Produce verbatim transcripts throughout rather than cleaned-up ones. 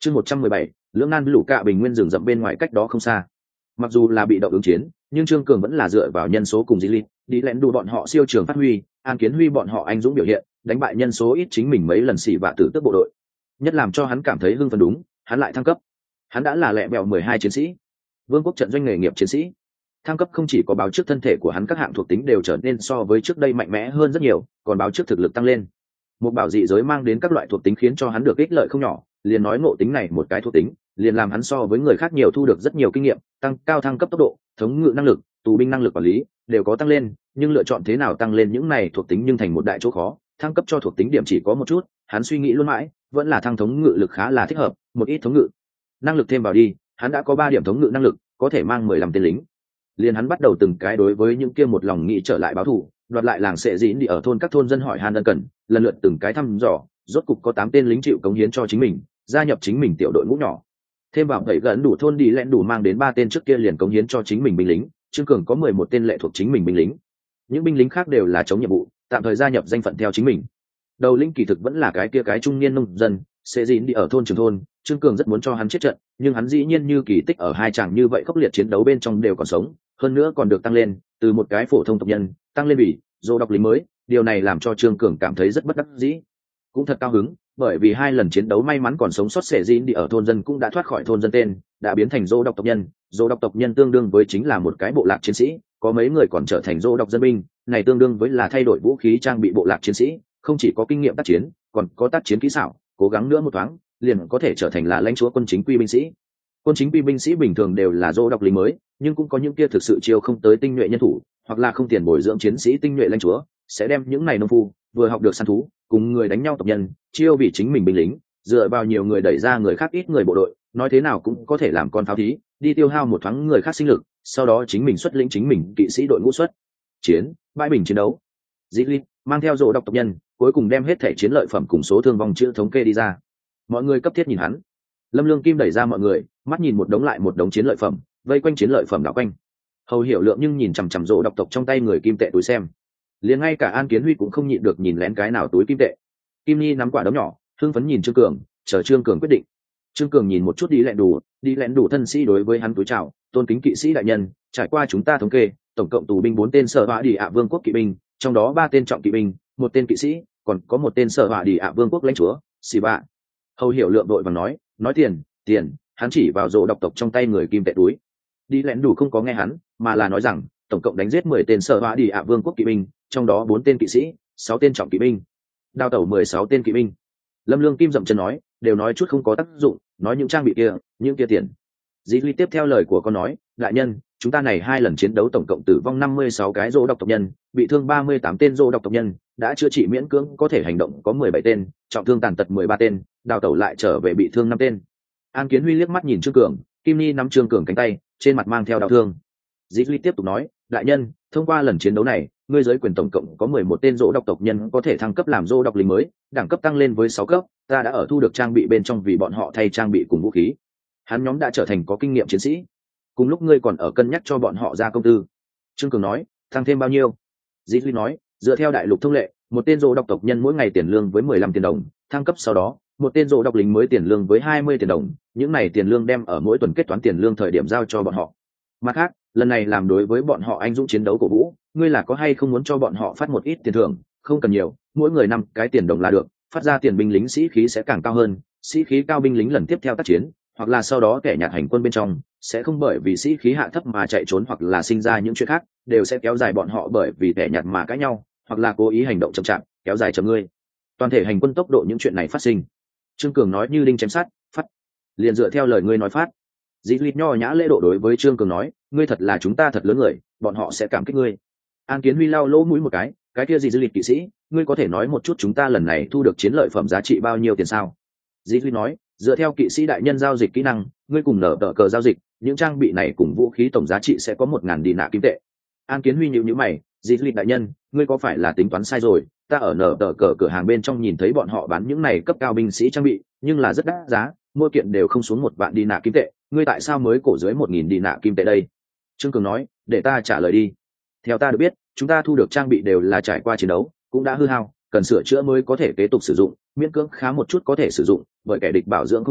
chương một trăm mười bảy, lưỡng nan lũ cạ bình nguyên rừng rậm bên ngoài cách đó không xa. Mặc dù là bị động ứng chiến, nhưng Trương Cường vẫn là dựa vào nhân số cùng dĩ lịch đi lén đủ bọn họ siêu trường phát huy, An Kiến Huy bọn họ anh dũng biểu hiện, đánh bại nhân số ít chính mình mấy lần xỉ vạ tử tước bộ đội. Nhất làm cho hắn cảm thấy hưng phấn đúng, hắn lại thăng cấp. Hắn đã là lẹ bèo mười hai chiến sĩ, vương quốc trận doanh nghề nghiệp chiến sĩ. Thăng cấp không chỉ có báo trước thân thể của hắn các hạng thuộc tính đều trở nên so với trước đây mạnh mẽ hơn rất nhiều, còn báo trước thực lực tăng lên. Một bảo dị giới mang đến các loại thuộc tính khiến cho hắn được ích lợi không nhỏ, liền nói ngộ tính này một cái thuộc tính, liền làm hắn so với người khác nhiều thu được rất nhiều kinh nghiệm, tăng cao thăng cấp tốc độ, thống ngự năng lực, tù binh năng lực quản lý đều có tăng lên, nhưng lựa chọn thế nào tăng lên những này thuộc tính nhưng thành một đại chỗ khó. Thăng cấp cho thuộc tính điểm chỉ có một chút, hắn suy nghĩ luôn mãi, vẫn là thăng thống ngự lực khá là thích hợp, một ít thống ngự năng lực thêm vào đi, hắn đã có ba điểm thống ngự năng lực, có thể mang mười lăm tên lính. Liền hắn bắt đầu từng cái đối với những kia một lòng nghĩ trở lại báo thù, đoạt lại làng Sệ Dĩn đi ở thôn các thôn dân hỏi han ân cần, lần lượt từng cái thăm dò, rốt cục có tám tên lính chịu cống hiến cho chính mình, gia nhập chính mình tiểu đội ngũ nhỏ. Thêm vào bảy gần đủ thôn đi lẹn đủ mang đến ba tên trước kia liền cống hiến cho chính mình binh lính, Trương Cường có mười một tên lệ thuộc chính mình binh lính. Những binh lính khác đều là chống nhiệm vụ, tạm thời gia nhập danh phận theo chính mình. Đầu lĩnh kỳ thực vẫn là cái kia cái trung niên nông dân, Sệ Dĩn đi ở thôn trường thôn, Trương Cường rất muốn cho hắn chết trận, nhưng hắn dĩ nhiên như kỳ tích ở hai chàng như vậy khốc liệt chiến đấu bên trong đều còn sống, hơn nữa còn được tăng lên, từ một cái phổ thông tộc nhân, tăng lên bị dô đọc lính mới, điều này làm cho Trương Cường cảm thấy rất bất đắc dĩ, cũng thật cao hứng, bởi vì hai lần chiến đấu may mắn còn sống sót Sệ Dĩn đi ở thôn dân cũng đã thoát khỏi thôn dân tên, đã biến thành dô đọc tộc nhân, dô đọc tộc nhân tương đương với chính là một cái bộ lạc chiến sĩ, có mấy người còn trở thành dô đọc dân binh, này tương đương với là thay đổi vũ khí trang bị bộ lạc chiến sĩ, không chỉ có kinh nghiệm tác chiến, còn có tác chiến kỹ xảo, cố gắng nữa một thoáng, liền có thể trở thành là lãnh chúa quân chính quy binh sĩ. Quân chính quy binh sĩ bình thường đều là dô đọc lính mới, nhưng cũng có những kia thực sự chiêu không tới tinh nhuệ nhân thủ, hoặc là không tiền bồi dưỡng chiến sĩ tinh nhuệ lãnh chúa, sẽ đem những này nông phu vừa học được săn thú, cùng người đánh nhau tộc nhân, chiêu vì chính mình binh lính, dựa vào nhiều người đẩy ra người khác ít người bộ đội, nói thế nào cũng có thể làm con pháo thí, đi tiêu hao một thoáng người khác sinh lực, sau đó chính mình xuất lĩnh chính mình kỵ sĩ đội ngũ xuất chiến, bãi bình chiến đấu. Dĩ Ly mang theo dô đọc tộc nhân, cuối cùng đem hết thể chiến lợi phẩm cùng số thương vong chữ thống kê đi ra. Mọi người cấp thiết nhìn hắn. Lâm Lương Kim đẩy ra mọi người, mắt nhìn một đống lại một đống chiến lợi phẩm, vây quanh chiến lợi phẩm đảo quanh. Hầu Hiểu Lượng nhưng nhìn chằm chằm dô đọc tộc trong tay người kim tệ túi xem. Liền ngay cả An Kiến Huy cũng không nhịn được nhìn lén cái nào túi kim tệ. Kim Nhi nắm quả đấm nhỏ, hưng phấn nhìn Trương Cường, chờ Trương Cường quyết định. Trương Cường nhìn một chút đi lẹn đủ, đi lẹn đủ thân sĩ đối với hắn túi chào, tôn kính kỵ sĩ đại nhân, trải qua chúng ta thống kê, tổng cộng tù binh bốn tên sở họa đi ạ vương quốc kỵ binh, trong đó ba tên trọng kỵ binh, một tên kỵ sĩ, còn có một tên sở họa đi ạ vương quốc lãnh chúa, xì bạ. Hầu Hiểu Lượng đội vàng nói, nói tiền, tiền, hắn chỉ vào rộ độc tộc trong tay người kim tệ túi. Đi lẹn đủ không có nghe hắn, mà là nói rằng, tổng cộng đánh giết mười tên sở họa đi ạ vương quốc kỵ binh, trong đó bốn tên kỵ sĩ, sáu tên trọng kỵ binh, đào tẩu mười sáu tên kỵ binh. Lâm Lương Kim dậm chân nói, đều nói chút không có tác dụng, nói những trang bị kia, những kia tiền. Dĩ Huy tiếp theo lời của con nói, đại nhân, chúng ta này hai lần chiến đấu tổng cộng tử vong năm mươi sáu cái rô độc tộc nhân, bị thương ba mươi tám tên rô độc tộc nhân, đã chữa trị miễn cưỡng có thể hành động có mười bảy tên, trọng thương tàn tật mười ba tên, đào tẩu lại trở về bị thương năm tên. An Kiến Huy liếc mắt nhìn Trương Cường, Kim Ni nắm Trương Cường cánh tay, trên mặt mang theo đau thương. Dĩ Huy tiếp tục nói, đại nhân, thông qua lần chiến đấu này, ngươi giới quyền tổng cộng có mười một tên rô độc tộc nhân có thể thăng cấp làm rô độc lính mới, đẳng cấp tăng lên với sáu cấp, ta đã ở thu được trang bị bên trong vì bọn họ thay trang bị cùng vũ khí. Hắn nhóm đã trở thành có kinh nghiệm chiến sĩ. Cùng lúc ngươi còn ở cân nhắc cho bọn họ ra công tư. Trương Cường nói, tăng thêm bao nhiêu? Dĩ Huy nói, dựa theo đại lục thông lệ, một tên rô độc tộc nhân mỗi ngày tiền lương với mười lăm tiền đồng, thăng cấp sau đó, một tên rô độc lính mới tiền lương với hai mươi tiền đồng, những này tiền lương đem ở mỗi tuần kết toán tiền lương thời điểm giao cho bọn họ. Mặt khác, lần này làm đối với bọn họ anh dũng chiến đấu cổ vũ, ngươi là có hay không muốn cho bọn họ phát một ít tiền thưởng, không cần nhiều, mỗi người năm cái tiền đồng là được, phát ra tiền binh lính sĩ khí sẽ càng cao hơn, sĩ khí cao binh lính lần tiếp theo tác chiến, hoặc là sau đó kẻ nhạt hành quân bên trong sẽ không bởi vì sĩ khí hạ thấp mà chạy trốn hoặc là sinh ra những chuyện khác, đều sẽ kéo dài bọn họ bởi vì kẻ nhạt mà cãi nhau, hoặc là cố ý hành động chậm chạp, kéo dài chậm ngươi. Toàn thể hành quân tốc độ những chuyện này phát sinh. Trương Cường nói như đinh chém sắt, phát. Liền dựa theo lời ngươi nói phát. Dĩ Huy nho nhã lễ độ đối với Trương Cường nói, ngươi thật là chúng ta thật lớn người, bọn họ sẽ cảm kích ngươi. An Kiến Huy lau lỗ mũi một cái, cái kia gì dư lịch kỵ sĩ, ngươi có thể nói một chút chúng ta lần này thu được chiến lợi phẩm giá trị bao nhiêu tiền sao? Dĩ Huy nói, dựa theo kỵ sĩ đại nhân giao dịch kỹ năng, ngươi cùng nở tờ cờ giao dịch, những trang bị này cùng vũ khí tổng giá trị sẽ có một ngàn đi nạ kim tệ. An Kiến Huy nhíu nhíu mày, Dĩ Huy đại nhân, ngươi có phải là tính toán sai rồi? Ta ở nở tờ cờ cửa hàng bên trong nhìn thấy bọn họ bán những này cấp cao binh sĩ trang bị, nhưng là rất đắt giá, mỗi kiện đều không xuống một vạn đi nạ kim tệ, ngươi tại sao mới cổ dưới một nghìn đi nạ kim tệ đây? Trương Cường nói, để ta trả lời đi. Theo ta được biết, chúng ta thu được trang bị đều là trải qua chiến đấu, cũng đã hư hao, cần sửa chữa mới có thể kế tục sử dụng, miễn cưỡng khá một chút có thể sử dụng, bởi kẻ địch bảo dưỡng không quen,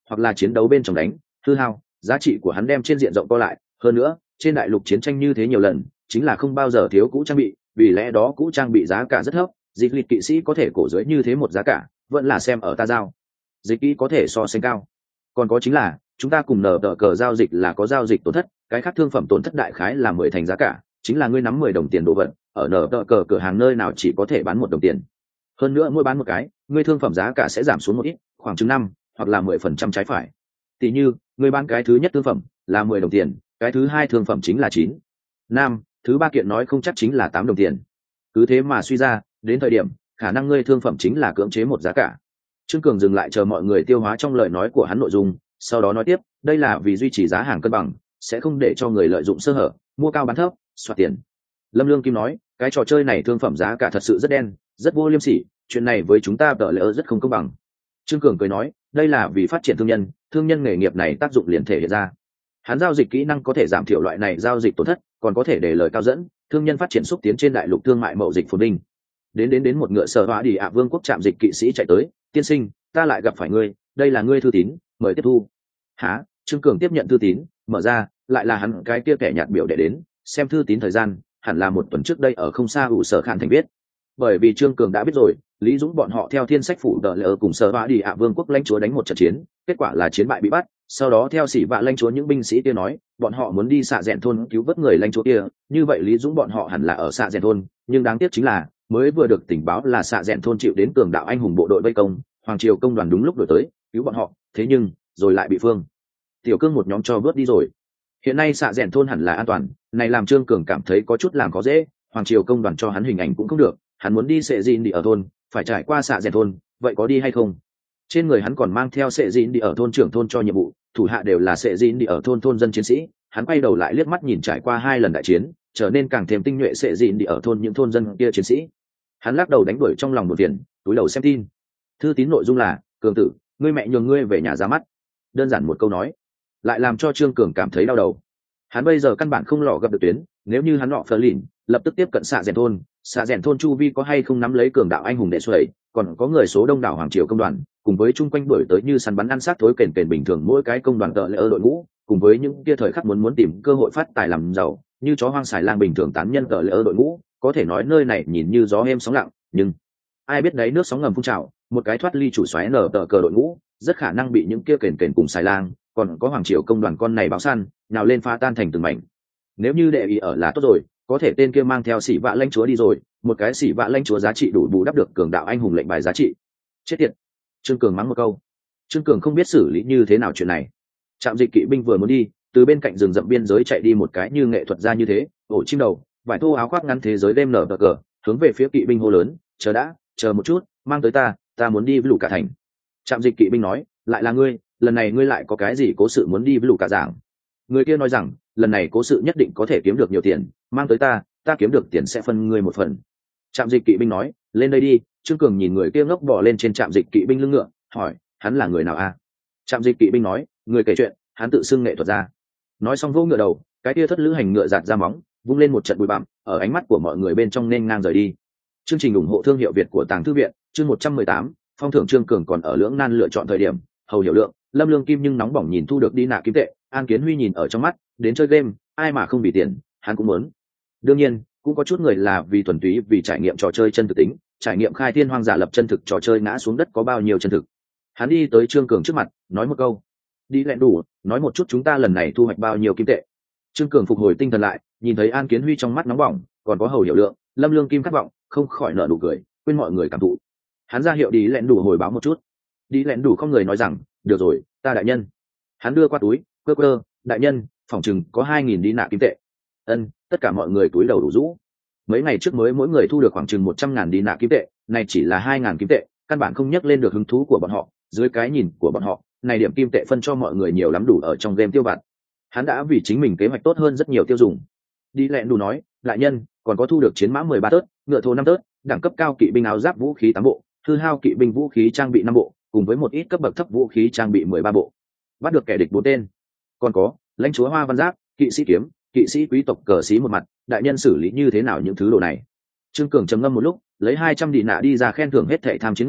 hoặc là chiến đấu bên trong đánh hư hao, giá trị của hắn đem trên diện rộng co lại. Hơn nữa trên đại lục chiến tranh như thế nhiều lần, chính là không bao giờ thiếu cũ trang bị, vì lẽ đó cũ trang bị giá cả rất thấp. Dịch lịch kỵ sĩ có thể cổ dưới như thế một giá cả, vẫn là xem ở ta giao dịch kỹ có thể so sánh cao. Còn có chính là chúng ta cùng nở tờ cờ giao dịch là có giao dịch tổn thất, cái khác thương phẩm tổn thất đại khái là mười thành giá cả, chính là ngươi nắm mười đồng tiền đồ vật, ở nở tờ cờ cửa hàng nơi nào chỉ có thể bán một đồng tiền. Hơn nữa mỗi bán một cái, ngươi thương phẩm giá cả sẽ giảm xuống một ít, khoảng chừng năm hoặc là mười phần trăm trái phải. Tỷ như ngươi bán cái thứ nhất thương phẩm là mười đồng tiền, cái thứ hai thương phẩm chính là chín năm, thứ ba kiện nói không chắc chính là tám đồng tiền. Cứ thế mà suy ra, đến thời điểm khả năng ngươi thương phẩm chính là cưỡng chế một giá cả. Trương Cường dừng lại chờ mọi người tiêu hóa trong lời nói của hắn nội dung, sau đó nói tiếp, đây là vì duy trì giá hàng cân bằng, sẽ không để cho người lợi dụng sơ hở, mua cao bán thấp, soạt tiền. Lâm Lương Kim nói, cái trò chơi này thương phẩm giá cả thật sự rất đen, rất vô liêm sỉ, chuyện này với chúng ta tợ lỡ rất không công bằng. Trương Cường cười nói, đây là vì phát triển thương nhân, thương nhân nghề nghiệp này tác dụng liền thể hiện ra. Hắn giao dịch kỹ năng có thể giảm thiểu loại này giao dịch tổn thất, còn có thể để lời cao dẫn, thương nhân phát triển xúc tiến trên đại lục thương mại mậu dịch phồn vinh. Đến đến đến một ngựa sở hóa đi ạ vương quốc trạm dịch kỵ sĩ chạy tới, tiên sinh, ta lại gặp phải ngươi, đây là ngươi thư tín, mời tiếp thu. Hả? Trương Cường tiếp nhận thư tín, mở ra, lại là hắn cái kia kẻ nhạt biểu để đến, xem thư tín thời gian, hẳn là một tuần trước đây ở không xa ủ sở khản thành biết. Bởi vì Trương Cường đã biết rồi, Lý Dũng bọn họ theo thiên sách phủ đỡ lỡ cùng sở hóa đi ạ vương quốc lãnh chúa đánh một trận chiến, kết quả là chiến bại bị bắt. Sau đó theo sĩ vạ lãnh chúa những binh sĩ kia nói, bọn họ muốn đi xạ rèn thôn cứu vớt người lãnh chúa kia, như vậy Lý Dũng bọn họ hẳn là ở xạ rèn thôn, nhưng đáng tiếc chính là mới vừa được tình báo là xạ rèn thôn chịu đến cường đạo anh hùng bộ đội vây công, hoàng triều công đoàn đúng lúc đổi tới cứu bọn họ, thế nhưng rồi lại bị Phương Tiểu Cương một nhóm cho vớt đi rồi. Hiện nay xạ rèn thôn hẳn là an toàn, này làm Trương Cường cảm thấy có chút làm khó dễ, hoàng triều công đoàn cho hắn hình ảnh cũng không được, hắn muốn đi sệ dịn đi ở thôn, phải trải qua xạ rèn thôn, vậy có đi hay không? Trên người hắn còn mang theo sệ dịn đi ở thôn trưởng thôn cho nhiệm vụ, thủ hạ đều là sệ dịn đi ở thôn thôn dân chiến sĩ. Hắn quay đầu lại liếc mắt nhìn trải qua hai lần đại chiến, trở nên càng thêm tinh nhuệ sệ dịn đi ở thôn những thôn dân kia chiến sĩ. Hắn lắc đầu đánh đuổi trong lòng một tiền, túi đầu xem tin. Thư tín nội dung là, Cường tử, ngươi mẹ nhường ngươi về nhà ra mắt. Đơn giản một câu nói, lại làm cho Trương Cường cảm thấy đau đầu. Hắn bây giờ căn bản không lọ gặp được tuyến, nếu như hắn lọ phờ lìn, lập tức tiếp cận xạ rèn thôn, xạ rèn thôn chu vi có hay không nắm lấy cường đạo anh hùng đệ xuẩy, còn có người số đông đảo hoàng triều công đoàn, cùng với chung quanh đuổi tới như săn bắn ăn sát thối kền kền bình thường mỗi cái công đoàn tợ lệ ở đội ngũ, cùng với những kia thời khắc muốn muốn tìm cơ hội phát tài làm giàu, như chó hoang xài lang bình thường tán nhân tợ lệ ở đội ngũ, có thể nói nơi này nhìn như gió êm sóng lặng, nhưng ai biết đấy nước sóng ngầm phun trào, một cái thoát ly chủ xoáy nở tợ cờ đội ngũ, rất khả năng bị những kia kền kền cùng xài lang, còn có hoàng triều công đoàn con này báo săn, nào lên phá tan thành từng mảnh. Nếu như đệ ý ở là tốt rồi, có thể tên kia mang theo sĩ vạ lãnh chúa đi rồi, một cái sĩ vạ lãnh chúa giá trị đủ bù đắp được cường đạo anh hùng lệnh bài giá trị. Chết tiệt. Trương Cường mắng một câu. Trương Cường không biết xử lý như thế nào chuyện này. Trạm dịch kỵ binh vừa muốn đi, từ bên cạnh rừng rậm biên giới chạy đi một cái như nghệ thuật gia như thế, ổ chim đầu, vải thô áo khoác ngắn thế giới đêm nở bờ cờ, hướng về phía kỵ binh hô lớn, chờ đã, chờ một chút, mang tới ta, ta muốn đi với lũ cả thành. Trạm dịch kỵ binh nói, lại là ngươi, lần này ngươi lại có cái gì cố sự muốn đi với lũ cả giảng? Người kia nói rằng, lần này cố sự nhất định có thể kiếm được nhiều tiền, mang tới ta, ta kiếm được tiền sẽ phân ngươi một phần. Trạm dịch kỵ binh nói, lên đây đi. Trương Cường nhìn người kia ngốc bò lên trên trạm dịch kỵ binh lưng ngựa, hỏi, hắn là người nào a? À? Trạm dịch kỵ binh nói, người kể chuyện, hắn tự xưng nghệ thuật gia. Nói xong vô ngựa đầu, cái kia thất lữ hành ngựa giạt ra móng, vung lên một trận bụi bặm, ở ánh mắt của mọi người bên trong nên ngang rời đi. Chương trình ủng hộ thương hiệu Việt của Tàng Thư viện, chương một trăm mười tám, phong thưởng Trương Cường còn ở lưỡng nan lựa chọn thời điểm, hầu hiểu lượng, Lâm Lương Kim nhưng nóng bỏng nhìn thu được đi nạ kim tệ, An Kiến Huy nhìn ở trong mắt, đến chơi game, ai mà không vì tiền, hắn cũng muốn. Đương nhiên, cũng có chút người là vì thuần túy vì trải nghiệm trò chơi chân thực tính, trải nghiệm khai thiên hoang giả lập chân thực trò chơi ngã xuống đất có bao nhiêu chân thực. Hắn đi tới Trương Cường trước mặt, nói một câu, đi lẹn đủ, nói một chút chúng ta lần này thu hoạch bao nhiêu kim tệ. Trương Cường phục hồi tinh thần lại, nhìn thấy An Kiến Huy trong mắt nóng bỏng, còn có hầu hiểu lượng, Lâm Lương Kim khát vọng, không khỏi nở nụ cười, quên mọi người cảm thụ. Hắn ra hiệu đi lẹn đủ hồi báo một chút. Đi lẹn đủ không người nói rằng, được rồi, ta đại nhân. Hắn đưa qua túi, cơ cơ, đại nhân, phòng chừng có hai nghìn đi nạ kim tệ. Ân, tất cả mọi người túi đầu đủ rũ. Mấy ngày trước mới mỗi người thu được khoảng chừng một trăm ngàn đi nạ kim tệ, này chỉ là hai ngàn kim tệ, căn bản không nhắc lên được hứng thú của bọn họ. Dưới cái nhìn của bọn họ, này điểm kim tệ phân cho mọi người nhiều lắm đủ ở trong game tiêu vặt. Hắn đã vì chính mình kế hoạch tốt hơn rất nhiều tiêu dùng. Đi lẹn đủ nói, đại nhân, còn có thu được chiến mã mười ba tớt, ngựa thô năm tớt, đẳng cấp cao kỵ binh áo giáp vũ khí tám bộ, hư hao kỵ binh vũ khí trang bị năm bộ, cùng với một ít cấp bậc thấp vũ khí trang bị mười ba bộ. Bắt được kẻ địch bốn tên. Còn có, lãnh chúa hoa văn giáp, kỵ sĩ kiếm, kỵ sĩ quý tộc cờ sĩ một mặt, đại nhân xử lý như thế nào những thứ đồ này? Trương Cường trầm ngâm một lúc, lấy hai trăm đi nạ đi ra khen thưởng hết thảy tham chiến người,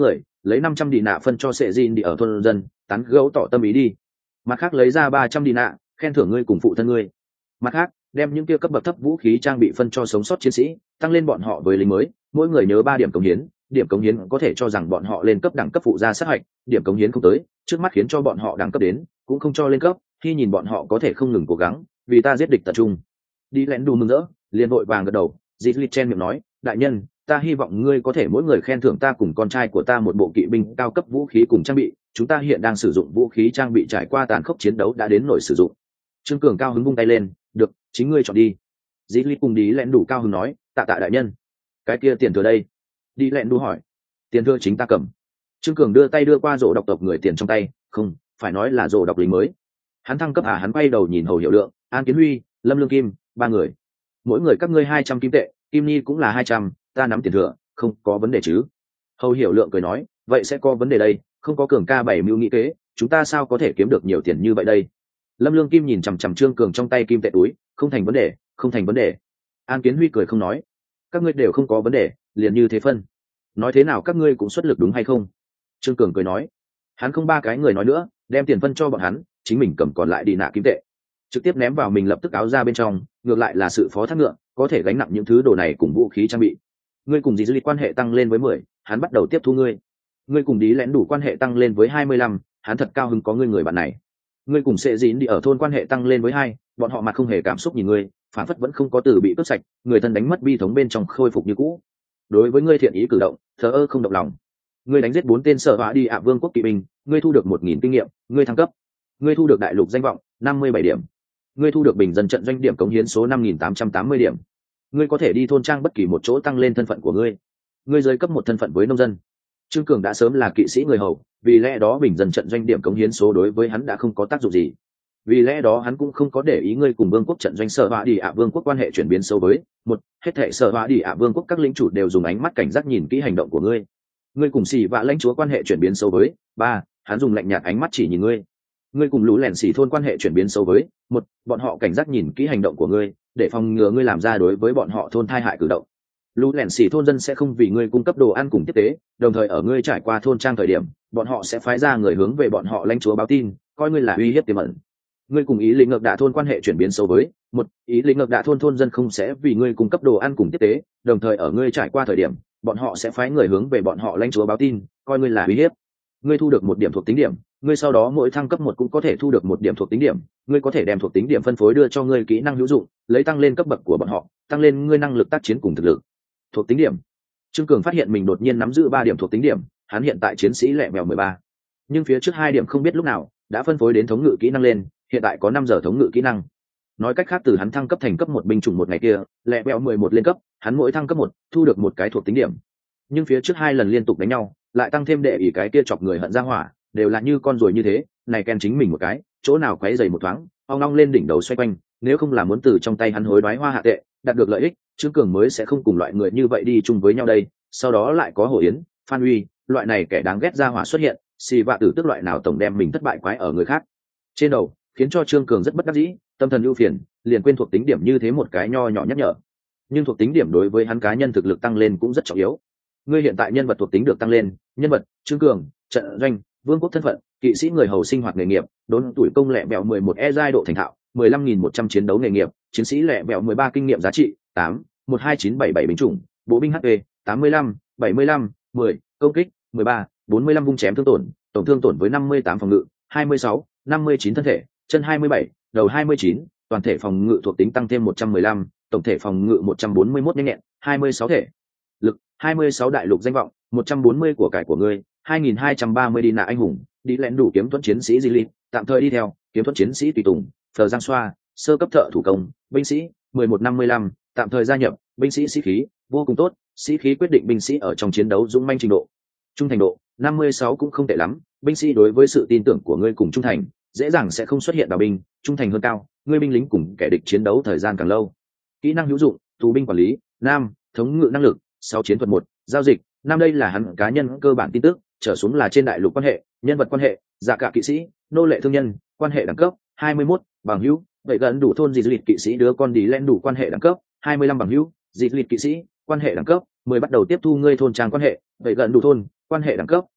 lấy năm trăm đi nạ phân cho sệ Jin đi ở thôn dân, tán gẫu tỏ tâm ý đi. Mặt khác lấy ra ba trăm đi nạ, khen thưởng ngươi cùng phụ thân ngươi. Mặt khác, đem những kia cấp bậc thấp vũ khí trang bị phân cho sống sót chiến sĩ, tăng lên bọn họ với lính mới, mỗi người nhớ ba điểm cống hiến, điểm cống hiến có thể cho rằng bọn họ lên cấp đẳng cấp phụ gia sát hạch, điểm cống hiến không tới, trước mắt khiến cho bọn họ đẳng cấp đến, cũng không cho lên cấp, khi nhìn bọn họ có thể không ngừng cố gắng, vì ta giết địch tập trung. Đi lén đù mừng rỡ, liền vội vàng gật đầu, Dịch chen miệng nói, đại nhân, ta hy vọng ngươi có thể mỗi người khen thưởng ta cùng con trai của ta một bộ kỵ binh cao cấp vũ khí cùng trang bị, chúng ta hiện đang sử dụng vũ khí trang bị trải qua tàn khốc chiến đấu đã đến nổi sử dụng. Trương Cường cao hứng vung tay lên, được, chính ngươi chọn đi. Dịch cùng đi lén đủ cao hứng nói, tạ tạ đại nhân. Cái kia tiền thừa đây? Đi lén đủ hỏi. Tiền thừa chính ta cầm. Trương Cường đưa tay đưa qua rổ độc tộc người tiền trong tay, không, phải nói là rổ độc lính mới. Hắn thăng cấp à? Hắn quay đầu nhìn Hầu Hiệu Lượng, An Kiến Huy, Lâm Lương Kim, ba người. Mỗi người các ngươi hai trăm kim tệ, Kim Nhi cũng là hai trăm, ta nắm tiền thừa, không có vấn đề chứ? Hầu Hiểu Lượng cười nói, vậy sẽ có vấn đề đây, không có Cường ca bảy mưu nghĩ kế, chúng ta sao có thể kiếm được nhiều tiền như vậy đây? Lâm Lương Kim nhìn chằm chằm Trương Cường trong tay kim tệ túi, không thành vấn đề, không thành vấn đề. An Kiến Huy cười không nói, các ngươi đều không có vấn đề, liền như thế phân. Nói thế nào các ngươi cũng xuất lực đúng hay không? Trương Cường cười nói, hắn không ba cái người nói nữa, đem tiền phân cho bọn hắn, chính mình cầm còn lại đi nạ kim tệ, trực tiếp ném vào mình lập tức áo ra bên trong, ngược lại là sự phó thác ngựa, có thể gánh nặng những thứ đồ này cùng vũ khí trang bị. Ngươi cùng dì dư quan hệ tăng lên với mười, hắn bắt đầu tiếp thu ngươi. Ngươi cùng Đi lén đủ quan hệ tăng lên với hai mươi lăm, hắn thật cao hứng có ngươi người bạn này. Ngươi cùng Sệ Dín đi ở thôn quan hệ tăng lên với hai, bọn họ mặt không hề cảm xúc nhìn ngươi, phản phất vẫn không có từ bị cướp sạch, người thân đánh mất bi thống bên trong khôi phục như cũ. Đối với ngươi thiện ý cử động, thờ ơ không động lòng. Ngươi đánh giết bốn tên sở hỏa đi ạ vương quốc kỵ binh, ngươi thu được một nghìn kinh nghiệm, ngươi thăng cấp. Ngươi thu được đại lục danh vọng, năm mươi bảy điểm. Ngươi thu được bình dân trận doanh điểm cống hiến số năm nghìn tám trăm tám mươi điểm. Ngươi có thể đi thôn trang bất kỳ một chỗ tăng lên thân phận của ngươi. Ngươi giới cấp một thân phận với nông dân. Trương Cường đã sớm là kỵ sĩ người hầu, vì lẽ đó bình dân trận doanh điểm cống hiến số đối với hắn đã không có tác dụng gì. Vì lẽ đó hắn cũng không có để ý ngươi cùng vương quốc trận doanh sở hỏa đi ạ vương quốc quan hệ chuyển biến sâu với một, hết thảy sở hỏa đi ạ vương quốc các lĩnh chủ đều dùng ánh mắt cảnh giác nhìn kỹ hành động của ngươi. Ngươi cùng xì vạ lãnh chúa quan hệ chuyển biến sâu với ba, hắn dùng lạnh nhạt ánh mắt chỉ nhìn ngươi. Ngươi cùng lũ lẻn xỉ thôn quan hệ chuyển biến sâu với một, bọn họ cảnh giác nhìn kỹ hành động của ngươi, để phòng ngừa ngươi làm ra đối với bọn họ thôn thai hại cử động. Lũ lẻn xỉ thôn dân sẽ không vì ngươi cung cấp đồ ăn cùng tiếp tế, đồng thời ở ngươi trải qua thôn trang thời điểm, bọn họ sẽ phái ra người hướng về bọn họ lãnh chúa báo tin, coi ngươi là uy hiếp tiềm ẩn. Ngươi cùng ý lĩnh ngược đạ thôn quan hệ chuyển biến sâu với một, ý lĩnh ngược đạ thôn thôn dân không sẽ vì ngươi cung cấp đồ ăn cùng tiếp tế, đồng thời ở ngươi trải qua thời điểm, bọn họ sẽ phái người hướng về bọn họ lãnh chúa báo tin, coi ngươi là uy hiếp. Ngươi thu được một điểm thuộc tính điểm, ngươi sau đó mỗi thăng cấp một cũng có thể thu được một điểm thuộc tính điểm, ngươi có thể đem thuộc tính điểm phân phối đưa cho ngươi kỹ năng hữu dụng, lấy tăng lên cấp bậc của bọn họ, tăng lên ngươi năng lực tác chiến cùng thực lực. Thuộc tính điểm. Trương Cường phát hiện mình đột nhiên nắm giữ ba điểm thuộc tính điểm, hắn hiện tại chiến sĩ lẹ mèo mười ba, nhưng phía trước hai điểm không biết lúc nào đã phân phối đến thống ngự kỹ năng lên, hiện tại có năm giờ thống ngự kỹ năng. Nói cách khác, từ hắn thăng cấp thành cấp một binh chủng một ngày kia, lẹ mèo mười một lên cấp, hắn mỗi thăng cấp một thu được một cái thuộc tính điểm. Nhưng phía trước hai lần liên tục đánh nhau, lại tăng thêm đệ ỷ cái kia chọc người hận ra hỏa, đều là như con ruồi như thế, này Ken chính mình một cái, chỗ nào quấy dày một thoáng, ong ong lên đỉnh đầu xoay quanh, nếu không là muốn từ trong tay hắn hối đoái hoa hạ tệ, đạt được lợi ích, Trương Cường mới sẽ không cùng loại người như vậy đi chung với nhau đây. Sau đó lại có Hồ Yến, Phan Uy, loại này kẻ đáng ghét ra hỏa xuất hiện, xì vạ tử tức loại nào tổng đem mình thất bại quái ở người khác trên đầu, khiến cho Trương Cường rất bất đắc dĩ, tâm thần ưu phiền, liền quên thuộc tính điểm như thế một cái nho nhỏ nhắc nhở. Nhưng thuộc tính điểm đối với hắn cá nhân thực lực tăng lên cũng rất trọng yếu. Ngươi hiện tại nhân vật thuộc tính được tăng lên, nhân vật Trương Cường, trận doanh, vương quốc thân phận, kỵ sĩ người hầu sinh hoạt nghề nghiệp, đốn tuổi công lẹ bẹo mười một e giai độ thành thạo, mười lăm nghìn một trăm chiến đấu nghề nghiệp, chiến sĩ lẹ bẹo mười ba kinh nghiệm giá trị, tám, một hai chín bảy bảy binh chủng, bộ binh hát pê, tám mươi lăm, bảy mươi lăm, mười, công kích, mười ba, bốn mươi lăm vung chém thương tổn, tổng thương tổn với năm mươi tám phòng ngự, hai mươi sáu, năm mươi chín thân thể, chân hai mươi bảy, đầu hai mươi chín, toàn thể phòng ngự thuộc tính tăng thêm một trăm mười lăm, tổng thể phòng ngự một trăm bốn mươi mốt nhanh nhẹn, hai mươi sáu thể lực, hai mươi sáu đại lục danh vọng, một trăm bốn mươi của cải của ngươi, hai nghìn hai trăm ba mươi đi nạ anh hùng, đi lén đủ kiếm thuẫn chiến sĩ di lít, tạm thời đi theo, kiếm thuẫn chiến sĩ tùy tùng, phờ giang xoa, sơ cấp thợ thủ công, binh sĩ, mười một năm mươi lăm, tạm thời gia nhập, binh sĩ sĩ khí, vô cùng tốt, sĩ khí quyết định binh sĩ ở trong chiến đấu dũng manh trình độ. Trung thành độ, năm mươi sáu cũng không tệ lắm, binh sĩ đối với sự tin tưởng của ngươi cùng trung thành, dễ dàng sẽ không xuất hiện đào binh, trung thành hơn cao, ngươi binh lính cùng kẻ địch chiến đấu thời gian càng lâu. Kỹ năng hữu dụng, tù binh quản lý, nam, thống ngự năng lực, sáu chiến thuật một, giao dịch, năm đây là hắn cá nhân cơ bản tin tức, trở xuống là trên đại lục quan hệ, nhân vật quan hệ, dạ cả kỵ sĩ, nô lệ thương nhân, quan hệ đẳng cấp, hai mươi mốt, bằng hữu, vậy gần đủ thôn dị lịch kỵ sĩ đứa con đi lên đủ quan hệ đẳng cấp, hai mươi lăm bằng hữu, dị lịch kỵ sĩ, quan hệ đẳng cấp, mười bắt đầu tiếp thu ngươi thôn trang quan hệ, vậy gần đủ thôn, quan hệ đẳng cấp,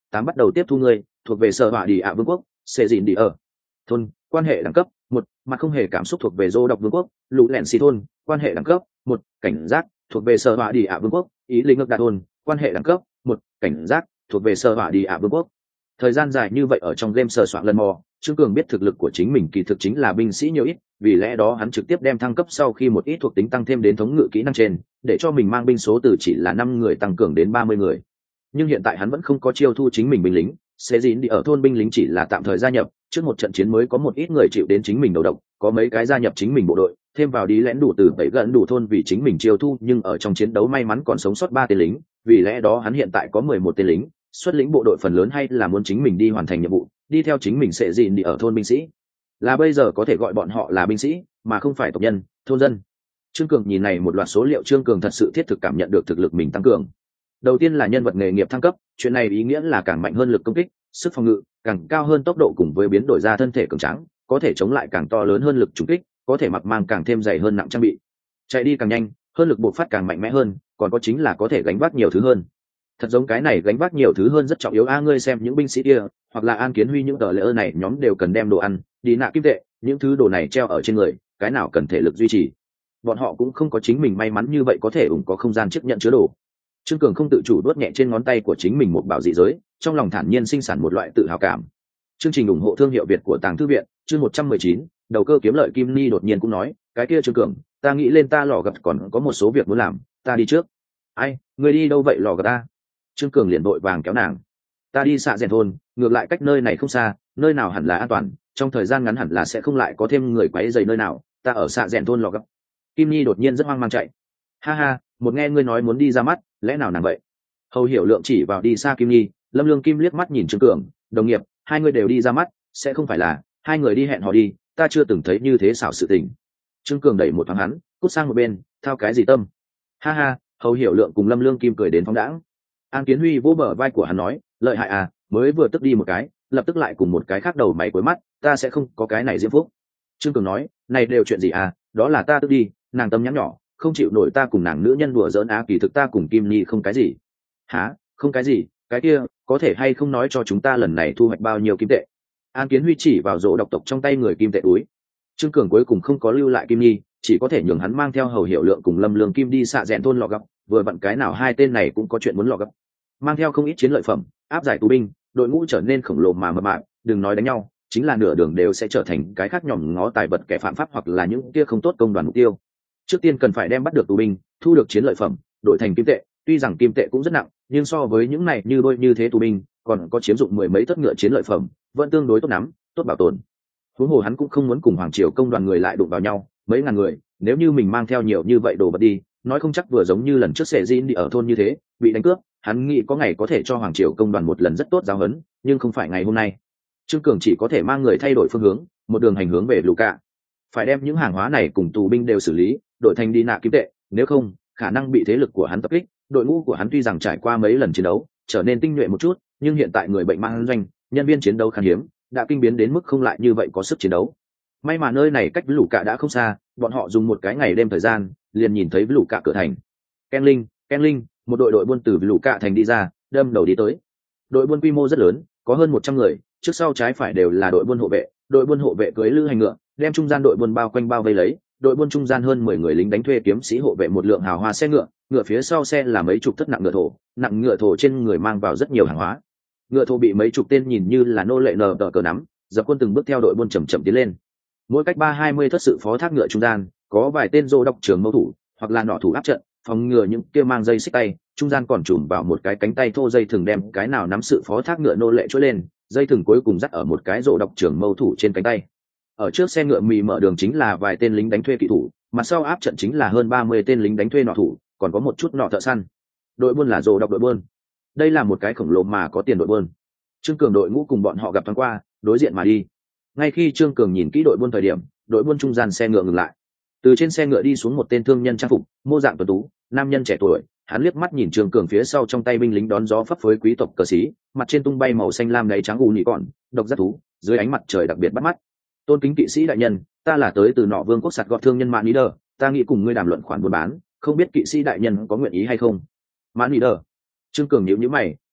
tám bắt đầu tiếp thu ngươi, thuộc về sở họa đi ạ vương quốc, xê dìn đi ở thôn, quan hệ đẳng cấp một, mà không hề cảm xúc thuộc về dô độc vương quốc, lũ lẹn xì thôn, quan hệ đẳng cấp một, cảnh giác thuộc về sở họa đi ạ vương quốc, ý linh ngược đạt thôn, quan hệ đẳng cấp một, cảnh giác thuộc về sở họa đi ạ vương quốc. Thời gian dài như vậy ở trong game sờ soạn lần mò, Trương Cường biết thực lực của chính mình kỳ thực chính là binh sĩ nhiều ít, vì lẽ đó hắn trực tiếp đem thăng cấp sau khi một ít thuộc tính tăng thêm đến thống ngự kỹ năng trên, để cho mình mang binh số từ chỉ là năm người tăng cường đến ba mươi người. Nhưng hiện tại hắn vẫn không có chiêu thu chính mình binh lính, sẽ dín đi ở thôn binh lính chỉ là tạm thời gia nhập, trước một trận chiến mới có một ít người chịu đến chính mình đầu độc, có mấy cái gia nhập chính mình bộ đội, thêm vào đi lẽn đủ từ bảy gần đủ thôn vì chính mình chiêu thu, nhưng ở trong chiến đấu may mắn còn sống sót ba tên lính, vì lẽ đó hắn hiện tại có mười một tên lính, xuất lĩnh bộ đội phần lớn hay là muốn chính mình đi hoàn thành nhiệm vụ, đi theo chính mình sẽ gìn đi ở thôn binh sĩ, là bây giờ có thể gọi bọn họ là binh sĩ mà không phải tộc nhân, thôn dân. Trương Cường nhìn này một loạt số liệu, Trương Cường thật sự thiết thực cảm nhận được thực lực mình tăng cường. Đầu tiên là nhân vật nghề nghiệp thăng cấp, chuyện này ý nghĩa là càng mạnh hơn lực công kích, sức phòng ngự, càng cao hơn tốc độ cùng với biến đổi ra thân thể cường tráng, có thể chống lại càng to lớn hơn lực trùng kích, có thể mặc mang càng thêm dày hơn nặng trang bị, chạy đi càng nhanh hơn, lực bộc phát càng mạnh mẽ hơn, còn có chính là có thể gánh vác nhiều thứ hơn. Thật giống cái này gánh vác nhiều thứ hơn rất trọng yếu a, ngươi xem những binh sĩ kia, hoặc là An Kiến Huy những tờ lễ ơ này nhóm đều cần đem đồ ăn, đi nạ kim tệ, những thứ đồ này treo ở trên người, cái nào cần thể lực duy trì. Bọn họ cũng không có chính mình may mắn như vậy có thể ủng có không gian chấp nhận chứa đồ. Trương Cường không tự chủ đốt nhẹ trên ngón tay của chính mình một bảo dị giới, trong lòng thản nhiên sinh sản một loại tự hào cảm. Chương trình ủng hộ thương hiệu Việt của Tàng Thư viện, chương một trăm mười chín, đầu cơ kiếm lợi. Kim Ni đột nhiên cũng nói, cái kia Trương Cường, ta nghĩ lên ta lò gặp còn có một số việc muốn làm, ta đi trước. Ai, người đi đâu vậy lò gặp ta? Trương Cường liền vội vàng kéo nàng. Ta đi xạ rèn thôn, ngược lại cách nơi này không xa, nơi nào hẳn là an toàn, trong thời gian ngắn hẳn là sẽ không lại có thêm người quấy rầy nơi nào, ta ở xạ rèn thôn lò gặp. Kim Nhi đột nhiên rất hoang mang chạy. Ha ha, một nghe ngươi nói muốn đi ra mắt, lẽ nào nàng vậy? Hầu Hiểu Lượng chỉ vào đi xa Kim Nhi, Lâm Lương Kim liếc mắt nhìn Trương Cường, đồng nghiệp, hai người đều đi ra mắt, sẽ không phải là hai người đi hẹn hò đi, ta chưa từng thấy như thế xảo sự tình. Trương Cường đẩy một thoáng hắn, cút sang một bên, thao cái gì tâm? Ha ha, Hầu Hiểu Lượng cùng Lâm Lương Kim cười đến phóng đãng. An Kiến Huy vỗ bờ vai của hắn nói, lợi hại à, mới vừa tức đi một cái, lập tức lại cùng một cái khác đầu máy cuối mắt, ta sẽ không có cái này diễm phúc. Trương Cường nói, này đều chuyện gì à, đó là ta tức đi, nàng tâm nhắn nhỏ, không chịu nổi ta cùng nàng nữ nhân đùa giỡn á, kỳ thực ta cùng Kim Nhi không cái gì. Hả, không cái gì, cái kia, có thể hay không nói cho chúng ta lần này thu hoạch bao nhiêu kim tệ? An Kiến Huy chỉ vào rổ độc tộc trong tay người kim tệ túi. Trương Cường cuối cùng không có lưu lại Kim Nhi, chỉ có thể nhường hắn mang theo Hầu Hiểu Lượng cùng Lâm Lương Kim đi xạ rèn thôn lò gặp, vừa vặn cái nào hai tên này cũng có chuyện muốn lò gặp. Mang theo không ít chiến lợi phẩm, áp giải tù binh, đội ngũ trở nên khổng lồ mà mập mạp, đừng nói đánh nhau, chính là nửa đường đều sẽ trở thành cái khác nhòm ngó tài vật kẻ phạm pháp hoặc là những kia không tốt công đoàn mục tiêu. Trước tiên cần phải đem bắt được tù binh, thu được chiến lợi phẩm, đổi thành kim tệ, tuy rằng kim tệ cũng rất nặng, nhưng so với những này như đôi như thế tù binh, còn có chiếm dụng mười mấy thất ngựa chiến lợi phẩm, vẫn tương đối tốt lắm, tốt bảo tồn. Huống hồ hắn cũng không muốn cùng hoàng triều công đoàn người lại đụng vào nhau, mấy ngàn người, nếu như mình mang theo nhiều như vậy đồ vật đi, nói không chắc vừa giống như lần trước Sệ Jin đi ở thôn như thế, bị đánh cướp, hắn nghĩ có ngày có thể cho hoàng triều công đoàn một lần rất tốt giáo huấn, nhưng không phải ngày hôm nay. Trương Cường chỉ có thể mang người thay đổi phương hướng, một đường hành hướng về Luca. Phải đem những hàng hóa này cùng tù binh đều xử lý, đổi thành đi nạ kim tệ, nếu không, khả năng bị thế lực của hắn tập kích. Đội ngũ của hắn tuy rằng trải qua mấy lần chiến đấu, trở nên tinh nhuệ một chút, nhưng hiện tại người bệnh mang doanh, nhân viên chiến đấu khan hiếm, đã kinh biến đến mức không lại như vậy có sức chiến đấu. May mà nơi này cách với Luca đã không xa, bọn họ dùng một cái ngày đêm thời gian, liền nhìn thấy Luca cửa thành. Ken Linh, Ken Linh, một đội đội buôn từ Luca thành đi ra, đâm đầu đi tới. Đội buôn quy mô rất lớn, có hơn một trăm người, trước sau trái phải đều là đội buôn hộ vệ, đội buôn hộ vệ cưỡi lư hành ngựa, đem trung gian đội buôn bao quanh bao vây lấy, đội buôn trung gian hơn mười người lính đánh thuê kiếm sĩ hộ vệ một lượng hào hoa xe ngựa, ngựa phía sau xe là mấy chục thất nặng ngựa thổ, nặng ngựa thổ trên người mang vào rất nhiều hàng hóa. Ngựa thổ bị mấy chục tên nhìn như là nô lệ nờ tờ cờ nắm, dập quân từng bước theo đội buôn chậm chậm tiến lên. Mỗi cách ba hai mươi thất sự phó thác ngựa trung gian, có vài tên rô độc trường mâu thủ, hoặc là nọ thủ áp trận, phòng ngừa những kia mang dây xích tay, trung gian còn trùm vào một cái cánh tay thô dây thừng đem cái nào nắm sự phó thác ngựa nô lệ chuỗi lên, dây thừng cuối cùng dắt ở một cái rô độc trường mâu thủ trên cánh tay. Ở trước xe ngựa mì mở đường chính là vài tên lính đánh thuê kỵ thủ, mặt sau áp trận chính là hơn ba mươi tên lính đánh thuê nọ thủ, còn có một chút nọ thợ săn. Đội buôn là rô độc đội buôn. Đây là một cái khổng lồ mà có tiền đội buôn. Trương Cường đội ngũ cùng bọn họ gặp thoáng qua, đối diện mà đi. Ngay khi Trương Cường nhìn kỹ đội buôn thời điểm, đội buôn trung gian xe ngựa ngừng lại. Từ trên xe ngựa đi xuống một tên thương nhân trang phục, mô dạng tuấn tú, nam nhân trẻ tuổi, hắn liếc mắt nhìn Trương Cường phía sau trong tay binh lính đón gió phấp phới quý tộc cờ xí, mặt trên tung bay màu xanh lam gáy trắng u nhị còn, độc giác thú, dưới ánh mặt trời đặc biệt bắt mắt. Tôn kính kỵ sĩ đại nhân, ta là tới từ nọ vương quốc sạt gọt thương nhân Mạn Leader, ta nghĩ cùng ngươi đàm luận khoản buôn bán, không biết kỵ sĩ đại nhân có nguyện ý hay không? Mạn Leader. Trương Cường nhíu nhíu mày,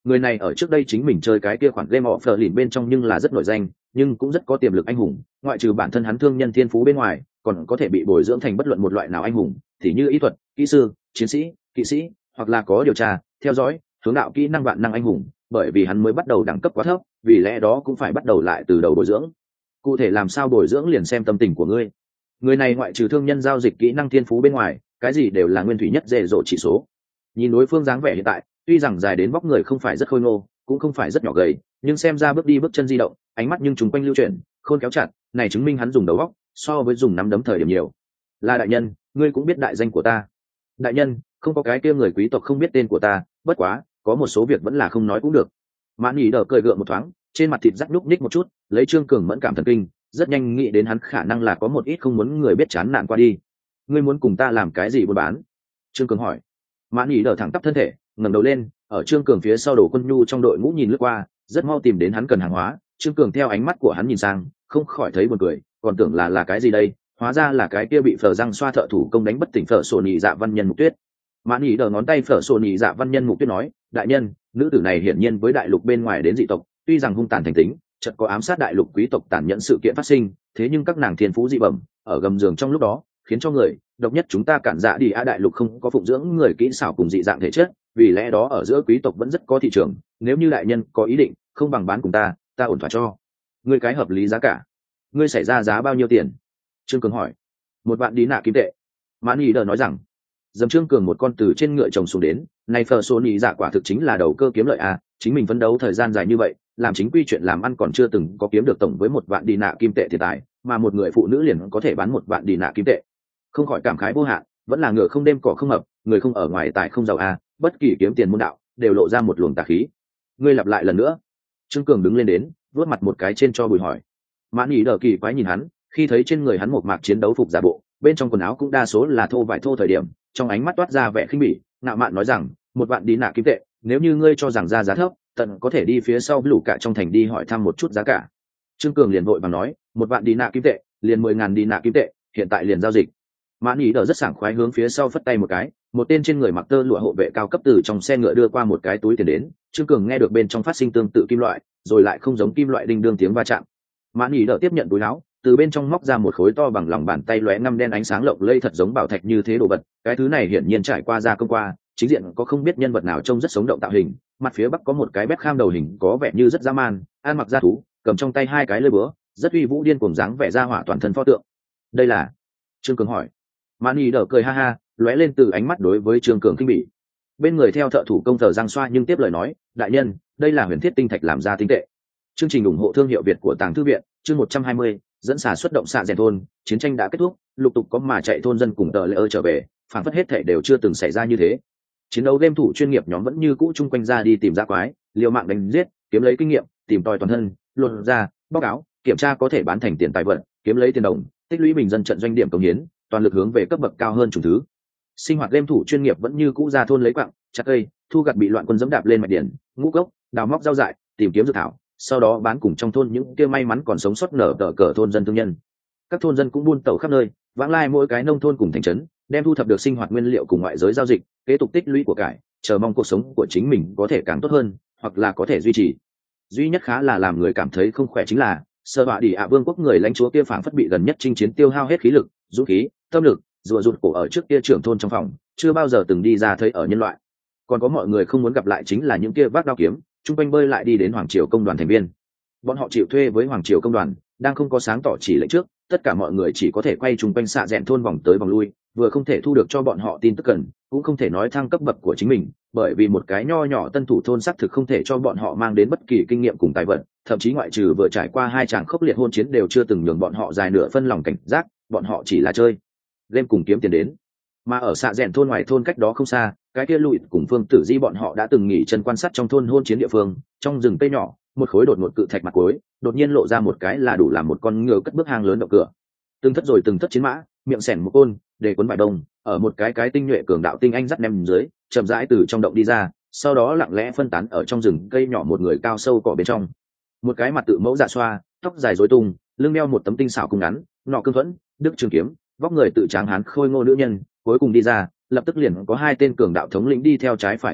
Người này ở trước đây chính mình chơi cái kia khoản game of lìn bên trong nhưng là rất nổi danh, nhưng cũng rất có tiềm lực anh hùng, ngoại trừ bản thân hắn thương nhân thiên phú bên ngoài, còn có thể bị bồi dưỡng thành bất luận một loại nào anh hùng, thì như ý thuật, kỹ sư, chiến sĩ, kỵ sĩ, hoặc là có điều tra, theo dõi, hướng đạo kỹ năng vạn năng anh hùng, bởi vì hắn mới bắt đầu đẳng cấp quá thấp, vì lẽ đó cũng phải bắt đầu lại từ đầu bồi dưỡng. Cụ thể làm sao bồi dưỡng liền xem tâm tình của ngươi. Người này ngoại trừ thương nhân giao dịch kỹ năng thiên phú bên ngoài, cái gì đều là nguyên thủy nhất dễ dỗ chỉ số. Nhìn đối phương dáng vẻ hiện tại, tuy rằng dài đến vóc người không phải rất khôi ngô, cũng không phải rất nhỏ gầy, nhưng xem ra bước đi bước chân di động, ánh mắt nhưng trùng quanh lưu chuyển, khôn kéo chặt, này chứng minh hắn dùng đầu óc so với dùng nắm đấm thời điểm nhiều. Là đại nhân, ngươi cũng biết đại danh của ta. Đại nhân, không có cái kia người quý tộc không biết tên của ta, bất quá có một số việc vẫn là không nói cũng được. Mãn Nhĩ đờ cười gượng một thoáng, trên mặt thịt rắc núc ních một chút, lấy Trương Cường mẫn cảm thần kinh, rất nhanh nghĩ đến hắn khả năng là có một ít không muốn người biết chán nản qua đi. Ngươi muốn cùng ta làm cái gì buôn bán? Trương Cường hỏi. Mãn Nhĩ đờ thẳng tắp thân thể, ngẩng đầu lên, ở Trương Cường phía sau Đồ Quân Nhu trong đội ngũ nhìn lướt qua, rất mau tìm đến hắn cần hàng hóa. Trương Cường theo ánh mắt của hắn nhìn sang, không khỏi thấy buồn cười, còn tưởng là là cái gì đây, hóa ra là cái kia bị phở răng xoa thợ thủ công đánh bất tỉnh phở sổ nhị dạ văn nhân Mục Tuyết. Mãn Nhĩ đờ ngón tay phở sổ nhị dạ văn nhân Mục Tuyết nói, đại nhân, nữ tử này hiển nhiên với đại lục bên ngoài đến dị tộc, tuy rằng hung tàn thành tính, chợt có ám sát đại lục quý tộc tàn nhẫn sự kiện phát sinh, thế nhưng các nàng thiên phú dị bẩm, ở gầm giường trong lúc đó, khiến cho người độc nhất chúng ta cản dạ đi a đại lục không có phụng dưỡng người kỹ xảo cùng dị dạng thể chất, vì lẽ đó ở giữa quý tộc vẫn rất có thị trường, nếu như đại nhân có ý định, không bằng bán cùng ta, ta ổn thỏa cho ngươi cái hợp lý giá cả. Ngươi xảy ra giá bao nhiêu tiền? Trương Cường hỏi. Một vạn đi nạ kim tệ. Mãn Nhĩ đờ nói rằng. Dầm Trương Cường một con từ trên ngựa chồng xuống đến, này phở sổ nhị dạ quả thực chính là đầu cơ kiếm lợi à, chính mình phấn đấu thời gian dài như vậy, làm chính quy chuyện làm ăn còn chưa từng có kiếm được tổng với một vạn đi nạ kim tệ thiệt tài, mà một người phụ nữ liền có thể bán một vạn đi nạ kim tệ. Không khỏi cảm khái vô hạn, vẫn là ngựa không đêm cỏ không hợp, người không ở ngoài tại không giàu à, bất kỳ kiếm tiền môn đạo đều lộ ra một luồng tà khí. Ngươi lặp lại lần nữa. Trương Cường đứng lên đến, vuốt mặt một cái trên cho bùi hỏi. Mãn Nhĩ đờ kỳ quái nhìn hắn, khi thấy trên người hắn một mạc chiến đấu phục giả bộ, bên trong quần áo cũng đa số là thô vải thô thời điểm, trong ánh mắt toát ra vẻ khinh bỉ, ngạo mạn nói rằng, một vạn đi nạ kim tệ, nếu như ngươi cho rằng ra giá thấp, tận có thể đi phía sau lũ cả trong thành đi hỏi thăm một chút giá cả. Trương Cường liền vội vàng nói, một vạn đi nạ kim tệ, liền mười ngàn đi nạ kim tệ, hiện tại liền giao dịch. Mãn Nhĩ đờ rất sảng khoái hướng phía sau phất tay một cái, một tên trên người mặc tơ lụa hộ vệ cao cấp từ trong xe ngựa đưa qua một cái túi tiền đến. Trương Cường nghe được bên trong phát sinh tương tự kim loại, rồi lại không giống kim loại đinh đương tiếng va chạm. Mãn Nhĩ đờ tiếp nhận túi áo, từ bên trong móc ra một khối to bằng lòng bàn tay lóe ngăm đen ánh sáng lộng lây thật giống bảo thạch như thế đồ vật. Cái thứ này hiển nhiên trải qua gia công qua, chính diện có không biết nhân vật nào trông rất sống động tạo hình, mặt phía bắc có một cái bếp kham đầu hình có vẻ như rất dã man, ăn mặc da thú, cầm trong tay hai cái lưỡi búa, rất uy vũ điên cuồng dáng vẻ ra hỏa toàn thân pho tượng. Đây là? Trương Cường hỏi. Mãn Nhĩ đờ cười ha ha, lóe lên từ ánh mắt đối với Trương Cường kinh bỉ. Bên người theo thợ thủ công thờ giang xoa nhưng tiếp lời nói, đại nhân, đây là huyền thiết tinh thạch làm ra tinh tệ. Chương trình ủng hộ thương hiệu Việt của Tàng Thư viện, chương một trăm hai mươi, dẫn xả xuất động xạ rèn thôn, chiến tranh đã kết thúc, lục tục có mà chạy thôn dân cùng tờ lễ ơ trở về, phản phất hết thể đều chưa từng xảy ra như thế. Chiến đấu game thủ chuyên nghiệp nhóm vẫn như cũ chung quanh ra đi tìm ra quái, liều mạng đánh giết, kiếm lấy kinh nghiệm, tìm tòi toàn thân, luận ra, báo cáo, kiểm tra có thể bán thành tiền tài vật, kiếm lấy tiền đồng, tích lũy bình dân trận doanh điểm cống hiến, toàn lực hướng về cấp bậc cao hơn chủng thứ. Sinh hoạt game thủ chuyên nghiệp vẫn như cũ ra thôn lấy quặng, chặt cây, thu gặt bị loạn quân dẫm đạp lên mạch điển, ngũ cốc, đào móc rau dại, tìm kiếm dược thảo, sau đó bán cùng trong thôn những kia may mắn còn sống sót nở tờ cờ thôn dân thương nhân. Các thôn dân cũng buôn tẩu khắp nơi, vãng lai mỗi cái nông thôn cùng thành trấn, đem thu thập được sinh hoạt nguyên liệu cùng ngoại giới giao dịch, kế tục tích lũy của cải, chờ mong cuộc sống của chính mình có thể càng tốt hơn, hoặc là có thể duy trì. Duy nhất khá là làm người cảm thấy không khỏe chính là sơ bạ đi ạ vương quốc người lãnh chúa kia phảng phất bị gần nhất chinh chiến tiêu hao hết khí lực, dũng khí, tâm lực, rùa rụt cổ ở trước kia trưởng thôn trong phòng, chưa bao giờ từng đi ra thấy ở nhân loại. Còn có mọi người không muốn gặp lại chính là những kia vác đao kiếm, chung quanh bơi lại đi đến hoàng triều công đoàn thành viên. Bọn họ chịu thuê với hoàng triều công đoàn, đang không có sáng tỏ chỉ lệnh trước, tất cả mọi người chỉ có thể quay chung quanh xạ rẽn thôn vòng tới vòng lui, vừa không thể thu được cho bọn họ tin tức cần, cũng không thể nói thăng cấp bậc của chính mình, bởi vì một cái nho nhỏ tân thủ thôn xác thực không thể cho bọn họ mang đến bất kỳ kinh nghiệm cùng tài vận, thậm chí ngoại trừ vừa trải qua hai tràng khốc liệt hôn chiến đều chưa từng nhường bọn họ dài nửa phân lòng cảnh giác, bọn họ chỉ là chơi game cùng kiếm tiền đến. Mà ở xạ rẽn thôn ngoài thôn cách đó không xa, cái kia lụi cùng Phương Tử Di bọn họ đã từng nghỉ chân quan sát trong thôn hôn chiến địa phương, trong rừng cây nhỏ, một khối đột ngột cự thạch mặt cuối, đột nhiên lộ ra một cái là đủ làm một con ngựa cất bước hang lớn động cửa. Từng thất rồi từng thất chiến mã, miệng xẻn một côn, để cuốn vải đông, ở một cái cái tinh nhuệ cường đạo tinh anh dắt ném dưới, chậm rãi từ trong động đi ra, sau đó lặng lẽ phân tán ở trong rừng cây nhỏ một người cao sâu cỏ bên trong. Một cái mặt tự mẫu dạ xoa, tóc dài rối tung, lưng đeo một tấm tinh xảo cung ngắn, nọ cương thuẫn, đức trường kiếm, vóc người tự tráng hán khôi ngô nữ nhân, cuối cùng đi ra, lập tức liền có hai tên cường đạo thống lĩnh đi theo trái phải hộ vệ,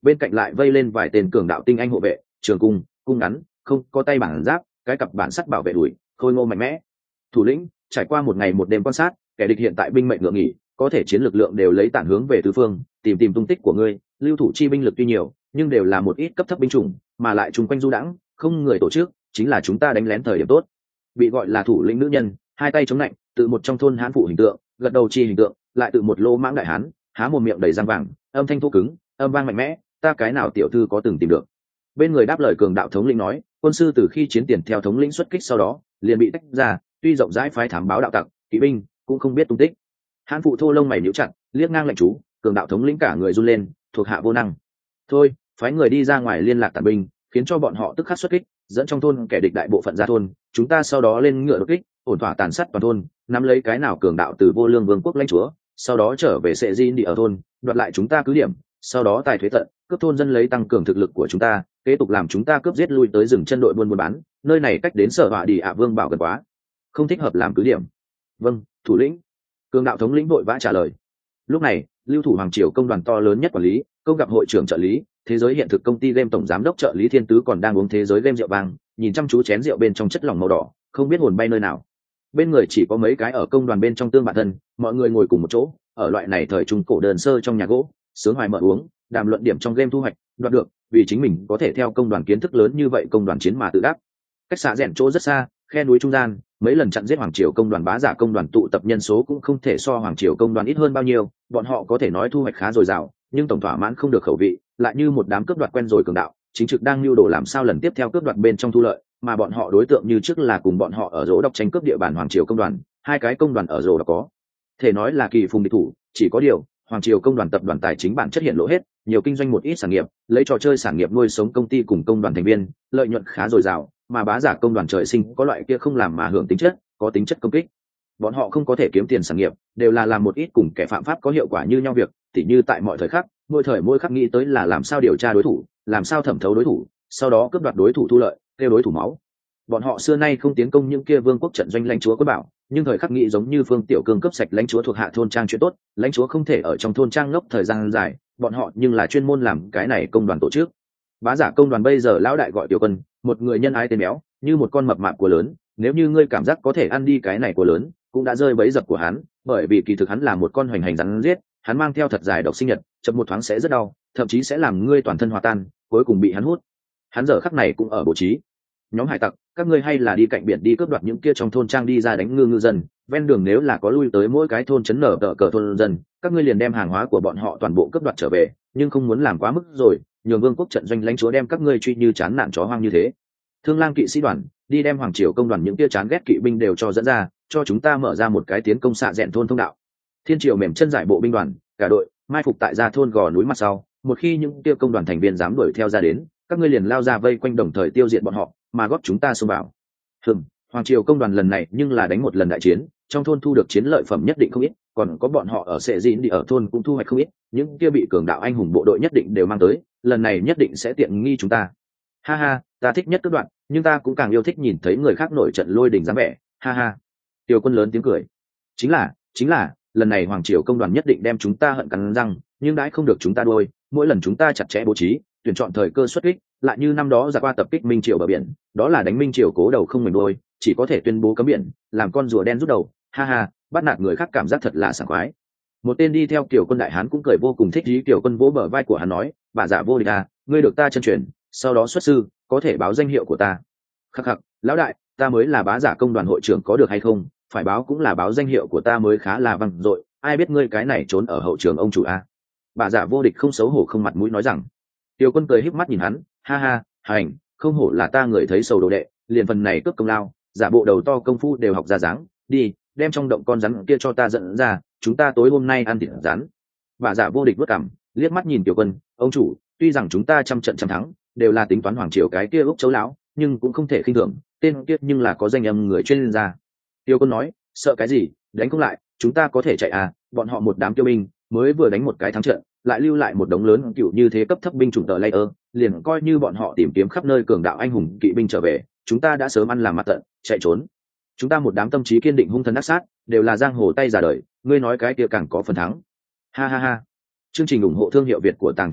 bên cạnh lại vây lên vài tên cường đạo tinh anh hộ vệ, trường cung cung ngắn, không có tay bản giáp, cái cặp bản sắt bảo vệ đuổi, khôi ngô mạnh mẽ. Thủ lĩnh, trải qua một ngày một đêm quan sát, kẻ địch hiện tại binh mệnh ngượng nghỉ, có thể chiến lực lượng đều lấy tản hướng về tứ phương, tìm tìm tung tích của ngươi. Lưu thủ chi binh lực tuy nhiều, nhưng đều là một ít cấp thấp binh chủng, mà lại chung quanh du đãng, không người tổ chức, chính là chúng ta đánh lén thời điểm tốt. Bị gọi là thủ lĩnh nữ nhân, hai tay chống lạnh, tự một trong thôn hán phụ hình tượng, gật đầu chi hình tượng, lại tự một lô mãng đại hán, há mồm miệng đầy răng vàng, âm thanh thô cứng, âm vang mạnh mẽ, ta cái nào tiểu thư có từng tìm được. Bên người đáp lời cường đạo thống lĩnh nói, quân sư từ khi chiến tiền theo thống lĩnh xuất kích sau đó, liền bị tách ra, tuy rộng rãi phái thám báo đạo tặc, kỵ binh cũng không biết tung tích. Hán phụ thô lông mày nhíu chặt, liếc ngang lệnh chú, cường đạo thống lĩnh cả người run lên, thuộc hạ vô năng. Thôi, phái người đi ra ngoài liên lạc tàn binh, khiến cho bọn họ tức khắc xuất kích, dẫn trong thôn kẻ địch đại bộ phận ra thôn, chúng ta sau đó lên ngựa đột kích, ổn thỏa tàn sát toàn thôn, nắm lấy cái nào cường đạo từ vô lương vương quốc lãnh chúa, sau đó trở về sệ di đi ở thôn, đoạt lại chúng ta cứ điểm, sau đó tài thuế tận, cướp thôn dân lấy tăng cường thực lực của chúng ta, kế tục làm chúng ta cướp giết lui tới rừng chân đội buôn buôn bán, nơi này cách đến sở họa đi ạ vương bảo gần quá, không thích hợp làm cứ điểm. Vâng, thủ lĩnh. Cường đạo thống lĩnh vội vã trả lời. Lúc này, lưu thủ hoàng triều công đoàn to lớn nhất quản lý, công gặp hội trưởng trợ lý, thế giới hiện thực công ty game tổng giám đốc trợ lý thiên tứ còn đang uống thế giới game rượu vang, nhìn chăm chú chén rượu bên trong chất lỏng màu đỏ, không biết hồn bay nơi nào. Bên người chỉ có mấy cái ở công đoàn bên trong tương bản thân, mọi người ngồi cùng một chỗ, ở loại này thời trung cổ đơn sơ trong nhà gỗ, sướng hoài mở uống, đàm luận điểm trong game thu hoạch, đoạt được, vì chính mình có thể theo công đoàn kiến thức lớn như vậy công đoàn chiến mà tự đắc. Cách xạ rèn chỗ rất xa, khe núi trung gian, mấy lần chặn giết hoàng triều công đoàn bá giả công đoàn tụ tập nhân số cũng không thể so hoàng triều công đoàn ít hơn bao nhiêu, bọn họ có thể nói thu hoạch khá dồi dào, nhưng tổng thỏa mãn không được khẩu vị, lại như một đám cướp đoạt quen rồi cường đạo, chính trực đang lưu đồ làm sao lần tiếp theo cướp đoạt bên trong thu lợi, mà bọn họ đối tượng như trước là cùng bọn họ ở rỗ độc tranh cướp địa bàn hoàng triều công đoàn, hai cái công đoàn ở rỗ độc có thể nói là kỳ phùng địch thủ, chỉ có điều hoàng triều công đoàn tập đoàn tài chính bản chất hiện lộ hết, nhiều kinh doanh một ít sản nghiệp, lấy trò chơi sản nghiệp nuôi sống công ty cùng công đoàn thành viên, lợi nhuận khá dồi dào, mà bá giả công đoàn trời sinh có loại kia không làm mà hưởng tính chất, có tính chất công kích. Bọn họ không có thể kiếm tiền sản nghiệp, đều là làm một ít cùng kẻ phạm pháp có hiệu quả như nhau việc, tỉ như tại mọi thời khắc, mỗi thời mỗi khắc nghĩ tới là làm sao điều tra đối thủ, làm sao thẩm thấu đối thủ, sau đó cướp đoạt đối thủ thu lợi, tiêu đối thủ máu. Bọn họ xưa nay không tiến công những kia vương quốc trận doanh lãnh chúa có bảo, nhưng thời khắc nghĩ giống như Phương Tiểu Cương cướp sạch lãnh chúa thuộc hạ thôn trang chuyện tốt, lãnh chúa không thể ở trong thôn trang ngốc thời gian dài, bọn họ nhưng là chuyên môn làm cái này công đoàn tổ chức. Bá giả công đoàn bây giờ lão đại gọi Tiểu Quân, một người nhân ái tên béo, như một con mập mạp của lớn, nếu như ngươi cảm giác có thể ăn đi cái này của lớn, cũng đã rơi bẫy dập của hắn, bởi vì kỳ thực hắn là một con hoành hành rắn giết, hắn mang theo thật dài độc sinh nhật, chậm một thoáng sẽ rất đau, thậm chí sẽ làm ngươi toàn thân hòa tan, cuối cùng bị hắn hút. Hắn giờ khắc này cũng ở bố trí. Nhóm hải tặc, các ngươi hay là đi cạnh biển đi cướp đoạt những kia trong thôn trang đi ra đánh ngư ngư dân, ven đường nếu là có lui tới mỗi cái thôn chấn nở tờ cờ thôn dân, các ngươi liền đem hàng hóa của bọn họ toàn bộ cướp đoạt trở về, nhưng không muốn làm quá mức rồi, nhường vương quốc trận doanh lãnh chúa đem các ngươi truy như chán nản chó hoang như thế. Thương lang kỵ sĩ đoàn, đi đem hoàng triều công đoàn những kia chán ghét kỵ binh đều cho dẫn ra, cho chúng ta mở ra một cái tiến công xạ rẽn thôn thông đạo. Thiên triều mềm chân giải bộ binh đoàn, cả đội mai phục tại gia thôn gò núi mặt sau, một khi những kia công đoàn thành viên dám đuổi theo ra đến, các ngươi liền lao ra vây quanh đồng thời tiêu diệt bọn họ, mà góp chúng ta xông vào. Hừm, hoàng triều công đoàn lần này nhưng là đánh một lần đại chiến, trong thôn thu được chiến lợi phẩm nhất định không ít, còn có bọn họ ở sệ dĩn đi ở thôn cũng thu hoạch không ít, những kia bị cường đạo anh hùng bộ đội nhất định đều mang tới, lần này nhất định sẽ tiện nghi chúng ta. Ha ha, ta thích nhất các đoạn, nhưng ta cũng càng yêu thích nhìn thấy người khác nổi trận lôi đình dáng vẻ. Ha ha. Tiểu Quân lớn tiếng cười. Chính là, chính là, lần này hoàng triều công đoàn nhất định đem chúng ta hận cắn răng, nhưng đãi không được chúng ta đuôi, mỗi lần chúng ta chặt chẽ bố trí, tuyển chọn thời cơ xuất kích, lại như năm đó ra qua tập kích minh triều bờ biển, đó là đánh minh triều cố đầu không mình đuôi, chỉ có thể tuyên bố cấm biển, làm con rùa đen rút đầu. Ha ha, bắt nạt người khác cảm giác thật là sảng khoái. Một tên đi theo Kiều Quân đại hán cũng cười vô cùng thích ý. Kiều Quân vỗ bờ vai của hắn nói, bà giả vô địch à, ngươi được ta chân truyền, sau đó xuất sư, có thể báo danh hiệu của ta. Khắc khắc, lão đại, ta mới là bá giả công đoàn hội trưởng có được hay không, phải báo cũng là báo danh hiệu của ta mới khá là vang dội, ai biết ngươi cái này trốn ở hậu trường ông chủ a. Bà giả vô địch không xấu hổ không mặt mũi nói rằng. Tiêu Quân cười híp mắt nhìn hắn, ha ha, hành, không hổ là ta người thấy sầu đồ đệ, liền phần này cướp công lao, giả bộ đầu to công phu đều học ra dáng, đi, đem trong động con rắn kia cho ta dẫn ra, chúng ta tối hôm nay ăn thịt rắn. Bà giả vô địch vất cảm, liếc mắt nhìn Tiêu Quân, ông chủ, tuy rằng chúng ta trăm trận trăm thắng, đều là tính toán hoàng triều cái kia úc chấu lão, nhưng cũng không thể khinh thường, tên kia nhưng là có danh âm người chuyên gia. Tiêu Quân nói, sợ cái gì, đánh không lại, chúng ta có thể chạy à, bọn họ một đám tiêu binh, mới vừa đánh một cái thắng trận, lại lưu lại một đống lớn cựu như thế cấp thấp binh chủng tờ layer, liền coi như bọn họ tìm kiếm khắp nơi cường đạo anh hùng kỵ binh trở về, chúng ta đã sớm ăn làm mặt tận, chạy trốn. Chúng ta một đám tâm trí kiên định hung thần ác sát, đều là giang hồ tay già đời, ngươi nói cái kia càng có phần thắng. Ha ha ha. Chương trình ủng hộ thương hiệu Việt của Tàng Thư viện,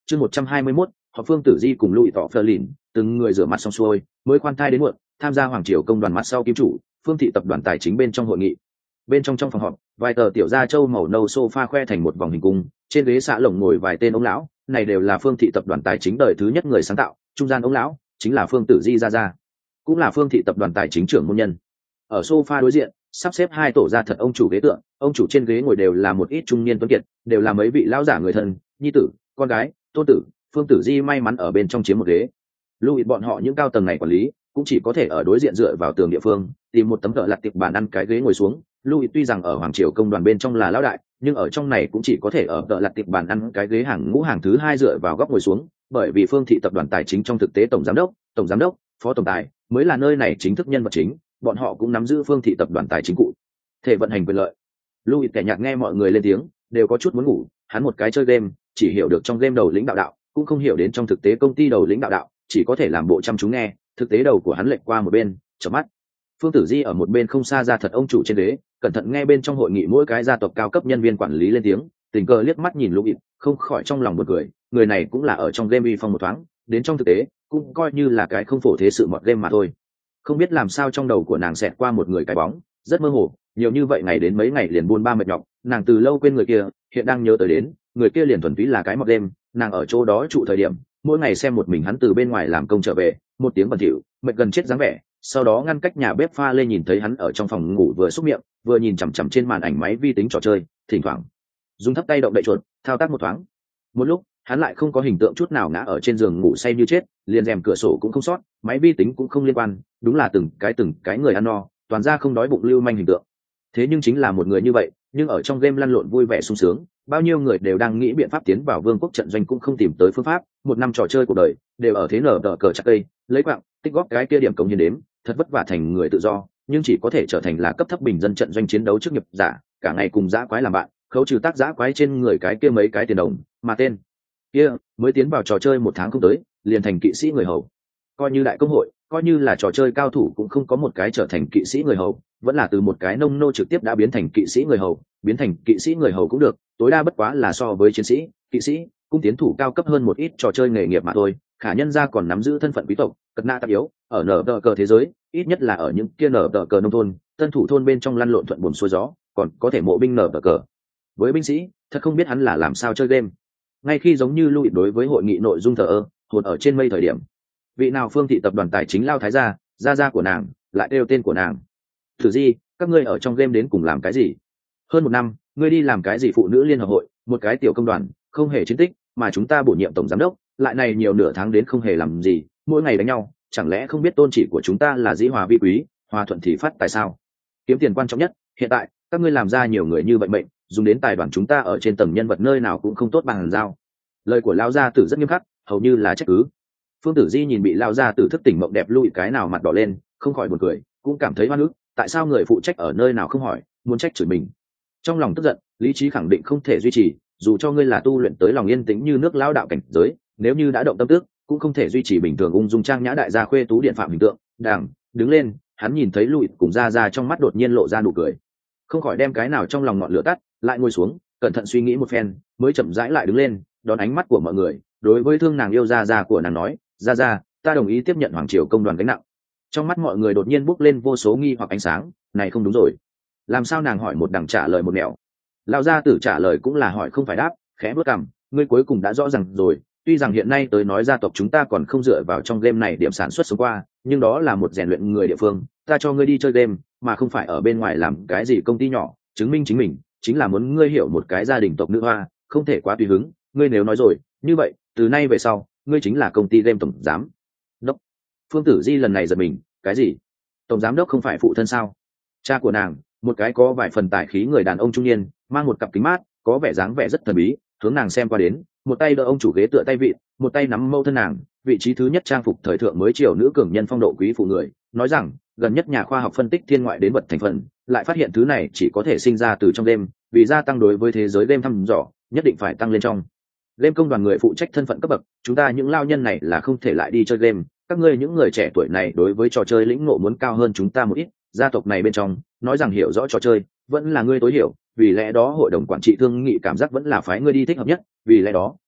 chương một trăm hai mươi mốt, họ Phương Tử Di cùng Lụy Tọ Phơ Lìn, từng người rửa mặt xong xuôi, mới khoan thai đến muộn, tham gia hoàng triều công đoàn mặt sau kim chủ, Phương thị tập đoàn tài chính bên trong hội nghị. Bên trong trong phòng họp, vài tờ tiểu gia châu màu nâu sofa khoe thành một vòng hình cung, trên ghế xạ lồng ngồi vài tên ông lão, này đều là Phương thị tập đoàn tài chính đời thứ nhất người sáng tạo, trung gian ông lão chính là Phương Tử Di gia gia, cũng là Phương thị tập đoàn tài chính trưởng môn nhân. Ở sofa đối diện, sắp xếp hai tổ gia thật ông chủ ghế tượng, ông chủ trên ghế ngồi đều là một ít trung niên tuấn kiệt, đều là mấy vị lão giả người thân, nhi tử, con gái, tôn tử. Phương Tử Di may mắn ở bên trong chiếm một ghế. Lưu ý bọn họ những cao tầng này quản lý cũng chỉ có thể ở đối diện dựa vào tường địa phương tìm một tấm cỡ lặt tiệp bàn ăn cái ghế ngồi xuống. Lưu ý tuy rằng ở hoàng triều công đoàn bên trong là lão đại, nhưng ở trong này cũng chỉ có thể ở cỡ lặt tiệp bàn ăn cái ghế hàng ngũ hàng thứ hai dựa vào góc ngồi xuống, bởi vì Phương thị tập đoàn tài chính trong thực tế tổng giám đốc, tổng giám đốc, phó tổng tài mới là nơi này chính thức nhân vật chính, bọn họ cũng nắm giữ Phương thị tập đoàn tài chính cụ thể vận hành quyền lợi. Lưu ý kẻ nhạc nghe mọi người lên tiếng đều có chút muốn ngủ, hắn một cái chơi game chỉ hiểu được trong game đầu lĩnh đạo đạo, cũng không hiểu đến trong thực tế công ty đầu lĩnh đạo đạo, chỉ có thể làm bộ chăm chú nghe. Thực tế đầu của hắn lệch qua một bên, chớp mắt. Phương Tử Di ở một bên không xa ra thật ông chủ trên ghế, cẩn thận nghe bên trong hội nghị mỗi cái gia tộc cao cấp nhân viên quản lý lên tiếng, tình cờ liếc mắt nhìn Lục Ịp, không khỏi trong lòng một cười, người này cũng là ở trong game uy phong một thoáng, đến trong thực tế cũng coi như là cái không phổ thế sự mọt game mà thôi. Không biết làm sao trong đầu của nàng xẹt qua một người cái bóng, rất mơ hồ, nhiều như vậy ngày đến mấy ngày liền buôn ba mệt nhọc, nàng từ lâu quên người kia, hiện đang nhớ tới đến, người kia liền thuần túy là cái mọt game, nàng ở chỗ đó trụ thời điểm, mỗi ngày xem một mình hắn từ bên ngoài làm công trở về, một tiếng bẩn thỉu, mệt gần chết dáng vẻ, sau đó ngăn cách nhà bếp pha lê nhìn thấy hắn ở trong phòng ngủ vừa xúc miệng, vừa nhìn chằm chằm trên màn ảnh máy vi tính trò chơi, thỉnh thoảng dùng thấp tay động đậy chuột, thao tác một thoáng. Một lúc, hắn lại không có hình tượng chút nào ngã ở trên giường ngủ say như chết, liền rèm cửa sổ cũng không sót, máy vi tính cũng không liên quan, đúng là từng cái từng cái người ăn no, toàn ra không đói bụng lưu manh hình tượng. Thế nhưng chính là một người như vậy, nhưng ở trong game lăn lộn vui vẻ sung sướng, bao nhiêu người đều đang nghĩ biện pháp tiến vào vương quốc trận doanh cũng không tìm tới phương pháp, một năm trò chơi cuộc đời đều ở thế nở đỡ cờ chặt cây, lấy quạng tích góp cái kia điểm cống hiến đếm, thật vất vả thành người tự do, nhưng chỉ có thể trở thành là cấp thấp bình dân trận doanh chiến đấu trước nghiệp giả, cả ngày cùng dã quái làm bạn, khấu trừ tác dã quái trên người cái kia mấy cái tiền đồng, mà tên kia mới tiến vào trò chơi một tháng không tới, liền thành kỵ sĩ người hầu. Coi như đại công hội, coi như là trò chơi cao thủ cũng không có một cái trở thành kỵ sĩ người hầu, vẫn là từ một cái nông nô trực tiếp đã biến thành kỵ sĩ người hầu, biến thành kỵ sĩ người hầu cũng được, tối đa bất quá là so với chiến sĩ, kỵ sĩ, cung tiến thủ cao cấp hơn một ít trò chơi nghề nghiệp mà thôi. Khả nhân gia còn nắm giữ thân phận quý tộc, cật nạ tạp yếu, ở nở tờ cờ thế giới, ít nhất là ở những kia nở tờ cờ nông thôn, tân thủ thôn bên trong lăn lộn thuận buồm xuôi gió, còn có thể mộ binh nở tờ cờ. Với binh sĩ, thật không biết hắn là làm sao chơi game. Ngay khi giống như Louis đối với hội nghị nội dung thờ ơ, hồn ở trên mây thời điểm, vị nào Phương thị tập đoàn tài chính lao thái gia, gia gia của nàng, lại đều tên của nàng. Thử Di, các ngươi ở trong game đến cùng làm cái gì? Hơn một năm, ngươi đi làm cái gì phụ nữ liên hợp hội, một cái tiểu công đoàn, không hề chiến tích, mà chúng ta bổ nhiệm tổng giám đốc, lại này nhiều nửa tháng đến không hề làm gì, mỗi ngày đánh nhau, chẳng lẽ không biết tôn chỉ của chúng ta là dĩ hòa vi quý, hòa thuận thì phát tại sao? Kiếm tiền quan trọng nhất, hiện tại, các ngươi làm ra nhiều người như vậy mệnh, dùng đến tài đoàn chúng ta ở trên tầng nhân vật nơi nào cũng không tốt bằng giao. Lời của lão gia tử rất nghiêm khắc, hầu như là trách cứ. Phương Tử Di nhìn bị lão gia tử thức tỉnh mộng đẹp lùi cái nào mặt đỏ lên, không khỏi buồn cười, cũng cảm thấy oan ức, tại sao người phụ trách ở nơi nào không hỏi, muốn trách chửi mình. Trong lòng tức giận, lý trí khẳng định không thể duy trì, dù cho ngươi là tu luyện tới lòng yên tĩnh như nước lão đạo cảnh giới, nếu như đã động tâm tức, cũng không thể duy trì bình thường ung dung trang nhã đại gia khuê tú điện phạm hình tượng. Đàng, đứng lên, hắn nhìn thấy lùi cùng ra ra trong mắt đột nhiên lộ ra nụ cười, không khỏi đem cái nào trong lòng ngọn lửa tắt, lại ngồi xuống, cẩn thận suy nghĩ một phen, mới chậm rãi lại đứng lên, đón ánh mắt của mọi người, đối với thương nàng yêu ra ra của nàng nói, ra ra, ta đồng ý tiếp nhận hoàng triều công đoàn gánh nặng. Trong mắt mọi người đột nhiên bốc lên vô số nghi hoặc ánh sáng, này không đúng rồi, làm sao nàng hỏi một đằng trả lời một nẻo. Lão gia tử trả lời cũng là hỏi không phải đáp, khẽ bước cằm, ngươi cuối cùng đã rõ ràng rồi, tuy rằng hiện nay tới nói gia tộc chúng ta còn không dựa vào trong game này điểm sản xuất sống qua, nhưng đó là một rèn luyện người địa phương, ta cho ngươi đi chơi game mà không phải ở bên ngoài làm cái gì công ty nhỏ, chứng minh chính mình, chính là muốn ngươi hiểu một cái gia đình tộc nữ hoa, không thể quá tùy hứng, ngươi nếu nói rồi, như vậy, từ nay về sau, ngươi chính là công ty game tổng giám đốc. Phương Tử Di lần này giật mình, cái gì? Tổng giám đốc không phải phụ thân sao? Cha của nàng, một cái có vài phần tài khí người đàn ông trung niên, mang một cặp kính mát, có vẻ dáng vẻ rất thần bí, hướng nàng xem qua đến, một tay đỡ ông chủ ghế tựa tay vịn, một tay nắm mâu thân nàng, vị trí thứ nhất trang phục thời thượng mới triều nữ cường nhân phong độ quý phụ người, nói rằng gần nhất nhà khoa học phân tích thiên ngoại đến vật thành phần, lại phát hiện thứ này chỉ có thể sinh ra từ trong game, vì gia tăng đối với thế giới game thăm dò, nhất định phải tăng lên trong game công đoàn người phụ trách thân phận cấp bậc, chúng ta những lao nhân này là không thể lại đi chơi game, các ngươi những người trẻ tuổi này đối với trò chơi lĩnh ngộ muốn cao hơn chúng ta một ít, gia tộc này bên trong nói rằng hiểu rõ trò chơi vẫn là ngươi tối hiểu, vì lẽ đó hội đồng quản trị thương nghị cảm giác vẫn là phái ngươi đi thích hợp nhất, vì lẽ đó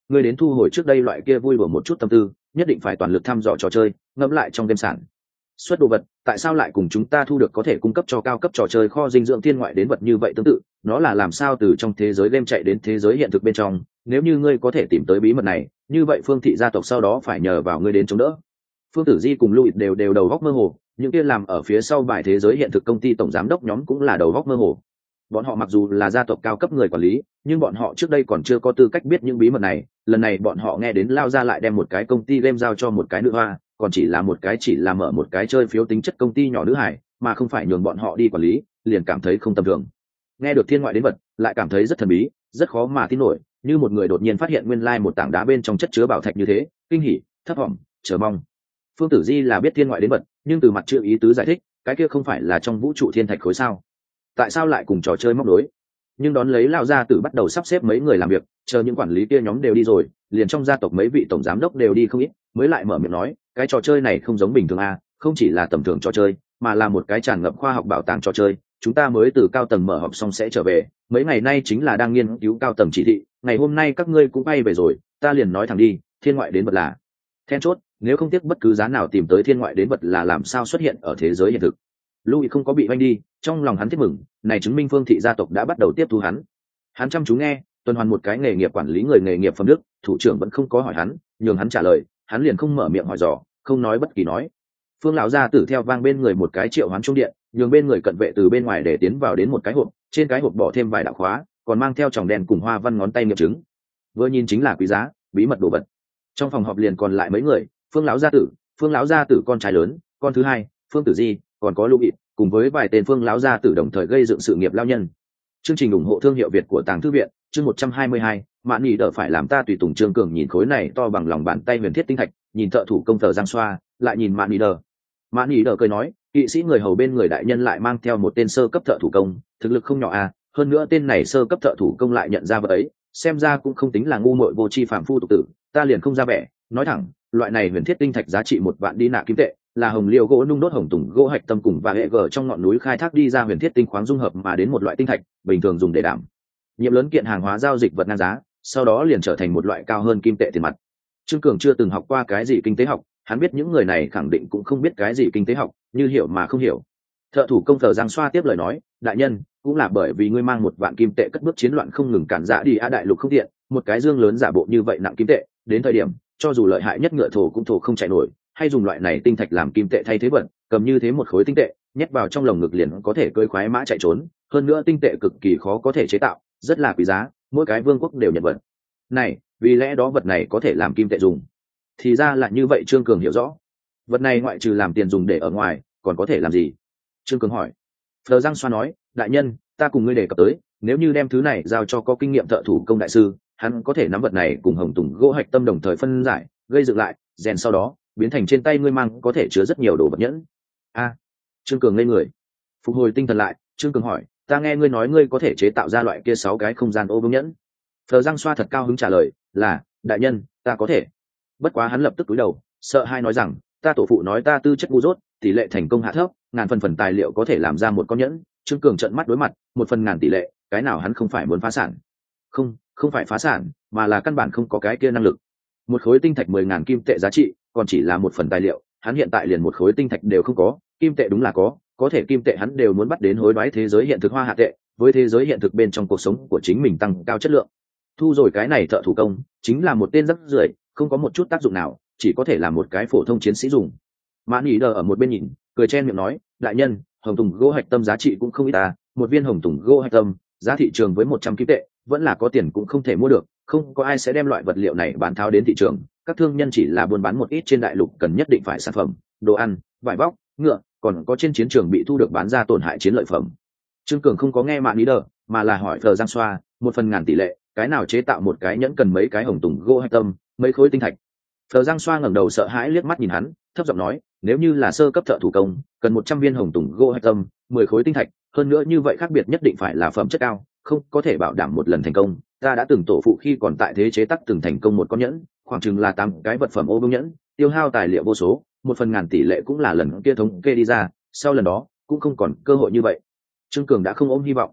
ngươi đến thu hồi trước đây loại kia vui đùa một chút tâm tư, nhất định phải toàn lực thăm dò trò chơi, ngẫm lại trong game sản xuất đồ vật tại sao lại cùng chúng ta thu được có thể cung cấp cho cao cấp trò chơi kho dinh dưỡng thiên ngoại đến vật như vậy tương tự, nó là làm sao từ trong thế giới game chạy đến thế giới hiện thực bên trong. Nếu như ngươi có thể tìm tới bí mật này, như vậy Phương thị gia tộc sau đó phải nhờ vào ngươi đến chống đỡ. Phương Tử Di cùng Louis đều đều đầu góc mơ hồ, những kia làm ở phía sau bài thế giới hiện thực công ty tổng giám đốc nhóm cũng là đầu góc mơ hồ. Bọn họ mặc dù là gia tộc cao cấp người quản lý, nhưng bọn họ trước đây còn chưa có tư cách biết những bí mật này. Lần này bọn họ nghe đến Lao Gia lại đem một cái công ty game giao cho một cái nữ hoa, còn chỉ là một cái chỉ là mở một cái chơi phiếu tính chất công ty nhỏ nữ hải, mà không phải nhường bọn họ đi quản lý, liền cảm thấy không tầm thường. Nghe được thiên ngoại đến vật, lại cảm thấy rất thần bí, rất khó mà tin nổi, như một người đột nhiên phát hiện nguyên lai một tảng đá bên trong chất chứa bảo thạch như thế, kinh hỉ, thấp vọng, chờ mong. Phương Tử Di là biết thiên ngoại đến vật, nhưng từ mặt chưa ý tứ giải thích, cái kia không phải là trong vũ trụ thiên thạch khối sao? Tại sao lại cùng trò chơi móc đối? Nhưng đón lấy Lão gia tử bắt đầu sắp xếp mấy người làm việc, chờ những quản lý kia nhóm đều đi rồi, liền trong gia tộc mấy vị tổng giám đốc đều đi không ít, mới lại mở miệng nói, cái trò chơi này không giống bình thường a, không chỉ là tầm thường trò chơi, mà là một cái tràn ngập khoa học bảo tàng trò chơi. Chúng ta mới từ cao tầng mở họp xong sẽ trở về, mấy ngày nay chính là đang nghiên cứu cao tầng chỉ thị, ngày hôm nay các ngươi cũng bay về rồi, ta liền nói thẳng đi, thiên ngoại đến vật là then chốt, nếu không tiếc bất cứ giá nào tìm tới thiên ngoại đến vật là làm sao xuất hiện ở thế giới hiện thực. Louis không có bị oanh đi, trong lòng hắn thiết mừng, này chứng minh Phương thị gia tộc đã bắt đầu tiếp thu hắn. Hắn chăm chú nghe, tuần hoàn một cái nghề nghiệp quản lý người nghề nghiệp phẩm đức, thủ trưởng vẫn không có hỏi hắn, nhường hắn trả lời, hắn liền không mở miệng hỏi dò, không nói bất kỳ nói. Phương lão gia tử theo vang bên người một cái triệu hoán trung điện, nhường bên người cận vệ từ bên ngoài để tiến vào đến một cái hộp, trên cái hộp bỏ thêm vài đạo khóa, còn mang theo tròng đèn cùng hoa văn ngón tay nghiệm chứng. Vừa nhìn chính là quý giá, bí mật đồ vật. Trong phòng họp liền còn lại mấy người, Phương lão gia tử, Phương lão gia tử con trai lớn, con thứ hai, Phương Tử Di, còn có Louis, cùng với vài tên Phương lão gia tử đồng thời gây dựng sự nghiệp lao nhân. Chương trình ủng hộ thương hiệu Việt của Tàng Thư viện, chương một trăm hai mươi hai, Mạn Nghị đỡ phải làm ta tùy tùng. Trương Cường nhìn khối này to bằng lòng bàn tay huyền thiết tinh thạch, nhìn thợ thủ công thợ giang xoa, lại nhìn Mạn Nghị đỡ. Mạn Nghị đỡ cười nói, kỵ sĩ người hầu bên người đại nhân lại mang theo một tên sơ cấp thợ thủ công, thực lực không nhỏ à, hơn nữa tên này sơ cấp thợ thủ công lại nhận ra vật ấy, xem ra cũng không tính là ngu muội vô tri phạm phu tục tử, ta liền không ra vẻ, nói thẳng, loại này huyền thiết tinh thạch giá trị một vạn đi nạ kim tệ, là hồng liêu gỗ nung đốt hồng tùng gỗ hạch tâm cùng và hệ gờ trong ngọn núi khai thác đi ra huyền thiết tinh khoáng dung hợp mà đến một loại tinh thạch, bình thường dùng để đảm nhiệm lớn kiện hàng hóa giao dịch vật ngang giá, sau đó liền trở thành một loại cao hơn kim tệ tiền mặt. Trương Cường chưa từng học qua cái gì kinh tế học, hắn biết những người này khẳng định cũng không biết cái gì kinh tế học, như hiểu mà không hiểu. Thợ thủ công thờ giang xoa tiếp lời nói, đại nhân, cũng là bởi vì ngươi mang một vạn kim tệ cất bước chiến loạn không ngừng cản dạ đi a đại lục không tiện, một cái dương lớn giả bộ như vậy nặng kim tệ, đến thời điểm cho dù lợi hại nhất ngựa thổ cũng thổ không chạy nổi, hay dùng loại này tinh thạch làm kim tệ thay thế vật, cầm như thế một khối tinh tệ nhét vào trong lồng ngực liền có thể cơi khoái mã chạy trốn. Hơn nữa tinh tệ cực kỳ khó có thể chế tạo, rất là quý giá, mỗi cái vương quốc đều nhận vật này, vì lẽ đó vật này có thể làm kim tệ dùng. Thì ra là như vậy. Trương Cường hiểu rõ, vật này ngoại trừ làm tiền dùng để ở ngoài còn có thể làm gì? Trương Cường hỏi. Phờ Giang Xoa nói, đại nhân, ta cùng ngươi đề cập tới, nếu như đem thứ này giao cho có kinh nghiệm thợ thủ công đại sư, hắn có thể nắm vật này cùng hồng tùng gỗ hạch tâm đồng thời phân giải, gây dựng lại, rèn sau đó biến thành trên tay ngươi mang có thể chứa rất nhiều đồ vật nhẫn. A, à, Trương Cường ngây người, phục hồi tinh thần lại. Trương Cường hỏi, ta nghe ngươi nói ngươi có thể chế tạo ra loại kia sáu cái không gian ô vương nhẫn. Phờ Giang Xoa thật cao hứng trả lời, là, đại nhân, ta có thể. Bất quá hắn lập tức cúi đầu, sợ hai nói rằng, ta tổ phụ nói ta tư chất ngu dốt, tỷ lệ thành công hạ thấp, ngàn phần phần tài liệu có thể làm ra một con nhẫn. Trương Cường trợn mắt đối mặt, một phần ngàn tỷ lệ, cái nào hắn không phải muốn phá sản? Không, không phải phá sản, mà là căn bản không có cái kia năng lực. Một khối tinh thạch mười ngàn kim tệ giá trị, còn chỉ là một phần tài liệu, hắn hiện tại liền một khối tinh thạch đều không có. Kim tệ đúng là có, có thể kim tệ hắn đều muốn bắt đến hối đoái thế giới hiện thực hoa hạ tệ, với thế giới hiện thực bên trong cuộc sống của chính mình tăng cao chất lượng. Thu rồi cái này thợ thủ công chính là một tên rắc rưởi, không có một chút tác dụng nào, chỉ có thể là một cái phổ thông chiến sĩ dùng. Mãn Ý đờ ở một bên nhìn, cười chen miệng nói, đại nhân, hồng tùng gỗ hạch tâm giá trị cũng không ít ta, một viên hồng tùng gỗ hạch tâm giá thị trường với một trăm kim tệ, vẫn là có tiền cũng không thể mua được, không có ai sẽ đem loại vật liệu này bán tháo đến thị trường. Các thương nhân chỉ là buôn bán một ít trên đại lục cần nhất định phải sản phẩm, đồ ăn, vải vóc, ngựa, còn có trên chiến trường bị thu được bán ra tổn hại chiến lợi phẩm. Trương Cường không có nghe Mạn Ý đờ, mà là hỏi Phờ Giang Xoa, một phần ngàn tỷ lệ, cái nào chế tạo một cái nhẫn cần mấy cái hồng tùng gỗ hạch tâm, mấy khối tinh thạch? Phờ Giang Xoa ngẩng đầu sợ hãi liếc mắt nhìn hắn, thấp giọng nói, nếu như là sơ cấp thợ thủ công, cần một trăm viên hồng tùng gỗ hạch tâm, mười khối tinh thạch, hơn nữa như vậy khác biệt nhất định phải là phẩm chất cao, không có thể bảo đảm một lần thành công. Ta đã từng tổ phụ khi còn tại thế chế tác từng thành công một con nhẫn, khoảng chừng là tám cái vật phẩm ô vương nhẫn, tiêu hao tài liệu vô số, một phần ngàn tỷ lệ cũng là lần kia thống kê đi ra, sau lần đó cũng không còn cơ hội như vậy. Trương Cường đã không ôm hy vọng.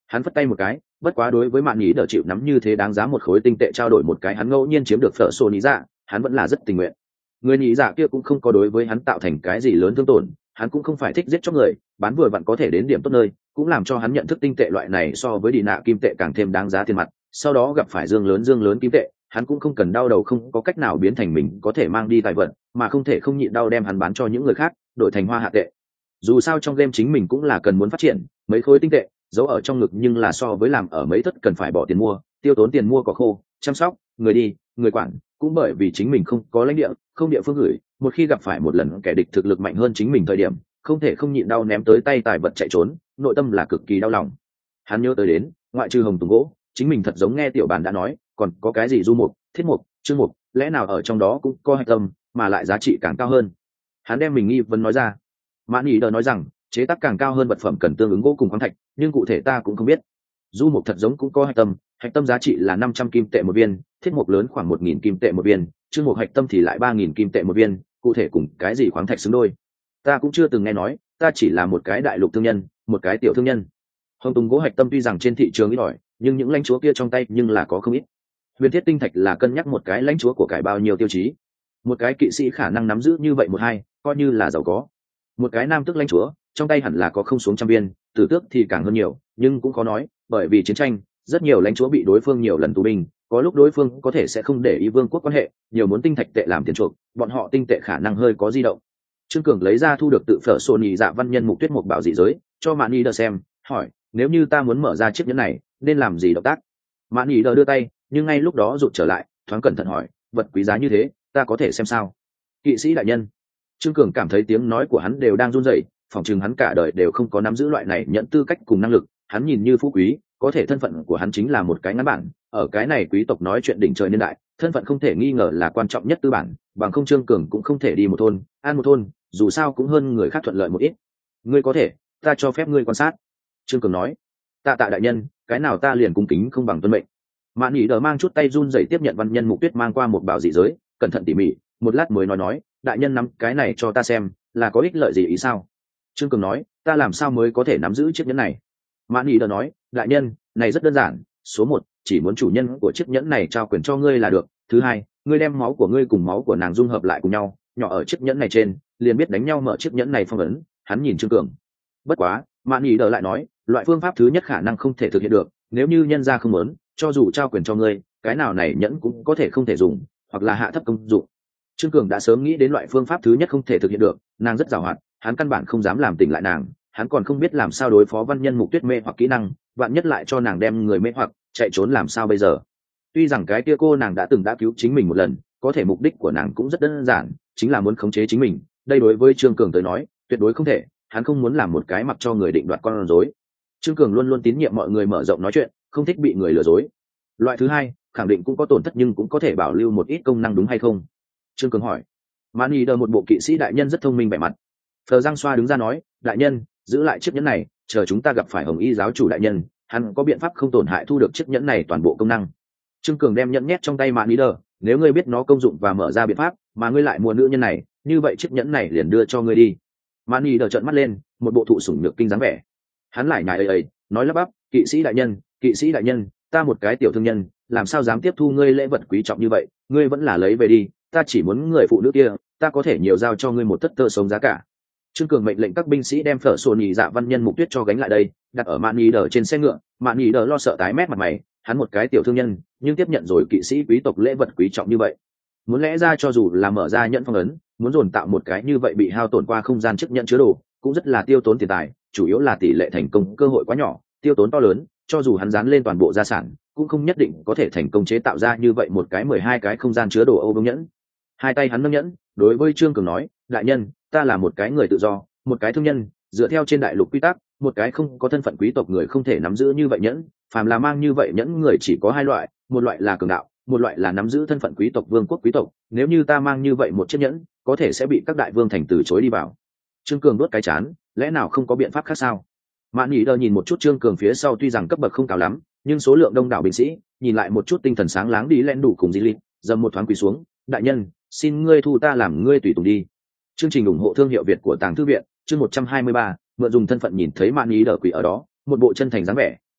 Hắn phất tay một cái, bất quá đối với mạn nhĩ đỡ chịu nắm như thế đáng giá một khối tinh tệ trao đổi một cái hắn ngẫu nhiên chiếm được phở sổ lý dạ, hắn vẫn là rất tình nguyện. Người nhĩ dạ kia cũng không có đối với hắn tạo thành cái gì lớn thương tổn, hắn cũng không phải thích giết chóc người, bán vừa vặn có thể đến điểm tốt nơi, cũng làm cho hắn nhận thức tinh tệ loại này so với đi nạ kim tệ càng thêm đáng giá tiền mặt. Sau đó gặp phải dương lớn dương lớn kim tệ, hắn cũng không cần đau đầu không có cách nào biến thành mình có thể mang đi tài vật, mà không thể không nhịn đau đem hắn bán cho những người khác, đổi thành hoa hạ tệ. Dù sao trong game chính mình cũng là cần muốn phát triển, mấy khối tinh tệ giấu ở trong ngực nhưng là so với làm ở mấy thất cần phải bỏ tiền mua, tiêu tốn tiền mua cỏ khô, chăm sóc, người đi, người quản, cũng bởi vì chính mình không có lãnh địa, không địa phương gửi, một khi gặp phải một lần kẻ địch thực lực mạnh hơn chính mình thời điểm, không thể không nhịn đau ném tới tay tài vật chạy trốn, nội tâm là cực kỳ đau lòng. Hắn nhớ tới đến, ngoại trừ hồng tùng gỗ, chính mình thật giống nghe tiểu bản đã nói, còn có cái gì du mục, thiết mục, chương mục, lẽ nào ở trong đó cũng có hạch tâm, mà lại giá trị càng cao hơn. Hắn đem mình nghi vấn nói ra. Mạn Nghị đờ nói rằng, chế tác càng cao hơn vật phẩm cần tương ứng gỗ cùng khoáng thạch, nhưng cụ thể ta cũng không biết. Du mục thật giống cũng có hạch tâm, hạch tâm giá trị là năm trăm kim tệ một viên, thiết mục lớn khoảng một nghìn kim tệ một viên, chương mục hạch tâm thì lại ba nghìn kim tệ một viên, cụ thể cùng cái gì khoáng thạch xứng đôi. Ta cũng chưa từng nghe nói, ta chỉ là một cái đại lục thương nhân, một cái tiểu thương nhân. Hồng tùng gỗ hạch tâm tuy rằng trên thị trường ít ỏi, nhưng những lãnh chúa kia trong tay nhưng là có không ít. Huyền thiết tinh thạch là cân nhắc một cái lãnh chúa của cải bao nhiêu tiêu chí. Một cái kỵ sĩ khả năng nắm giữ như vậy một hai, coi như là giàu có. Một cái nam tước lãnh chúa trong tay hẳn là có không xuống trăm viên, tử tước thì càng hơn nhiều, nhưng cũng khó nói, bởi vì chiến tranh, rất nhiều lãnh chúa bị đối phương nhiều lần tù binh, có lúc đối phương có thể sẽ không để ý vương quốc quan hệ, nhiều muốn tinh thạch tệ làm tiền chuộc, bọn họ tinh tệ khả năng hơi có di động. Trương Cường lấy ra thu được tự phở sổ nhị dạ văn nhân mục tuyết mục bảo dị giới, cho Mạn Nghị đờ xem, hỏi, nếu như ta muốn mở ra chiếc nhẫn này, nên làm gì động tác? Mạn Nghị đờ đưa tay, nhưng ngay lúc đó rụt trở lại, thoáng cẩn thận hỏi, vật quý giá như thế, ta có thể xem sao? Kỵ sĩ đại nhân. Trương Cường cảm thấy tiếng nói của hắn đều đang run rẩy, phỏng chừng hắn cả đời đều không có nắm giữ loại này nhận tư cách cùng năng lực, hắn nhìn như phú quý, có thể thân phận của hắn chính là một cái ngắn bản, ở cái này quý tộc nói chuyện đỉnh trời niên đại, thân phận không thể nghi ngờ là quan trọng nhất tư bản, bằng không Trương Cường cũng không thể đi một thôn, an một thôn, dù sao cũng hơn người khác thuận lợi một ít. Ngươi có thể, ta cho phép ngươi quan sát. Trương Cường nói. Tạ tạ đại nhân, cái nào ta liền cung kính không bằng tuân mệnh. Mạn Nghị đờ mang chút tay run rẩy tiếp nhận văn nhân mục tuyết mang qua một bảo dị giới, cẩn thận tỉ mỉ, một lát mới nói nói, đại nhân nắm cái này cho ta xem, là có ích lợi gì ý sao? Trương Cường nói, ta làm sao mới có thể nắm giữ chiếc nhẫn này? Mạn Nghị đờ nói, đại nhân, này rất đơn giản, số một, chỉ muốn chủ nhân của chiếc nhẫn này trao quyền cho ngươi là được. Thứ hai, ngươi đem máu của ngươi cùng máu của nàng dung hợp lại cùng nhau, nhỏ ở chiếc nhẫn này trên, liền biết đánh nhau mở chiếc nhẫn này phong ấn. Hắn nhìn Trương Cường. Bất quá, Mạn Nghị đờ lại nói, loại phương pháp thứ nhất khả năng không thể thực hiện được, nếu như nhân gia không muốn, cho dù trao quyền cho ngươi, cái nào này nhẫn cũng có thể không thể dùng, hoặc là hạ thấp công dụng. Trương Cường đã sớm nghĩ đến loại phương pháp thứ nhất không thể thực hiện được, nàng rất giàu hoạt, hắn căn bản không dám làm tỉnh lại nàng, hắn còn không biết làm sao đối phó văn nhân mục tuyết mê hoặc kỹ năng, vạn nhất lại cho nàng đem người mê hoặc chạy trốn làm sao bây giờ. Tuy rằng cái kia cô nàng đã từng đã cứu chính mình một lần, có thể mục đích của nàng cũng rất đơn giản, chính là muốn khống chế chính mình, đây đối với Trương Cường tới nói tuyệt đối không thể, hắn không muốn làm một cái mặc cho người định đoạt con rối. Trương Cường luôn luôn tín nhiệm mọi người mở rộng nói chuyện, không thích bị người lừa dối. Loại thứ hai khẳng định cũng có tổn thất nhưng cũng có thể bảo lưu một ít công năng, đúng hay không? Trương Cường hỏi. Mạn Nghị đờ một bộ kỵ sĩ đại nhân rất thông minh vẻ mặt. Phờ Giang Xoa đứng ra nói, đại nhân, giữ lại chiếc nhẫn này, chờ chúng ta gặp phải Hồng Y giáo chủ đại nhân, hắn có biện pháp không tổn hại thu được chiếc nhẫn này toàn bộ công năng. Trương Cường đem nhẫn nhét trong tay Mạn Nghị đờ, nếu ngươi biết nó công dụng và mở ra biện pháp, mà ngươi lại mua nữ nhân này, như vậy chiếc nhẫn này liền đưa cho ngươi đi. Mạn Nghị đờ trợn mắt lên, một bộ thụ sủng nhược kinh dáng vẻ. Hắn lại nhại ấy ấy, nói lắp bắp, kỵ sĩ đại nhân, kỵ sĩ đại nhân, ta một cái tiểu thương nhân, làm sao dám tiếp thu ngươi lễ vật quý trọng như vậy, ngươi vẫn là lấy về đi, ta chỉ muốn người phụ nữ kia, ta có thể nhiều giao cho ngươi một tất tơ sống giá cả. Trương Cường mệnh lệnh các binh sĩ đem phở sổ nhì dạ văn nhân mục tuyết cho gánh lại đây, đặt ở Mạn Nghị đờ trên xe ngựa. Mạn Nghị đờ lo sợ tái mét mặt mày, hắn một cái tiểu thương nhân, nhưng tiếp nhận rồi kỵ sĩ quý tộc lễ vật quý trọng như vậy, muốn lẽ ra cho dù là mở ra nhẫn phong ấn, muốn dồn tạo một cái như vậy bị hao tổn qua không gian chức nhận chứa đồ, cũng rất là tiêu tốn tiền tài, chủ yếu là tỷ lệ thành công cơ hội quá nhỏ, tiêu tốn to lớn, cho dù hắn dán lên toàn bộ gia sản, cũng không nhất định có thể thành công chế tạo ra như vậy một cái mười hai cái không gian chứa đồ Âu Vương nhẫn. Hai tay hắn nâng nhẫn, đối với Trương Cường nói, đại nhân, ta là một cái người tự do, một cái thương nhân, dựa theo trên đại lục quy tắc, một cái không có thân phận quý tộc người không thể nắm giữ như vậy nhẫn, phàm là mang như vậy nhẫn người chỉ có hai loại, một loại là cường đạo, một loại là nắm giữ thân phận quý tộc vương quốc quý tộc, nếu như ta mang như vậy một chiếc nhẫn, có thể sẽ bị các đại vương thành từ chối đi vào. Trương Cường đốt cái chán, lẽ nào không có biện pháp khác sao? Mạn Nghị đờ nhìn một chút Trương Cường phía sau tuy rằng cấp bậc không cao lắm, nhưng số lượng đông đảo binh sĩ, nhìn lại một chút tinh thần sáng láng đi lên đủ cùng di lịch, dầm một thoáng quỳ xuống, đại nhân, xin ngươi thu ta làm ngươi tùy tùng đi. Chương trình ủng hộ thương hiệu Việt của Tàng Thư viện, chương một trăm hai mươi ba, mượn dùng thân phận nhìn thấy Mạn Nghị đờ quỳ ở đó, một bộ chân thành dáng vẻ,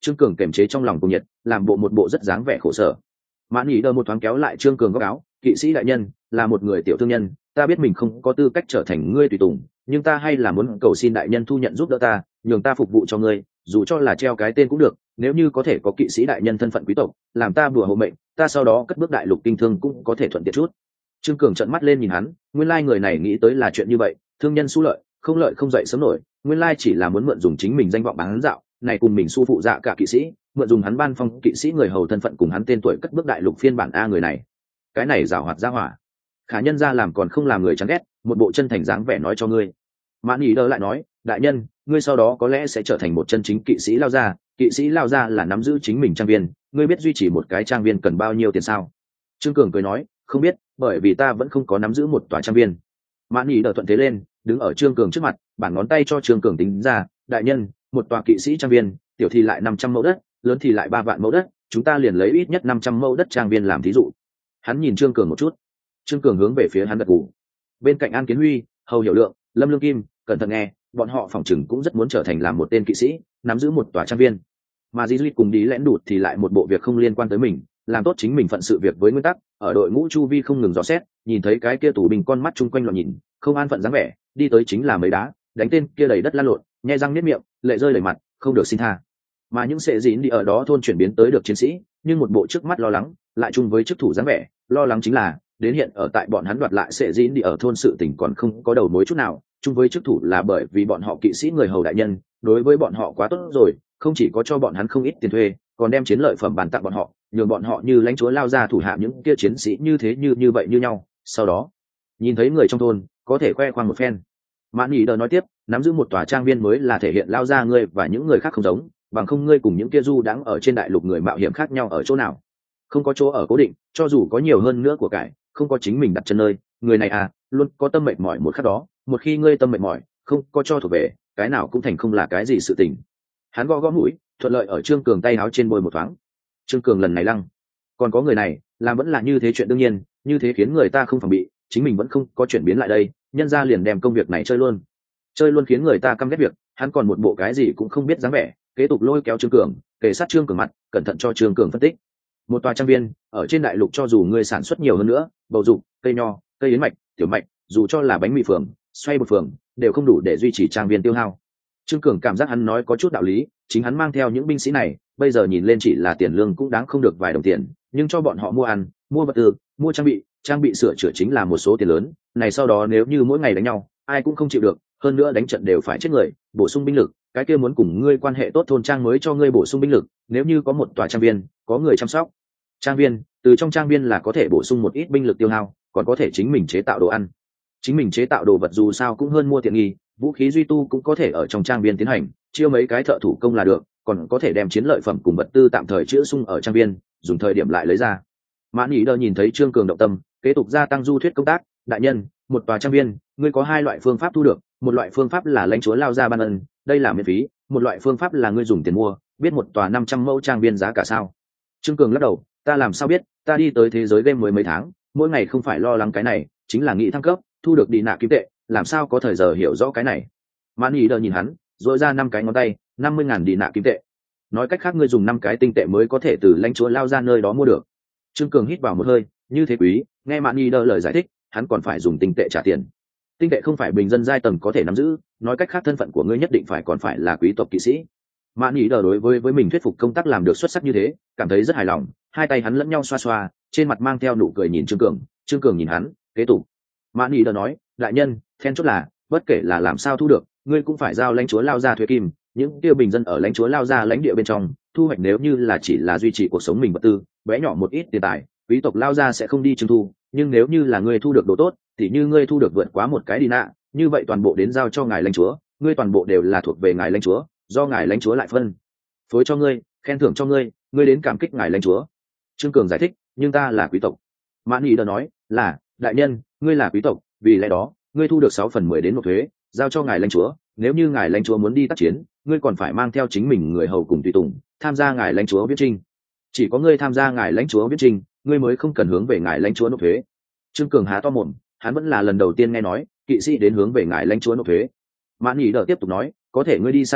Trương Cường kiềm chế trong lòng cùng nhiệt, làm bộ một bộ rất dáng vẻ khổ sở. Mãn Nhĩ Đờ một thoáng kéo lại Trương Cường góc áo, kỵ sĩ đại nhân, là một người tiểu thương nhân, ta biết mình không có tư cách trở thành ngươi tùy tùng, nhưng ta hay là muốn cầu xin đại nhân thu nhận giúp đỡ ta, nhường ta phục vụ cho ngươi, dù cho là treo cái tên cũng được, nếu như có thể có kỵ sĩ đại nhân thân phận quý tộc, làm ta bùa hộ mệnh, ta sau đó cất bước đại lục kinh thương cũng có thể thuận tiện chút. Trương Cường trợn mắt lên nhìn hắn, nguyên lai người này nghĩ tới là chuyện như vậy, thương nhân su lợi, không lợi không dậy sớm nổi, nguyên lai chỉ là muốn mượn dùng chính mình danh vọng bán dạo, này cùng mình su phụ dạ cả kỵ sĩ, mượn dùng hắn ban phong kỵ sĩ người hầu thân phận cùng hắn tên tuổi cất bước đại lục phiên bản a người này. Cái này giảo hoạt ra hỏa. Khả nhân ra làm còn không làm người chán ghét, một bộ chân thành dáng vẻ nói cho ngươi. Mãn Ý Đơ lại nói, đại nhân, ngươi sau đó có lẽ sẽ trở thành một chân chính kỵ sĩ lao gia, kỵ sĩ lao gia là nắm giữ chính mình trang viên, ngươi biết duy trì một cái trang viên cần bao nhiêu tiền sao? Trương Cường cười nói, không biết, bởi vì ta vẫn không có nắm giữ một tòa trang viên. Mãn Ý Đơ thuận thế lên, đứng ở Trương Cường trước mặt, bản ngón tay cho Trương Cường tính ra, đại nhân, một tòa kỵ sĩ trang viên, tiểu thì lại năm trăm mẫu đất, lớn thì lại ba vạn mẫu đất, chúng ta liền lấy ít nhất năm trăm mẫu đất trang viên làm thí dụ. Hắn nhìn Trương Cường một chút. Trương Cường hướng về phía hắn gật gù. Bên cạnh An Kiến Huy, Hầu Hiểu Lượng, Lâm Lương Kim, cẩn thận nghe, bọn họ phỏng chừng cũng rất muốn trở thành làm một tên kỵ sĩ, nắm giữ một tòa trang viên. Mà Di Duy cùng Đi Lẽn Đụt thì lại một bộ việc không liên quan tới mình, làm tốt chính mình phận sự việc với nguyên tắc, ở đội ngũ chu vi không ngừng dò xét, nhìn thấy cái kia tù binh con mắt chung quanh loạn nhìn, không an phận dáng vẻ, đi tới chính là mấy đá, đánh tên kia đầy đất lăn lộn, nhe răng niết miệng, lệ rơi đầy mặt, không được xin tha. Mà những sệ dĩn đi ở đó thôn chuyển biến tới được chiến sĩ, nhưng một bộ trước mắt lo lắng, lại chung với chức thủ dáng vẻ, lo lắng chính là đến hiện ở tại bọn hắn đoạt lại sệ dĩn đi ở thôn sự tình còn không có đầu mối chút nào, chung với chức thủ là bởi vì bọn họ kỵ sĩ người hầu đại nhân đối với bọn họ quá tốt rồi, không chỉ có cho bọn hắn không ít tiền thuê, còn đem chiến lợi phẩm bàn tặng bọn họ, nhường bọn họ như lãnh chúa lao ra thủ hạ những kia chiến sĩ như thế như như vậy như nhau. Sau đó nhìn thấy người trong thôn có thể khoe khoang một phen. Mãn Nhĩ Đờ nói tiếp, nắm giữ một tòa trang viên mới là thể hiện lao ra ngươi và những người khác không giống, bằng không ngươi cùng những kia du đãng ở trên đại lục người mạo hiểm khác nhau ở chỗ nào? Không có chỗ ở cố định, cho dù có nhiều hơn nữa của cải, không có chính mình đặt chân nơi, người này à, luôn có tâm mệt mỏi một khắc đó, một khi ngươi tâm mệt mỏi, không có cho thuộc về, cái nào cũng thành không là cái gì sự tình. Hắn gõ gõ mũi, thuận lợi ở Trương Cường tay áo trên bôi một thoáng. Trương Cường lần này lăng, còn có người này, làm vẫn là như thế chuyện đương nhiên, như thế khiến người ta không phòng bị, chính mình vẫn không có chuyển biến lại đây, nhân ra liền đem công việc này chơi luôn, chơi luôn khiến người ta căm ghét việc, hắn còn một bộ cái gì cũng không biết dáng vẻ, kế tục lôi kéo Trương Cường, kề sát Trương Cường mặt, cẩn thận cho Trương Cường phân tích. Một tòa trang viên ở trên đại lục cho dù ngươi sản xuất nhiều hơn nữa, bầu dục, cây nho, cây yến mạch, tiểu mạch, dù cho là bánh mì phường, xoay bột phường, đều không đủ để duy trì trang viên tiêu hao. Trương Cường cảm giác hắn nói có chút đạo lý, chính hắn mang theo những binh sĩ này, bây giờ nhìn lên chỉ là tiền lương cũng đáng không được vài đồng tiền, nhưng cho bọn họ mua ăn, mua vật tư, mua trang bị, trang bị sửa chữa chính là một số tiền lớn, này sau đó nếu như mỗi ngày đánh nhau, ai cũng không chịu được, hơn nữa đánh trận đều phải chết người, bổ sung binh lực, cái kia muốn cùng ngươi quan hệ tốt thôn trang mới cho ngươi bổ sung binh lực, nếu như có một tòa trang viên, có người chăm sóc. Trang viên, từ trong trang viên là có thể bổ sung một ít binh lực tiêu hao, còn có thể chính mình chế tạo đồ ăn. Chính mình chế tạo đồ vật dù sao cũng hơn mua tiện nghi, vũ khí duy tu cũng có thể ở trong trang viên tiến hành, chiêu mấy cái thợ thủ công là được, còn có thể đem chiến lợi phẩm cùng vật tư tạm thời chữa sung ở trang viên, dùng thời điểm lại lấy ra. Mãn Nhĩ Đờ nhìn thấy Trương Cường động tâm, kế tục gia tăng du thuyết công tác, đại nhân, một tòa trang viên, ngươi có hai loại phương pháp thu được, một loại phương pháp là lãnh chúa lao ra ban ân, đây là miễn phí, một loại phương pháp là ngươi dùng tiền mua, biết một tòa năm trăm mẫu trang viên giá cả sao? Trương Cường lắc đầu, ta làm sao biết, ta đi tới thế giới game mới mấy tháng, mỗi ngày không phải lo lắng cái này, chính là nghĩ thăng cấp, thu được đi nạ kim tệ, làm sao có thời giờ hiểu rõ cái này. Mãn Nhĩ Đờ nhìn hắn, dội ra năm cái ngón tay, năm mươi ngàn đi nạ kim tệ. Nói cách khác ngươi dùng năm cái tinh tệ mới có thể từ lãnh chúa lao ra nơi đó mua được. Trương Cường hít vào một hơi, như thế quý, nghe Mãn Nhĩ Đờ lời giải thích, hắn còn phải dùng tinh tệ trả tiền. Tinh tệ không phải bình dân giai tầng có thể nắm giữ, nói cách khác thân phận của ngươi nhất định phải còn phải là quý tộc kỵ sĩ. Mãn Nhĩ Đờ đối với với mình thuyết phục công tác làm được xuất sắc như thế, cảm thấy rất hài lòng, hai tay hắn lẫn nhau xoa xoa, trên mặt mang theo nụ cười nhìn Trương Cường. Trương Cường nhìn hắn, kế tục. Mãn Nhĩ Đờ nói, đại nhân, then chốt là, bất kể là làm sao thu được, ngươi cũng phải giao lãnh chúa lao ra thuế kim, những tiêu bình dân ở lãnh chúa lao ra lãnh địa bên trong, thu hoạch nếu như là chỉ là duy trì cuộc sống mình vật tư, bé nhỏ một ít tiền tài, quý tộc lao ra sẽ không đi trưng thu, nhưng nếu như là ngươi thu được đồ tốt, thì như ngươi thu được vượt quá một cái đi nạ, như vậy toàn bộ đến giao cho ngài lãnh chúa, ngươi toàn bộ đều là thuộc về ngài lãnh chúa, do ngài lãnh chúa lại phân phối cho ngươi, khen thưởng cho ngươi, ngươi đến cảm kích ngài lãnh chúa. Trương Cường giải thích, nhưng ta là quý tộc. Mãn Nhĩ Đờ nói, là, đại nhân, ngươi là quý tộc, vì lẽ đó, ngươi thu được sáu phần mười đến nộp thuế, giao cho ngài lãnh chúa, nếu như ngài lãnh chúa muốn đi tác chiến, ngươi còn phải mang theo chính mình người hầu cùng tùy tùng, tham gia ngài lãnh chúa viễn chinh. Chỉ có ngươi tham gia ngài lãnh chúa viễn chinh, ngươi mới không cần hướng về ngài lãnh chúa nộp thuế. Trương Cường há to mồm, hắn vẫn là lần đầu tiên nghe nói, kỵ sĩ đến hướng về ngài lãnh chúa nộp thuế. Mãn Nhĩ Đờ tiếp tục nói, có thể ngươi đi xa trình,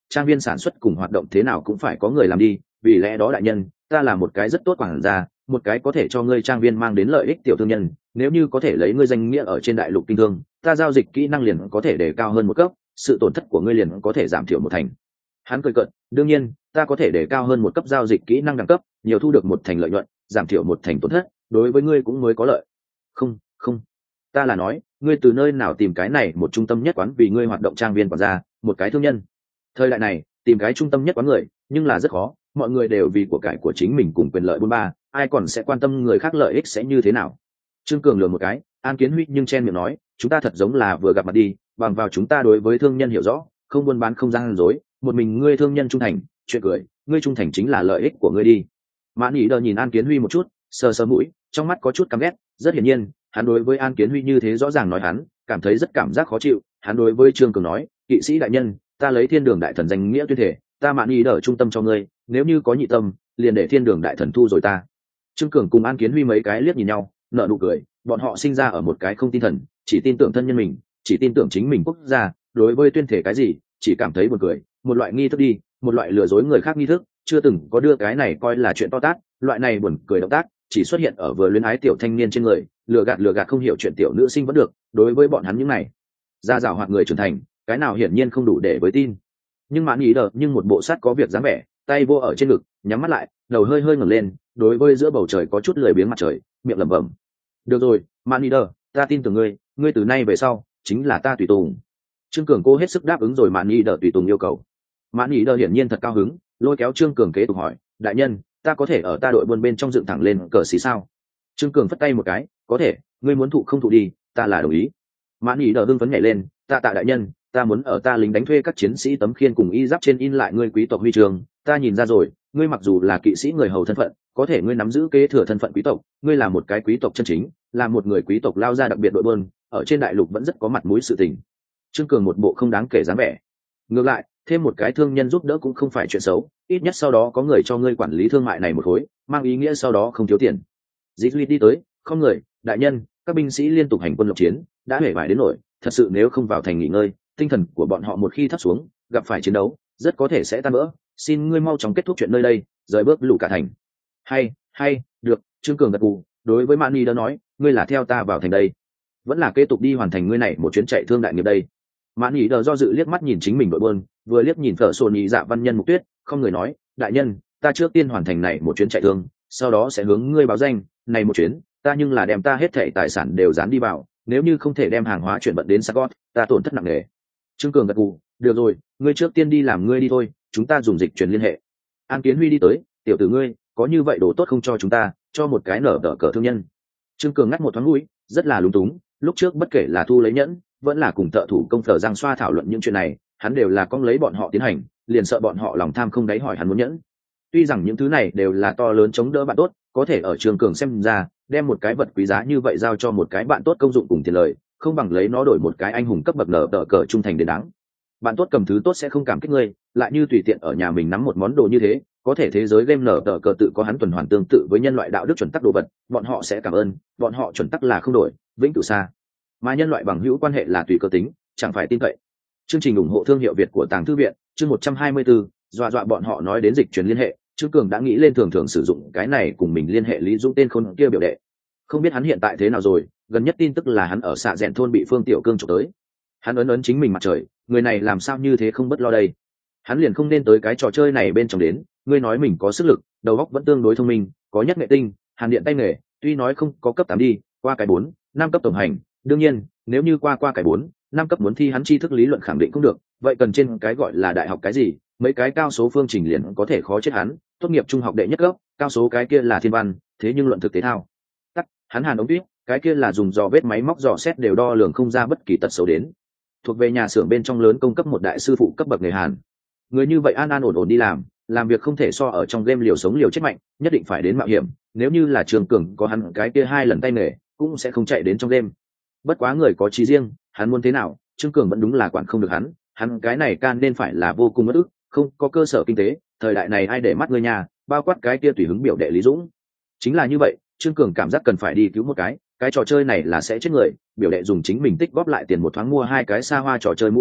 trang viên sản xuất cùng hoạt động thế nào cũng phải có người làm đi, vì lẽ đó đại nhân, ta là một cái rất tốt quản gia, một cái có thể cho ngươi trang viên mang đến lợi ích tiểu thương nhân, nếu như có thể lấy ngươi danh nghĩa ở trên đại lục kinh thương, ta giao dịch kỹ năng liền có thể đề cao hơn một cấp, sự tổn thất của ngươi liền có thể giảm thiểu một thành. Hắn cười cợt, đương nhiên, ta có thể đề cao hơn một cấp giao dịch kỹ năng đẳng cấp, nhiều thu được một thành lợi nhuận, giảm thiểu một thành tổn thất, đối với ngươi cũng mới có lợi. Không, không, ta là nói, ngươi từ nơi nào tìm cái này một trung tâm nhất quán vì ngươi hoạt động trang viên quản gia, một cái thương nhân. Thời đại này, tìm cái trung tâm nhất quán người, nhưng là rất khó, mọi người đều vì của cải của chính mình cùng quyền lợi buôn ba, ai còn sẽ quan tâm người khác lợi ích sẽ như thế nào. Trương Cường lườm một cái, An Kiến Huy nhưng chen miệng nói, chúng ta thật giống là vừa gặp mặt đi, bằng vào chúng ta đối với thương nhân hiểu rõ, không buôn bán không gian dối, một mình ngươi thương nhân trung thành, chuyện cười, ngươi trung thành chính là lợi ích của ngươi đi. Mã Nhĩ Đờ nhìn An Kiến Huy một chút, sờ sờ mũi, trong mắt có chút căm ghét, rất hiển nhiên, hắn đối với An Kiến Huy như thế rõ ràng nói hắn, cảm thấy rất cảm giác khó chịu. Hắn đối với Trương Cường nói, kỵ sĩ đại nhân, ta lấy Thiên Đường đại thần danh nghĩa tuyên thể, ta Mã Nhĩ Đờ trung tâm cho ngươi, nếu như có nhị tâm, liền để Thiên Đường đại thần thu rồi ta. Trương Cường cùng An Kiến Huy mấy cái liếc nhìn nhau, nở nụ cười, bọn họ sinh ra ở một cái không tin thần, chỉ tin tưởng thân nhân mình, chỉ tin tưởng chính mình quốc gia, đối với tuyên thể cái gì, chỉ cảm thấy buồn cười, một loại nghi thức đi, một loại lừa dối người khác nghi thức, chưa từng có đưa cái này coi là chuyện to tát, loại này buồn cười động tác chỉ xuất hiện ở vừa luyến ái tiểu thanh niên trên người, lừa gạt lừa gạt không hiểu chuyện tiểu nữ sinh vẫn được, đối với bọn hắn những này ra rào hoạt người trưởng thành, cái nào hiển nhiên không đủ để với tin. Nhưng Mã Nhĩ Đờ nhưng một bộ sát có việc dáng vẻ, tay vô ở trên ngực, nhắm mắt lại, đầu hơi hơi ngẩng lên, đối với giữa bầu trời có chút lười biếng mặt trời, miệng lẩm bẩm, được rồi, Mã Nhĩ Đờ, ta tin tưởng ngươi, ngươi từ nay về sau chính là ta tùy tùng. Trương Cường cố hết sức đáp ứng rồi Mã Nhĩ Đờ tùy tùng yêu cầu. Mã Nhĩ Đờ hiển nhiên thật cao hứng, lôi kéo Trương Cường kế tục hỏi, đại nhân, ta có thể ở ta đội buôn bên trong dựng thẳng lên cờ xí sao? Trương Cường phất tay một cái, có thể, ngươi muốn thụ không thụ đi, ta là đồng ý. Mã Nhĩ Đờ hưng phấn nhảy lên, tạ tạ đại nhân, ta muốn ở ta lính đánh thuê các chiến sĩ tấm khiên cùng y giáp trên in lại ngươi quý tộc huy chương, ta nhìn ra rồi, ngươi mặc dù là kỵ sĩ người hầu thân phận, có thể ngươi nắm giữ kế thừa thân phận quý tộc, ngươi là một cái quý tộc chân chính, là một người quý tộc lao ra đặc biệt đội buôn, ở trên đại lục vẫn rất có mặt mũi sự tình. Trương Cường một bộ không đáng kể dáng vẻ. Ngược lại, thêm một cái thương nhân giúp đỡ cũng không phải chuyện xấu, ít nhất sau đó có người cho ngươi quản lý thương mại này một khối, mang ý nghĩa sau đó không thiếu tiền. Dĩ Duy đi tới, không người, đại nhân, các binh sĩ liên tục hành quân lục chiến, đã hể vải đến nỗi, thật sự nếu không vào thành nghỉ ngơi, tinh thần của bọn họ một khi thấp xuống, gặp phải chiến đấu, rất có thể sẽ tan vỡ. Xin ngươi mau chóng kết thúc chuyện nơi đây, rời bước lũ cả thành. Hay, hay, được. Trương Cường gật gù, đối với Mani đã nói, ngươi là theo ta vào thành đây, vẫn là kế tục đi hoàn thành ngươi này một chuyến chạy thương đại nghiệp đây. Mani đờ do dự liếc mắt nhìn chính mình đội buôn, vừa liếc nhìn Phở Sồn Nhị Dạ văn nhân Mục Tuyết, không người nói, đại nhân, ta trước tiên hoàn thành này một chuyến chạy thương, sau đó sẽ hướng ngươi báo danh. Này một chuyến, ta nhưng là đem ta hết thảy tài sản đều dán đi vào, nếu như không thể đem hàng hóa chuyển vận đến Sagot, ta tổn thất nặng nề. Trương Cường gật gù, được rồi, ngươi trước tiên đi làm ngươi đi thôi, chúng ta dùng dịch truyền liên hệ. An Kiến Huy đi tới, tiểu tử ngươi, có như vậy đồ tốt không cho chúng ta, cho một cái nở đỡ cờ thương nhân. Trương Cường ngắt một thoáng mũi, rất là lúng túng, lúc trước bất kể là thu lấy nhẫn, vẫn là cùng thợ thủ công Phở Giang Xoa thảo luận những chuyện này, hắn đều là con lấy bọn họ tiến hành, liền sợ bọn họ lòng tham không đáy hỏi hắn muốn nhẫn. Tuy rằng những thứ này đều là to lớn chống đỡ bạn tốt, có thể ở Trương Cường xem ra, đem một cái vật quý giá như vậy giao cho một cái bạn tốt công dụng cùng tiền lời, không bằng lấy nó đổi một cái anh hùng cấp bậc nở đỡ cờ trung thành đến đáng. Bạn tốt cầm thứ tốt sẽ không cảm kích ngươi, lại như tùy tiện ở nhà mình nắm một món đồ như thế, có thể thế giới game nở đỡ cờ tự có hắn tuần hoàn tương tự với nhân loại đạo đức chuẩn tắc đồ vật, bọn họ sẽ cảm ơn, bọn họ chuẩn tắc là không đổi, vĩnh cửu xa. Mà nhân loại bằng hữu quan hệ là tùy cơ tính, chẳng phải tin cậy. Chương trình ủng hộ thương hiệu Việt của Tàng Thư viện, chương một trăm hai mươi tư, dọa dọa bọn họ nói đến dịch truyền liên hệ, Trương Cường đã nghĩ lên thường thường sử dụng cái này cùng mình liên hệ Lý Dũng tên khôn kia biểu đệ. Không biết hắn hiện tại thế nào rồi, gần nhất tin tức là hắn ở xạ rèn thôn bị Phương Tiểu Cương chụp tới. Hắn ấn ấn chính mình mặt trời, người này làm sao như thế không bất lo đây. Hắn liền không nên tới cái trò chơi này bên trong đến, ngươi nói mình có sức lực, đầu óc vẫn tương đối thông minh, có nhất nghệ tinh, hàn điện tay nghề, tuy nói không có cấp tám đi, qua cái bốn, năm cấp tổng hành, đương nhiên, nếu như qua qua cái bốn, năm cấp muốn thi hắn tri thức lý luận khẳng định cũng được, vậy cần trên cái gọi là đại học cái gì, mấy cái cao số phương trình liền có thể khó chết hắn, tốt nghiệp trung học đệ nhất cấp, cao số cái kia là thiên văn, thế nhưng luận thực tế thao. Tắc, hắn hàn ống tuyết, cái kia là dùng dò vết máy móc dò xét đều đo lường không ra bất kỳ tật xấu đến. Thuộc về nhà xưởng bên trong lớn công cấp một đại sư phụ cấp bậc người Hàn. Người như vậy an an ổn ổn đi làm, làm việc không thể so ở trong game liều sống liều chết mạnh, nhất định phải đến mạo hiểm, nếu như là Trương Cường có hắn cái kia hai lần tay nghề, cũng sẽ không chạy đến trong game. Bất quá người có trí riêng, hắn muốn thế nào, Trương Cường vẫn đúng là quản không được hắn, hắn cái này can nên phải là vô cùng mất ức, không có cơ sở kinh tế, thời đại này ai để mắt người nhà, bao quát cái kia tùy hứng biểu đệ Lý Dũng. Chính là như vậy, Trương Cường cảm giác cần phải đi cứu một cái, cái trò chơi này là sẽ chết người, biểu đệ dùng chính mình tích góp lại tiền một thoáng mua hai cái xa hoa trò chơi mũ giáp,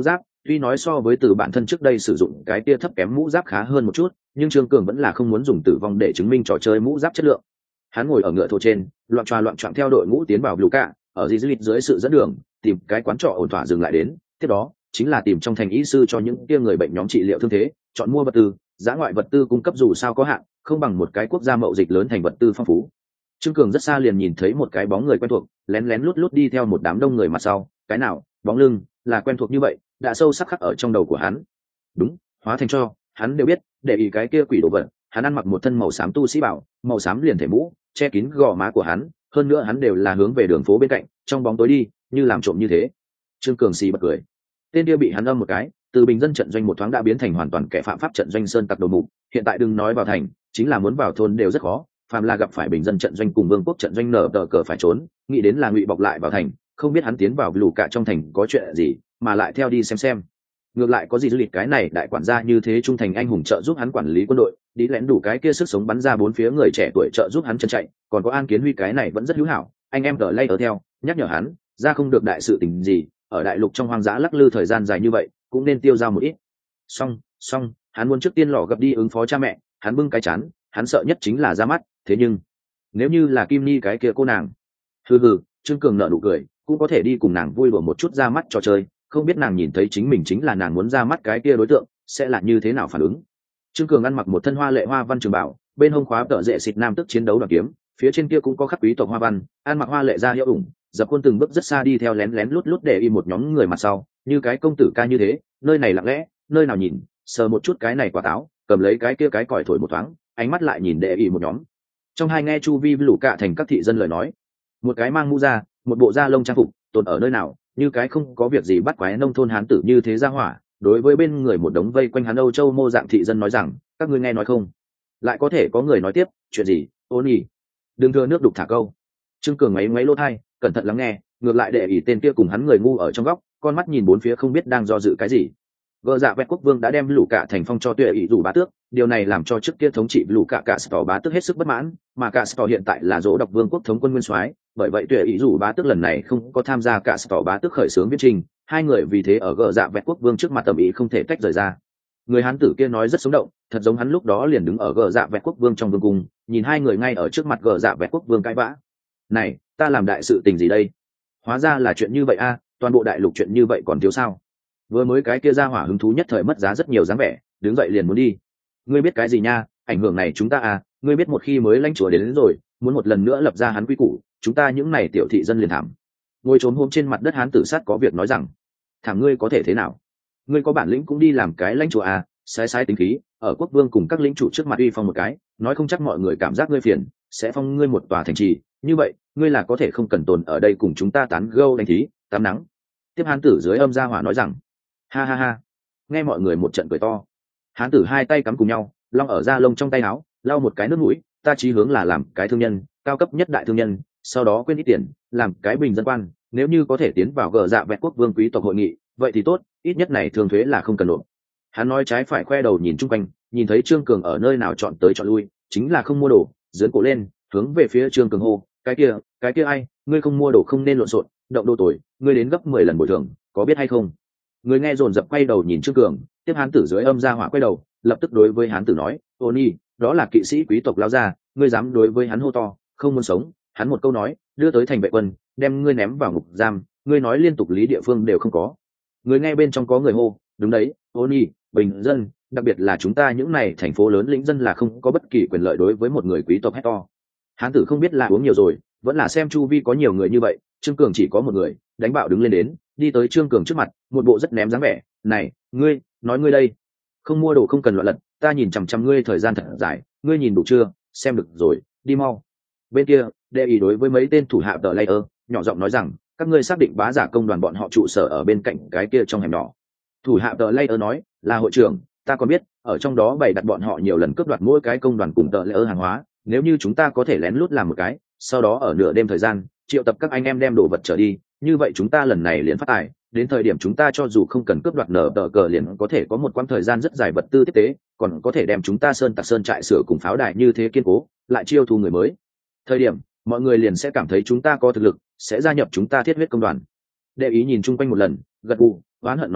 Tuy nói so với từ bản thân trước đây sử dụng cái tia thấp kém mũ giáp khá hơn một chút, nhưng Trương Cường vẫn là không muốn dùng tử vong để chứng minh trò chơi mũ giáp chất lượng. Hắn ngồi ở ngựa thổ trên, loạn tròa loạn trọn theo đội ngũ tiến vào Luca, ở Dizuit dưới sự dẫn đường, tìm cái quán trọ ổn thỏa dừng lại đến, tiếp đó chính là tìm trong thành y sư cho những tia người bệnh nhóm trị liệu thương thế, chọn mua vật tư, giá ngoại vật tư cung cấp dù sao có hạn, không bằng một cái quốc gia mậu dịch lớn thành vật tư phong phú. Trương Cường rất xa liền nhìn thấy một cái bóng người quen thuộc, lén lén lút lút đi theo một đám đông người mặt sau, cái nào, bóng lưng, là quen thuộc như vậy, đã sâu sắc khắc ở trong đầu của hắn. Đúng, hóa thành cho, hắn đều biết, để ý cái kia quỷ đồ vật, hắn ăn mặc một thân màu xám tu sĩ bảo, màu xám liền thể mũ, che kín gò má của hắn, hơn nữa hắn đều là hướng về đường phố bên cạnh, trong bóng tối đi, như làm trộm như thế. Trương Cường xì bật cười. Tên kia bị hắn âm một cái, từ bình dân trận doanh một thoáng đã biến thành hoàn toàn kẻ phạm pháp trận doanh sơn tặc đầu mục, hiện tại đừng nói vào thành, chính là muốn vào thôn đều rất khó, phàm là gặp phải bình dân trận doanh cùng vương quốc trận doanh nở tờ cờ phải trốn, nghĩ đến là ngụy bọc lại vào thành, không biết hắn tiến vào lù cả trong thành có chuyện gì, mà lại theo đi xem xem. Ngược lại có gì du lịch cái này đại quản gia như thế trung thành anh hùng trợ giúp hắn quản lý quân đội, đi lén đủ cái kia sức sống bắn ra bốn phía người trẻ tuổi trợ giúp hắn chân chạy, còn có An Kiến Huy cái này vẫn rất hữu hảo, anh em đỡ lay ở theo, nhắc nhở hắn, ra không được đại sự tình gì, ở đại lục trong hoang dã lắc lư thời gian dài như vậy, cũng nên tiêu dao một ít. Xong, xong, hắn muốn trước tiên lò gập đi ứng phó cha mẹ, hắn bưng cái chán, hắn sợ nhất chính là ra mắt, thế nhưng nếu như là Kim Ni cái kia cô nàng, hừ hừ, Trương Cường nở nụ cười, cũng có thể đi cùng nàng vui đùa một chút ra mắt trò chơi, không biết nàng nhìn thấy chính mình chính là nàng muốn ra mắt cái kia đối tượng, sẽ là như thế nào phản ứng. Trương Cường ăn mặc một thân hoa lệ hoa văn trường bảo, bên hông khóa tợ rệ xịt nam tức chiến đấu đoàn kiếm, phía trên kia cũng có khắc quý tộc hoa văn, ăn mặc hoa lệ ra hiệu ủng, dập khuôn từng bước rất xa đi theo lén lén lút lút để y một nhóm người mặt sau, như cái công tử ca như thế, nơi này lặng lẽ, nơi nào nhìn, sờ một chút cái này quả táo, cầm lấy cái kia cái còi thổi một thoáng, ánh mắt lại nhìn để y một nhóm. Trong hai nghe chu vi lũ cạ thành các thị dân lời nói, một cái mang mũ da, một bộ da lông trang phục, tồn ở nơi nào, như cái không có việc gì bắt quái nông thôn hán tử như thế ra hỏa. Đối với bên người một đống vây quanh hắn Âu Châu mô dạng thị dân nói rằng, các ngươi nghe nói không? Lại có thể có người nói tiếp, chuyện gì? Ôn nhỉ? Đừng thừa nước đục thả câu. Trương Cường máy máy lỗ tai, cẩn thận lắng nghe, ngược lại để ý tên kia cùng hắn người ngu ở trong góc, con mắt nhìn bốn phía không biết đang do dự cái gì. Gờ dạ vẹt quốc vương đã đem lũ cả thành phong cho tuệ ý rủ bá tước, điều này làm cho trước kia thống trị lũ cả cả Stor bá tước hết sức bất mãn, mà cả Stor hiện tại là dỗ độc vương quốc thống quân nguyên soái, bởi vậy tuệ ý rủ bá tước lần này không có tham gia cả Stor bá tước khởi xướng viễn trình, hai người vì thế ở gờ dạ vẹt quốc vương trước mặt tầm ý không thể tách rời ra. Người hán tử kia nói rất sống động, thật giống hắn lúc đó liền đứng ở gờ dạ vẹt quốc vương trong vương cung, nhìn hai người ngay ở trước mặt gờ dạ vẹt quốc vương cãi vã. Này, ta làm đại sự tình gì đây? Hóa ra là chuyện như vậy a, toàn bộ đại lục chuyện như vậy còn thiếu sao? Vừa mới cái kia ra hỏa hứng thú nhất thời mất giá rất nhiều dáng vẻ, đứng dậy liền muốn đi. Ngươi biết cái gì nha, ảnh hưởng này chúng ta à, ngươi biết một khi mới lãnh chúa đến, đến rồi, muốn một lần nữa lập ra hắn quy củ, chúng ta những này tiểu thị dân liền thảm. Ngồi trốn hôm trên mặt đất hán tử sát có việc nói rằng, thảm ngươi có thể thế nào? Ngươi có bản lĩnh cũng đi làm cái lãnh chúa à, sai sai tính khí, ở quốc vương cùng các lĩnh chủ trước mặt uy phong một cái, nói không chắc mọi người cảm giác ngươi phiền, sẽ phong ngươi một tòa thành trì, như vậy, ngươi là có thể không cần tồn ở đây cùng chúng ta tán gẫu đánh thí, tắm nắng. Tiếp hán tử dưới âm gia hỏa nói rằng, ha ha ha, nghe mọi người một trận cười to. Hán tử hai tay cắm cùng nhau, long ở da lông trong tay áo, lau một cái nước mũi, ta chí hướng là làm cái thương nhân, cao cấp nhất đại thương nhân, sau đó quên ít tiền, làm cái bình dân quan, nếu như có thể tiến vào gờ dạ vẹt quốc vương quý tộc hội nghị, vậy thì tốt, ít nhất này thường thuế là không cần nộp. Hắn nói trái phải khoe đầu nhìn chung quanh, nhìn thấy Trương Cường ở nơi nào chọn tới chọn lui, chính là không mua đồ, giương cổ lên, hướng về phía Trương Cường hô, cái kia, cái kia ai, ngươi không mua đồ không nên lộn xộn, động đồ tuổi, ngươi đến gấp mười lần bồi thường, có biết hay không? Người nghe dồn dập quay đầu nhìn Trương Cường, tiếp hán tử dưới âm ra hỏa quay đầu, lập tức đối với hán tử nói, Tony, đó là kỵ sĩ quý tộc lao ra, ngươi dám đối với hắn hô to, không muốn sống, hắn một câu nói, đưa tới thành vệ quân, đem ngươi ném vào ngục giam, ngươi nói liên tục lý địa phương đều không có. Người nghe bên trong có người hô, đúng đấy, Tony, bình dân, đặc biệt là chúng ta những này thành phố lớn lĩnh dân là không có bất kỳ quyền lợi đối với một người quý tộc hét to. Hán tử không biết là uống nhiều rồi, vẫn là xem chu vi có nhiều người như vậy, Trương Cường chỉ có một người, đánh bạo đứng lên đến, đi tới Trương Cường trước mặt, một bộ rất ném dáng vẻ, này, ngươi, nói ngươi đây, không mua đồ không cần loạn lật, ta nhìn chằm chằm ngươi thời gian thật dài, ngươi nhìn đủ chưa, xem được rồi, đi mau. Bên kia, đệ ý đối với mấy tên thủ hạ tờ layer, nhỏ giọng nói rằng, các ngươi xác định bá giả công đoàn bọn họ trụ sở ở bên cạnh cái kia trong hẻm nhỏ. Thủ hạ tờ layer nói, là hội trưởng, ta còn biết, ở trong đó bày đặt bọn họ nhiều lần cướp đoạt mỗi cái công đoàn cùng tờ layer hàng hóa, nếu như chúng ta có thể lén lút làm một cái, sau đó ở nửa đêm thời gian, triệu tập các anh em đem đồ vật trở đi, như vậy chúng ta lần này liền phát tài, đến thời điểm chúng ta cho dù không cần cướp đoạt nở tờ cờ liền có thể có một quãng thời gian rất dài vật tư tiếp tế, còn có thể đem chúng ta sơn tặc sơn trại sửa cùng pháo đài như thế kiên cố, lại chiêu thu người mới. Thời điểm, mọi người liền sẽ cảm thấy chúng ta có thực lực, sẽ gia nhập chúng ta thiết huyết công đoàn. Đệ ý nhìn chung quanh một lần, gật gù, oán hận nói rằng,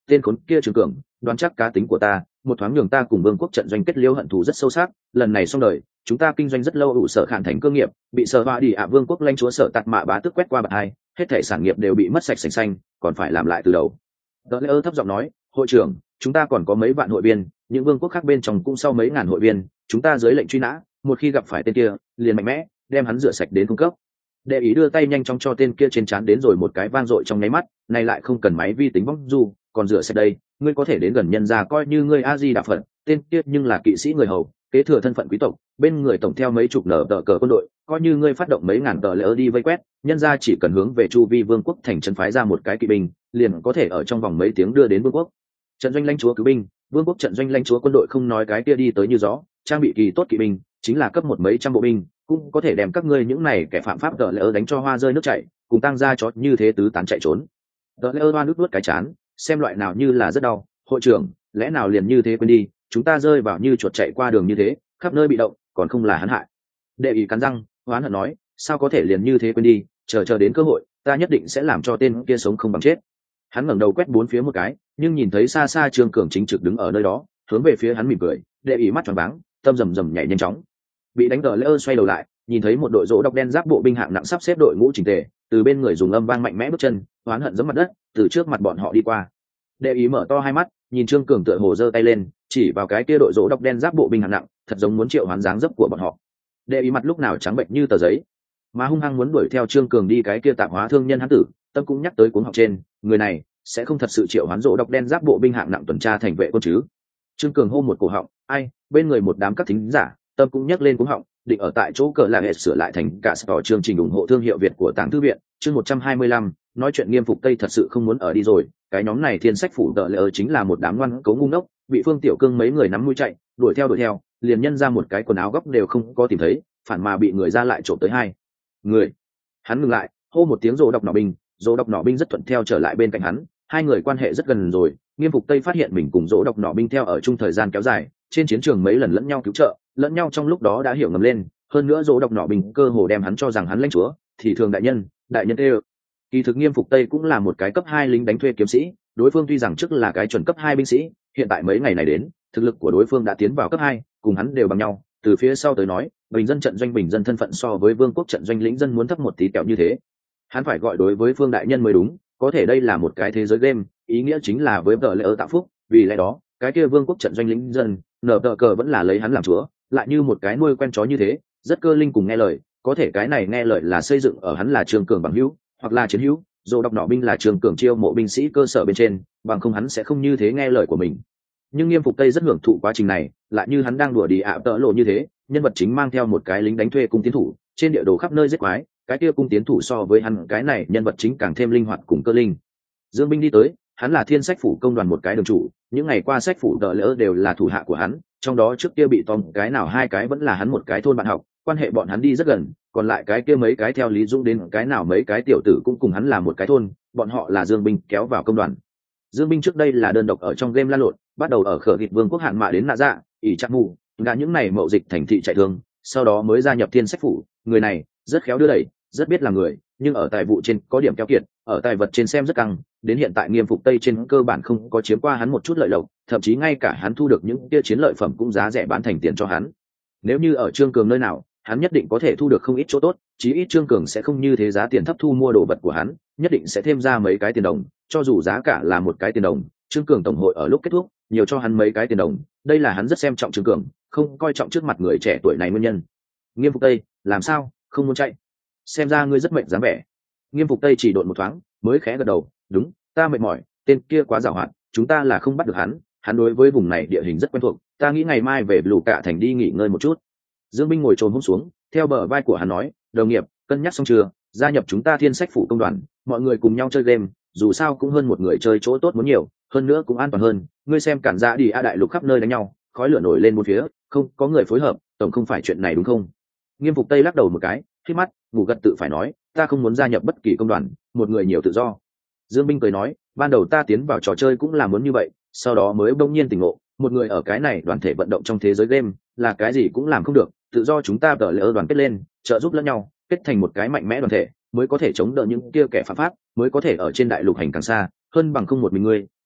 tên khốn kia Trương Cường đoán chắc cá tính của ta, một thoáng nhường ta cùng vương quốc trận doanh kết liễu hận thù rất sâu sắc. Lần này xong đời, chúng ta kinh doanh rất lâu đủ sở khản thành cơ nghiệp bị sở hoa đi ạ vương quốc lãnh chúa sở tạt mạ bá tước quét qua bậc hai, hết thảy sản nghiệp đều bị mất sạch sành xanh, còn phải làm lại từ đầu. Tờ lễ ơ thấp giọng nói, hội trưởng, chúng ta còn có mấy vạn hội viên, những vương quốc khác bên trong cũng sau mấy ngàn hội viên, chúng ta dưới lệnh truy nã, một khi gặp phải tên kia liền mạnh mẽ đem hắn rửa sạch đến cung cấp. Đệ ý đưa tay nhanh chóng cho tên kia trên trán đến rồi một cái vang dội trong nháy mắt, này lại không cần máy vi tính vong du, còn rửa sạch đây, ngươi có thể đến gần nhân gia coi như ngươi a di đà phật. Tên kia nhưng là kỵ sĩ người hầu, kế thừa thân phận quý tộc, bên người tổng theo mấy chục nở tờ cờ quân đội, coi như ngươi phát động mấy ngàn tờ lỡ đi vây quét, nhân gia chỉ cần hướng về chu vi vương quốc thành trấn phái ra một cái kỵ binh, liền có thể ở trong vòng mấy tiếng đưa đến vương quốc trận doanh lãnh chúa cứu binh. Vương quốc trận doanh lãnh chúa quân đội không nói cái kia đi tới như gió, trang bị kỳ tốt kỵ binh, chính là cấp một mấy trăm bộ binh, cũng có thể đem các ngươi những này kẻ phạm pháp tờ lỡ đánh cho hoa rơi nước chảy, cùng tăng ra chó như thế tứ tán chạy trốn. Tờ lỡ hoa nước nuốt cái chán, xem loại nào như là rất đau. Hội trưởng, lẽ nào liền như thế quên đi, chúng ta rơi vào như chuột chạy qua đường như thế, khắp nơi bị động, còn không là hắn hại. Đệ ý cắn răng oán hận nói, sao có thể liền như thế quên đi, chờ chờ đến cơ hội ta nhất định sẽ làm cho tên kia sống không bằng chết. Hắn ngẩng đầu quét bốn phía một cái, nhưng nhìn thấy xa xa Trương Cường chính trực đứng ở nơi đó, hướng về phía hắn mỉm cười. Đệ ý mắt tròn váng, tâm rầm rầm nhảy nhanh chóng. Bị đánh tờ lỡ xoay đầu lại, nhìn thấy một đội rỗ độc đen giáp bộ binh hạng nặng sắp xếp đội ngũ chỉnh tề, từ bên người dùng âm vang mạnh mẽ bước chân, oán hận giẫm mặt đất, từ trước mặt bọn họ đi qua. Đệ ý mở to hai mắt, nhìn Trương Cường tựa hồ giơ tay lên, chỉ vào cái kia đội rỗ độc đen giáp bộ binh hạng nặng, thật giống muốn triệu hoán dáng dấp của bọn họ. Đệ ý mặt lúc nào trắng bệnh như tờ giấy, mà hung hăng muốn đuổi theo Trương Cường đi cái kia tạp hóa thương nhân hắn tử, tâm cũng nhắc tới cuốn học trên, người này sẽ không thật sự triệu hoán rỗ độc đen giáp bộ binh hạng nặng tuần tra thành vệ quân chứ. Trương Cường hô một cổ họng, ai, bên người một đám các thính giả, tâm cũng nhắc lên cuống họng, định ở tại chỗ cờ là hệ sửa lại thành cả sở chương trình ủng hộ thương hiệu Việt của Tàng Thư viện, chương một trăm hai mươi lăm, nói chuyện Nghiêm Phục Tây thật sự không muốn ở đi rồi, cái nhóm này thiên sách phủ tợ lệ chính là một đám ngoan cố ngu ngốc, bị Phương Tiểu Cương mấy người nắm mũi chạy, đuổi theo đuổi theo, liền nhân ra một cái quần áo góc đều không có tìm thấy, phản mà bị người ra lại trộm tới hai người. Hắn ngừng lại, hô một tiếng rồ độc nỏ binh, rồ độc nỏ binh rất thuận theo trở lại bên cạnh hắn, hai người quan hệ rất gần rồi. Nghiêm Phục Tây phát hiện mình cùng rỗ độc nỏ binh theo ở chung thời gian kéo dài, trên chiến trường mấy lần lẫn nhau cứu trợ, lẫn nhau trong lúc đó đã hiểu ngầm lên, hơn nữa rỗ độc nỏ binh cơ hồ đem hắn cho rằng hắn lãnh chúa, thì thường đại nhân, đại nhân tê. Kỳ thực Nghiêm Phục Tây cũng là một cái cấp hai lính đánh thuê kiếm sĩ, đối phương tuy rằng trước là cái chuẩn cấp hai binh sĩ, hiện tại mấy ngày này đến, thực lực của đối phương đã tiến vào cấp hai, cùng hắn đều bằng nhau. Từ phía sau tới nói, bình dân trận doanh bình dân thân phận so với vương quốc trận doanh lĩnh dân muốn thấp một tí kẹo như thế, hắn phải gọi đối với Phương đại nhân mới đúng, có thể đây là một cái thế giới game, ý nghĩa chính là với tờ lễ ơ tạo phúc, vì lẽ đó cái kia vương quốc trận doanh lĩnh dân nở tờ cờ vẫn là lấy hắn làm chúa, lại như một cái nuôi quen chó như thế, rất cơ linh cùng nghe lời. Có thể cái này nghe lời là xây dựng ở hắn là Trương Cường bằng hữu hoặc là chiến hữu, dù đọc nỏ binh là Trương Cường chiêu mộ binh sĩ cơ sở bên trên, bằng không hắn sẽ không như thế nghe lời của mình. Nhưng Nghiêm Phục Tây rất hưởng thụ quá trình này, lại như hắn đang đùa đi ạ tợ lộ như thế, nhân vật chính mang theo một cái lính đánh thuê cung tiến thủ trên địa đồ khắp nơi giết quái, cái kia cung tiến thủ so với hắn cái này nhân vật chính càng thêm linh hoạt cùng cơ linh. Dương binh đi tới, hắn là thiên sách phủ công đoàn một cái đường chủ, những ngày qua sách phủ tờ lỡ đều là thủ hạ của hắn, trong đó trước kia bị tóm cái nào hai cái vẫn là hắn một cái thôn bạn học, quan hệ bọn hắn đi rất gần, còn lại cái kia mấy cái theo Lý Dũng đến cái nào mấy cái tiểu tử cũng cùng hắn là một cái thôn, bọn họ là Dương binh kéo vào công đoàn. Dương binh trước đây là đơn độc ở trong game lan lộn, bắt đầu ở khở thịt vương quốc hạn mạ đến nạ dạ, ỷ chắc mù, gã những này mậu dịch thành thị chạy thương, sau đó mới gia nhập thiên sách phủ. Người này rất khéo đưa đẩy, rất biết là người, nhưng ở tài vụ trên có điểm keo kiệt, ở tài vật trên xem rất căng, đến hiện tại Nghiêm Phục Tây trên cơ bản không có chiếm qua hắn một chút lợi lộc, thậm chí ngay cả hắn thu được những kia chiến lợi phẩm cũng giá rẻ bán thành tiền cho hắn. Nếu như ở Trương Cường nơi nào, hắn nhất định có thể thu được không ít chỗ tốt, chí ít Trương Cường sẽ không như thế giá tiền thấp thu mua đồ vật của hắn, nhất định sẽ thêm ra mấy cái tiền đồng, cho dù giá cả là một cái tiền đồng, Trương Cường tổng hội ở lúc kết thúc nhiều cho hắn mấy cái tiền đồng, đây là hắn rất xem trọng Trương Cường, không coi trọng trước mặt người trẻ tuổi này nguyên nhân. Nghiêm Phục Tây, làm sao, không muốn chạy? Xem ra ngươi rất mệt dáng vẻ. Nghiêm Phục Tây chỉ độn một thoáng, mới khẽ gật đầu, đúng, ta mệt mỏi, tên kia quá giàu hạn, chúng ta là không bắt được hắn, hắn đối với vùng này địa hình rất quen thuộc, ta nghĩ ngày mai về Lù Cạ thành đi nghỉ ngơi một chút. Dương binh ngồi trồn hôm xuống, theo bờ vai của hắn nói, đồng nghiệp, cân nhắc xong chưa, gia nhập chúng ta thiên sách phủ công đoàn, mọi người cùng nhau chơi game, dù sao cũng hơn một người chơi chỗ tốt muốn nhiều, hơn nữa cũng an toàn hơn. Ngươi xem cản ra đi a đại lục khắp nơi đánh nhau, khói lửa nổi lên một phía, không có người phối hợp, tổng không phải chuyện này đúng không? Nghiêm Phục Tây lắc đầu một cái, khi mắt ngủ gật tự phải nói, ta không muốn gia nhập bất kỳ công đoàn, một người nhiều tự do. Dương binh cười nói, ban đầu ta tiến vào trò chơi cũng là muốn như vậy, sau đó mới bỗng nhiên tỉnh ngộ, một người ở cái này đoàn thể vận động trong thế giới game là cái gì cũng làm không được, tự do chúng ta tờ lỡ đoàn kết lên, trợ giúp lẫn nhau, kết thành một cái mạnh mẽ đoàn thể, mới có thể chống đỡ những kia kẻ phạm pháp, mới có thể ở trên đại lục hành càng xa hơn bằng không một mình ngươi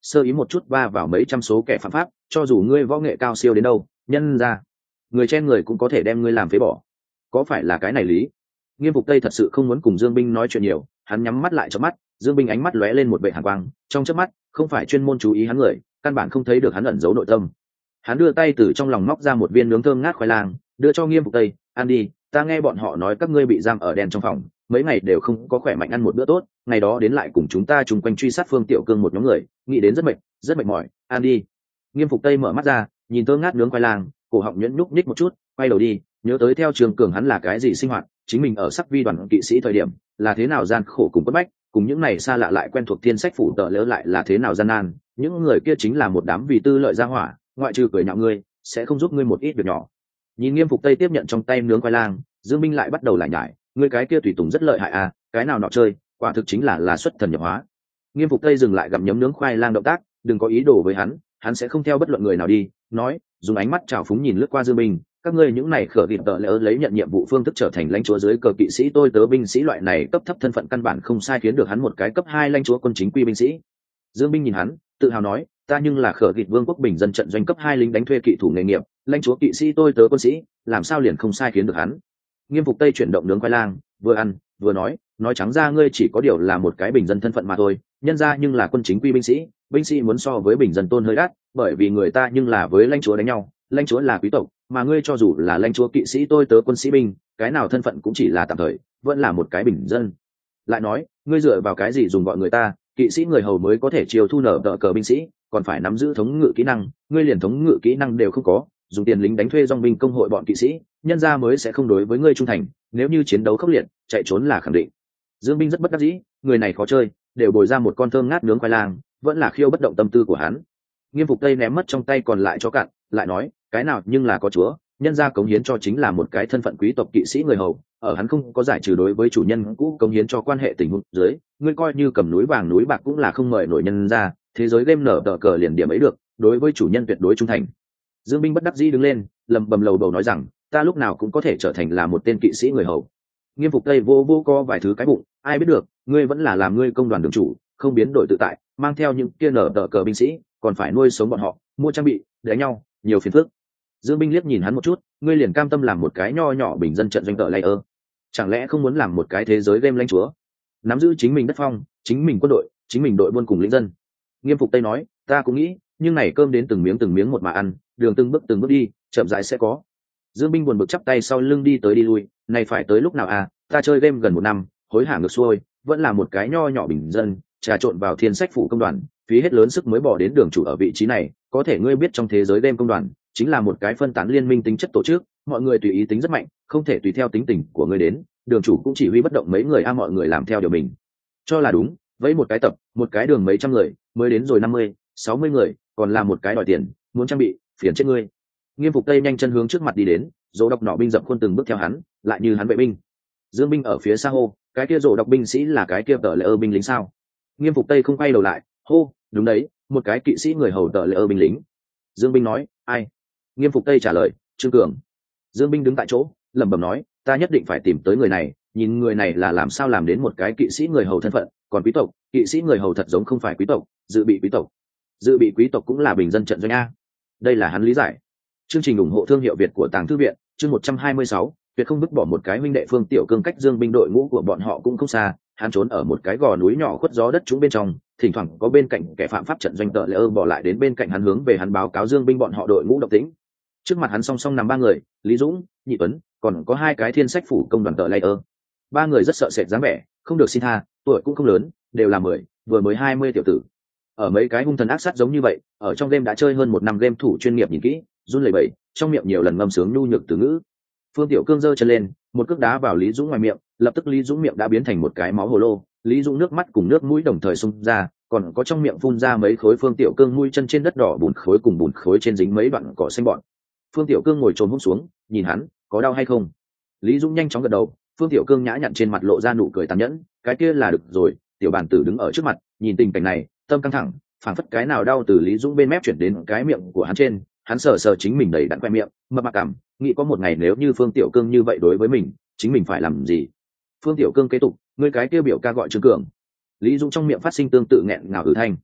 sơ ý một chút va vào mấy trăm số kẻ phạm pháp, cho dù ngươi võ nghệ cao siêu đến đâu, nhân ra người trên người cũng có thể đem ngươi làm phế bỏ. Có phải là cái này lý? Nghiêm Phục Tây thật sự không muốn cùng Dương Binh nói chuyện nhiều, hắn nhắm mắt lại cho mắt. Dương Binh ánh mắt lóe lên một vẻ hàn quang, trong chớp mắt, không phải chuyên môn chú ý hắn người, căn bản không thấy được hắn ẩn giấu nội tâm. Hắn đưa tay từ trong lòng móc ra một viên nướng thơm ngát khoai lang, đưa cho Nghiêm Phục Tây, ăn đi, ta nghe bọn họ nói các ngươi bị giam ở đen trong phòng, mấy ngày đều không có khỏe mạnh ăn một bữa tốt, ngày đó đến lại cùng chúng ta chung quanh truy sát Phương Tiểu Cương một nhóm người, nghĩ đến rất mệt, rất mệt mỏi, ăn đi. Nghiêm Phục Tây mở mắt ra, nhìn thơm ngát nướng khoai lang, cổ họng nhuyễn nhúc nhích một chút, quay đầu đi, nhớ tới theo Trường Cường hắn là cái gì sinh hoạt, chính mình ở sắc vi đoàn kỵ sĩ thời điểm là thế nào gian khổ cùng bất bách, cùng những này xa lạ lại quen thuộc thiên sách phủ tợ lỡ lại là thế nào gian nan, những người kia chính là một đám vì tư lợi gia hỏa, ngoại trừ cười nhạo ngươi sẽ không giúp ngươi một ít việc nhỏ. Nhìn Nghiêm Phục Tây tiếp nhận trong tay nướng khoai lang, Dương Binh lại bắt đầu lại nhải, ngươi cái kia tùy tùng rất lợi hại à, cái nào nọ chơi, quả thực chính là là xuất thần nhập hóa. Nghiêm Phục Tây dừng lại gặm nhấm nướng khoai lang động tác, đừng có ý đồ với hắn, hắn sẽ không theo bất luận người nào đi, nói, dùng ánh mắt trào phúng nhìn lướt qua Dương Binh, các ngươi những này khở gịp tợ lỡ lấy nhận nhiệm vụ phương thức trở thành lãnh chúa dưới cờ kỵ sĩ tôi tớ binh sĩ loại này cấp thấp thân phận căn bản không sai khiến được hắn một cái cấp hai lãnh chúa quân chính quy binh sĩ. Dương Binh nhìn hắn, tự hào nói, ta nhưng là khở gịp vương quốc bình dân trận doanh cấp hai lính đánh thuê kỵ thủ nghề nghiệp, lãnh chúa kỵ sĩ tôi tớ quân sĩ, làm sao liền không sai khiến được hắn. Nghiêm Phục Tây chuyển động nướng khoai lang, vừa ăn vừa nói, nói trắng ra ngươi chỉ có điều là một cái bình dân thân phận mà thôi, nhân ra nhưng là quân chính quy binh sĩ, binh sĩ muốn so với bình dân tôn hơi đắt, bởi vì người ta nhưng là với lãnh chúa đánh nhau, lãnh chúa là quý tộc, mà ngươi cho dù là lãnh chúa kỵ sĩ tôi tớ quân sĩ binh, cái nào thân phận cũng chỉ là tạm thời, vẫn là một cái bình dân. Lại nói, ngươi dựa vào cái gì dùng gọi người ta kỵ sĩ người hầu mới có thể chiều thu nở đỡ cờ binh sĩ, còn phải nắm giữ thống ngự kỹ năng, ngươi liền thống ngự kỹ năng đều không có, dùng tiền lính đánh thuê dòng binh công hội bọn kỵ sĩ, nhân ra mới sẽ không đối với ngươi trung thành, nếu như chiến đấu khốc liệt, chạy trốn là khẳng định. Dương Binh rất bất đắc dĩ, người này khó chơi, đều bồi ra một con thơm ngát nướng khoai lang, vẫn là khiêu bất động tâm tư của hắn. Nghiêm Phục Tây ném mất trong tay còn lại cho cạn, lại nói, cái nào nhưng là có chúa, nhân ra cống hiến cho chính là một cái thân phận quý tộc kỵ sĩ người hầu, ở hắn không có giải trừ đối với chủ nhân cũ cống hiến cho quan hệ tình huống dưới, ngươi coi như cầm núi vàng núi bạc cũng là không mời nổi nhân ra, thế giới game nở tờ cờ liền điểm ấy được, đối với chủ nhân tuyệt đối trung thành. Dương Binh bất đắc dĩ đứng lên, lầm bầm lầu bầu nói rằng, ta lúc nào cũng có thể trở thành là một tên kỵ sĩ người hầu. Nghiêm Phục Tây vô vô co vài thứ cái bụng, ai biết được, ngươi vẫn là làm ngươi công đoàn đường chủ, không biến đổi tự tại, mang theo những kia nở tờ cờ binh sĩ, còn phải nuôi sống bọn họ, mua trang bị, đánh nhau, nhiều phiền phức. Dương Binh liếc nhìn hắn một chút, ngươi liền cam tâm làm một cái nho nhỏ bình dân trận doanh tợ layer, chẳng lẽ không muốn làm một cái thế giới game lãnh chúa, nắm giữ chính mình đất phong, chính mình quân đội, chính mình đội buôn cùng lĩnh dân. Nghiêm Phục Tây nói, ta cũng nghĩ, nhưng này cơm đến từng miếng từng miếng một mà ăn, đường từng bước từng bước đi, chậm rãi sẽ có. Dương Binh buồn bực chắp tay sau lưng đi tới đi lui, này phải tới lúc nào à, ta chơi game gần một năm, hối hả ngược xuôi, vẫn là một cái nho nhỏ bình dân, trà trộn vào thiên sách phủ công đoàn, phí hết lớn sức mới bỏ đến đường chủ ở vị trí này, có thể ngươi biết trong thế giới game công đoàn chính là một cái phân tán liên minh tính chất tổ chức, mọi người tùy ý tính rất mạnh, không thể tùy theo tính tình của ngươi đến, đường chủ cũng chỉ huy bất động mấy người a mọi người làm theo điều mình cho là đúng, với một cái tập, một cái đường mấy trăm người, mới đến rồi năm mươi, sáu mươi người, còn là một cái đòi tiền, muốn trang bị, phiền chết ngươi. Nghiêm Phục Tây nhanh chân hướng trước mặt đi đến, Dỗ độc nọ binh dập khuôn từng bước theo hắn, lại như hắn vệ binh. Dương Binh ở phía xa hô, cái kia Dỗ độc binh sĩ là cái kia tợ lệ ơ binh lính sao? Nghiêm Phục Tây không quay đầu lại, hô, đúng đấy, một cái kỵ sĩ người hầu tợ lệ ơ binh lính. Dương Binh nói, ai? Nghiêm Phục Tây trả lời, Trương Cường. Dương Binh đứng tại chỗ, lẩm bẩm nói, ta nhất định phải tìm tới người này, nhìn người này là làm sao làm đến một cái kỵ sĩ người hầu thân phận, còn quý tộc, kỵ sĩ người hầu thật giống không phải quý tộc, dự bị quý tộc. Dự bị quý tộc cũng là bình dân trận doanh a. Đây là hắn lý giải. Chương trình ủng hộ thương hiệu Việt của Tàng Thư viện, chương một trăm hai mươi sáu, tuyệt không vứt bỏ một cái huynh đệ Phương Tiểu Cương cách Dương Binh đội ngũ của bọn họ cũng không xa, hắn trốn ở một cái gò núi nhỏ khuất gió đất trũng bên trong, thỉnh thoảng có bên cạnh kẻ phạm pháp trận doanh tợ lỡ bỏ lại đến bên cạnh hắn hướng về hắn báo cáo Dương Binh bọn họ đội ngũ động tĩnh. Trước mặt hắn song song nằm ba người, Lý Dũng, Nhị Tuấn, còn có hai cái thiên sách phủ công đoàn tợ layer. Ba người rất sợ sệt dáng vẻ, không được xin tha, tuổi cũng không lớn, đều là mười, vừa mới hai mươi tiểu tử. Ở mấy cái hung thần ác sát giống như vậy, ở trong game đã chơi hơn một năm game thủ chuyên nghiệp nhìn kỹ, run lẩy bẩy, trong miệng nhiều lần ngâm sướng nhu nhược từ ngữ. Phương Tiểu Cương giơ chân lên, một cước đá vào Lý Dũng ngoài miệng, lập tức Lý Dũng miệng đã biến thành một cái máu hồ lô, Lý Dũng nước mắt cùng nước mũi đồng thời xung ra, còn có trong miệng phun ra mấy khối Phương Tiểu Cương mũi chân trên đất đỏ bùn khối cùng bùn khối trên dính mấy đoạn cỏ xanh bọn. Phương Tiểu Cương ngồi chồm húc xuống, nhìn hắn, có đau hay không? Lý Dũng nhanh chóng gật đầu, Phương Tiểu Cương nhã nhặn trên mặt lộ ra nụ cười tàn nhẫn, cái kia là được rồi. Tiểu bản tử đứng ở trước mặt, nhìn tình cảnh này, tâm căng thẳng, phảng phất cái nào đau từ Lý Dũng bên mép chuyển đến cái miệng của hắn trên, hắn sờ sờ chính mình đầy đặn khoe miệng, mập mạp cảm, nghĩ có một ngày nếu như Phương Tiểu Cương như vậy đối với mình, chính mình phải làm gì? Phương Tiểu Cương kế tục, ngươi cái kia biểu ca gọi Trương Cường. Lý Dũng trong miệng phát sinh tương tự nghẹn ngào hử thanh.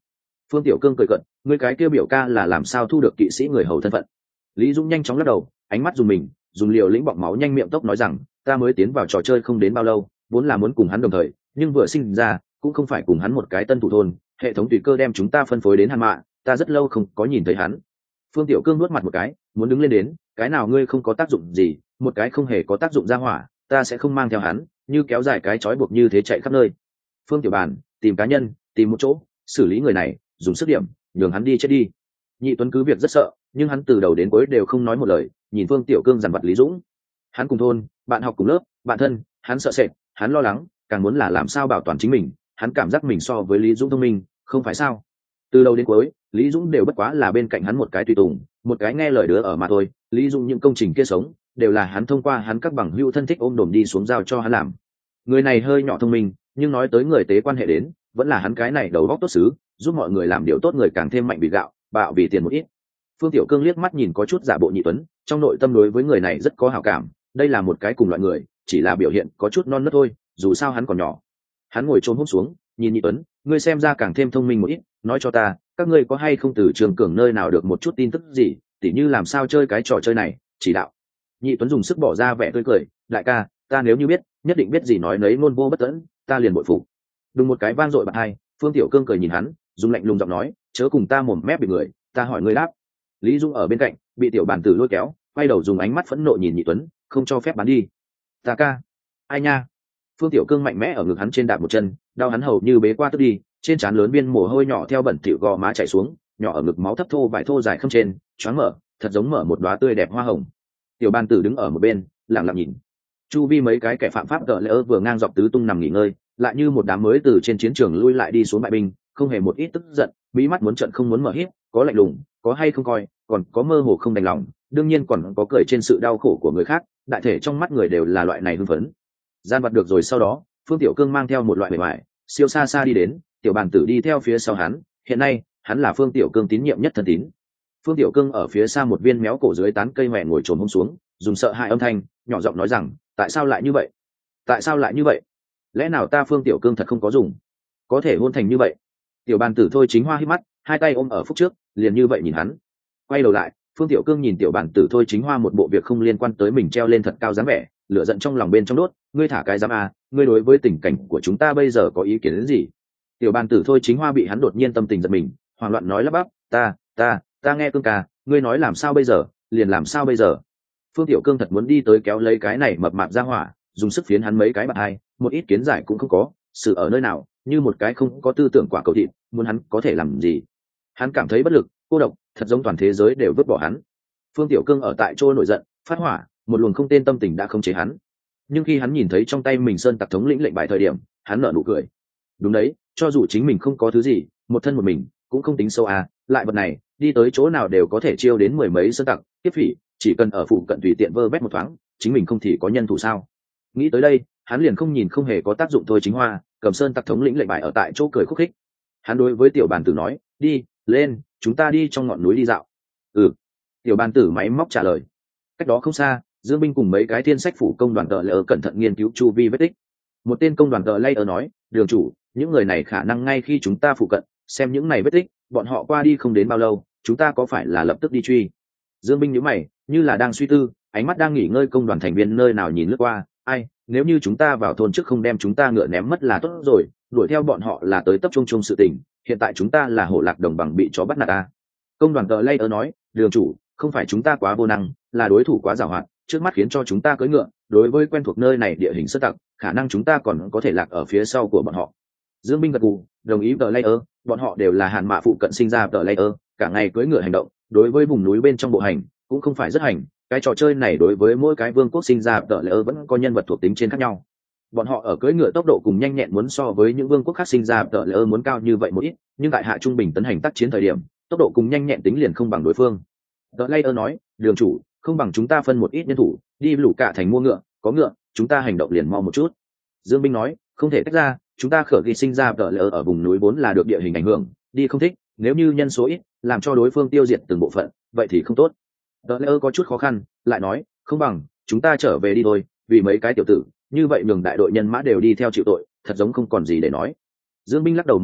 Phương Tiểu Cương cười cợt, ngươi cái kia biểu ca là làm sao thu được kỵ sĩ người hầu thân phận? Lý Dũng nhanh chóng lắc đầu, ánh mắt dùng mình, dùng liều lĩnh bọng máu nhanh miệng tốc nói rằng, ta mới tiến vào trò chơi không đến bao lâu, vốn là muốn cùng hắn đồng thời, nhưng vừa sinh ra cũng không phải cùng hắn một cái tân thủ thôn, hệ thống tùy cơ đem chúng ta phân phối đến Hàn Mạ, ta rất lâu không có nhìn thấy hắn. Phương Tiểu Cương nuốt mặt một cái, muốn đứng lên đến, cái nào ngươi không có tác dụng gì, một cái không hề có tác dụng ra hỏa, ta sẽ không mang theo hắn, như kéo dài cái trói buộc như thế chạy khắp nơi. Phương Tiểu Bàn, tìm cá nhân, tìm một chỗ, xử lý người này, dùng sức điểm, nhường hắn đi chết đi. Nhị Tuấn cứ việc rất sợ, nhưng hắn từ đầu đến cuối đều không nói một lời, nhìn Phương Tiểu Cương dằn vặt Lý Dũng. Hắn cùng thôn, bạn học cùng lớp, bạn thân, hắn sợ sệt, hắn lo lắng, càng muốn là làm sao bảo toàn chính mình, hắn cảm giác mình so với Lý Dũng thông minh, không phải sao? Từ đầu đến cuối, Lý Dũng đều bất quá là bên cạnh hắn một cái tùy tùng, một cái nghe lời đứa ở mà thôi. Lý Dũng những công trình kia sống, đều là hắn thông qua hắn các bằng hữu thân thích ôm đồm đi xuống giao cho hắn làm. Người này hơi nhỏ thông minh, nhưng nói tới người tế quan hệ đến, vẫn là hắn cái này đầu óc tốt xứ, giúp mọi người làm điều tốt người càng thêm mạnh vì gạo, bạo vì tiền một ít. Phương Tiểu Cương liếc mắt nhìn có chút giả bộ Nhị Tuấn, trong nội tâm đối với người này rất có hảo cảm, đây là một cái cùng loại người, chỉ là biểu hiện có chút non nớt thôi, dù sao hắn còn nhỏ. Hắn ngồi chôn hốc xuống, nhìn Nhị Tuấn, ngươi xem ra càng thêm thông minh một ít, nói cho ta, các ngươi có hay không từ Trường Cường nơi nào được một chút tin tức gì, tỉ như làm sao chơi cái trò chơi này, chỉ đạo. Nhị Tuấn dùng sức bỏ ra vẻ tươi cười, đại ca, ta nếu như biết, nhất định biết gì nói nấy luôn vô bất tẫn, ta liền bội phục. Đùng một cái vang dội bật hai, Phương Tiểu Cương cười nhìn hắn, dùng lạnh lùng giọng nói, chớ cùng ta mồm mép bị người, ta hỏi ngươi đáp. Lý Dung ở bên cạnh, bị tiểu bản tử lôi kéo, quay đầu dùng ánh mắt phẫn nộ nhìn Nhị Tuấn, không cho phép bán đi. Ta ca, ai nha? Phương Tiểu Cương mạnh mẽ ở ngực hắn trên đạp một chân, đau hắn hầu như bế qua tức đi, trên trán lớn viên mồ hôi nhỏ theo bẩn thỉu gò má chảy xuống, nhỏ ở ngực máu thấp thô vải thô dài không trên, choáng mở, thật giống mở một đóa tươi đẹp hoa hồng. Tiểu ban tử đứng ở một bên, lặng lặng nhìn. Chu vi mấy cái kẻ phạm pháp gỡ lỡ vừa ngang dọc tứ tung nằm nghỉ ngơi, lại như một đám mới từ trên chiến trường lui lại đi xuống bại binh, không hề một ít tức giận, bí mắt muốn trận không muốn mở hít, có lạnh lùng, có hay không coi, còn có mơ hồ không đành lòng, đương nhiên còn có cười trên sự đau khổ của người khác, đại thể trong mắt người đều là loại này hưng phấn. Gian vật được rồi sau đó, Phương Tiểu Cương mang theo một loại bề ngoài, siêu xa xa đi đến, tiểu bàn tử đi theo phía sau hắn, hiện nay, hắn là Phương Tiểu Cương tín nhiệm nhất thân tín. Phương Tiểu Cương ở phía xa một viên méo cổ dưới tán cây mẹ ngồi trồm hôm xuống, dùng sợ hãi âm thanh, nhỏ giọng nói rằng, tại sao lại như vậy? Tại sao lại như vậy? Lẽ nào ta Phương Tiểu Cương thật không có dùng, có thể hôn thành như vậy? Tiểu bàn tử thôi chính hoa hít mắt, hai tay ôm ở phúc trước, liền như vậy nhìn hắn. Quay đầu lại, Phương Tiểu Cương nhìn tiểu bàn tử thôi chính hoa một bộ việc không liên quan tới mình treo lên thật cao dáng vẻ, lửa giận trong lòng bên trong đốt, ngươi thả cái dám à, ngươi đối với tình cảnh của chúng ta bây giờ có ý kiến đến gì? Tiểu bàn tử thôi chính hoa bị hắn đột nhiên tâm tình giật mình, hoảng loạn nói lắp bắp, ta, ta, ta nghe Cương ca, ngươi nói làm sao bây giờ, liền làm sao bây giờ? Phương Tiểu Cương thật muốn đi tới kéo lấy cái này mập mạp ra hỏa, dùng sức phiến hắn mấy cái bạt hai, một ít kiến giải cũng không có, sự ở nơi nào, như một cái không có tư tưởng quả cầu thịt, muốn hắn có thể làm gì? Hắn cảm thấy bất lực, cô độc, thật giống toàn thế giới đều vứt bỏ hắn. Phương Tiểu Cương ở tại chỗ nổi giận, phát hỏa, một luồng không tên tâm tình đã không chế hắn. Nhưng khi hắn nhìn thấy trong tay mình sơn tặc thống lĩnh lệnh bài thời điểm, hắn nở nụ cười. Đúng đấy, cho dù chính mình không có thứ gì, một thân một mình cũng không tính sâu à, lại vật này, đi tới chỗ nào đều có thể chiêu đến mười mấy sơn tặc, tiếp phỉ, chỉ cần ở phụ cận tùy tiện vơ vét một thoáng, chính mình không thì có nhân thủ sao? Nghĩ tới đây, hắn liền không nhìn không hề có tác dụng thôi chính hoa, cầm sơn tặc thống lĩnh lệnh bài ở tại chỗ cười khúc khích. Hắn đối với tiểu bàn tử nói, đi, lên, chúng ta đi trong ngọn núi đi dạo. Ừ. Tiểu bàn tử máy móc trả lời. Cách đó không xa, Dương binh cùng mấy cái thiên sách phủ công đoàn tờ lỡ cẩn thận nghiên cứu chu vi vết tích. Một tên công đoàn tờ layer nói, đường chủ, những người này khả năng ngay khi chúng ta phụ cận, xem những này vết tích, bọn họ qua đi không đến bao lâu, chúng ta có phải là lập tức đi truy? Dương binh nhíu mày, như là đang suy tư, ánh mắt đang nghỉ ngơi công đoàn thành viên nơi nào nhìn lướt qua, ai, nếu như chúng ta vào thôn trước không đem chúng ta ngựa ném mất là tốt rồi, đuổi theo bọn họ là tới tập trung chung sự tình, hiện tại chúng ta là hổ lạc đồng bằng bị chó bắt nạt ta. Công đoàn tờ layer nói, đường chủ, không phải chúng ta quá vô năng, là đối thủ quá giàu hoạt, trước mắt khiến cho chúng ta cưỡi ngựa, đối với quen thuộc nơi này địa hình sơ tặc, khả năng chúng ta còn có thể lạc ở phía sau của bọn họ. Dương binh gật gù, đồng ý tờ layer, bọn họ đều là hàn mạ phụ cận sinh ra tờ layer, cả ngày cưỡi ngựa hành động, đối với vùng núi bên trong bộ hành cũng không phải rất hành, cái trò chơi này đối với mỗi cái vương quốc sinh ra tờ layer vẫn có nhân vật thuộc tính trên khác nhau. Bọn họ ở cưỡi ngựa tốc độ cùng nhanh nhẹn muốn so với những vương quốc khác sinh ra tờ layer muốn cao như vậy một ít, nhưng tại hạ trung bình tấn hành tác chiến thời điểm, tốc độ cùng nhanh nhẹn tính liền không bằng đối phương. Tờ layer nói, đường chủ, không bằng chúng ta phân một ít nhân thủ đi lũ cả thành mua ngựa, có ngựa chúng ta hành động liền mau một chút. Dương binh nói, không thể tách ra, chúng ta khở ghi sinh ra tờ lỡ ở vùng núi vốn là được địa hình ảnh hưởng, đi không thích, nếu như nhân số ít làm cho đối phương tiêu diệt từng bộ phận, vậy thì không tốt. Tờ lỡ có chút khó khăn, lại nói, không bằng chúng ta trở về đi thôi, vì mấy cái tiểu tử như vậy nhường đại đội nhân mã đều đi theo chịu tội, thật giống không còn gì để nói. Dương binh lắc đầu một cái,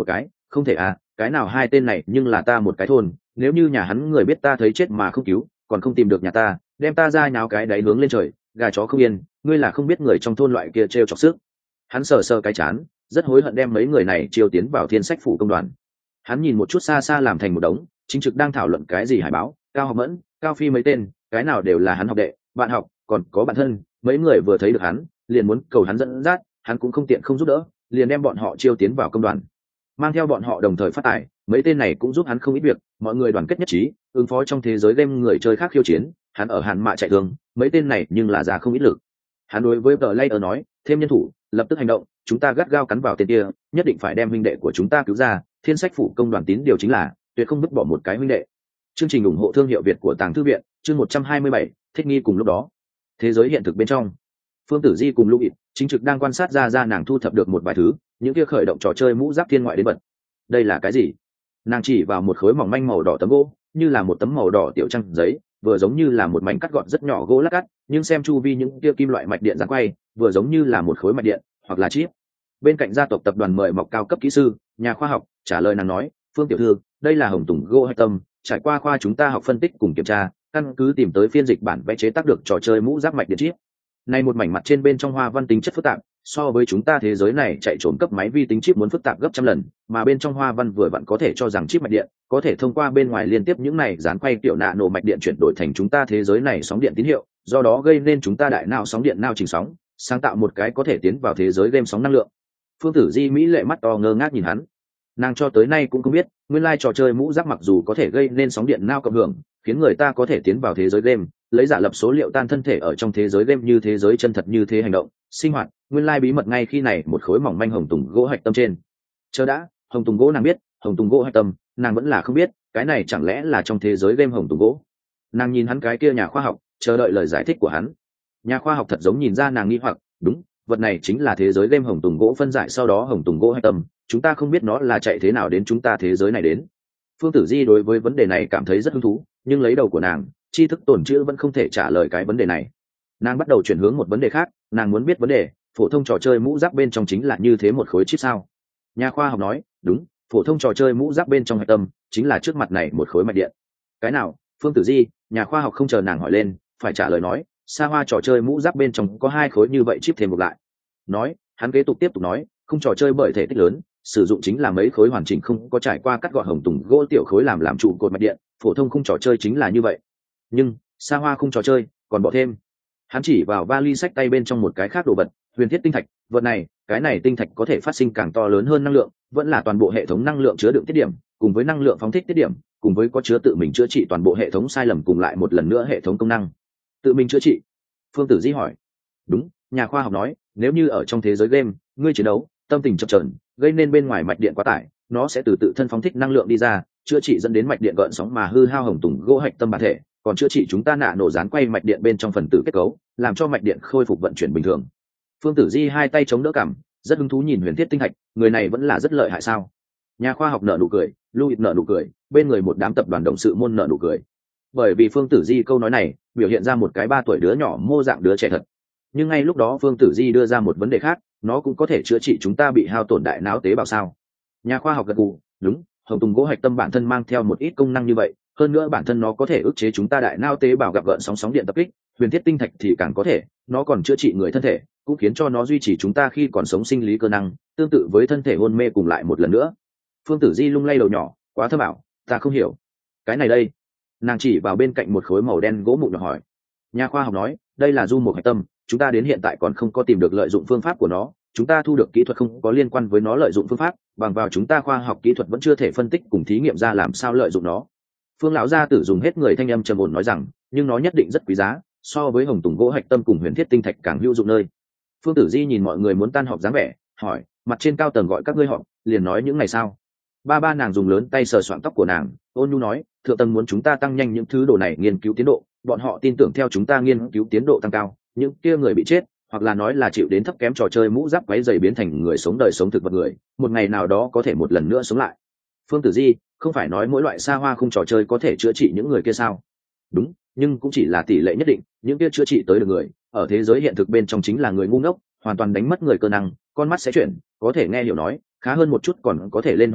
không thể à, cái nào hai tên này nhưng là ta một cái thôn, nếu như nhà hắn người biết ta thấy chết mà không cứu, còn không tìm được nhà ta, đem ta ra nháo cái đáy hướng lên trời, gà chó không yên, ngươi là không biết người trong thôn loại kia trêu chọc sức. Hắn sờ sờ cái chán, rất hối hận đem mấy người này chiêu tiến vào thiên sách phủ công đoàn. Hắn nhìn một chút xa xa làm thành một đống, chính trực đang thảo luận cái gì hải báo, cao học mẫn, cao phi mấy tên, cái nào đều là hắn học đệ, bạn học, còn có bạn thân, mấy người vừa thấy được hắn, liền muốn cầu hắn dẫn dắt, hắn cũng không tiện không giúp đỡ, liền đem bọn họ chiêu tiến vào công đoàn, mang theo bọn họ đồng thời phát tài. Mấy tên này cũng giúp hắn không ít việc, mọi người đoàn kết nhất trí, ứng phó trong thế giới game người chơi khác khiêu chiến. Hắn ở hàn mạ chạy thương, mấy tên này nhưng là ra không ít lực. Hắn đối với vợ Layer nói, thêm nhân thủ, lập tức hành động, chúng ta gắt gao cắn vào tên kia, nhất định phải đem huynh đệ của chúng ta cứu ra. Thiên sách phủ công đoàn tín điều chính là tuyệt không vứt bỏ một cái huynh đệ. Chương trình ủng hộ thương hiệu Việt của Tàng Thư viện, chương một trăm hai mươi bảy, thích nghi cùng lúc đó. Thế giới hiện thực bên trong, Phương Tử Di cùng Louis chính trực đang quan sát ra ra nàng thu thập được một vài thứ, những kia khởi động trò chơi mũ giáp thiên ngoại đến bật. Đây là cái gì? Nàng chỉ vào một khối mỏng manh màu đỏ tấm gỗ, như là một tấm màu đỏ tiểu trang giấy, vừa giống như là một mảnh cắt gọn rất nhỏ gỗ lát cắt, nhưng xem chu vi những kia kim loại mạch điện giáng quay, vừa giống như là một khối mạch điện hoặc là chip. Bên cạnh gia tộc tập đoàn mời mọc cao cấp kỹ sư, nhà khoa học, trả lời nàng nói, Phương tiểu thư, đây là hồng tùng gỗ hạch tâm, trải qua khoa chúng ta học phân tích cùng kiểm tra, căn cứ tìm tới phiên dịch bản vẽ chế tác được trò chơi mũ giáp mạch điện chip. Này một mảnh mặt trên bên trong hoa văn tính chất phức tạp, so với chúng ta thế giới này chạy trốn cấp máy vi tính chip muốn phức tạp gấp trăm lần, mà bên trong hoa văn vừa vặn có thể cho rằng chip mạch điện có thể thông qua bên ngoài liên tiếp những này dán quay tiểu nạ nổ mạch điện chuyển đổi thành chúng ta thế giới này sóng điện tín hiệu, do đó gây nên chúng ta đại não sóng điện não trình sóng, sáng tạo một cái có thể tiến vào thế giới game sóng năng lượng. Phương Tử Di mỹ lệ mắt to ngơ ngác nhìn hắn, nàng cho tới nay cũng không biết, nguyên lai trò chơi mũ giáp mặc dù có thể gây nên sóng điện não cộng hưởng, khiến người ta có thể tiến vào thế giới game, lấy giả lập số liệu tan thân thể ở trong thế giới game như thế giới chân thật như thế hành động, sinh hoạt, nguyên lai bí mật ngay khi này một khối mỏng manh hồng tùng gỗ hạch tâm trên. Chờ đã, hồng tùng gỗ nàng biết, hồng tùng gỗ hạch tâm, nàng vẫn là không biết, cái này chẳng lẽ là trong thế giới game hồng tùng gỗ? Nàng nhìn hắn cái kia nhà khoa học, chờ đợi lời giải thích của hắn. Nhà khoa học thật giống nhìn ra nàng nghi hoặc, đúng, vật này chính là thế giới game hồng tùng gỗ phân giải sau đó hồng tùng gỗ hạch tâm, chúng ta không biết nó là chạy thế nào đến chúng ta thế giới này đến. Phương Tử Di đối với vấn đề này cảm thấy rất hứng thú, nhưng lấy đầu của nàng, tri thức tồn trữ vẫn không thể trả lời cái vấn đề này. Nàng bắt đầu chuyển hướng một vấn đề khác, nàng muốn biết vấn đề, phổ thông trò chơi mũ giáp bên trong chính là như thế một khối chip sao? Nhà khoa học nói, đúng, phổ thông trò chơi mũ giáp bên trong hạch tâm chính là trước mặt này một khối mạch điện. Cái nào? Phương Tử Di, nhà khoa học không chờ nàng hỏi lên, phải trả lời nói, xa hoa trò chơi mũ giáp bên trong có hai khối như vậy chip thêm một lại. Nói, hắn kế tục tiếp tục nói, không trò chơi bởi thể tích lớn, sử dụng chính là mấy khối hoàn chỉnh không có trải qua cắt gọt hồng tùng gỗ tiểu khối làm làm trụ cột mạch điện, phổ thông không trò chơi chính là như vậy. Nhưng xa hoa không trò chơi còn bỏ thêm. Hắn chỉ vào vali sách tay bên trong một cái khác đồ vật, huyền thiết tinh thạch, vật này, cái này tinh thạch có thể phát sinh càng to lớn hơn năng lượng, vẫn là toàn bộ hệ thống năng lượng chứa đựng tiết điểm, cùng với năng lượng phóng thích tiết điểm, cùng với có chứa tự mình chữa trị toàn bộ hệ thống sai lầm cùng lại một lần nữa hệ thống công năng. Tự mình chữa trị? Phương Tử Di hỏi. Đúng, nhà khoa học nói, nếu như ở trong thế giới game, ngươi chiến đấu, tâm tình chập chờn, gây nên bên ngoài mạch điện quá tải, nó sẽ từ tự thân phóng thích năng lượng đi ra, chữa trị dẫn đến mạch điện gợn sóng mà hư hao hồng tùng gỗ hạch tâm bản thể, còn chữa trị chúng ta nạ nổ dán quay mạch điện bên trong phần tử kết cấu, làm cho mạch điện khôi phục vận chuyển bình thường. Phương Tử Di hai tay chống đỡ cằm, rất hứng thú nhìn huyền thiết tinh thạch, người này vẫn là rất lợi hại sao? Nhà khoa học nở nụ cười, Louis nở nụ cười, bên người một đám tập đoàn động sự môn nở nụ cười. Bởi vì Phương Tử Di câu nói này, biểu hiện ra một cái ba tuổi đứa nhỏ mô dạng đứa trẻ thật. Nhưng ngay lúc đó Phương Tử Di đưa ra một vấn đề khác, nó cũng có thể chữa trị chúng ta bị hao tổn đại não tế bào sao? Nhà khoa học gật gù, đúng, hồng tùng gỗ hạch tâm bản thân mang theo một ít công năng như vậy, hơn nữa bản thân nó có thể ức chế chúng ta đại não tế bào gặp gợn sóng sóng điện tập kích, huyền thiết tinh thạch thì càng có thể, nó còn chữa trị người thân thể, cũng khiến cho nó duy trì chúng ta khi còn sống sinh lý cơ năng, tương tự với thân thể hôn mê cùng lại một lần nữa. Phương Tử Di lung lay đầu nhỏ, quá thơ bảo, ta không hiểu. Cái này đây. Nàng chỉ vào bên cạnh một khối màu đen gỗ mụn hỏi. Nhà khoa học nói, đây là du một hạch tâm, chúng ta đến hiện tại còn không có tìm được lợi dụng phương pháp của nó, chúng ta thu được kỹ thuật không có liên quan với nó lợi dụng phương pháp, bằng vào chúng ta khoa học kỹ thuật vẫn chưa thể phân tích cùng thí nghiệm ra làm sao lợi dụng nó. Phương lão gia tử dùng hết người thanh âm trầm ổn nói rằng, nhưng nó nhất định rất quý giá, so với hồng tùng gỗ hạch tâm cùng huyền thiết tinh thạch càng hữu dụng nơi. Phương Tử Di nhìn mọi người muốn tan họp dáng vẻ, hỏi, mặt trên cao tầng gọi các ngươi họp, liền nói những ngày sao? Ba ba nàng dùng lớn tay sờ soạng tóc của nàng, ôn nhu nói, thượng tầng muốn chúng ta tăng nhanh những thứ đồ này nghiên cứu tiến độ, bọn họ tin tưởng theo chúng ta nghiên cứu tiến độ tăng cao, những kia người bị chết, hoặc là nói là chịu đến thấp kém trò chơi mũ giáp quấy dày biến thành người sống đời sống thực vật người, một ngày nào đó có thể một lần nữa sống lại. Phương Tử Di, không phải nói mỗi loại xa hoa khung trò chơi có thể chữa trị những người kia sao? Đúng, nhưng cũng chỉ là tỷ lệ nhất định, những kia chữa trị tới được người, ở thế giới hiện thực bên trong chính là người ngu ngốc, hoàn toàn đánh mất người cơ năng, con mắt sẽ chuyển, có thể nghe hiểu nói, khá hơn một chút còn có thể lên hoạt động,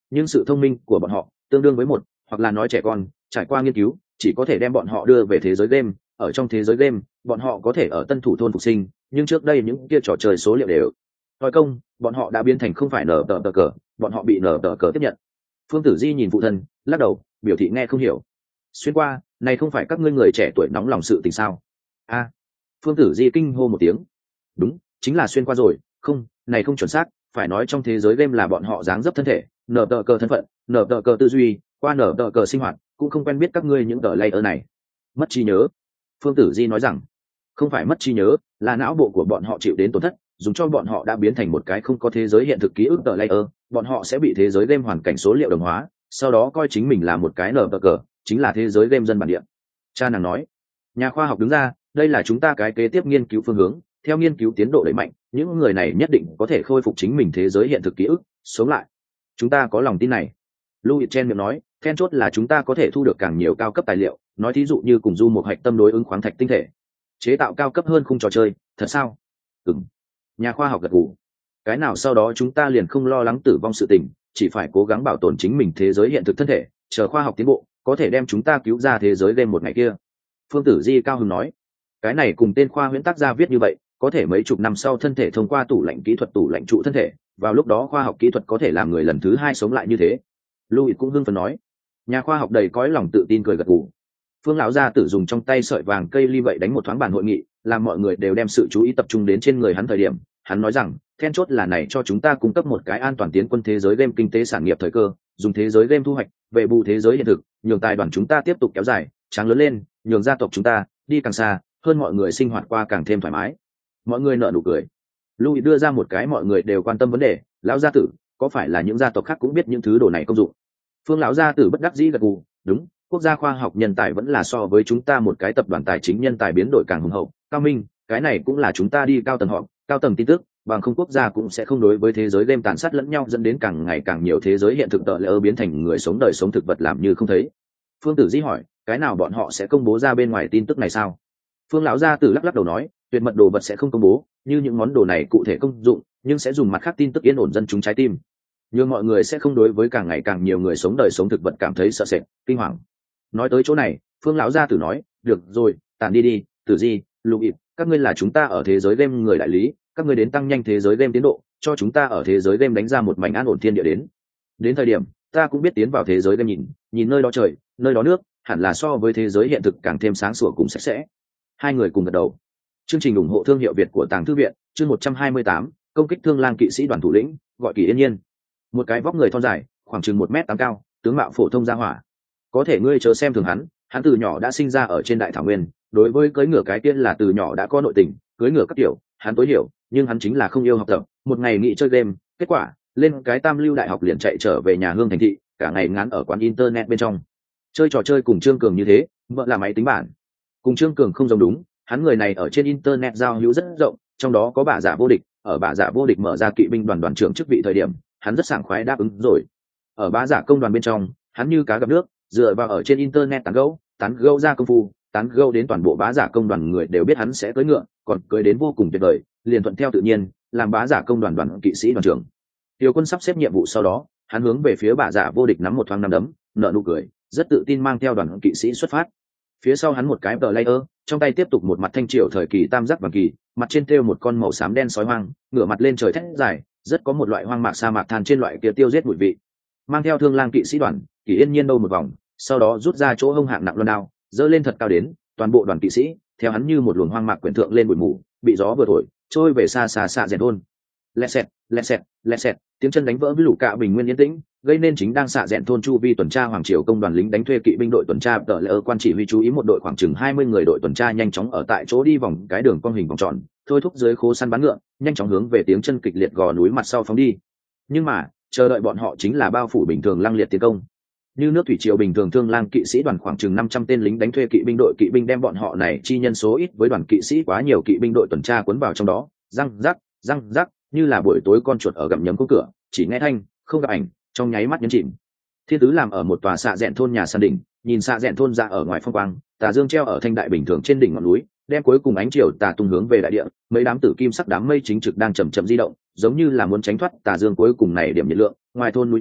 nhưng sự thông minh của bọn họ tương đương với một, hoặc là nói trẻ con trải qua nghiên cứu chỉ có thể đem bọn họ đưa về thế giới game. Ở trong thế giới game bọn họ có thể ở tân thủ thôn phục sinh, nhưng trước đây những kia trò chơi số liệu đều nói công, bọn họ đã biến thành không phải nở tờ tờ cờ, bọn họ bị nở tờ cờ tiếp nhận. Phương Tử Di nhìn phụ thân lắc đầu biểu thị nghe không hiểu. Xuyên qua này không phải các ngươi người trẻ tuổi nóng lòng sự tình sao? A, Phương Tử Di kinh hô một tiếng. Đúng, chính là xuyên qua rồi. Không, này không chuẩn xác, phải nói trong thế giới game là bọn họ dáng dấp thân thể, nở tờ cờ thân phận, nở tờ cờ tư duy, qua nở tờ cờ sinh hoạt, cũng không quen biết các ngươi những tờ layer này. Mất trí nhớ. Phương Tử Di nói rằng, không phải mất trí nhớ, là não bộ của bọn họ chịu đến tổn thất, dùng cho bọn họ đã biến thành một cái không có thế giới hiện thực ký ức tờ layer, bọn họ sẽ bị thế giới game hoàn cảnh số liệu đồng hóa, sau đó coi chính mình là một cái nở tờ cờ, chính là thế giới game dân bản địa. Cha nàng nói. Nhà khoa học đứng ra, đây là chúng ta cái kế tiếp nghiên cứu phương hướng, theo nghiên cứu tiến độ đẩy mạnh, những người này nhất định có thể khôi phục chính mình thế giới hiện thực ký ức, sống lại. Chúng ta có lòng tin này. Louis Chen miệng nói, then chốt là chúng ta có thể thu được càng nhiều cao cấp tài liệu, nói thí dụ như cùng du một hạch tâm đối ứng khoáng thạch tinh thể, chế tạo cao cấp hơn khung trò chơi. Thật sao? Ừm. Nhà khoa học gật gù. Cái nào sau đó chúng ta liền không lo lắng tử vong sự tình, chỉ phải cố gắng bảo tồn chính mình thế giới hiện thực thân thể, chờ khoa học tiến bộ có thể đem chúng ta cứu ra thế giới game một ngày kia. Phương Tử Di cao hứng nói, cái này cùng tên khoa huyễn tác gia viết như vậy, có thể mấy chục năm sau thân thể thông qua tủ lạnh kỹ thuật tủ lạnh trụ thân thể, vào lúc đó khoa học kỹ thuật có thể làm người lần thứ hai sống lại như thế. Louis cũng hưng phấn nói. Nhà khoa học đầy cõi lòng tự tin cười gật gù. Phương lão gia tử dùng trong tay sợi vàng cây ly vậy đánh một thoáng bàn hội nghị, làm mọi người đều đem sự chú ý tập trung đến trên người hắn thời điểm, hắn nói rằng, then chốt là này cho chúng ta cung cấp một cái an toàn tiến quân thế giới game kinh tế sản nghiệp thời cơ, dùng thế giới game thu hoạch, về bù thế giới hiện thực, nhường tài đoàn chúng ta tiếp tục kéo dài, tráng lớn lên, nhường gia tộc chúng ta đi càng xa, hơn mọi người sinh hoạt qua càng thêm thoải mái. Mọi người nở nụ cười. Louis đưa ra một cái mọi người đều quan tâm vấn đề, lão gia tử, có phải là những gia tộc khác cũng biết những thứ đồ này công dụng? Phương lão gia tử bất đắc dĩ gật gù, đúng, quốc gia khoa học nhân tài vẫn là so với chúng ta một cái tập đoàn tài chính nhân tài biến đổi càng hùng hậu, cao minh, cái này cũng là chúng ta đi cao tầng họ, cao tầng tin tức, bằng không quốc gia cũng sẽ không đối với thế giới game tàn sát lẫn nhau, dẫn đến càng ngày càng nhiều thế giới hiện thực tợ lỡ biến thành người sống đời sống thực vật làm như không thấy. Phương Tử Di hỏi, cái nào bọn họ sẽ công bố ra bên ngoài tin tức này sao? Phương lão gia tử lắc lắc đầu nói, tuyệt mật đồ vật sẽ không công bố, như những món đồ này cụ thể công dụng, nhưng sẽ dùng mặt khác tin tức yên ổn dân chúng trái tim, nhưng mọi người sẽ không đối với càng ngày càng nhiều người sống đời sống thực vật cảm thấy sợ sệt, kinh hoàng. Nói tới chỗ này, Phương lão gia tử nói, được rồi, tản đi đi, Tử Di, Louis, các ngươi là chúng ta ở thế giới game người đại lý, các ngươi đến tăng nhanh thế giới game tiến độ, cho chúng ta ở thế giới game đánh ra một mảnh an ổn thiên địa đến. Đến thời điểm, ta cũng biết tiến vào thế giới game nhìn, nhìn nơi đó trời, nơi đó nước, hẳn là so với thế giới hiện thực càng thêm sáng sủa cùng sạch sẽ. Hai người cùng gật đầu. Chương trình ủng hộ thương hiệu Việt của Tàng Thư viện, chương một trăm hai mươi tám, công kích Thương Lang kỵ sĩ đoàn thủ lĩnh, gọi Kỳ Yên Nhiên. Một cái vóc người thon dài, khoảng chừng một mét tám cao, tướng mạo phổ thông gia hỏa. Có thể ngươi chớ xem thường hắn, hắn từ nhỏ đã sinh ra ở trên đại thảo nguyên, đối với cưỡi ngựa cái tiên là từ nhỏ đã có nội tình, cưỡi ngựa các kiểu, hắn tối hiểu, nhưng hắn chính là không yêu học tập, một ngày nghỉ chơi game, kết quả, lên cái Tam Lưu đại học liền chạy trở về nhà hương thành thị, cả ngày ngán ở quán internet bên trong. Chơi trò chơi cùng Trương Cường như thế, vợ là máy tính bảng. Cùng Trương Cường không giống đúng, hắn người này ở trên internet giao hữu rất rộng, trong đó có bà giả vô địch, ở bà giả vô địch mở ra kỵ binh đoàn đoàn trưởng chức vị thời điểm, hắn rất sảng khoái đáp ứng rồi. Ở bà giả công đoàn bên trong, hắn như cá gặp nước, dựa vào ở trên internet tán gẫu, tán gẫu ra công phu, tán gẫu đến toàn bộ bá giả công đoàn người đều biết hắn sẽ cưỡi ngựa, còn cưỡi đến vô cùng tuyệt vời, liền thuận theo tự nhiên, làm bá giả công đoàn đoàn kỵ sĩ đoàn trưởng. Tiêu Quân sắp xếp nhiệm vụ sau đó, hắn hướng về phía bá giả vô địch nắm một thoáng năm đấm, nở nụ cười, rất tự tin mang theo đoàn kỵ sĩ xuất phát. Phía sau hắn một cái player, trong tay tiếp tục một mặt thanh triệu thời kỳ tam giác vàng kỳ, mặt trên treo một con màu xám đen sói hoang, ngửa mặt lên trời thét dài, rất có một loại hoang mạc sa mạc than trên loại kia tiêu giết mùi vị. Mang theo Thương Lang kỵ sĩ đoàn, Kỳ Yên Nhiên đâu một vòng, sau đó rút ra chỗ hông hạng nặng loan đao, dơ lên thật cao đến, toàn bộ đoàn kỵ sĩ theo hắn như một luồng hoang mạc quyển thượng lên bụi mù, bị gió vừa thổi trôi về xa xa xa rèn thôn. Lẹ sẹt, lẹ sẹt, lẹ sẹt, tiếng chân đánh vỡ với lũ cạ bình nguyên yên tĩnh, gây nên chính đang xạ rèn thôn chu vi tuần tra hoàng triều công đoàn lính đánh thuê kỵ binh đội tuần tra tờ lỡ quan chỉ huy chú ý một đội khoảng chừng hai mươi người đội tuần tra nhanh chóng ở tại chỗ đi vòng cái đường cong hình vòng tròn, thôi thúc dưới khố săn bắn ngựa, nhanh chóng hướng về tiếng chân kịch liệt gò núi mặt sau phóng đi. Nhưng mà chờ đợi bọn họ chính là bao phủ bình thường lăng liệt tiến công. Như nước thủy triều bình thường, Thương Lang kỵ sĩ đoàn khoảng chừng năm trăm tên lính đánh thuê kỵ binh đội kỵ binh đem bọn họ này chi nhân số ít với đoàn kỵ sĩ quá nhiều kỵ binh đội tuần tra cuốn vào trong đó, răng rắc, răng rắc, như là buổi tối con chuột ở gặm nhấm cố cửa, chỉ nghe thanh, không gặp ảnh, trong nháy mắt nhấn chìm. Thiên Tứ làm ở một tòa xạ rèn thôn nhà sàn đỉnh, nhìn xạ rèn thôn ra ở ngoài phong quang, tà dương treo ở thanh đại bình thường trên đỉnh ngọn núi, đem cuối cùng ánh chiều tà tung hướng về đại địa, mấy đám tử kim sắc đám mây chính trực đang chậm chậm di động, giống như là muốn tránh thoát tà dương cuối cùng này điểm nhiệt lượng. Ngoài thôn núi trên,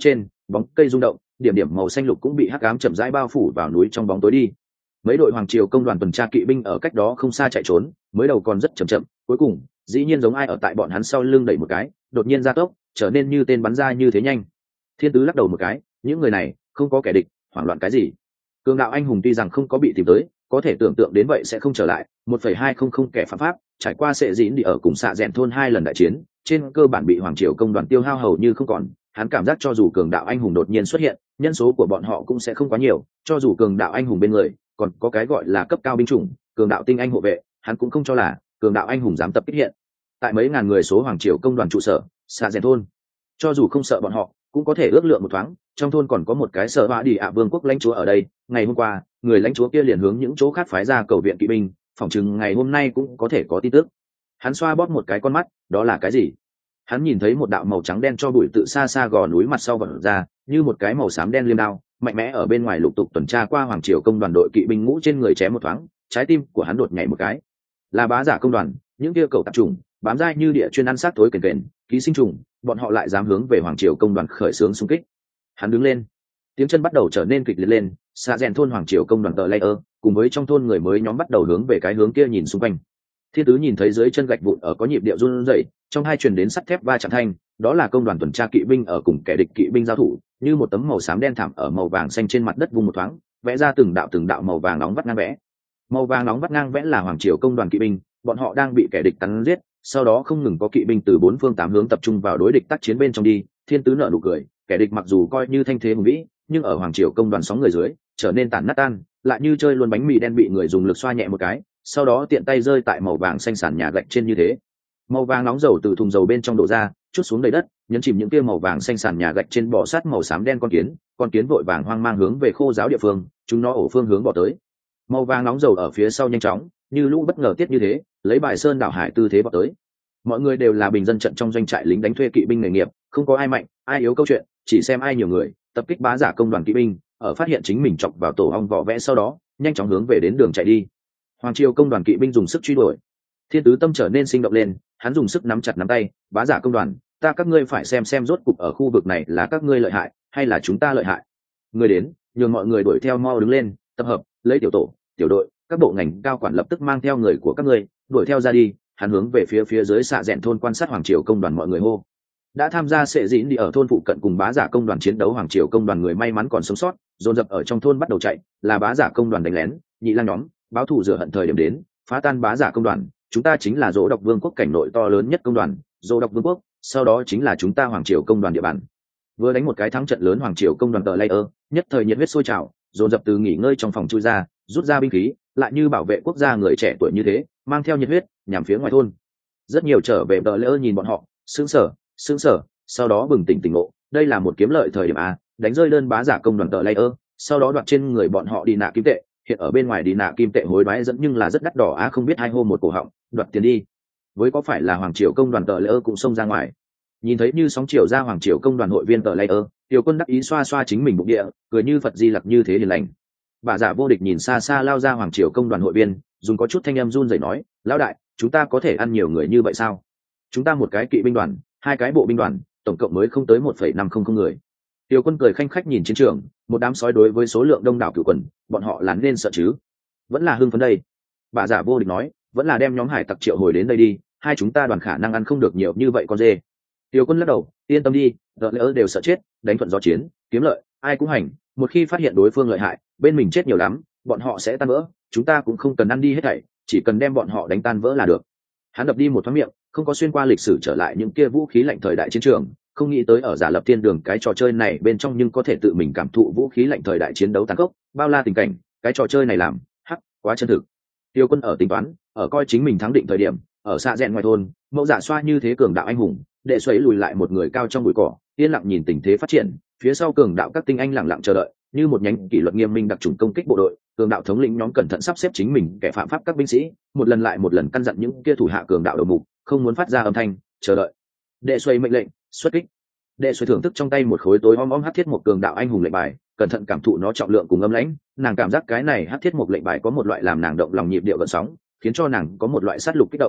bóng cây rung động, điểm điểm màu xanh lục cũng bị hắc ám chậm rãi bao phủ vào núi trong bóng tối đi. Mấy đội hoàng triều công đoàn tuần tra kỵ binh ở cách đó không xa chạy trốn, mới đầu còn rất chậm chậm, cuối cùng dĩ nhiên giống ai ở tại bọn hắn sau lưng đẩy một cái, đột nhiên gia tốc, trở nên như tên bắn ra như thế nhanh. Thiên tứ lắc đầu một cái, những người này không có kẻ địch, hoảng loạn cái gì? Cường đạo anh hùng tuy rằng không có bị tìm tới, có thể tưởng tượng đến vậy sẽ không trở lại. một phẩy hai không không kẻ phạm pháp, trải qua sệ dĩn đi ở cùng xạ rèn thôn hai lần đại chiến, trên cơ bản bị hoàng triều công đoàn tiêu hao hầu như không còn. Hắn cảm giác cho dù cường đạo anh hùng đột nhiên xuất hiện, nhân số của bọn họ cũng sẽ không quá nhiều. Cho dù cường đạo anh hùng bên người còn có cái gọi là cấp cao binh chủng, cường đạo tinh anh hộ vệ, hắn cũng không cho là cường đạo anh hùng dám tập kích hiện tại mấy ngàn người số hoàng triều công đoàn trụ sở xạ rèn thôn. Cho dù không sợ bọn họ, cũng có thể ước lượng một thoáng, trong thôn còn có một cái sở họa đi ạ vương quốc lãnh chúa ở đây. Ngày hôm qua người lãnh chúa kia liền hướng những chỗ khác phái ra cầu viện kỵ binh, phỏng chừng ngày hôm nay cũng có thể có tin tức. Hắn xoa bóp một cái con mắt, đó là cái gì? Hắn nhìn thấy một đạo màu trắng đen cho bụi tự xa xa gò núi mặt sau vật ra, như một cái màu xám đen liêm đao mạnh mẽ ở bên ngoài lục tục tuần tra qua hoàng triều công đoàn đội kỵ binh ngũ trên người chém một thoáng. Trái tim của hắn đột nhảy một cái. Là bá giả công đoàn, những kia cầu tạp trùng bám dai như địa chuyên ăn sát tối kền kền ký sinh trùng, bọn họ lại dám hướng về hoàng triều công đoàn khởi xướng xung kích. Hắn đứng lên, tiếng chân bắt đầu trở nên kịch liệt lên. Xạ rèn thôn hoàng triều công đoàn tờ layer cùng với trong thôn người mới nhóm bắt đầu hướng về cái hướng kia nhìn xung quanh. Thiên tứ nhìn thấy dưới chân gạch vụn ở có nhịp điệu run rẩy, trong hai truyền đến sắt thép va chạm thanh, đó là công đoàn tuần tra kỵ binh ở cùng kẻ địch kỵ binh giao thủ, như một tấm màu xám đen thảm ở màu vàng xanh trên mặt đất vung một thoáng, vẽ ra từng đạo từng đạo màu vàng nóng vắt ngang vẽ. Màu vàng nóng vắt ngang vẽ là hoàng triều công đoàn kỵ binh, bọn họ đang bị kẻ địch cắn giết, sau đó không ngừng có kỵ binh từ bốn phương tám hướng tập trung vào đối địch tác chiến bên trong đi. Thiên tứ nở nụ cười, kẻ địch mặc dù coi như thanh thế hùng vĩ, nhưng ở hoàng triều công đoàn sóng người dưới trở nên tàn nát tan, lại như chơi luôn bánh mì đen bị người dùng lực xoa nhẹ một cái, sau đó tiện tay rơi tại màu vàng xanh sàn nhà gạch trên như thế. Màu vàng nóng dầu từ thùng dầu bên trong đổ ra, chút xuống đầy đất, nhấn chìm những kia màu vàng xanh sàn nhà gạch trên bò sát màu xám đen con kiến. Con kiến vội vàng hoang mang hướng về khô giáo địa phương, chúng nó ổ phương hướng bỏ tới. Màu vàng nóng dầu ở phía sau nhanh chóng, như lũ bất ngờ tiết như thế, lấy bài sơn đảo hải tư thế bỏ tới. Mọi người đều là bình dân trận trong doanh trại lính đánh thuê kỵ binh nghề nghiệp, không có ai mạnh ai yếu câu chuyện, chỉ xem ai nhiều người tập kích bá giả công đoàn kỵ binh. Ở phát hiện chính mình chọc vào tổ ong vỏ vẽ sau đó, nhanh chóng hướng về đến đường chạy đi. Hoàng triều công đoàn kỵ binh dùng sức truy đuổi. Thiên tứ tâm trở nên sinh động lên, hắn dùng sức nắm chặt nắm tay, bá giả công đoàn, ta các ngươi phải xem xem rốt cục ở khu vực này là các ngươi lợi hại hay là chúng ta lợi hại. Người đến, nhường mọi người đuổi theo, mau đứng lên, tập hợp, lấy tiểu tổ tiểu đội, các bộ ngành cao quản lập tức mang theo người của các ngươi đuổi theo ra đi. Hắn hướng về phía phía dưới xạ rẽn thôn quan sát hoàng triều công đoàn, mọi người hô. Đã tham gia sệ dĩn đi ở thôn phụ cận cùng bá giả công đoàn chiến đấu hoàng triều công đoàn người may mắn còn sống sót, dồn dập ở trong thôn bắt đầu chạy, là bá giả công đoàn đánh lén, nhị lang nhóm báo thù rửa hận thời điểm đến, phá tan bá giả công đoàn. Chúng ta chính là dỗ độc vương quốc cảnh nội to lớn nhất công đoàn, dỗ độc vương quốc, sau đó chính là chúng ta hoàng triều công đoàn địa bàn. Vừa đánh một cái thắng trận lớn hoàng triều công đoàn tờ layer, nhất thời nhiệt huyết sôi trào, dồn dập từ nghỉ ngơi trong phòng chui ra, rút ra binh khí, lại như bảo vệ quốc gia người trẻ tuổi như thế, mang theo nhiệt huyết nhằm phía ngoài thôn. Rất nhiều trở về tờ layer nhìn bọn họ, sững sờ, sững sờ, sau đó bừng tỉnh tỉnh ngộ, đây là một kiếm lợi thời điểm a, đánh rơi đơn bá giả công đoàn tờ layer, sau đó đoạt trên người bọn họ đi nạ kim tệ. Hiện ở bên ngoài đi nạ kim tệ hối đoái dẫn nhưng là rất đắt đỏ á, không biết hai hôm một cổ họng, đoạt tiền đi. Với có phải là hoàng triều công đoàn tờ layer cũng xông ra ngoài. Nhìn thấy như sóng chiều ra hoàng triều công đoàn hội viên tờ layer, Tiểu Quân đắc ý xoa xoa chính mình bụng địa, cười như Phật Di Lặc như thế hiền lành. Bà giả vô địch nhìn xa xa lao ra hoàng triều công đoàn hội viên, dùng có chút thanh âm run rẩy nói, lão đại, chúng ta có thể ăn nhiều người như vậy sao? Chúng ta một cái kỵ binh đoàn, hai cái bộ binh đoàn, tổng cộng mới không tới một phẩy năm không không người. Tiểu Quân cười khanh khách nhìn chiến trường, một đám sói đối với số lượng đông đảo cửu quần, bọn họ là nên sợ chứ? Vẫn là hưng phấn đây. Bà giả vô địch nói, vẫn là đem nhóm hải tặc triệu hồi đến đây đi, hai chúng ta đoàn khả năng ăn không được nhiều như vậy con dê. Tiểu Quân lắc đầu, yên tâm đi, đợt lỡ đều sợ chết, đánh thuận gió chiến, kiếm lợi, ai cũng hành. Một khi phát hiện đối phương lợi hại, bên mình chết nhiều lắm, bọn họ sẽ tan vỡ. Chúng ta cũng không cần ăn đi hết thảy, chỉ cần đem bọn họ đánh tan vỡ là được. Hắn đập đi một thoáng miệng, không có xuyên qua lịch sử trở lại những kia vũ khí lạnh thời đại chiến trường, không nghĩ tới ở giả lập thiên đường cái trò chơi này bên trong nhưng có thể tự mình cảm thụ vũ khí lạnh thời đại chiến đấu tàn khốc, bao la tình cảnh, cái trò chơi này làm, hắc, quá chân thực. Tiêu Quân ở tính toán, ở coi chính mình thắng định thời điểm, ở xạ rẽn ngoài thôn, mẫu giả xoa như thế cường đạo anh hùng, đệ xoáy lùi lại một người cao trong bụi cỏ, yên lặng nhìn tình thế phát triển, phía sau cường đạo các tinh anh lặng lặng chờ đợi, như một nhánh kỷ luật nghiêm minh đặc chủng công kích bộ đội. Cường đạo thống lĩnh nhóm cẩn thận sắp xếp chính mình kẻ phạm pháp các binh sĩ, một lần lại một lần căn dặn những kia thủ hạ cường đạo đầu mục, không muốn phát ra âm thanh, chờ đợi. Đệ xoáy mệnh lệnh, xuất kích. Đệ xoáy thưởng thức trong tay một khối tối om om hắc thiết một cường đạo anh hùng lệnh bài, cẩn thận cảm thụ nó trọng lượng cùng âm lãnh, nàng cảm giác cái này hắc thiết một lệnh bài có một loại làm nàng động lòng nhịp điệu gợn sóng, khiến cho nàng có một loại sát lục kích động.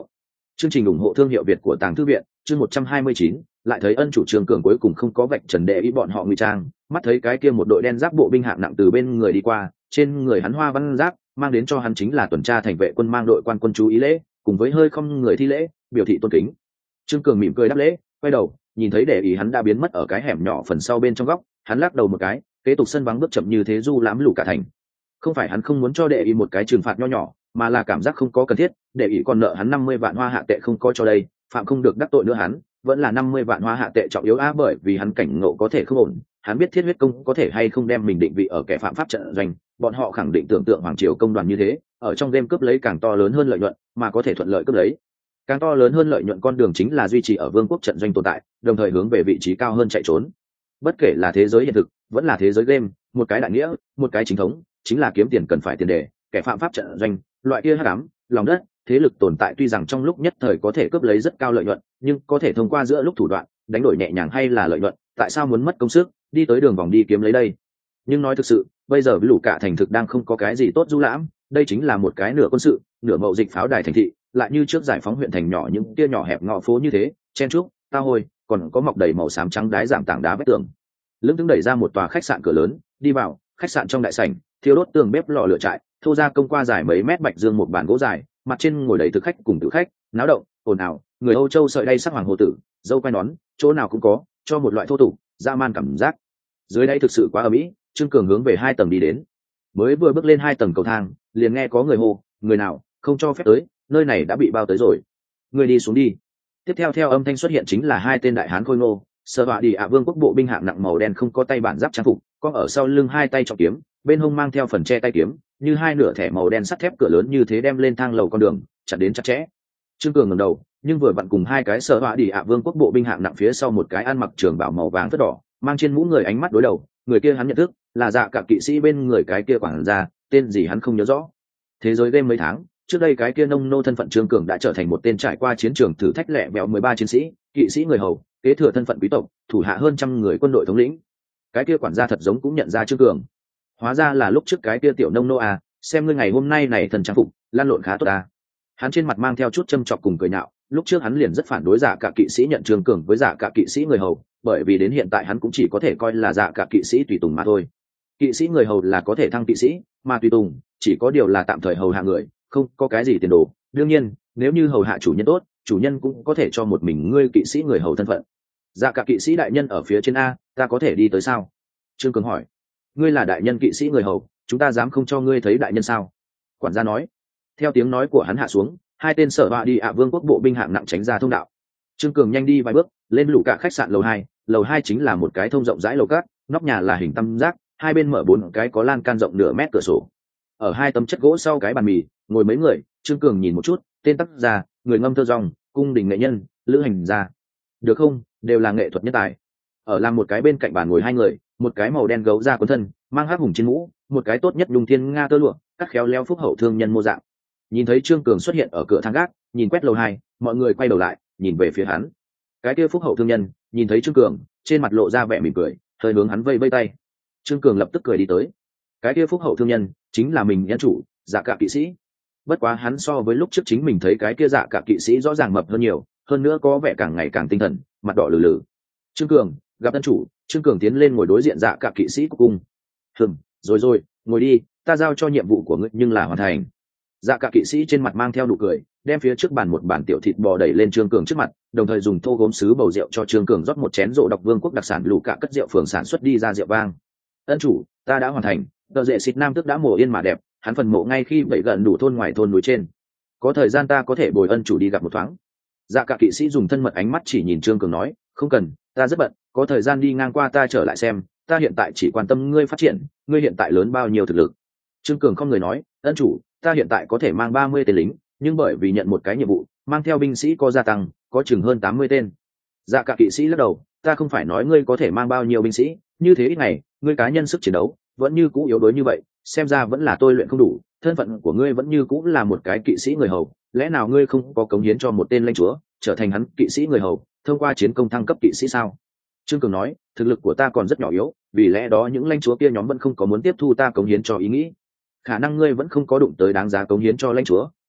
Chương trình ủng hộ thương hiệu Việt của Tàng Thư viện, chương một trăm hai mươi chín, lại thấy ân chủ Trương Cường cuối cùng không có vạch trần đệ ý bọn họ ngụy trang, mắt thấy cái kia một đội đen giáp bộ binh hạng nặng từ bên người đi qua, trên người hắn hoa văn giáp, mang đến cho hắn chính là tuần tra thành vệ quân mang đội quan quân chú ý lễ, cùng với hơi không người thi lễ, biểu thị tôn kính. Trương Cường mỉm cười đáp lễ, quay đầu, nhìn thấy đệ ý hắn đã biến mất ở cái hẻm nhỏ phần sau bên trong góc, hắn lắc đầu một cái, kế tục sân vắng bước chậm như thế du lãm lũ cả thành. Không phải hắn không muốn cho đệ ý một cái trừng phạt nho nhỏ, mà là cảm giác không có cần thiết, đệ ý còn nợ hắn năm mươi vạn hoa hạ tệ không có cho đây, phạm không được đắc tội nữa hắn, vẫn là năm mươi vạn hoa hạ tệ trọng yếu á, bởi vì hắn cảnh ngộ có thể không ổn, hắn biết thiết huyết công có thể hay không đem mình định vị ở kẻ phạm pháp trận doanh, bọn họ khẳng định tưởng tượng hoàng triều công đoàn như thế, ở trong game cướp lấy càng to lớn hơn lợi nhuận, mà có thể thuận lợi cướp lấy càng to lớn hơn lợi nhuận con đường chính là duy trì ở vương quốc trận doanh tồn tại, đồng thời hướng về vị trí cao hơn chạy trốn. Bất kể là thế giới hiện thực vẫn là thế giới game, một cái đại nghĩa, một cái chính thống, chính là kiếm tiền cần phải tiền đề, kẻ phạm pháp trận doanh, loại kia hắc ám, lòng đất, thế lực tồn tại tuy rằng trong lúc nhất thời có thể cướp lấy rất cao lợi nhuận, nhưng có thể thông qua giữa lúc thủ đoạn đánh đổi nhẹ nhàng hay là lợi nhuận, tại sao muốn mất công sức đi tới đường vòng đi kiếm lấy đây? Nhưng nói thực sự, bây giờ với lũ cả thành thực đang không có cái gì tốt du lãm, đây chính là một cái nửa quân sự, nửa mậu dịch pháo đài thành thị, lại như trước giải phóng huyện thành nhỏ những tia nhỏ hẹp ngõ phố như thế, chen trúc, tao hôi, còn có mọc đầy màu xám trắng đái giảm tảng đá vách tường. Lưng tướng đẩy ra một tòa khách sạn cửa lớn, đi vào, khách sạn trong đại sảnh, thiêu đốt tường bếp lò lửa trại, thô ra công qua dài mấy mét bạch dương một bàn gỗ dài, mặt trên ngồi đầy thực khách cùng tự khách, náo động, ồn ào, người Âu Châu sợi đay sắc hoàng hồ tử, dâu quai nón, chỗ nào cũng có, cho một loại thô tục, dã man cảm giác. Dưới đây thực sự quá ầm ĩ, Trương Cường hướng về hai tầng đi đến. Mới vừa bước lên hai tầng cầu thang, liền nghe có người hô, người nào, không cho phép tới, nơi này đã bị bao tới rồi. Người đi xuống đi. Tiếp theo theo âm thanh xuất hiện chính là hai tên đại hán khôi ngô, Sở Họa Đi ạ Vương quốc bộ binh hạng nặng màu đen không có tay bản giáp trang phục, có ở sau lưng hai tay trọng kiếm, bên hông mang theo phần che tay kiếm, như hai nửa thẻ màu đen sắt thép cửa lớn như thế đem lên thang lầu con đường, chặn đến chặt chẽ. Trương Cường ngẩng đầu, nhưng vừa vặn cùng hai cái Sở Họa Đi ạ Vương quốc bộ binh hạng nặng phía sau một cái ăn mặc trường bào màu vàng phớt đỏ, mang trên mũ người ánh mắt đối đầu, người kia hắn nhận thức, là Dạ Cả kỵ sĩ bên người cái kia quản gia, tên gì hắn không nhớ rõ. Thế giới game mấy tháng trước đây, cái kia nông nô thân phận Trương Cường đã trở thành một tên trải qua chiến trường thử thách lẹ bẹo mười ba chiến sĩ, kỵ sĩ người hầu, kế thừa thân phận quý tộc, thủ hạ hơn trăm người quân đội thống lĩnh. Cái kia quản gia thật giống cũng nhận ra Trương Cường, hóa ra là lúc trước cái kia tiểu nông nô à, xem ngươi ngày hôm nay này thần trang phục lan lộn khá tốt à. Hắn trên mặt mang theo chút châm chọc cùng cười nhạo, lúc trước hắn liền rất phản đối Dạ Cả kỵ sĩ nhận Trương Cường với Dạ Cả kỵ sĩ người hầu, bởi vì đến hiện tại hắn cũng chỉ có thể coi là Dạ Cả kỵ sĩ tùy tùng mà thôi. Kỵ sĩ người hầu là có thể thăng kỵ sĩ, mà tùy tùng chỉ có điều là tạm thời hầu hạ người, không có cái gì tiền đồ. Đương nhiên, nếu như hầu hạ chủ nhân tốt, chủ nhân cũng có thể cho một mình ngươi kỵ sĩ người hầu thân phận. Dạ Cả kỵ sĩ đại nhân ở phía trên a, ta có thể đi tới sao? Trương Cường hỏi. Ngươi là đại nhân kỵ sĩ người hầu, chúng ta dám không cho ngươi thấy đại nhân sao? Quản gia nói. Theo tiếng nói của hắn hạ xuống, hai tên Sở Họa Đi ạ Vương quốc bộ binh hạng nặng tránh ra thông đạo. Trương Cường nhanh đi vài bước, lên lũ cả khách sạn lầu hai. Lầu hai chính là một cái thông rộng rãi lầu cát, nóc nhà là hình tam giác, hai bên mở bốn cái có lan can rộng nửa mét cửa sổ. Ở hai tấm chất gỗ sau cái bàn mì ngồi mấy người. Trương Cường nhìn một chút, tên tác gia, người ngâm thơ rong, cung đình nghệ nhân, lữ hành gia, được không, đều là nghệ thuật nhân tài. Ở làm một cái bên cạnh bàn ngồi hai người, một cái màu đen gấu da cuốn thân, mang hắc hùng trên mũ, một cái tốt nhất nhung thiên nga tơ lụa, cắt khéo leo phúc hậu thương nhân mô dạng. Nhìn thấy Trương Cường xuất hiện ở cửa thang gác, nhìn quét lầu hai, mọi người quay đầu lại nhìn về phía hắn. Cái kia phúc hậu thương nhân nhìn thấy Trương Cường, trên mặt lộ ra vẻ mỉm cười, hơi hướng hắn vây vây tay. Trương Cường lập tức cười đi tới. Cái kia phúc hậu thương nhân chính là mình nhân chủ, Dạ Cả kỵ sĩ. Bất quá hắn so với lúc trước chính mình thấy cái kia Dạ Cả kỵ sĩ rõ ràng mập hơn nhiều, hơn nữa có vẻ càng ngày càng tinh thần, mặt đỏ lử lử. Trương Cường gặp ân chủ. Trương Cường tiến lên ngồi đối diện Dạ Cả kỵ sĩ của cung. Hừm, rồi rồi, ngồi đi, ta giao cho nhiệm vụ của ngươi nhưng là hoàn thành. Dạ Cả kỵ sĩ trên mặt mang theo nụ cười, đem phía trước bàn một bàn tiểu thịt bò đẩy lên Trương Cường trước mặt, đồng thời dùng thô gốm sứ bầu rượu cho Trương Cường rót một chén rượu độc vương quốc đặc sản lũ cả cất rượu phường sản xuất đi ra rượu vang. Ân chủ, ta đã hoàn thành, tờ rệ xịt nam tức đã mồ yên mà đẹp, hắn phần mộ ngay khi bảy gần đủ thôn ngoài thôn núi trên. Có thời gian ta có thể bồi ân chủ đi gặp một thoáng. Dạ Cả kỵ sĩ dùng thân mật ánh mắt chỉ nhìn Trương Cường nói, không cần, ta rất bận, có thời gian đi ngang qua ta trở lại xem, ta hiện tại chỉ quan tâm ngươi phát triển, ngươi hiện tại lớn bao nhiêu thực lực. Trương Cường không người nói, ân chủ, ta hiện tại có thể mang ba mươi tên lính, nhưng bởi vì nhận một cái nhiệm vụ, mang theo binh sĩ có gia tăng, có chừng hơn tám mươi tên. Dạ Cả kỵ sĩ lắc đầu, ta không phải nói ngươi có thể mang bao nhiêu binh sĩ, như thế ít ngày, ngươi cá nhân sức chiến đấu vẫn như cũ yếu đuối như vậy, xem ra vẫn là tôi luyện không đủ, thân phận của ngươi vẫn như cũ là một cái kỵ sĩ người hầu, lẽ nào ngươi không có cống hiến cho một tên lãnh chúa, trở thành hắn kỵ sĩ người hầu, thông qua chiến công thăng cấp kỵ sĩ sao? Trương Cường nói, thực lực của ta còn rất nhỏ yếu, vì lẽ đó những lãnh chúa kia nhóm vẫn không có muốn tiếp thu ta cống hiến cho ý nghĩ. Khả năng ngươi vẫn không có đụng tới đáng giá cống hiến cho lãnh chúa,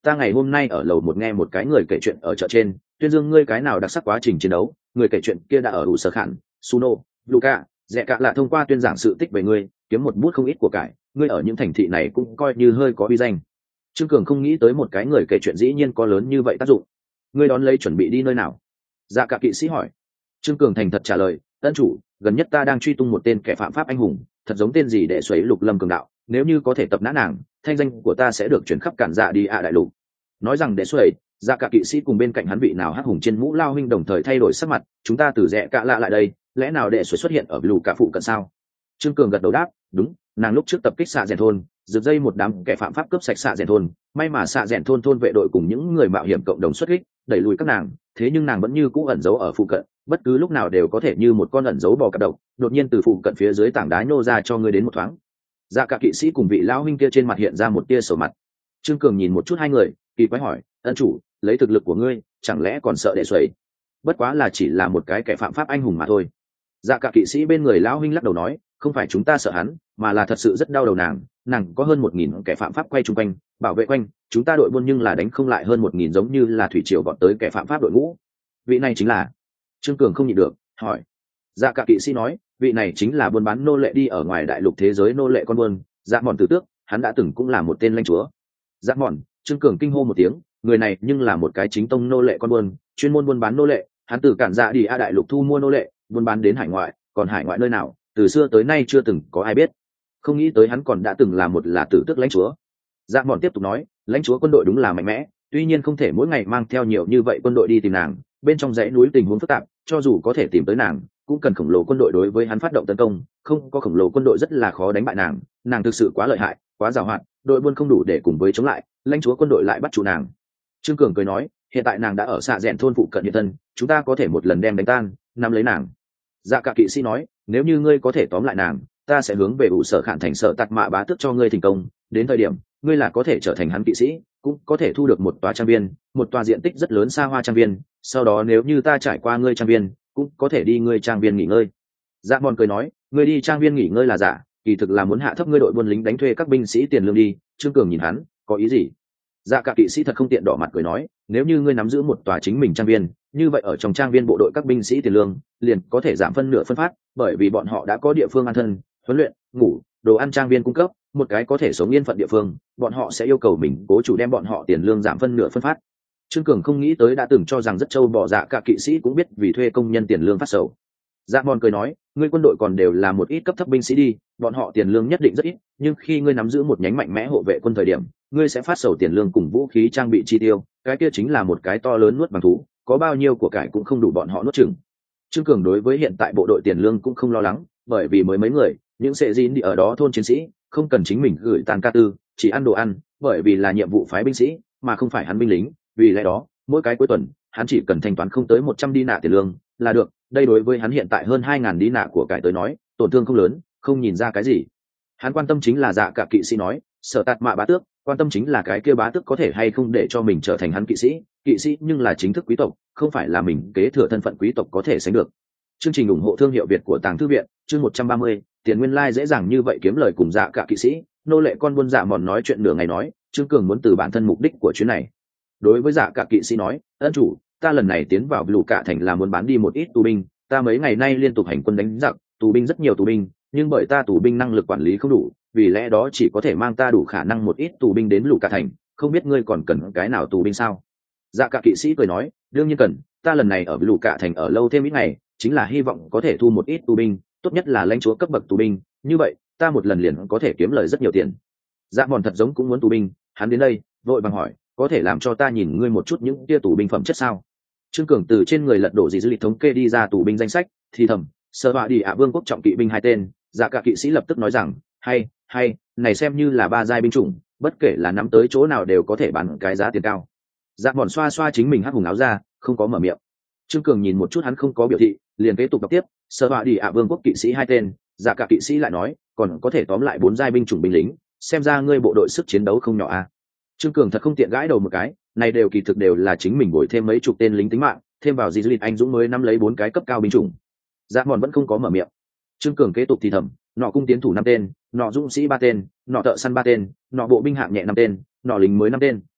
ta ngày hôm nay ở lầu một nghe một cái người kể chuyện ở chợ trên, tuyên dương ngươi cái nào đặc sắc quá trình chiến đấu. Người kể chuyện kia đã ở ủ sở khản, Suno, Luca, dẹ cả là thông qua tuyên giảng sự tích về ngươi, kiếm một bút không ít của cải. Ngươi ở những thành thị này cũng coi như hơi có uy danh. Trương Cường không nghĩ tới một cái người kể chuyện dĩ nhiên có lớn như vậy tác dụng. Ngươi đón lấy chuẩn bị đi nơi nào? Dạ cả kỵ sĩ hỏi. Trương Cường thành thật trả lời, ân chủ, gần nhất ta đang truy tung một tên kẻ phạm pháp anh hùng, thật giống tên gì để xoáy lục lâm cường đạo, nếu như có thể tập nã nàng, thanh danh của ta sẽ được chuyển khắp cản dạ đi ạ đại lục. Nói rằng để xoáy, dạ cả kỵ sĩ cùng bên cạnh hắn vị nào hắc hùng trên mũ lao huynh đồng thời thay đổi sắc mặt, chúng ta từ rẽ cạ lạ lại đây, lẽ nào để xoáy xuất hiện ở lù cả phụ cận sao? Trương Cường gật đầu đáp, đúng, nàng lúc trước tập kích xạ rèn thôn, rực dây một đám kẻ phạm pháp cướp sạch xạ rèn thôn, may mà xạ rèn thôn thôn vệ đội cùng những người mạo hiểm cộng đồng xuất kích, đẩy lùi các nàng, thế nhưng nàng vẫn như cũ ẩn giấu ở phụ cận, bất cứ lúc nào đều có thể như một con ẩn giấu bò cạp độc, đột nhiên từ phụ cận phía dưới tảng đá nhô ra cho ngươi đến một thoáng. Dạ cả kỵ sĩ cùng vị lão huynh kia trên mặt hiện ra một tia sầu mặt. Trương Cường nhìn một chút hai người, kỳ quái hỏi, ân chủ, lấy thực lực của ngươi, chẳng lẽ còn sợ đệ xuẩy? Bất quá là chỉ là một cái kẻ phạm pháp anh hùng mà thôi. Dạ cả kỵ sĩ bên người lão huynh lắc đầu nói, không phải chúng ta sợ hắn, mà là thật sự rất đau đầu nàng, nàng có hơn một nghìn kẻ phạm pháp quay chung quanh, bảo vệ quanh, chúng ta đội buôn nhưng là đánh không lại hơn một nghìn giống như là thủy triều vọt tới kẻ phạm pháp đội ngũ. Vị này chính là? Trương Cường không nhịn được, hỏi. Dạ cả kỵ sĩ nói, vị này chính là buôn bán nô lệ đi ở ngoài đại lục thế giới nô lệ con buôn, Dạ Mòn Tử Tước, hắn đã từng cũng là một tên lãnh chúa. Dạ Mòn, Trương Cường kinh hô một tiếng, người này nhưng là một cái chính tông nô lệ con buôn, chuyên môn buôn bán nô lệ, hắn từ cản dạ đi a đại lục thu mua nô lệ, buôn bán đến hải ngoại, còn hải ngoại nơi nào, từ xưa tới nay chưa từng có ai biết. Không nghĩ tới hắn còn đã từng là một là tử tước lãnh chúa. Dạ Mòn tiếp tục nói, lãnh chúa quân đội đúng là mạnh mẽ, tuy nhiên không thể mỗi ngày mang theo nhiều như vậy quân đội đi tìm nàng, bên trong dãy núi tình huống phức tạp, cho dù có thể tìm tới nàng, cũng cần khổng lồ quân đội đối với hắn phát động tấn công, không có khổng lồ quân đội rất là khó đánh bại nàng, nàng thực sự quá lợi hại, quá giàu hạn, đội buôn không đủ để cùng với chống lại, lãnh chúa quân đội lại bắt chủ nàng. Trương Cường cười nói, hiện tại nàng đã ở xạ rèn thôn phụ cận hiện thân, chúng ta có thể một lần đem đánh tan, nắm lấy nàng. Dạ cả kỵ sĩ nói, nếu như ngươi có thể tóm lại nàng, ta sẽ hướng về ủ sở khản thành sở tạt mạ bá tước cho ngươi thành công, đến thời điểm ngươi là có thể trở thành hắn kỵ sĩ, cũng có thể thu được một tòa trang viên, một tòa diện tích rất lớn xa hoa trang viên, sau đó nếu như ta trải qua ngươi trang viên, cũng có thể đi ngươi trang viên nghỉ ngơi. Dạ Mòn cười nói, ngươi đi trang viên nghỉ ngơi là giả, kỳ thực là muốn hạ thấp ngươi đội buôn lính đánh thuê các binh sĩ tiền lương đi. Trương Cường nhìn hắn, có ý gì? Dạ cả kỵ sĩ thật không tiện đỏ mặt cười nói, nếu như ngươi nắm giữ một tòa chính mình trang viên, như vậy ở trong trang viên bộ đội các binh sĩ tiền lương liền có thể giảm phân nửa phân phát, bởi vì bọn họ đã có địa phương an thân, huấn luyện, ngủ, đồ ăn trang viên cung cấp, một cái có thể sống yên phận địa phương, bọn họ sẽ yêu cầu mình cố chủ đem bọn họ tiền lương giảm phân nửa phân phát. Trương Cường không nghĩ tới đã từng cho rằng rất trâu bỏ dạ cả kỵ sĩ cũng biết vì thuê công nhân tiền lương phát sầu. Dạ Mòn cười nói, ngươi quân đội còn đều là một ít cấp thấp binh sĩ đi, bọn họ tiền lương nhất định rất ít, nhưng khi ngươi nắm giữ một nhánh mạnh mẽ hộ vệ quân thời điểm, ngươi sẽ phát sầu tiền lương cùng vũ khí trang bị chi tiêu, cái kia chính là một cái to lớn nuốt bằng thú, có bao nhiêu của cải cũng không đủ bọn họ nuốt chửng. Trương Cường đối với hiện tại bộ đội tiền lương cũng không lo lắng, bởi vì mới mấy người, những sệ dín đi ở đó thôn chiến sĩ, không cần chính mình gửi tàn ca tư, chỉ ăn đồ ăn, bởi vì là nhiệm vụ phái binh sĩ, mà không phải hắn binh lính, vì lẽ đó, mỗi cái cuối tuần, hắn chỉ cần thanh toán không tới một trăm đi nạ tiền lương là được. Đây đối với hắn hiện tại hơn hai ngàn đi nạ của cải tới nói, tổn thương không lớn, không nhìn ra cái gì. Hắn quan tâm chính là dạ cả kỵ sĩ nói, sở tạt mạ bá tước, quan tâm chính là cái kia bá tước có thể hay không để cho mình trở thành hắn kỵ sĩ, kỵ sĩ nhưng là chính thức quý tộc, không phải là mình kế thừa thân phận quý tộc có thể sánh được. Chương trình ủng hộ thương hiệu Việt của Tàng Thư viện, chương một trăm ba mươi, tiền nguyên lai like dễ dàng như vậy kiếm lời cùng dạ cả kỵ sĩ, nô lệ con buôn dạ mòn nói chuyện nửa ngày nói, Trương Cường muốn từ bản thân mục đích của chuyến này. Đối với dạ cả kỵ sĩ nói, ân chủ, ta lần này tiến vào lũ cả thành là muốn bán đi một ít tù binh, ta mấy ngày nay liên tục hành quân đánh giặc, tù binh rất nhiều tù binh, nhưng bởi ta tù binh năng lực quản lý không đủ, vì lẽ đó chỉ có thể mang ta đủ khả năng một ít tù binh đến lũ cả thành, không biết ngươi còn cần cái nào tù binh sao? Dạ cả kỵ sĩ cười nói, đương nhiên cần, ta lần này ở lũ cả thành ở lâu thêm ít ngày, chính là hy vọng có thể thu một ít tù binh, tốt nhất là lãnh chúa cấp bậc tù binh, như vậy ta một lần liền có thể kiếm lời rất nhiều tiền. Dạ Mòn thật giống cũng muốn tù binh, hắn đến đây vội vàng hỏi, có thể làm cho ta nhìn ngươi một chút những tia tù binh phẩm chất sao? Trương Cường từ trên người lật đổ gì dữ liệu thống kê đi ra tù binh danh sách, thì thầm, sơ họa đi ạ vương quốc trọng kỵ binh hai tên. Dạ cả kỵ sĩ lập tức nói rằng, hay hay này xem như là ba giai binh chủng, bất kể là nắm tới chỗ nào đều có thể bán cái giá tiền cao. Dạ Mòn xoa xoa chính mình hắc hùng áo ra, không có mở miệng. Trương Cường nhìn một chút hắn không có biểu thị, liền kế tục đọc tiếp, sơ họa đi ạ vương quốc kỵ sĩ hai tên. Dạ cả kỵ sĩ lại nói, còn có thể tóm lại bốn giai binh chủng binh lính, xem ra ngươi bộ đội sức chiến đấu không nhỏ à. Trương Cường thật không tiện gãi đầu một cái, này đều kỳ thực đều là chính mình bồi thêm mấy chục tên lính tính mạng, thêm vào gì lịch anh dũng mới nắm lấy bốn cái cấp cao binh chủng. Dạ Mòn vẫn không có mở miệng. Trương Cường kế tục thì thầm, nọ cung tiến thủ năm tên, nọ dũng sĩ ba tên, nọ thợ săn ba tên, nọ bộ binh hạng nhẹ năm tên, nọ lính mới năm tên.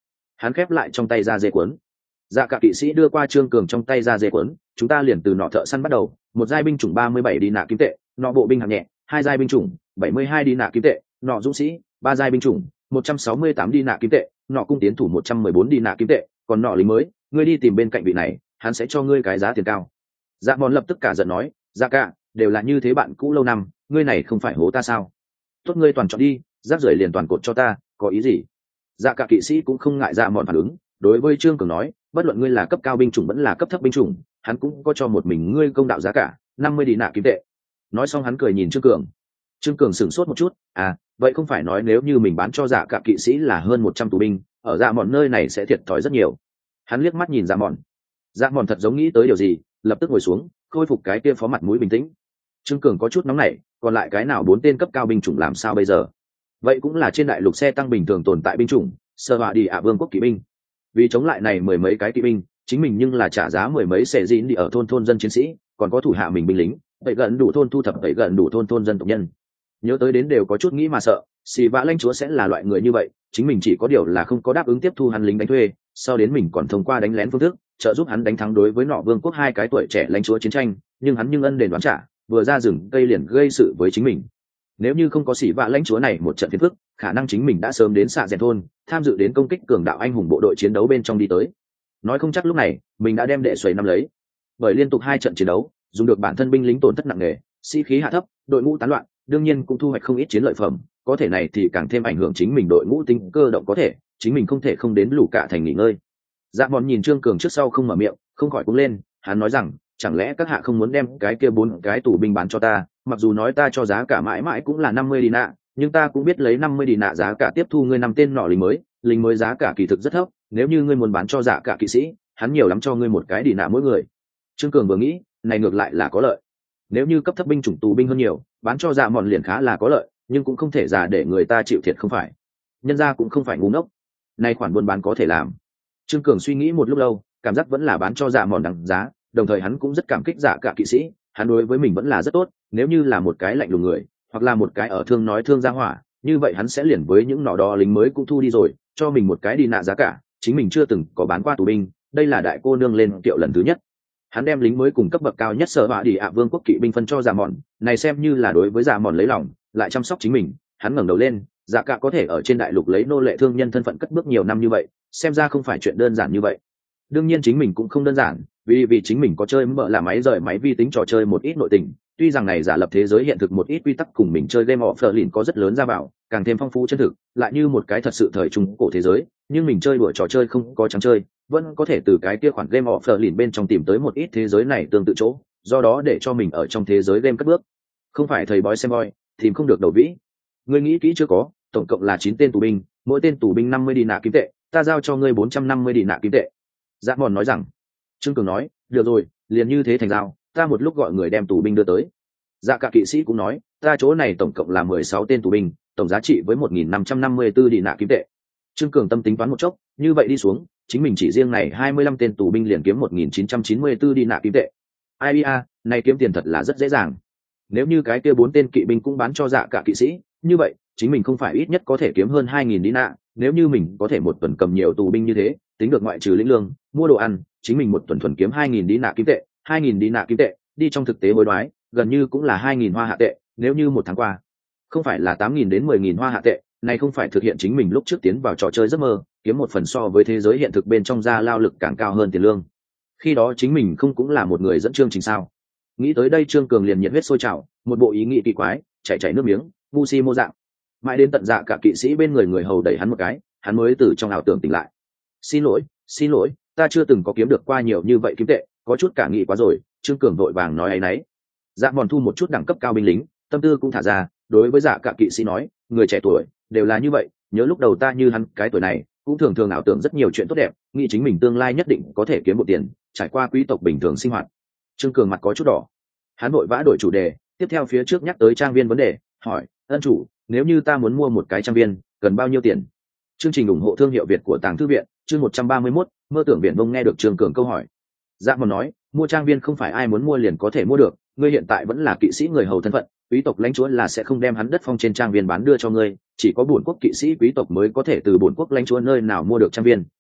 hắn khép lại trong tay ra dê cuốn. Dạ cả kỵ sĩ đưa qua Trương Cường trong tay ra dê cuốn, chúng ta liền từ nọ thợ săn bắt đầu, một giai binh chủng ba mươi bảy đi nạ kim tệ, nọ bộ binh hạng nhẹ, hai giai binh chủng bảy mươi hai đi nạ kim tệ, nọ dũng sĩ, ba giai binh chủng một trăm sáu mươi tám đi nạ kim tệ, nọ cung tiến thủ một trăm mười bốn đi nạ kim tệ, còn nọ lính mới, ngươi đi tìm bên cạnh vị này, hắn sẽ cho ngươi cái giá tiền cao. Dạ Mòn lập tức cả giận nói, Dạ cả, đều là như thế bạn cũ lâu năm, ngươi này không phải hố ta sao? Tốt ngươi toàn chọn đi, rác rưởi liền toàn cột cho ta, có ý gì? Dạ cả kỵ sĩ cũng không ngại Dạ Mòn phản ứng, đối với Trương Cường nói, bất luận ngươi là cấp cao binh chủng vẫn là cấp thấp binh chủng, hắn cũng có cho một mình ngươi công đạo giá cả năm mươi đi nạ kim tệ. Nói xong hắn cười nhìn Trương Cường. Trương Cường sửng sốt một chút, à, vậy không phải nói nếu như mình bán cho Dạ cả kỵ sĩ là hơn một trăm tù binh, ở Dạ Mòn nơi này sẽ thiệt thòi rất nhiều. Hắn liếc mắt nhìn Dạ Mòn. Dạ Mòn thật giống nghĩ tới điều gì, lập tức ngồi xuống, khôi phục cái kia phó mặt mũi bình tĩnh. Trương Cường có chút nóng nảy, còn lại cái nào bốn tên cấp cao binh chủng làm sao bây giờ? Vậy cũng là trên đại lục xe tăng bình thường tồn tại binh chủng, sơ họa đi ạ vương quốc kỵ binh. Vì chống lại này mười mấy cái kỵ binh, chính mình nhưng là trả giá mười mấy xe dĩn đi ở thôn thôn dân chiến sĩ, còn có thủ hạ mình binh lính, vậy gần đủ thôn thu thập vậy gần đủ thôn thôn dân tộc nhân. Nhớ tới đến đều có chút nghĩ mà sợ, xì vạ lãnh chúa sẽ là loại người như vậy, chính mình chỉ có điều là không có đáp ứng tiếp thu hắn lính đánh thuê, sau đến mình còn thông qua đánh lén phương thức trợ giúp hắn đánh thắng đối với nọ vương quốc hai cái tuổi trẻ lãnh chúa chiến tranh, nhưng hắn nhưng ân đền đoán trả, vừa ra rừng cây liền gây sự với chính mình. Nếu như không có xỉ vạ lãnh chúa này một trận phiền phức, khả năng chính mình đã sớm đến xạ rèn thôn tham dự đến công kích cường đạo anh hùng bộ đội chiến đấu bên trong đi tới. Nói không chắc lúc này mình đã đem đệ xoầy năm lấy, bởi liên tục hai trận chiến đấu dùng được bản thân binh lính tổn thất nặng nề, sĩ khí hạ thấp, đội ngũ tán loạn, đương nhiên cũng thu hoạch không ít chiến lợi phẩm, có thể này thì càng thêm ảnh hưởng chính mình đội ngũ tinh cơ động, có thể chính mình không thể không đến lũ cả thành nghỉ ngơi. Dạ Mòn nhìn Trương Cường trước sau không mở miệng, không khỏi cũng lên, hắn nói rằng, chẳng lẽ các hạ không muốn đem cái kia bốn cái tù binh bán cho ta, mặc dù nói ta cho giá cả mãi mãi cũng là năm mươi đi nạ, nhưng ta cũng biết lấy năm mươi đi nạ giá cả tiếp thu ngươi năm tên nọ lính mới, lính mới giá cả kỳ thực rất thấp, nếu như ngươi muốn bán cho Dạ cả kỵ sĩ, hắn nhiều lắm cho ngươi một cái đi nạ mỗi người. Trương Cường vừa nghĩ, này ngược lại là có lợi. Nếu như cấp thấp binh chủng tù binh hơn nhiều, bán cho Dạ Mòn liền khá là có lợi, nhưng cũng không thể giả để người ta chịu thiệt không phải. Nhân gia cũng không phải ngu ngốc. Này khoản buôn bán có thể làm. Trương Cường suy nghĩ một lúc lâu, cảm giác vẫn là bán cho Dạ Mòn đằng giá, đồng thời hắn cũng rất cảm kích Dạ cả kỵ sĩ, hắn đối với mình vẫn là rất tốt, nếu như là một cái lạnh lùng người, hoặc là một cái ở thương nói thương ra hỏa, như vậy hắn sẽ liền với những nọ đó lính mới cũng thu đi rồi, cho mình một cái đi nạ giá cả, chính mình chưa từng có bán qua tù binh, đây là đại cô nương lên kiệu lần thứ nhất. Hắn đem lính mới cùng cấp bậc cao nhất sở họa đi ạ vương quốc kỵ binh phân cho Dạ Mòn, này xem như là đối với Dạ Mòn lấy lòng, lại chăm sóc chính mình. Hắn ngẩng đầu lên, Dạ cả có thể ở trên đại lục lấy nô lệ thương nhân thân phận cất bước nhiều năm như vậy, xem ra không phải chuyện đơn giản như vậy. Đương nhiên chính mình cũng không đơn giản, vì vì chính mình có chơi mở là máy rời máy vi tính trò chơi một ít nội tình, tuy rằng này giả lập thế giới hiện thực một ít quy tắc cùng mình chơi game of Berlin có rất lớn ra vào, càng thêm phong phú chân thực, lại như một cái thật sự thời trung cổ thế giới, nhưng mình chơi đùa trò chơi không có trắng chơi, vẫn có thể từ cái kia khoản game of Berlin bên trong tìm tới một ít thế giới này tương tự chỗ, do đó để cho mình ở trong thế giới game cất bước. Không phải thầy bói xem boy, tìm không được đầu vĩ. Ngươi nghĩ kỹ chưa có, tổng cộng là chín tên tù binh, mỗi tên tù binh năm mươi đi nạ kim tệ, ta giao cho ngươi bốn trăm năm mươi đi nạ kim tệ. Dạ Mòn nói rằng. Trương Cường nói, được rồi, liền như thế thành giao, ta một lúc gọi người đem tù binh đưa tới. Dạ cả kỵ sĩ cũng nói, ta chỗ này tổng cộng là mười sáu tên tù binh, tổng giá trị với một nghìn năm trăm năm mươi tư đi nạ kim tệ. Trương Cường tâm tính toán một chốc, như vậy đi xuống, chính mình chỉ riêng này hai mươi lăm tên tù binh liền kiếm một nghìn chín trăm chín mươi tư đi nạ kim tệ. Ai a, này kiếm tiền thật là rất dễ dàng. Nếu như cái kia bốn tên kỵ binh cũng bán cho Dạ cả kỵ sĩ, như vậy, chính mình không phải ít nhất có thể kiếm hơn hai nghìn đi nạ, nếu như mình có thể một tuần cầm nhiều tù binh như thế, tính được ngoại trừ lĩnh lương, mua đồ ăn, chính mình một tuần thuần kiếm hai nghìn đi nạ kim tệ, hai nghìn đi nạ kim tệ, đi trong thực tế hối đoái, gần như cũng là hai nghìn hoa hạ tệ, nếu như một tháng qua, không phải là tám nghìn đến mười nghìn hoa hạ tệ, này không phải thực hiện chính mình lúc trước tiến vào trò chơi giấc mơ, kiếm một phần so với thế giới hiện thực bên trong ra lao lực càng cao hơn tiền lương. Khi đó chính mình không cũng là một người dẫn chương trình sao? Nghĩ tới đây Trương Cường liền nhiệt huyết sôi trào, một bộ ý nghĩ kỳ quái, chảy chảy nước miếng, ngu si mô dạng. Mãi đến tận Dạ cả kỵ sĩ bên người người hầu đẩy hắn một cái, hắn mới từ trong ảo tưởng tỉnh lại. Xin lỗi, xin lỗi, ta chưa từng có kiếm được qua nhiều như vậy kim tệ, có chút cả nghị quá rồi. Trương Cường vội vàng nói ấy nấy. Dạ Mòn thu một chút đẳng cấp cao binh lính, tâm tư cũng thả ra, đối với Dạ cả kỵ sĩ nói, người trẻ tuổi đều là như vậy, nhớ lúc đầu ta như hắn cái tuổi này, cũng thường thường ảo tưởng rất nhiều chuyện tốt đẹp, nghĩ chính mình tương lai nhất định có thể kiếm một tiền, trải qua quý tộc bình thường sinh hoạt. Trương Cường mặt có chút đỏ, hắn vội vã đổi chủ đề, tiếp theo phía trước nhắc tới trang viên vấn đề, hỏi, ân chủ, nếu như ta muốn mua một cái trang viên, cần bao nhiêu tiền? Chương trình ủng hộ thương hiệu Việt của Tàng Thư viện, chương một trăm ba mươi mốt, mơ tưởng viển vông. Nghe được Trương Cường câu hỏi, Dạ Mòn nói, mua trang viên không phải ai muốn mua liền có thể mua được, ngươi hiện tại vẫn là kỵ sĩ người hầu thân phận, quý tộc lãnh chúa là sẽ không đem hắn đất phong trên trang viên bán đưa cho ngươi, chỉ có bổn quốc kỵ sĩ quý tộc mới có thể từ bổn quốc lãnh chúa nơi nào mua được trang viên.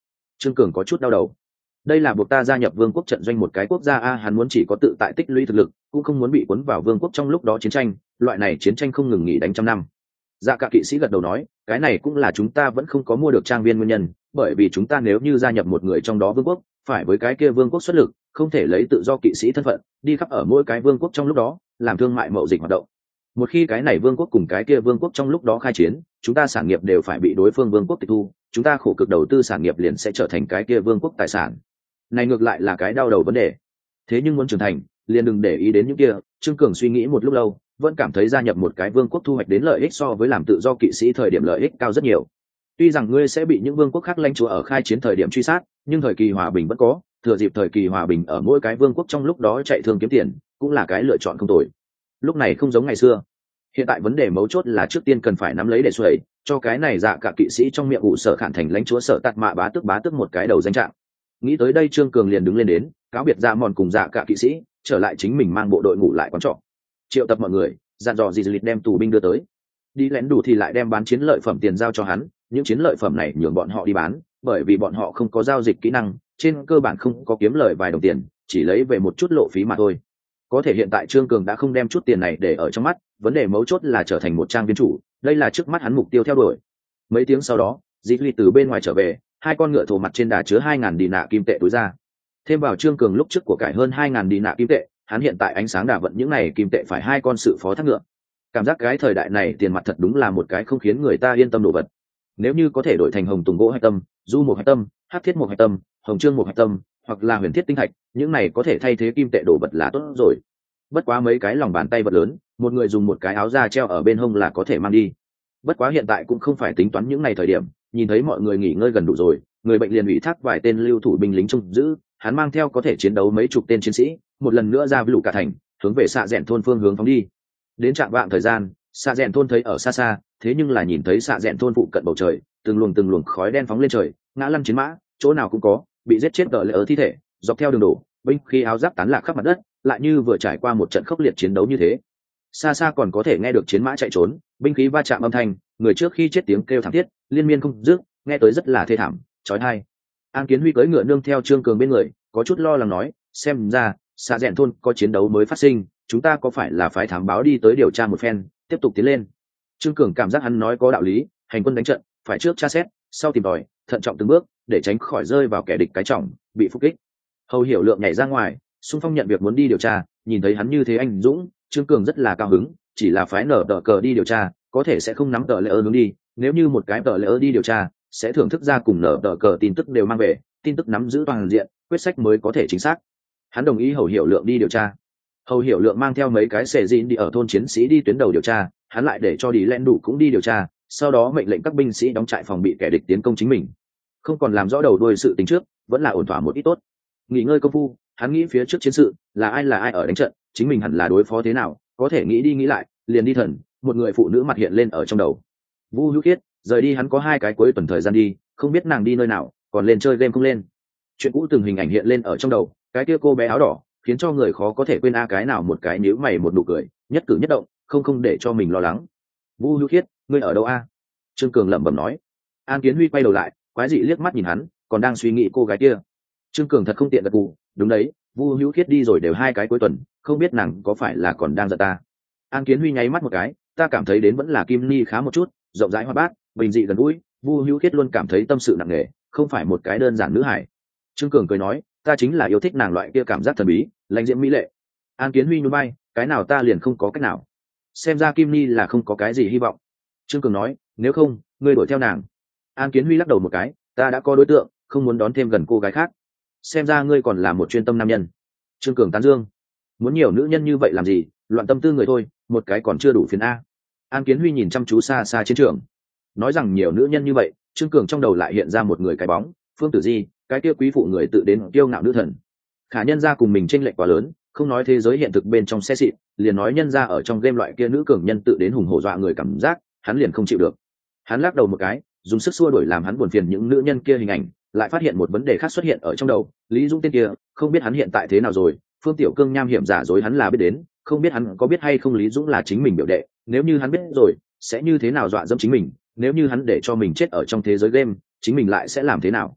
Trương Cường có chút đau đầu. Đây là buộc ta gia nhập vương quốc trận doanh một cái quốc gia a, hắn muốn chỉ có tự tại tích lũy thực lực, cũng không muốn bị cuốn vào vương quốc trong lúc đó chiến tranh, loại này chiến tranh không ngừng nghỉ đánh trăm năm. Dạ cả kỵ sĩ gật đầu nói, cái này cũng là chúng ta vẫn không có mua được trang viên nguyên nhân, bởi vì chúng ta nếu như gia nhập một người trong đó vương quốc, phải với cái kia vương quốc xuất lực, không thể lấy tự do kỵ sĩ thân phận đi khắp ở mỗi cái vương quốc trong lúc đó làm thương mại mậu dịch hoạt động. Một khi cái này vương quốc cùng cái kia vương quốc trong lúc đó khai chiến, chúng ta sản nghiệp đều phải bị đối phương vương quốc tịch thu, chúng ta khổ cực đầu tư sản nghiệp liền sẽ trở thành cái kia vương quốc tài sản. Này ngược lại là cái đau đầu vấn đề. Thế nhưng muốn trưởng thành, liền đừng để ý đến những kia. Trương Cường suy nghĩ một lúc lâu, vẫn cảm thấy gia nhập một cái vương quốc thu hoạch đến lợi ích so với làm tự do kỵ sĩ thời điểm lợi ích cao rất nhiều. Tuy rằng ngươi sẽ bị những vương quốc khác lãnh chúa ở khai chiến thời điểm truy sát, nhưng thời kỳ hòa bình vẫn có, thừa dịp thời kỳ hòa bình ở mỗi cái vương quốc trong lúc đó chạy thương kiếm tiền, cũng là cái lựa chọn không tồi. Lúc này không giống ngày xưa. Hiện tại vấn đề mấu chốt là trước tiên cần phải nắm lấy để xuẩy, cho cái này dạ cả kỵ sĩ trong miệng ủ sở khản thành lãnh chúa sở tạt mạ bá tước bá tước một cái đầu danh trạng. Nghĩ tới đây Trương Cường liền đứng lên đến, cáo biệt dạ mòn cùng dạ cả kỵ sĩ, trở lại chính mình mang bộ đội ngủ lại quán trọ. Triệu tập mọi người, dặn dò gì lịch đem tù binh đưa tới. Đi lén đủ thì lại đem bán chiến lợi phẩm tiền giao cho hắn, những chiến lợi phẩm này nhường bọn họ đi bán, bởi vì bọn họ không có giao dịch kỹ năng, trên cơ bản không có kiếm lời vài đồng tiền, chỉ lấy về một chút lộ phí mà thôi. Có thể hiện tại Trương Cường đã không đem chút tiền này để ở trong mắt, vấn đề mấu chốt là trở thành một trang viên chủ, đây là trước mắt hắn mục tiêu theo đuổi. Mấy tiếng sau đó, Dĩ Ly từ bên ngoài trở về, hai con ngựa thổ mặt trên đà chứa hai ngàn đi nạ kim tệ túi ra. Thêm vào Trương Cường lúc trước của cải hơn hai ngàn đi nạ kim tệ, hắn hiện tại ánh sáng đà vận những này kim tệ phải hai con sự phó thác ngựa. Cảm giác cái thời đại này tiền mặt thật đúng là một cái không khiến người ta yên tâm đồ vật. Nếu như có thể đổi thành hồng tùng gỗ hạch tâm, du một hạch tâm, hắc thiết một hạch tâm, hồng trương một hạch tâm, hoặc là huyền thiết tinh thạch, những này có thể thay thế kim tệ đồ vật là tốt rồi. Bất quá mấy cái lòng bàn tay vật lớn, một người dùng một cái áo da treo ở bên hông là có thể mang đi. Bất quá hiện tại cũng không phải tính toán những này thời điểm, nhìn thấy mọi người nghỉ ngơi gần đủ rồi, người bệnh liền ủy thác vài tên lưu thủ binh lính trông giữ, hắn mang theo có thể chiến đấu mấy chục tên chiến sĩ, một lần nữa ra với lũ cả thành, hướng về xạ rẽn thôn phương hướng phóng đi. Đến trạm vạng thời gian, xạ rẽn thôn thấy ở xa xa, thế nhưng là nhìn thấy xạ rẽn thôn phụ cận bầu trời, từng luồng từng luồng khói đen phóng lên trời, ngã lăn chiến mã, chỗ nào cũng có, bị giết chết đỡ lệ ở thi thể, dọc theo đường đổ, binh khí áo giáp tán lạc khắp mặt đất, lại như vừa trải qua một trận khốc liệt chiến đấu như thế. Xa xa còn có thể nghe được chiến mã chạy trốn, binh khí va chạm âm thanh, người trước khi chết tiếng kêu thảm thiết, liên miên không dứt, nghe tới rất là thê thảm, chói tai. An Kiến Huy cưỡi ngựa nương theo Trương Cường bên người, có chút lo lắng nói, xem ra, xạ rẽn thôn có chiến đấu mới phát sinh, chúng ta có phải là phái thám báo đi tới điều tra một phen, tiếp tục tiến lên. Trương Cường cảm giác hắn nói có đạo lý, hành quân đánh trận, phải trước tra xét, sau tìm tòi, thận trọng từng bước, để tránh khỏi rơi vào kẻ địch cái trọng, bị phục kích. Hầu Hiểu Lượng nhảy ra ngoài, xung phong nhận việc muốn đi điều tra, nhìn thấy hắn như thế anh dũng, Trương Cường rất là cao hứng, chỉ là phái nở tờ cờ đi điều tra, có thể sẽ không nắm tờ lệ ơ hướng đi, nếu như một cái tờ lệ ơ đi điều tra, sẽ thưởng thức ra cùng nở tờ cờ tin tức đều mang về, tin tức nắm giữ toàn diện, quyết sách mới có thể chính xác. Hắn đồng ý Hầu Hiểu Lượng đi điều tra. Hầu Hiểu Lượng mang theo mấy cái xẻ dịn đi ở thôn chiến sĩ đi tuyến đầu điều tra, hắn lại để cho đi lén đủ cũng đi điều tra, sau đó mệnh lệnh các binh sĩ đóng trại phòng bị kẻ địch tiến công chính mình. Không còn làm rõ đầu đuôi sự tính trước, vẫn là ổn thỏa một ít tốt. Nghỉ ngơi công phu, hắn nghĩ phía trước chiến sự, là ai là ai ở đánh trận, chính mình hẳn là đối phó thế nào, có thể nghĩ đi nghĩ lại, liền đi thần, một người phụ nữ mặt hiện lên ở trong đầu. Vu Hữu Khiết, rời đi hắn có hai cái cuối tuần thời gian đi, không biết nàng đi nơi nào, còn lên chơi game không lên. Chuyện cũ từng hình ảnh hiện lên ở trong đầu, cái kia cô bé áo đỏ, khiến cho người khó có thể quên a cái nào một cái nhíu mày một nụ cười, nhất cử nhất động, không không để cho mình lo lắng. Vu Hữu Khiết, ngươi ở đâu a? Trương Cường lẩm bẩm nói. An Kiến Huy quay đầu lại, quái dị liếc mắt nhìn hắn, còn đang suy nghĩ cô gái kia. Trương Cường thật không tiện gật gù, đúng đấy, Vu Hữu Khiết đi rồi đều hai cái cuối tuần, không biết nàng có phải là còn đang giận ta. An Kiến Huy nháy mắt một cái, ta cảm thấy đến vẫn là Kim Ni khá một chút, rộng rãi hoạt bát, bình dị gần gũi, Vu Hữu Khiết luôn cảm thấy tâm sự nặng nề, không phải một cái đơn giản nữ hải. Trương Cường cười nói, ta chính là yêu thích nàng loại kia cảm giác thần bí, lãnh diễm mỹ lệ. An Kiến Huy nhún vai, cái nào ta liền không có cách nào. Xem ra Kim Ni là không có cái gì hy vọng. Trương Cường nói, nếu không, ngươi đuổi theo nàng. An Kiến Huy lắc đầu một cái, ta đã có đối tượng, không muốn đón thêm gần cô gái khác. Xem ra ngươi còn là một chuyên tâm nam nhân. Trương Cường tán dương, muốn nhiều nữ nhân như vậy làm gì, loạn tâm tư người thôi, một cái còn chưa đủ phiền a. An Kiến Huy nhìn chăm chú xa xa chiến trường, nói rằng nhiều nữ nhân như vậy, Trương Cường trong đầu lại hiện ra một người cái bóng, Phương Tử Di, cái kia quý phụ người tự đến kiêu ngạo nữ thần. Khả nhân ra cùng mình chênh lệch quá lớn, không nói thế giới hiện thực bên trong xe xịn, liền nói nhân ra ở trong game loại kia nữ cường nhân tự đến hùng hổ dọa người cảm giác, hắn liền không chịu được. Hắn lắc đầu một cái, dùng sức xua đuổi làm hắn buồn phiền những nữ nhân kia hình ảnh, lại phát hiện một vấn đề khác xuất hiện ở trong đầu, Lý Dũng tên kia, không biết hắn hiện tại thế nào rồi, Phương Tiểu Cương nham hiểm giả dối hắn là biết đến, không biết hắn có biết hay không Lý Dũng là chính mình biểu đệ, nếu như hắn biết rồi, sẽ như thế nào dọa dẫm chính mình, nếu như hắn để cho mình chết ở trong thế giới game, chính mình lại sẽ làm thế nào.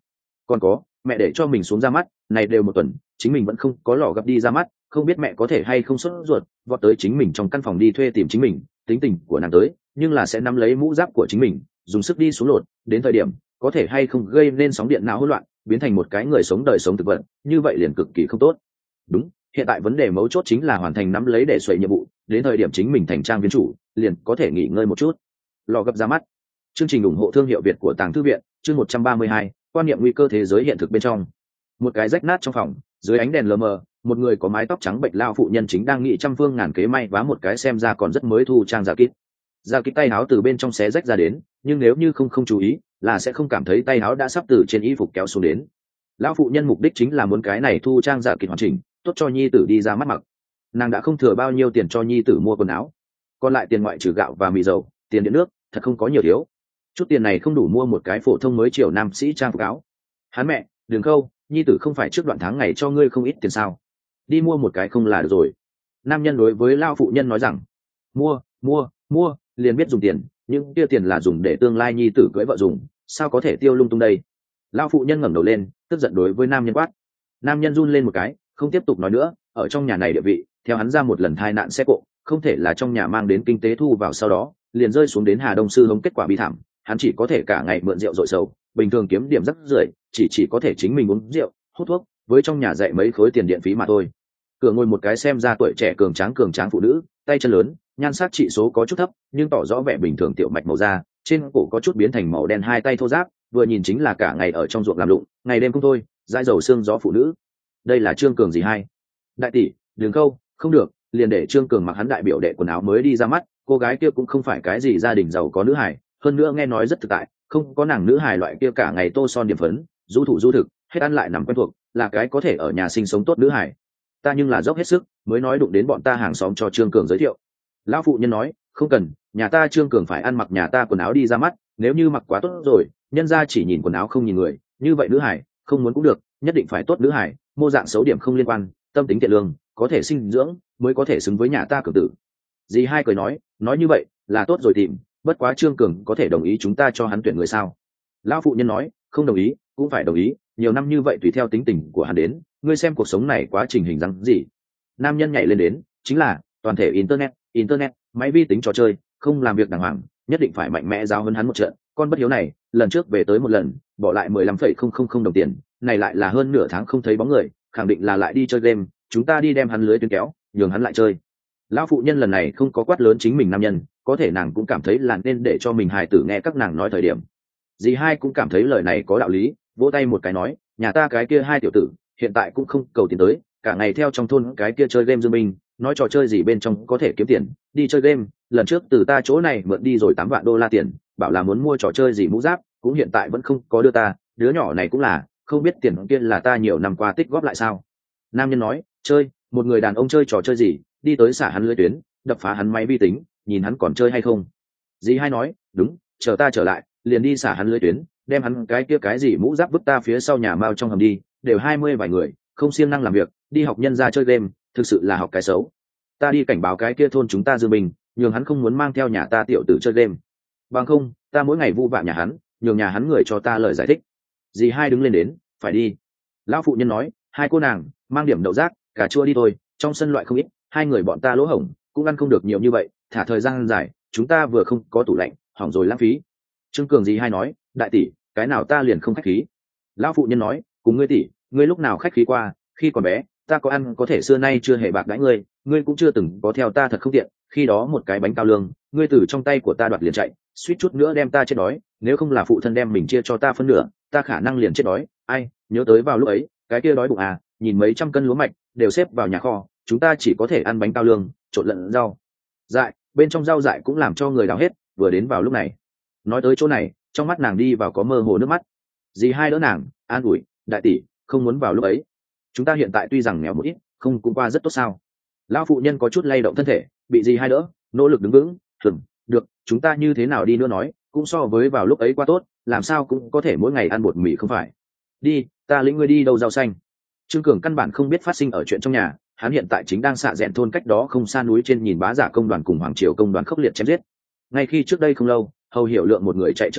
còn có mẹ để cho mình xuống ra mắt này đều một tuần chính mình vẫn không có lò gặp đi ra mắt, không biết mẹ có thể hay không sốt ruột vọt tới chính mình trong căn phòng đi thuê tìm chính mình. Tính tình của nàng tới nhưng là sẽ nắm lấy mũ giáp của chính mình dùng sức đi xuống lột, đến thời điểm có thể hay không gây nên sóng điện não hỗn loạn, biến thành một cái người sống đời sống thực vật, như vậy liền cực kỳ không tốt. Đúng, hiện tại vấn đề mấu chốt chính là hoàn thành nắm lấy để xoay nhiệm vụ, đến thời điểm chính mình thành trang viên chủ liền có thể nghỉ ngơi một chút. Lò gấp ra mắt. Chương trình ủng hộ thương hiệu Việt của Tàng Thư viện, chương một trăm ba mươi hai, quan niệm nguy cơ thế giới hiện thực bên trong. Một cái rách nát trong phòng, dưới ánh đèn lờ mờ, một người có mái tóc trắng bệnh lao phụ nhân chính đang nghị trăm phương ngàn kế may vá một cái xem ra còn rất mới thu trang giả kít. Giả kít tay áo từ bên trong xé rách ra đến, nhưng nếu như không không chú ý, là sẽ không cảm thấy tay áo đã sắp từ trên y phục kéo xuống đến. Lão phụ nhân mục đích chính là muốn cái này thu trang giả kít hoàn chỉnh, tốt cho nhi tử đi ra mắt mặc. Nàng đã không thừa bao nhiêu tiền cho nhi tử mua quần áo, còn lại tiền ngoại trừ gạo và mì dầu, tiền điện nước, thật không có nhiều thiếu. Chút tiền này không đủ mua một cái phổ thông mới chiều nam sĩ trang phục áo. Hắn mẹ, Đường Khâu, nhi tử không phải trước đoạn tháng ngày cho ngươi không ít tiền sao? Đi mua một cái không là được rồi. Nam nhân đối với lao phụ nhân nói rằng, mua, mua, mua, liền biết dùng tiền, nhưng kia tiền là dùng để tương lai nhi tử cưới vợ dùng, sao có thể tiêu lung tung đây? Lao phụ nhân ngẩng đầu lên, tức giận đối với nam nhân quát. Nam nhân run lên một cái, không tiếp tục nói nữa, ở trong nhà này địa vị, theo hắn ra một lần tai nạn xe cộ, không thể là trong nhà mang đến kinh tế thu vào sau đó, liền rơi xuống đến Hà Đông sư hống kết quả bi thảm, hắn chỉ có thể cả ngày mượn rượu dội sầu, bình thường kiếm điểm rất rưởi, chỉ chỉ có thể chính mình uống rượu, hút thuốc, với trong nhà dạy mấy khối tiền điện phí mà thôi. Cửa ngồi một cái xem ra tuổi trẻ cường tráng cường tráng phụ nữ, tay chân lớn, nhan sắc trị số có chút thấp, nhưng tỏ rõ vẻ bình thường tiểu mạch màu da, trên cổ có chút biến thành màu đen, hai tay thô ráp, vừa nhìn chính là cả ngày ở trong ruộng làm lụng, ngày đêm không thôi, dãi dầu xương gió phụ nữ. Đây là Trương Cường gì hay? Đại tỷ, Đường Khâu, không được, liền để Trương Cường mặc hắn đại biểu đệ quần áo mới đi ra mắt, cô gái kia cũng không phải cái gì gia đình giàu có nữ hài, hơn nữa nghe nói rất thực tại, không có nàng nữ hài loại kia cả ngày tô son điểm phấn, du thủ du thực, hết ăn lại nằm quen thuộc, là cái có thể ở nhà sinh sống tốt nữ hài. Ta nhưng là dốc hết sức mới nói đụng đến bọn ta hàng xóm cho Trương Cường giới thiệu. Lão phụ nhân nói, không cần, nhà ta Trương Cường phải ăn mặc nhà ta quần áo đi ra mắt, nếu như mặc quá tốt rồi, nhân ra chỉ nhìn quần áo không nhìn người, như vậy nữ hài không muốn cũng được, nhất định phải tốt nữ hài, mô dạng xấu điểm không liên quan, tâm tính thiện lương, có thể sinh dưỡng, mới có thể xứng với nhà ta Cường tử. Dì hai cười nói, nói như vậy là tốt rồi tìm, bất quá Trương Cường có thể đồng ý chúng ta cho hắn tuyển người sao? Lão phụ nhân nói, không đồng ý cũng phải đồng ý, nhiều năm như vậy tùy theo tính tình của hắn đến, ngươi xem cuộc sống này quá trình hình dáng gì. Nam nhân nhảy lên đến, chính là toàn thể internet, internet, máy vi tính trò chơi, không làm việc đàng hoàng, nhất định phải mạnh mẽ giáo hơn hắn một trận. Con bất hiếu này, lần trước về tới một lần, bỏ lại mười lăm phẩy không không không đồng tiền, này lại là hơn nửa tháng không thấy bóng người, khẳng định là lại đi chơi game, chúng ta đi đem hắn lưới tuyến kéo, nhường hắn lại chơi. Lão phụ nhân lần này không có quát lớn chính mình nam nhân, có thể nàng cũng cảm thấy là nên để cho mình hài tử nghe các nàng nói thời điểm. Dì hai cũng cảm thấy lời này có đạo lý, vỗ tay một cái nói, nhà ta cái kia hai tiểu tử hiện tại cũng không cầu tiền tới, cả ngày theo trong thôn cái kia chơi game dương minh, nói trò chơi gì bên trong có thể kiếm tiền, đi chơi game, lần trước từ ta chỗ này mượn đi rồi tám vạn đô la tiền, bảo là muốn mua trò chơi gì mũ giáp, cũng hiện tại vẫn không có đưa ta, đứa nhỏ này cũng là, không biết tiền kia là ta nhiều năm qua tích góp lại sao. Nam nhân nói, chơi, một người đàn ông chơi trò chơi gì, đi tới xả hắn lưới tuyến, đập phá hắn máy vi tính, nhìn hắn còn chơi hay không. Dì hai nói, đúng, chờ ta trở lại, liền đi xả hắn lưới tuyến, đem hắn cái kia cái gì mũ giáp vứt ta phía sau nhà mao trong hầm đi, đều hai mươi vài người, không siêng năng làm việc, đi học nhân ra chơi game, thực sự là học cái xấu. Ta đi cảnh báo cái kia thôn chúng ta dư bình, nhường hắn không muốn mang theo nhà ta tiểu tử chơi game. Bằng không, ta mỗi ngày vu vạ nhà hắn, nhường nhà hắn người cho ta lời giải thích. Dì hai đứng lên đến, phải đi. Lão phụ nhân nói, hai cô nàng, mang điểm đậu rác, cà chua đi thôi, trong sân loại không ít, hai người bọn ta lỗ hổng, cũng ăn không được nhiều như vậy, thả thời gian dài, chúng ta vừa không có tủ lạnh, hỏng rồi lãng phí. Trương Cường dì hai nói, đại tỷ, cái nào ta liền không khách khí. Lão phụ nhân nói, cùng ngươi tỷ, ngươi lúc nào khách khí qua, khi còn bé, ta có ăn có thể xưa nay chưa hề bạc đãi ngươi, ngươi cũng chưa từng có theo ta thật không tiện, khi đó một cái bánh cao lương, ngươi từ trong tay của ta đoạt liền chạy, suýt chút nữa đem ta chết đói, nếu không là phụ thân đem mình chia cho ta phân nửa, ta khả năng liền chết đói. Ai, nhớ tới vào lúc ấy, cái kia đói bụng à, nhìn mấy trăm cân lúa mạch đều xếp vào nhà kho, chúng ta chỉ có thể ăn bánh cao lương, trộn lẫn rau dại, bên trong rau dại cũng làm cho người đào hết. Vừa đến vào lúc này, nói tới chỗ này, trong mắt nàng đi vào có mơ hồ nước mắt. Dì hai đỡ nàng, an ủi, đại tỷ, không muốn vào lúc ấy, chúng ta hiện tại tuy rằng nghèo một ít, không cũng qua rất tốt sao. Lão phụ nhân có chút lay động thân thể, bị dì hai đỡ, nỗ lực đứng vững. Hừm, được, chúng ta như thế nào đi nữa nói, cũng so với vào lúc ấy qua tốt, làm sao cũng có thể mỗi ngày ăn bột mì không phải. Đi, ta lĩnh ngươi đi đâu rau xanh. Trương Cường căn bản không biết phát sinh ở chuyện trong nhà, hắn hiện tại chính đang xạ rẽn thôn cách đó không xa núi trên nhìn bá giả công đoàn cùng hoàng triều công đoàn khốc liệt chém giết. Ngay khi trước đây không lâu, Hầu Hiểu Lượng một người chạy trở về,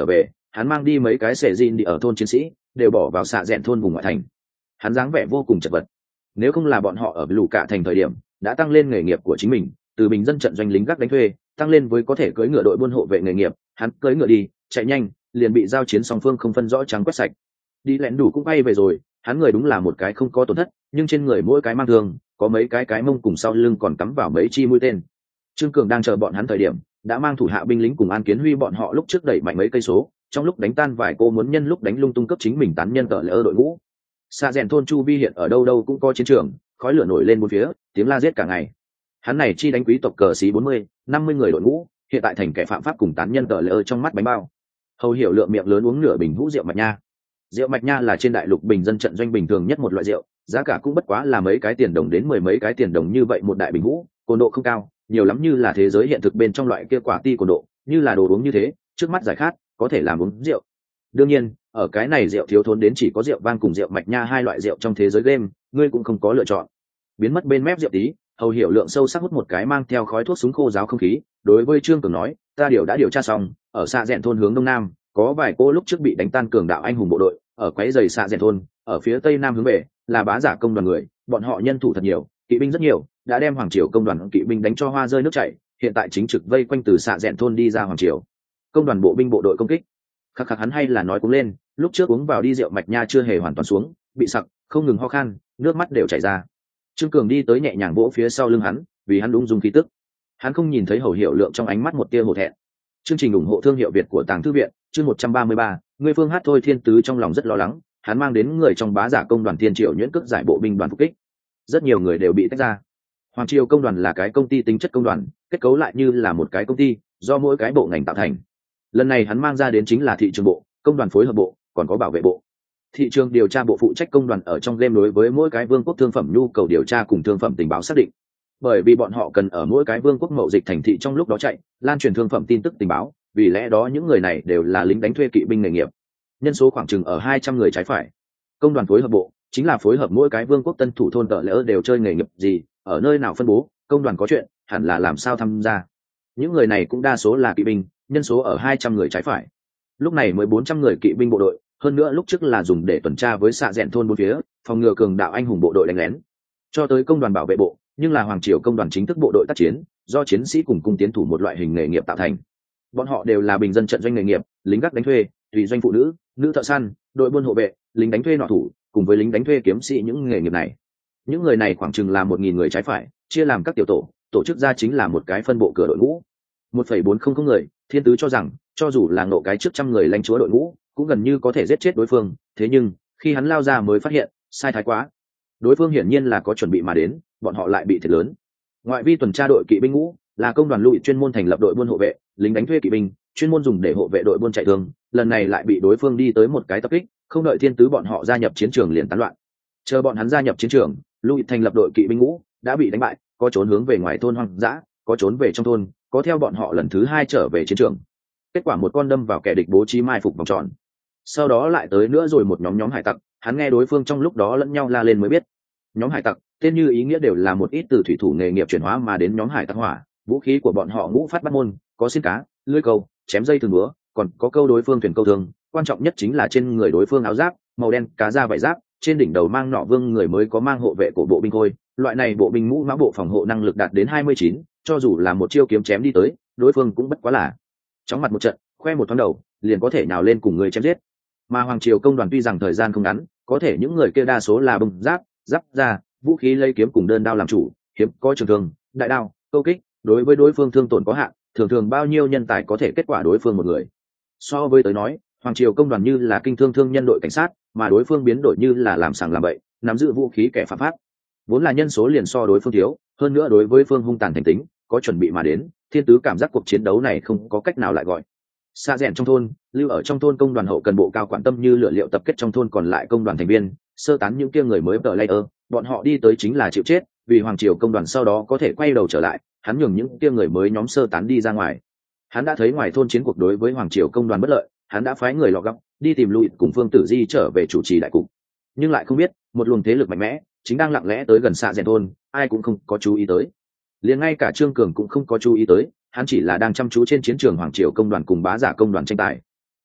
hắn mang đi mấy cái xẻ gìn đi ở thôn chiến sĩ đều bỏ vào xạ rẽn thôn vùng ngoại thành. Hắn dáng vẻ vô cùng chật vật, nếu không là bọn họ ở lũ cả thành thời điểm đã tăng lên nghề nghiệp của chính mình, từ bình dân trận doanh lính gác đánh thuê tăng lên với có thể cưỡi ngựa đội buôn hộ vệ nghề nghiệp, hắn cưỡi ngựa đi chạy nhanh liền bị giao chiến song phương không phân rõ trắng quét sạch. Đi lẹn đủ cũng bay về rồi, hắn người đúng là một cái không có tổn thất, nhưng trên người mỗi cái mang thương, có mấy cái cái mông cùng sau lưng còn cắm vào mấy chi mũi tên. Trương Cường đang chờ bọn hắn thời điểm đã mang thủ hạ binh lính cùng An Kiến Huy bọn họ lúc trước đẩy mạnh mấy cây số, trong lúc đánh tan vài cô muốn nhân lúc đánh lung tung cấp chính mình tán nhân cỡ lỡ đội ngũ. Xa rèn thôn chu vi hiện ở đâu đâu cũng có chiến trường, khói lửa nổi lên bốn phía, tiếng la giết cả ngày. Hắn này chi đánh quý tộc cờ xí bốn mươi, năm mươi người đội ngũ, hiện tại thành kẻ phạm pháp cùng tán nhân cỡ lỡ trong mắt bánh bao. Hầu hiểu lượng miệng lớn uống nửa bình vũ rượu mạch nha. Rượu mạch nha là trên đại lục bình dân trận doanh bình thường nhất một loại rượu, giá cả cũng bất quá là mấy cái tiền đồng đến mười mấy cái tiền đồng như vậy một đại bình vũ, cồn độ không cao, nhiều lắm như là thế giới hiện thực bên trong loại kia quả ti cồn độ, như là đồ uống như thế, trước mắt giải khát, có thể làm uống rượu. Đương nhiên, ở cái này rượu thiếu thốn đến chỉ có rượu vang cùng rượu mạch nha hai loại rượu trong thế giới game, ngươi cũng không có lựa chọn. Biến mất bên mép rượu tí, Hầu hiểu lượng sâu sắc hút một cái mang theo khói thuốc súng khô giáo không khí, đối với Trương Cường nói, ta điều đã điều tra xong, ở xạ rèn thôn hướng đông nam, có vài cô lúc trước bị đánh tan cường đạo anh hùng bộ đội, ở quấy giày xạ rèn thôn, ở phía tây nam hướng về, là bá giả công đoàn người, bọn họ nhân thủ thật nhiều, kỵ binh rất nhiều, đã đem hoàng triều công đoàn kỵ binh đánh cho hoa rơi nước chảy, hiện tại chính trực vây quanh từ xạ rèn thôn đi ra hoàng triều công đoàn bộ binh bộ đội công kích. Khắc khắc hắn hay là nói cũng lên, lúc trước uống vào đi rượu mạch nha chưa hề hoàn toàn xuống, bị sặc, không ngừng ho khan, nước mắt đều chảy ra. Trương Cường đi tới nhẹ nhàng vỗ phía sau lưng hắn, vì hắn đúng dùng khí tức. Hắn không nhìn thấy Hầu hiểu lượng trong ánh mắt một tia hổ thẹn. Chương trình ủng hộ thương hiệu Việt của Tàng Thư viện, chương một trăm ba mươi ba, người phương hát thôi thiên tứ trong lòng rất lo lắng, hắn mang đến người trong bá giả công đoàn thiên triệu nhuyễn cước giải bộ binh đoàn phục kích. Rất nhiều người đều bị tách ra. Hoàng triều công đoàn là cái công ty tính chất công đoàn, kết cấu lại như là một cái công ty, do mỗi cái bộ ngành tạo thành. Lần này hắn mang ra đến chính là thị trường bộ, công đoàn phối hợp bộ, còn có bảo vệ bộ. Thị trường điều tra bộ phụ trách công đoàn ở trong game đối với mỗi cái vương quốc thương phẩm nhu cầu điều tra cùng thương phẩm tình báo xác định. Bởi vì bọn họ cần ở mỗi cái vương quốc mậu dịch thành thị trong lúc đó chạy, lan truyền thương phẩm tin tức tình báo, vì lẽ đó những người này đều là lính đánh thuê kỵ binh nghề nghiệp. Nhân số khoảng chừng ở hai trăm người trái phải. Công đoàn phối hợp bộ chính là phối hợp mỗi cái vương quốc tân thủ thôn cỡ lỡ đều chơi nghề nghiệp gì, ở nơi nào phân bố, công đoàn có chuyện, hẳn là làm sao tham gia. Những người này cũng đa số là kỵ binh, nhân số ở hai trăm người trái phải. Lúc này mới bốn trăm người kỵ binh bộ đội, hơn nữa lúc trước là dùng để tuần tra với xạ rèn thôn bốn phía, phòng ngừa cường đạo anh hùng bộ đội đánh lén. Cho tới công đoàn bảo vệ bộ, nhưng là hoàng triều công đoàn chính thức bộ đội tác chiến, do chiến sĩ cùng cung tiến thủ một loại hình nghề nghiệp tạo thành. Bọn họ đều là bình dân trận doanh nghề nghiệp, lính gác đánh thuê, tùy doanh phụ nữ, nữ thợ săn, đội buôn hộ vệ, lính đánh thuê nọ thủ, cùng với lính đánh thuê kiếm sĩ những nghề nghiệp này. Những người này khoảng chừng là một nghìn người trái phải, chia làm các tiểu tổ, tổ chức ra chính là một cái phân bộ cửa đội ngũ. một phẩy bốn không không người, thiên tứ cho rằng, cho dù là nộ cái trước trăm người lãnh chúa đội ngũ, cũng gần như có thể giết chết đối phương, thế nhưng, khi hắn lao ra mới phát hiện, sai thái quá. Đối phương hiển nhiên là có chuẩn bị mà đến, bọn họ lại bị thiệt lớn. Ngoại vi tuần tra đội kỵ binh ngũ, là công đoàn lụi chuyên môn thành lập đội buôn hộ vệ, lính đánh thuê kỵ binh, chuyên môn dùng để hộ vệ đội buôn chạy thương, lần này lại bị đối phương đi tới một cái tập kích, không đợi thiên tứ bọn họ gia nhập chiến trường liền tán loạn. Chờ bọn hắn gia nhập chiến trường, lụi thành lập đội kỵ binh ngũ, đã bị đánh bại, có trốn hướng về ngoài thôn hoang dã, có trốn về trong thôn, có theo bọn họ lần thứ hai trở về chiến trường. Kết quả một con đâm vào kẻ địch bố trí mai phục vòng tròn. Sau đó lại tới nữa rồi một nhóm nhóm hải tặc, hắn nghe đối phương trong lúc đó lẫn nhau la lên mới biết. Nhóm hải tặc, tên như ý nghĩa đều là một ít từ thủy thủ nghề nghiệp chuyển hóa mà đến nhóm hải tặc hỏa, vũ khí của bọn họ ngũ phát bắt môn, có xiên cá, lưỡi câu, chém dây thừng búa, còn có câu đối phương thuyền câu thương, quan trọng nhất chính là trên người đối phương áo giáp màu đen cá da vải giáp, trên đỉnh đầu mang nọ vương người mới có mang hộ vệ của bộ binh khôi, loại này bộ binh mũ mã bộ phòng hộ năng lực đạt đến hai mươi chín, cho dù là một chiêu kiếm chém đi tới, đối phương cũng bất quá là chóng mặt một trận, khoe một thoáng đầu, liền có thể nhào lên cùng người chém giết. Mà hoàng triều công đoàn tuy rằng thời gian không ngắn, có thể những người kia đa số là bông giáp, giáp da, vũ khí lấy kiếm cùng đơn đao làm chủ, hiếm có trường thương, đại đao, câu kích, đối với đối phương thương tổn có hạn, thường thường bao nhiêu nhân tài có thể kết quả đối phương một người. So với tới nói, hoàng triều công đoàn như là kinh thương thương nhân đội cảnh sát, mà đối phương biến đổi như là làm sàng làm bậy, nắm giữ vũ khí kẻ phạm pháp. Vốn là nhân số liền so đối phương thiếu, hơn nữa đối với phương hung tàn thành tính, có chuẩn bị mà đến, thiên tứ cảm giác cuộc chiến đấu này không có cách nào lại gọi. Xa rèn trong thôn, lưu ở trong thôn công đoàn hậu cần bộ cao quản tâm như lựa liệu tập kết trong thôn còn lại công đoàn thành viên, sơ tán những kia người mới tờ layer, bọn họ đi tới chính là chịu chết, vì hoàng triều công đoàn sau đó có thể quay đầu trở lại, hắn nhường những kia người mới nhóm sơ tán đi ra ngoài. Hắn đã thấy ngoài thôn chiến cuộc đối với hoàng triều công đoàn bất lợi, hắn đã phái người lọ góc đi tìm Lụy cùng Phương Tử Di trở về chủ trì đại cục, nhưng lại không biết một luồng thế lực mạnh mẽ chính đang lặng lẽ tới gần xạ rèn thôn, ai cũng không có chú ý tới, liền ngay cả Trương Cường cũng không có chú ý tới, hắn chỉ là đang chăm chú trên chiến trường hoàng triều công đoàn cùng bá giả công đoàn tranh tài.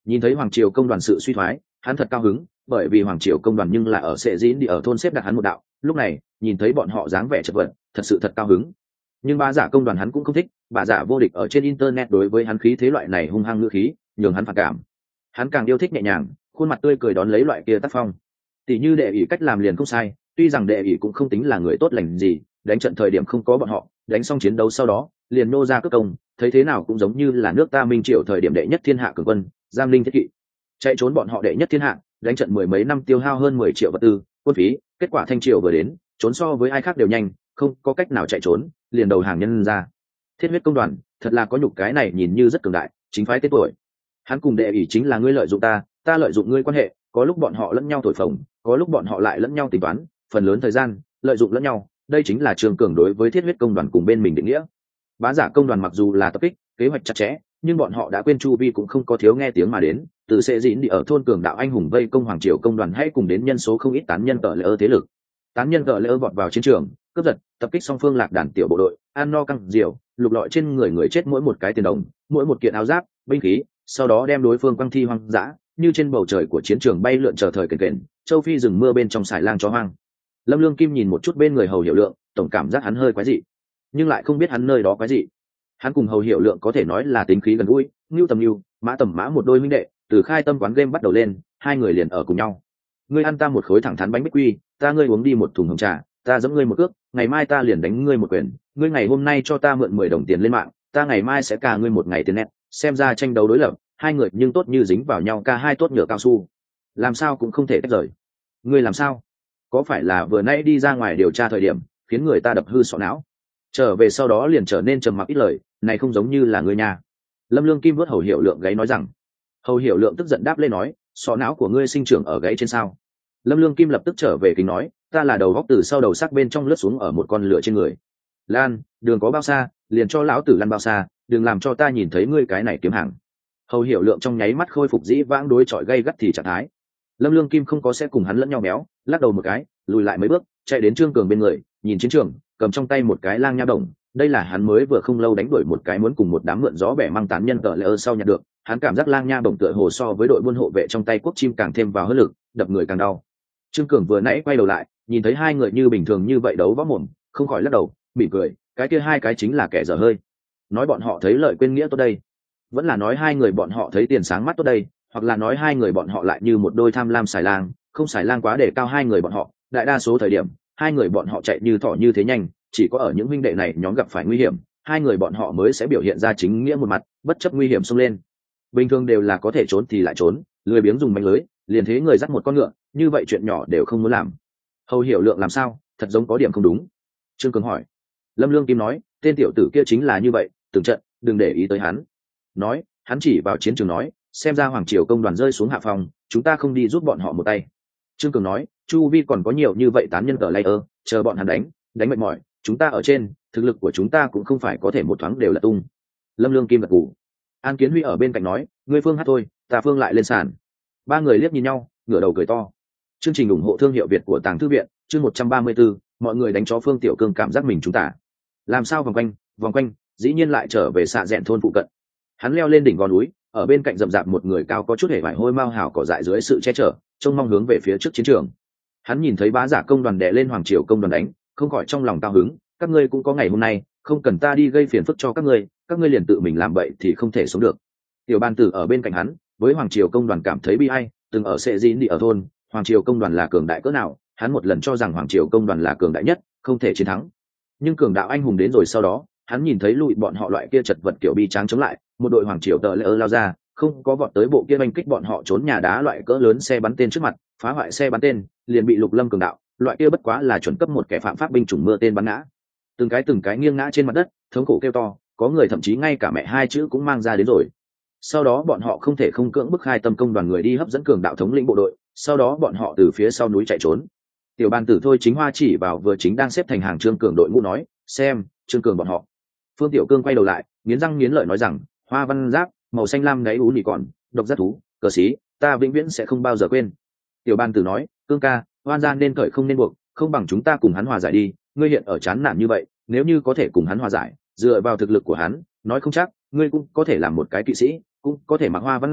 Nhìn thấy hoàng triều công đoàn sự suy thoái, hắn thật cao hứng, bởi vì hoàng triều công đoàn nhưng là ở sệ dĩn đi ở thôn xếp đặt hắn một đạo, lúc này nhìn thấy bọn họ dáng vẻ chật vật, thật sự thật cao hứng. Nhưng bá giả công đoàn hắn cũng không thích, bá giả vô địch ở trên internet đối với hắn khí thế loại này hung hăng ngữ khí, nhường hắn phản cảm. Hắn càng yêu thích nhẹ nhàng, khuôn mặt tươi cười đón lấy loại kia tác phong. Tỷ như đệ ỷ cách làm liền không sai, tuy rằng đệ ỷ cũng không tính là người tốt lành gì, đánh trận thời điểm không có bọn họ, đánh xong chiến đấu sau đó liền nô ra cướp công, thấy thế nào cũng giống như là nước ta minh triệu thời điểm đệ nhất thiên hạ cường quân, giam linh thiết kỵ, chạy trốn bọn họ đệ nhất thiên hạ, đánh trận mười mấy năm tiêu hao hơn mười triệu vật tư quân phí, kết quả thanh triều vừa đến, trốn so với ai khác đều nhanh, không có cách nào chạy trốn, liền đầu hàng nhân ra. Thiết huyết công đoàn thật là có nhục, cái này nhìn như rất cường đại, chính phái tên tuổi. Hắn cùng đệ ỷ chính là ngươi lợi dụng ta, ta lợi dụng ngươi quan hệ, có lúc bọn họ lẫn nhau thổi phồng, có lúc bọn họ lại lẫn nhau tính toán, phần lớn thời gian lợi dụng lẫn nhau, đây chính là Trương Cường đối với thiết huyết công đoàn cùng bên mình định nghĩa. Bá giả công đoàn mặc dù là tập kích, kế hoạch chặt chẽ, nhưng bọn họ đã quên chu vi cũng không có thiếu nghe tiếng mà đến, từ sẽ dĩn đi ở thôn cường đạo anh hùng vây công hoàng triều công đoàn, hay cùng đến nhân số không ít tán nhân cỡ lỡ thế lực. Tán nhân cỡ lỡ vọt vào chiến trường, cướp giật, tập kích song phương lạc đàn tiểu bộ đội, ăn no căng diều, lục lọi trên người người chết mỗi một cái tiền đồng, mỗi một kiện áo giáp, binh khí, sau đó đem đối phương quăng thi hoang dã, như trên bầu trời của chiến trường bay lượn chờ thời kền kền, châu phi rừng mưa bên trong xài lang chó hoang. Lâm Lương Kim nhìn một chút bên người Hầu Hiểu Lượng, tổng cảm giác hắn hơi quái dị, nhưng lại không biết hắn nơi đó quái dị. Hắn cùng Hầu Hiểu Lượng có thể nói là tính khí gần gũi, Nưu Tầm Nưu, Mã Tầm Mã một đôi huynh đệ, từ khai tâm quán game bắt đầu lên, hai người liền ở cùng nhau. Ngươi ăn ta một khối thẳng thắn bánh bích quy, ta ngươi uống đi một thùng hồng trà, ta giẫm ngươi một cước, ngày mai ta liền đánh ngươi một quyền, ngươi ngày hôm nay cho ta mượn mười đồng tiền lên mạng, ta ngày mai sẽ cà ngươi một ngày tiền net, xem ra tranh đấu đối lập, hai người nhưng tốt như dính vào nhau, ca hai tốt nhựa cao su, làm sao cũng không thể tách rời. Ngươi làm sao? Có phải là vừa nãy đi ra ngoài điều tra thời điểm khiến người ta đập hư sọ não, trở về sau đó liền trở nên trầm mặc ít lời, này không giống như là người nhà. Lâm Lương Kim vớt Hầu Hiểu Lượng gáy nói rằng. Hầu Hiểu Lượng tức giận đáp lên nói, sọ não của ngươi sinh trưởng ở gáy trên sao? Lâm Lương Kim lập tức trở về kính nói, ta là đầu góc từ sau đầu sắc bên trong lướt xuống ở một con lửa trên người. Lan, đường có bao xa liền cho lão tử lăn bao xa, đừng làm cho ta nhìn thấy ngươi cái này kiếm hàng. Hầu Hiểu Lượng trong nháy mắt khôi phục dĩ vãng đối chọi gây gắt thì trạng thái. Lâm Lương Kim không có sẽ cùng hắn lẫn nhau méo, lắc đầu một cái, lùi lại mấy bước, chạy đến Trương Cường bên người, nhìn chiến trường, cầm trong tay một cái lang nha đồng, đây là hắn mới vừa không lâu đánh đuổi một cái muốn cùng một đám mượn gió bẻ mang tán nhân cỡ lỡ sau nhặt được, hắn cảm giác lang nha đồng tựa hồ so với đội buôn hộ vệ trong tay quốc chim càng thêm vào hơn lực, đập người càng đau. Trương Cường vừa nãy quay đầu lại, nhìn thấy hai người như bình thường như vậy đấu võ mồm, không khỏi lắc đầu, mỉm cười, cái kia hai cái chính là kẻ dở hơi. Nói bọn họ thấy lợi quên nghĩa tốt đây, vẫn là nói hai người bọn họ thấy tiền sáng mắt tốt đây, hoặc là nói hai người bọn họ lại như một đôi tham lam xài lang, không xài lang quá để cao hai người bọn họ, đại đa số thời điểm hai người bọn họ chạy như thỏ như thế nhanh, chỉ có ở những huynh đệ này nhóm gặp phải nguy hiểm, hai người bọn họ mới sẽ biểu hiện ra chính nghĩa một mặt, bất chấp nguy hiểm xông lên. Bình thường đều là có thể trốn thì lại trốn, lười biếng dùng mánh lưới, liền thế người dắt một con ngựa, như vậy chuyện nhỏ đều không muốn làm. Hầu Hiểu Lượng làm sao, thật giống có điểm không đúng. Trương Cường hỏi. Lâm Lương Kim nói, tên tiểu tử kia chính là như vậy, từng trận, đừng để ý tới hắn. Nói, hắn chỉ vào chiến trường nói, xem ra hoàng triều công đoàn rơi xuống hạ phòng, chúng ta không đi giúp bọn họ một tay. Trương Cường nói, chu vi còn có nhiều như vậy tán nhân cờ layer, chờ bọn hắn đánh, đánh mệt mỏi, chúng ta ở trên, thực lực của chúng ta cũng không phải có thể một thoáng đều là tung. Lâm Lương Kim gật gù. An Kiến Huy ở bên cạnh nói, ngươi Phương hát thôi, ta Phương lại lên sàn. Ba người liếc nhìn nhau, ngửa đầu cười to. Chương trình ủng hộ thương hiệu Việt của Tàng Thư viện, chương một trăm ba mươi tư, mọi người đánh chó Phương Tiểu Cương cảm giác mình chúng ta. Làm sao vòng quanh, vòng quanh, dĩ nhiên lại trở về xạ dẹn thôn phụ cận. Hắn leo lên đỉnh gò núi, ở bên cạnh rậm rạp một người cao có chút hề vải hôi mau hào cỏ dại dưới sự che chở, trông mong hướng về phía trước chiến trường. Hắn nhìn thấy bá giả công đoàn đè lên hoàng triều công đoàn đánh, không khỏi trong lòng cao hứng, các ngươi cũng có ngày hôm nay, không cần ta đi gây phiền phức cho các ngươi, các ngươi liền tự mình làm bậy thì không thể sống được. Tiểu Ban Tử ở bên cạnh hắn, với hoàng triều công đoàn cảm thấy bi ai, từng ở sệ dĩn đi ở thôn, hoàng triều công đoàn là cường đại cỡ nào, hắn một lần cho rằng hoàng triều công đoàn là cường đại nhất, không thể chiến thắng. Nhưng cường đạo anh hùng đến rồi sau đó, hắn nhìn thấy lụi bọn họ loại kia chật vật kiểu bi tráng chống lại, một đội hoàng triều tờ lễ ơ lao ra, không có vọt tới bộ kia oanh kích bọn họ trốn nhà đá loại cỡ lớn xe bắn tên trước mặt, phá hoại xe bắn tên, liền bị Lục Lâm cường đạo, loại kia bất quá là chuẩn cấp một kẻ phạm pháp binh chủng mưa tên bắn ngã. Từng cái từng cái nghiêng ngã trên mặt đất, thống khổ kêu to, có người thậm chí ngay cả mẹ hai chữ cũng mang ra đến rồi. Sau đó bọn họ không thể không cưỡng bức hai tâm công đoàn người đi hấp dẫn cường đạo thống lĩnh bộ đội, sau đó bọn họ từ phía sau núi chạy trốn. Tiểu Ban Tử thôi chính hoa chỉ vào vừa chính đang xếp thành hàng Trương Cường đội ngũ nói, xem, Trương Cường bọn họ. Phương Tiểu Cương quay đầu lại, nghiến răng nghiến lợi nói rằng, hoa văn giáp, màu xanh lam gáy ú nỉ còn, độc giác thú, cờ xí, ta vĩnh viễn sẽ không bao giờ quên. Tiểu Ban Tử nói, Cương ca, hoan gian nên cởi không nên buộc, không bằng chúng ta cùng hắn hòa giải đi, ngươi hiện ở chán nản như vậy, nếu như có thể cùng hắn hòa giải, dựa vào thực lực của hắn, nói không chắc, ngươi cũng có thể làm một cái kỵ sĩ, cũng có thể mặc hoa văn giáp,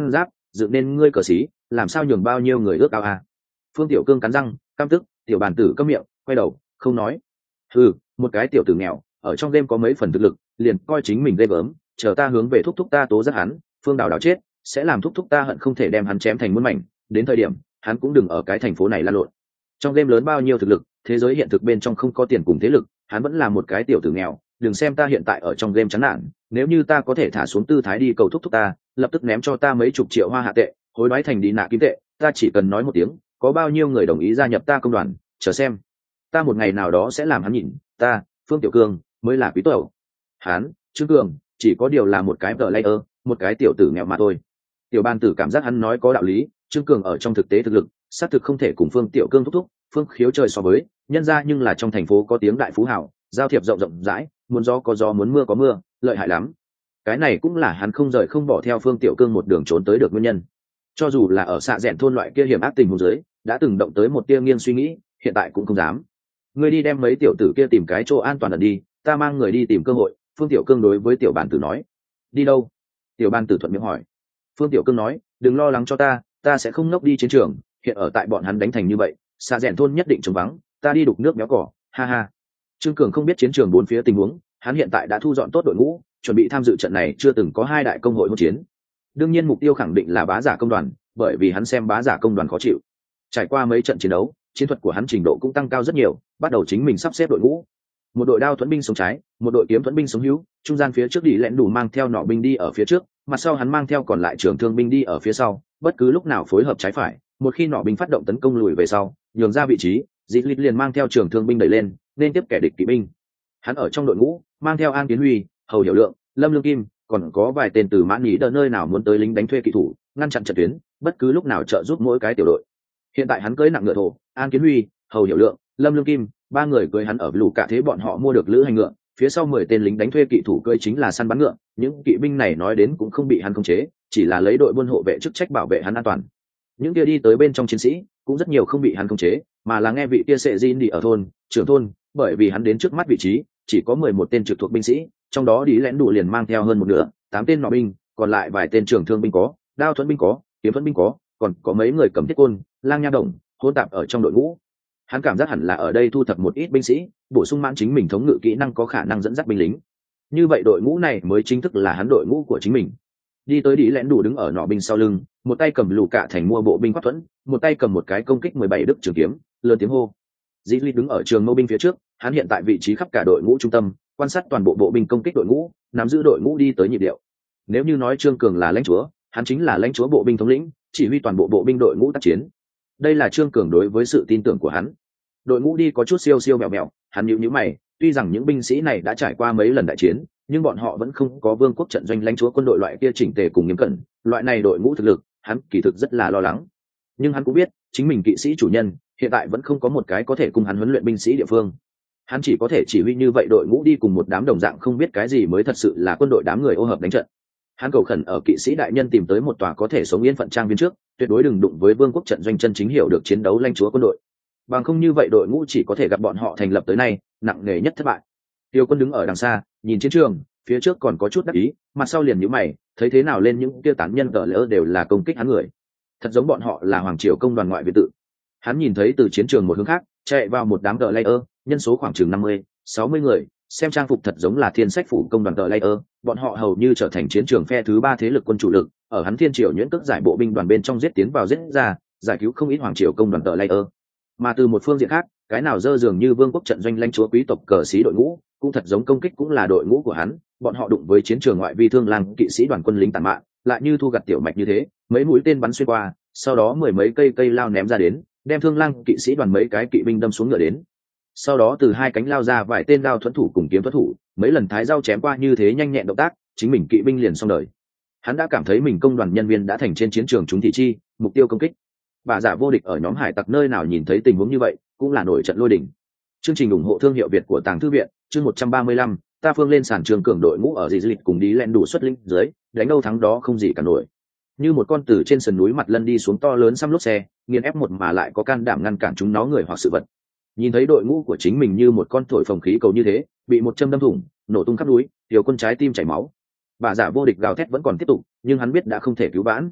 dựng nên ngươi cờ xí làm sao nhường bao nhiêu người ước ao à. Phương Tiểu Cương cắn răng căm tức, tiểu bàn tử câm miệng quay đầu không nói. Ừ, một cái tiểu tử nghèo ở trong game có mấy phần thực lực liền coi chính mình ghê gớm, chờ ta hướng về thúc thúc ta tố giác hắn, Phương Đào đào chết sẽ làm thúc thúc ta hận không thể đem hắn chém thành muôn mảnh, đến thời điểm hắn cũng đừng ở cái thành phố này lan lộn. Trong game lớn bao nhiêu thực lực, thế giới hiện thực bên trong không có tiền cùng thế lực, hắn vẫn là một cái tiểu tử nghèo. Đừng xem ta hiện tại ở trong game chán nản, nếu như ta có thể thả xuống tư thái đi cầu thúc thúc ta, lập tức ném cho ta mấy chục triệu hoa hạ tệ, hối đoái thành đi nạ kim tệ, ta chỉ cần nói một tiếng, có bao nhiêu người đồng ý gia nhập ta công đoàn, chờ xem, ta một ngày nào đó sẽ làm hắn nhìn, ta, Phương Tiểu Cương mới là quý tộc. Hắn, Trương Cường, chỉ có điều là một cái player, một cái tiểu tử nghèo mà thôi. Tiểu Ban Tử cảm giác hắn nói có đạo lý, Trương Cường ở trong thực tế thực lực, xác thực không thể cùng Phương Tiểu Cương thúc thúc, Phương Khiếu trời so với, nhân ra nhưng là trong thành phố có tiếng đại phú hào, giao thiệp rộng rộng rãi, muốn gió có gió muốn mưa có mưa, lợi hại lắm. Cái này cũng là hắn không rời không bỏ theo Phương Tiểu Cương một đường trốn tới được nguyên nhân. Cho dù là ở xạ rẽn thôn loại kia hiểm ác tình huống dưới, đã từng động tới một tia nghiêng suy nghĩ, hiện tại cũng không dám. Ngươi đi đem mấy tiểu tử kia tìm cái chỗ an toàn ẩn đi, ta mang người đi tìm cơ hội. Phương Tiểu Cương đối với Tiểu Bàn Tử nói. Đi đâu? Tiểu Bàn Tử thuận miệng hỏi. Phương Tiểu Cương nói, đừng lo lắng cho ta, ta sẽ không ngốc đi chiến trường, hiện ở tại bọn hắn đánh thành như vậy, xạ rẽn thôn nhất định trống vắng, ta đi đục nước méo cỏ, ha ha. Trương Cường không biết chiến trường bốn phía tình huống, hắn hiện tại đã thu dọn tốt đội ngũ, chuẩn bị tham dự trận này chưa từng có hai đại công hội hỗn chiến. Đương nhiên mục tiêu khẳng định là bá giả công đoàn, bởi vì hắn xem bá giả công đoàn khó chịu. Trải qua mấy trận chiến đấu, chiến thuật của hắn trình độ cũng tăng cao rất nhiều, bắt đầu chính mình sắp xếp đội ngũ. Một đội đao thuẫn binh sống trái, một đội kiếm thuẫn binh sống hữu, trung gian phía trước đi lẹn đủ mang theo nọ binh đi ở phía trước, mặt sau hắn mang theo còn lại trưởng thương binh đi ở phía sau, bất cứ lúc nào phối hợp trái phải, một khi nọ binh phát động tấn công lùi về sau, nhường ra vị trí, Dịch Lịch liền mang theo trưởng thương binh đẩy lên, nên tiếp kẻ địch kỵ binh. Hắn ở trong đội ngũ mang theo An Kiến Huy, Hầu Hiểu Lượng, Lâm Lương Kim, còn có vài tên từ mãn nhĩ đỡ nơi nào muốn tới lính đánh thuê kỵ thủ, ngăn chặn trận tuyến, bất cứ lúc nào trợ giúp mỗi cái tiểu đội. Hiện tại hắn cưỡi nặng ngựa thổ, An Kiến Huy, Hầu Hiểu Lượng, Lâm Lương Kim, ba người cưỡi hắn ở lũ cả thế bọn họ mua được lữ hành ngựa, phía sau mười tên lính đánh thuê kỵ thủ cưỡi chính là săn bắn ngựa, những kỵ binh này nói đến cũng không bị hắn khống chế, chỉ là lấy đội buôn hộ vệ chức trách bảo vệ hắn an toàn. Những kia đi tới bên trong chiến sĩ cũng rất nhiều không bị hắn khống chế, mà là nghe vị kia Sệ Jin đi ở thôn, trưởng thôn, bởi vì hắn đến trước mắt vị trí, chỉ có mười một tên trực thuộc binh sĩ, trong đó đi lẽn đủ liền mang theo hơn một nửa, tám tên nọ binh, còn lại vài tên trưởng thương binh có, đao thuẫn binh có, kiếm thuẫn binh có, còn có mấy người cầm thiết côn, lang nha đồng, hỗn tạp ở trong đội ngũ. Hắn cảm giác hẳn là ở đây thu thập một ít binh sĩ, bổ sung mãn chính mình thống ngự kỹ năng có khả năng dẫn dắt binh lính. Như vậy đội ngũ này mới chính thức là hắn đội ngũ của chính mình. Đi tới đi lẽn đủ đứng ở nọ binh sau lưng, một tay cầm lù cạ thành mua bộ binh quát thuẫn, một tay cầm một cái công kích mười bảy đức trường kiếm, lớn tiếng hô. Dĩ Ly đứng ở trường mâu binh phía trước, hắn hiện tại vị trí khắp cả đội ngũ trung tâm, quan sát toàn bộ bộ binh công kích đội ngũ, nắm giữ đội ngũ đi tới nhịp điệu. Nếu như nói Trương Cường là lãnh chúa, hắn chính là lãnh chúa bộ binh thống lĩnh, chỉ huy toàn bộ bộ binh đội ngũ tác chiến. Đây là Trương Cường đối với sự tin tưởng của hắn. Đội ngũ đi có chút siêu siêu mèo mèo, hắn nhíu nhíu mày, tuy rằng những binh sĩ này đã trải qua mấy lần đại chiến, nhưng bọn họ vẫn không có vương quốc trận doanh lãnh chúa quân đội loại kia chỉnh tề cùng nghiêm cẩn, loại này đội ngũ thực lực, hắn kỳ thực rất là lo lắng. Nhưng hắn cũng biết, chính mình kỵ sĩ chủ nhân, hiện tại vẫn không có một cái có thể cùng hắn huấn luyện binh sĩ địa phương. Hắn chỉ có thể chỉ huy như vậy đội ngũ đi cùng một đám đồng dạng không biết cái gì mới thật sự là quân đội đám người ô hợp đánh trận. Hắn cầu khẩn ở kỵ sĩ đại nhân tìm tới một tòa có thể sống yên phận trang viên trước, tuyệt đối đừng đụng với vương quốc trận doanh chân chính hiểu được chiến đấu lãnh chúa quân đội. Bằng không như vậy đội ngũ chỉ có thể gặp bọn họ thành lập tới nay nặng nề nhất thất bại. Tiêu Quân đứng ở đằng xa, nhìn chiến trường, phía trước còn có chút đắc ý, mặt sau liền nhíu mày, thấy thế nào lên những kia tán nhân cỡ lỡ đều là công kích hắn người. Thật giống bọn họ là hoàng triều công đoàn ngoại viện tự. Hắn nhìn thấy từ chiến trường một hướng khác, chạy vào một đám cỡ layer, nhân số khoảng chừng năm mươi, sáu mươi người, xem trang phục thật giống là thiên sách phủ công đoàn cỡ layer, bọn họ hầu như trở thành chiến trường phe thứ ba thế lực quân chủ lực, ở hắn thiên triều nhuyễn cước giải bộ binh đoàn bên trong giết tiến vào giết ra, giải cứu không ít hoàng triều công đoàn cỡ layer. Mà từ một phương diện khác, cái nào dơ dường như vương quốc trận doanh lãnh chúa quý tộc cờ sĩ đội ngũ, cũng thật giống công kích cũng là đội ngũ của hắn, bọn họ đụng với chiến trường ngoại vi thương lang kỵ sĩ đoàn quân lính tàn mạn, lại như thu gặt tiểu mạch như thế, mấy mũi tên bắn xuyên qua, sau đó mười mấy cây cây lao ném ra đến, đem thương lang kỵ sĩ đoàn mấy cái kỵ binh đâm xuống ngựa đến. Sau đó từ hai cánh lao ra vài tên đao thuẫn thủ cùng kiếm thuẫn thủ, mấy lần thái dao chém qua như thế nhanh nhẹn động tác, chính mình kỵ binh liền xong đời. Hắn đã cảm thấy mình công đoàn nhân viên đã thành trên chiến trường chúng thị chi, mục tiêu công kích. Bà giả vô địch ở nhóm hải tặc nơi nào nhìn thấy tình huống như vậy, cũng là nổi trận lôi đình. Chương trình ủng hộ thương hiệu Việt của Tàng Thư viện, chương một trăm ba mươi lăm, ta phương lên sàn trường cường đội ngũ ở dị lịch cùng đi len đủ xuất linh dưới, đánh đâu thắng đó không gì cả nổi. Như một con từ trên sườn núi mặt lân đi xuống to lớn xăm lốp xe, nghiền ép một mà lại có can đảm ngăn cản chúng nó người hoặc sự vật. Nhìn thấy đội ngũ của chính mình như một con thổi phồng khí cầu như thế, bị một châm đâm thủng, nổ tung khắp núi, Tiểu Quân trái tim chảy máu. Bà giả vô địch gào thét vẫn còn tiếp tục, nhưng hắn biết đã không thể cứu vãn.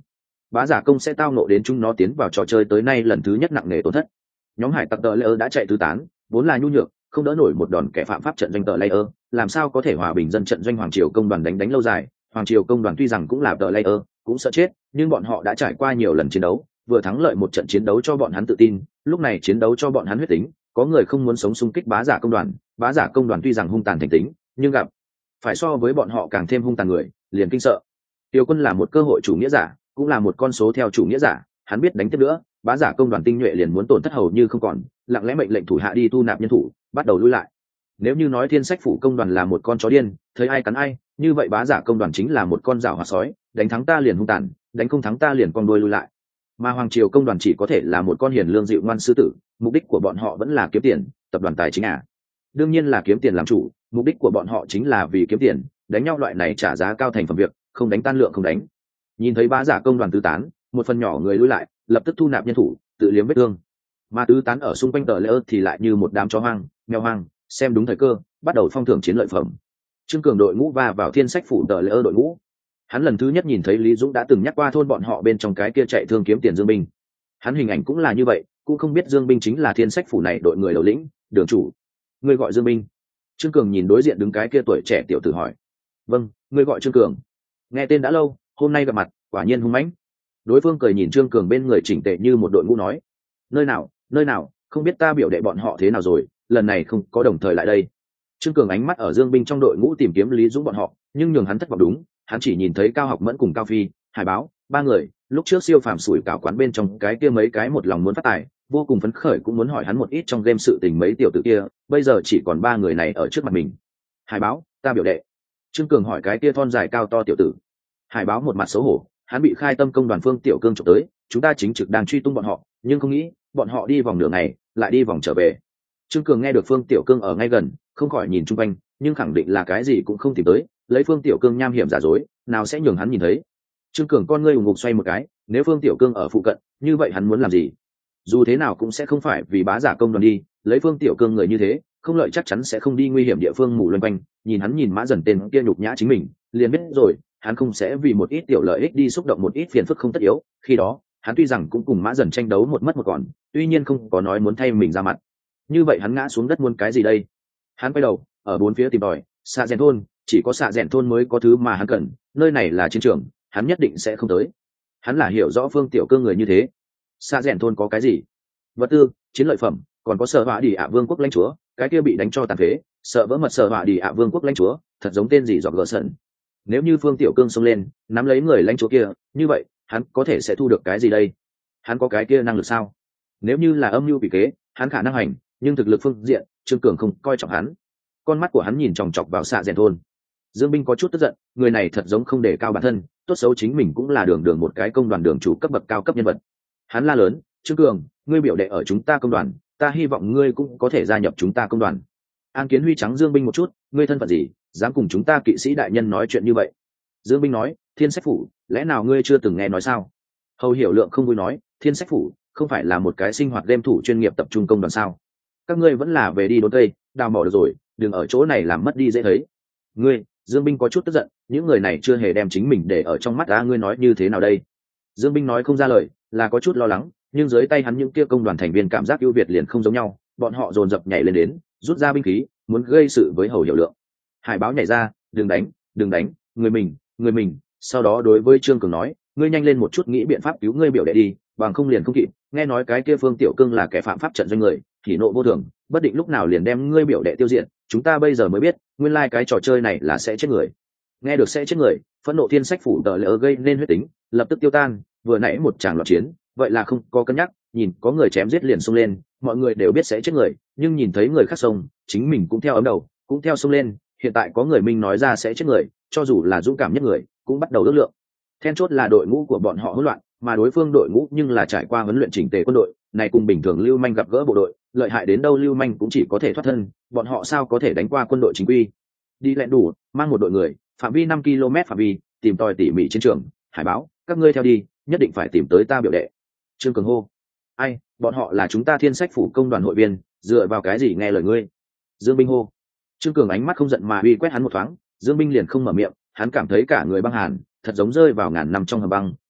bá giả công sẽ tao nộ đến chúng nó tiến vào trò chơi tới nay lần thứ nhất nặng nề tổn thất. Nhóm hải tặc tờ layer đã chạy tứ tán, vốn là nhu nhược không đỡ nổi một đòn kẻ phạm pháp trận doanh tờ layer, làm sao có thể hòa bình dân trận doanh hoàng triều công đoàn đánh đánh lâu dài. Hoàng triều công đoàn tuy rằng cũng là tờ layer, cũng sợ chết, nhưng bọn họ đã trải qua nhiều lần chiến đấu, vừa thắng lợi một trận chiến đấu cho bọn hắn tự tin, lúc này chiến đấu cho bọn hắn huyết tính. Có người không muốn sống xung kích bá giả công đoàn, bá giả công đoàn tuy rằng hung tàn thành tính, nhưng gặp phải so với bọn họ càng thêm hung tàn người, liền kinh sợ. Tiêu Quân là một cơ hội chủ nghĩa giả, cũng là một con số theo chủ nghĩa giả, hắn biết đánh tiếp nữa, bá giả công đoàn tinh nhuệ liền muốn tổn thất hầu như không còn, lặng lẽ mệnh lệnh thủ hạ đi thu nạp nhân thủ, bắt đầu lui lại. Nếu như nói Thiên Sách phủ công đoàn là một con chó điên, thấy ai cắn ai, như vậy bá giả công đoàn chính là một con rảo hoạt sói, đánh thắng ta liền hung tàn, đánh không thắng ta liền con đuôi lui lại. Mà hoàng triều công đoàn chỉ có thể là một con hiền lương dịu ngoan sư tử, mục đích của bọn họ vẫn là kiếm tiền, tập đoàn tài chính à? Đương nhiên là kiếm tiền làm chủ, mục đích của bọn họ chính là vì kiếm tiền, đánh nhau loại này trả giá cao thành phẩm việc, không đánh tan lượng không đánh. Nhìn thấy bá giả công đoàn tứ tán, một phần nhỏ người lui lại, lập tức thu nạp nhân thủ, tự liếm vết thương. Mà tứ tán ở xung quanh tờ lễ thì lại như một đám chó hoang, mèo hoang, xem đúng thời cơ, bắt đầu phong thưởng chiến lợi phẩm. Trương Cường đội ngũ va vào Thiên Sách phủ tờ lễ đội ngũ. Hắn lần thứ nhất nhìn thấy Lý Dũng đã từng nhắc qua thôn bọn họ bên trong cái kia chạy thương kiếm tiền Dương Binh. Hắn hình ảnh cũng là như vậy, cũng không biết Dương Binh chính là Thiên Sách phủ này đội người đầu lĩnh, đường chủ. Người gọi Dương Binh. Trương Cường nhìn đối diện đứng cái kia tuổi trẻ tiểu tử hỏi. Vâng, người gọi Trương Cường. Nghe tên đã lâu, hôm nay gặp mặt, quả nhiên hung mãnh. Đối phương cười nhìn Trương Cường bên người chỉnh tề như một đội ngũ nói. Nơi nào, nơi nào, không biết ta biểu đệ bọn họ thế nào rồi, lần này không có đồng thời lại đây. Trương Cường ánh mắt ở Dương Binh trong đội ngũ tìm kiếm Lý Dũng bọn họ, nhưng nhường hắn thất vọng đúng, hắn chỉ nhìn thấy Cao Học Mẫn cùng Cao Phi, Hải Báo, ba người, lúc trước siêu phàm sủi cảo quán bên trong cái kia mấy cái một lòng muốn phát tài, vô cùng phấn khởi cũng muốn hỏi hắn một ít trong game sự tình mấy tiểu tử kia, bây giờ chỉ còn ba người này ở trước mặt mình. Hải Báo, ta biểu đệ. Trương Cường hỏi cái kia thon dài cao to tiểu tử. Hải Báo một mặt xấu hổ, hắn bị khai tâm công đoàn Phương Tiểu Cương chụp tới, chúng ta chính trực đang truy tung bọn họ, nhưng không nghĩ, bọn họ đi vòng nửa ngày, lại đi vòng trở về. Trương Cường nghe được Phương Tiểu Cương ở ngay gần, không khỏi nhìn chung quanh, nhưng khẳng định là cái gì cũng không tìm tới, lấy Phương Tiểu Cương nham hiểm giả dối, nào sẽ nhường hắn nhìn thấy. Trương Cường con ngươi ủng ngục xoay một cái, nếu Phương Tiểu Cương ở phụ cận, như vậy hắn muốn làm gì? Dù thế nào cũng sẽ không phải vì bá giả công đoàn đi, lấy Phương Tiểu Cương người như thế, không lợi chắc chắn sẽ không đi nguy hiểm địa phương mù loanh quanh, nhìn hắn nhìn Mã Dần tên kia nhục nhã chính mình, liền biết rồi, hắn không sẽ vì một ít tiểu lợi ích đi xúc động một ít phiền phức không tất yếu, khi đó, hắn tuy rằng cũng cùng Mã Dần tranh đấu một mất một còn, tuy nhiên không có nói muốn thay mình ra mặt. Như vậy hắn ngã xuống đất muốn cái gì đây? Hắn quay đầu, ở bốn phía tìm tòi, xạ rèn thôn, chỉ có xạ rèn thôn mới có thứ mà hắn cần, nơi này là chiến trường, hắn nhất định sẽ không tới. Hắn là hiểu rõ Phương Tiểu Cương người như thế. Xạ rèn thôn có cái gì? Vật tư, chiến lợi phẩm, còn có Sở Hỏa Đi ạ Vương quốc lãnh chúa, cái kia bị đánh cho tàn phế, sợ vỡ mật Sở Hỏa Đi ạ Vương quốc lãnh chúa, thật giống tên gì dọa gỡ sần. Nếu như Phương Tiểu Cương xông lên, nắm lấy người lãnh chúa kia, như vậy, hắn có thể sẽ thu được cái gì đây? Hắn có cái kia năng lực sao? Nếu như là âm mưu quỷ kế, hắn khả năng hành, nhưng thực lực phương diện, Trương Cường không coi trọng hắn. Con mắt của hắn nhìn chòng chọc vào xạ rèn thôn. Dương Binh có chút tức giận, người này thật giống không để cao bản thân, tốt xấu chính mình cũng là đường đường một cái công đoàn đường chủ cấp bậc cao cấp nhân vật. Hắn la lớn, Trương Cường, ngươi biểu đệ ở chúng ta công đoàn, ta hy vọng ngươi cũng có thể gia nhập chúng ta công đoàn. An Kiến Huy trắng Dương Binh một chút, ngươi thân phận gì, dám cùng chúng ta kỵ sĩ đại nhân nói chuyện như vậy? Dương Binh nói, Thiên Sách phủ, lẽ nào ngươi chưa từng nghe nói sao? Hầu Hiểu Lượng không vui nói, Thiên Sách phủ không phải là một cái sinh hoạt game thủ chuyên nghiệp tập trung công đoàn sao? Các ngươi vẫn là về đi đốn cây, đào mỏ được rồi, đừng ở chỗ này làm mất đi dễ thấy. Ngươi, Dương Binh có chút tức giận, những người này chưa hề đem chính mình để ở trong mắt, đã ngươi nói như thế nào đây? Dương Binh nói không ra lời, là có chút lo lắng, nhưng dưới tay hắn những kia công đoàn thành viên cảm giác ưu việt liền không giống nhau, bọn họ dồn dập nhảy lên đến, rút ra binh khí, muốn gây sự với Hầu Hiểu Lượng. Hải Báo nhảy ra, đừng đánh, đừng đánh, người mình, người mình. Sau đó đối với Trương Cường nói, ngươi nhanh lên một chút nghĩ biện pháp cứu ngươi biểu đệ đi, bằng không liền không kịp. Nghe nói cái kia Phương Tiểu Cương là kẻ phạm pháp trận doanh người, thì nộ vô thường, bất định lúc nào liền đem ngươi biểu đệ tiêu diệt. Chúng ta bây giờ mới biết, nguyên lai like cái trò chơi này là sẽ chết người. Nghe được sẽ chết người, phẫn nộ Thiên Sách phủ tờ lỡ gây nên huyết tính, lập tức tiêu tan. Vừa nãy một tràng loạn chiến, vậy là không có cân nhắc, nhìn có người chém giết liền xông lên, mọi người đều biết sẽ chết người, nhưng nhìn thấy người khác xông, chính mình cũng theo ấm đầu, cũng theo xông lên. Hiện tại có người minh nói ra sẽ chết người, cho dù là dũng cảm nhất người, cũng bắt đầu ước lượng. Then chốt là đội ngũ của bọn họ hỗn loạn, mà đối phương đội ngũ nhưng là trải qua huấn luyện chỉnh tề quân đội, này cùng bình thường lưu manh gặp gỡ bộ đội, lợi hại đến đâu lưu manh cũng chỉ có thể thoát thân, bọn họ sao có thể đánh qua quân đội chính quy? Đi lẹn đủ, mang một đội người, phạm vi năm ki lô mét phạm vi, tìm tòi tỉ mỉ chiến trường. Hải Báo, các ngươi theo đi, nhất định phải tìm tới ta biểu đệ. Trương Cường hô. Ai, bọn họ là chúng ta Thiên Sách phủ công đoàn hội viên, dựa vào cái gì nghe lời ngươi? Dương Binh hô. Trương Cường ánh mắt không giận mà uy quét hắn một thoáng, Dương Binh liền không mở miệng, hắn cảm thấy cả người băng hàn, thật giống rơi vào ngàn năm trong hầm băng,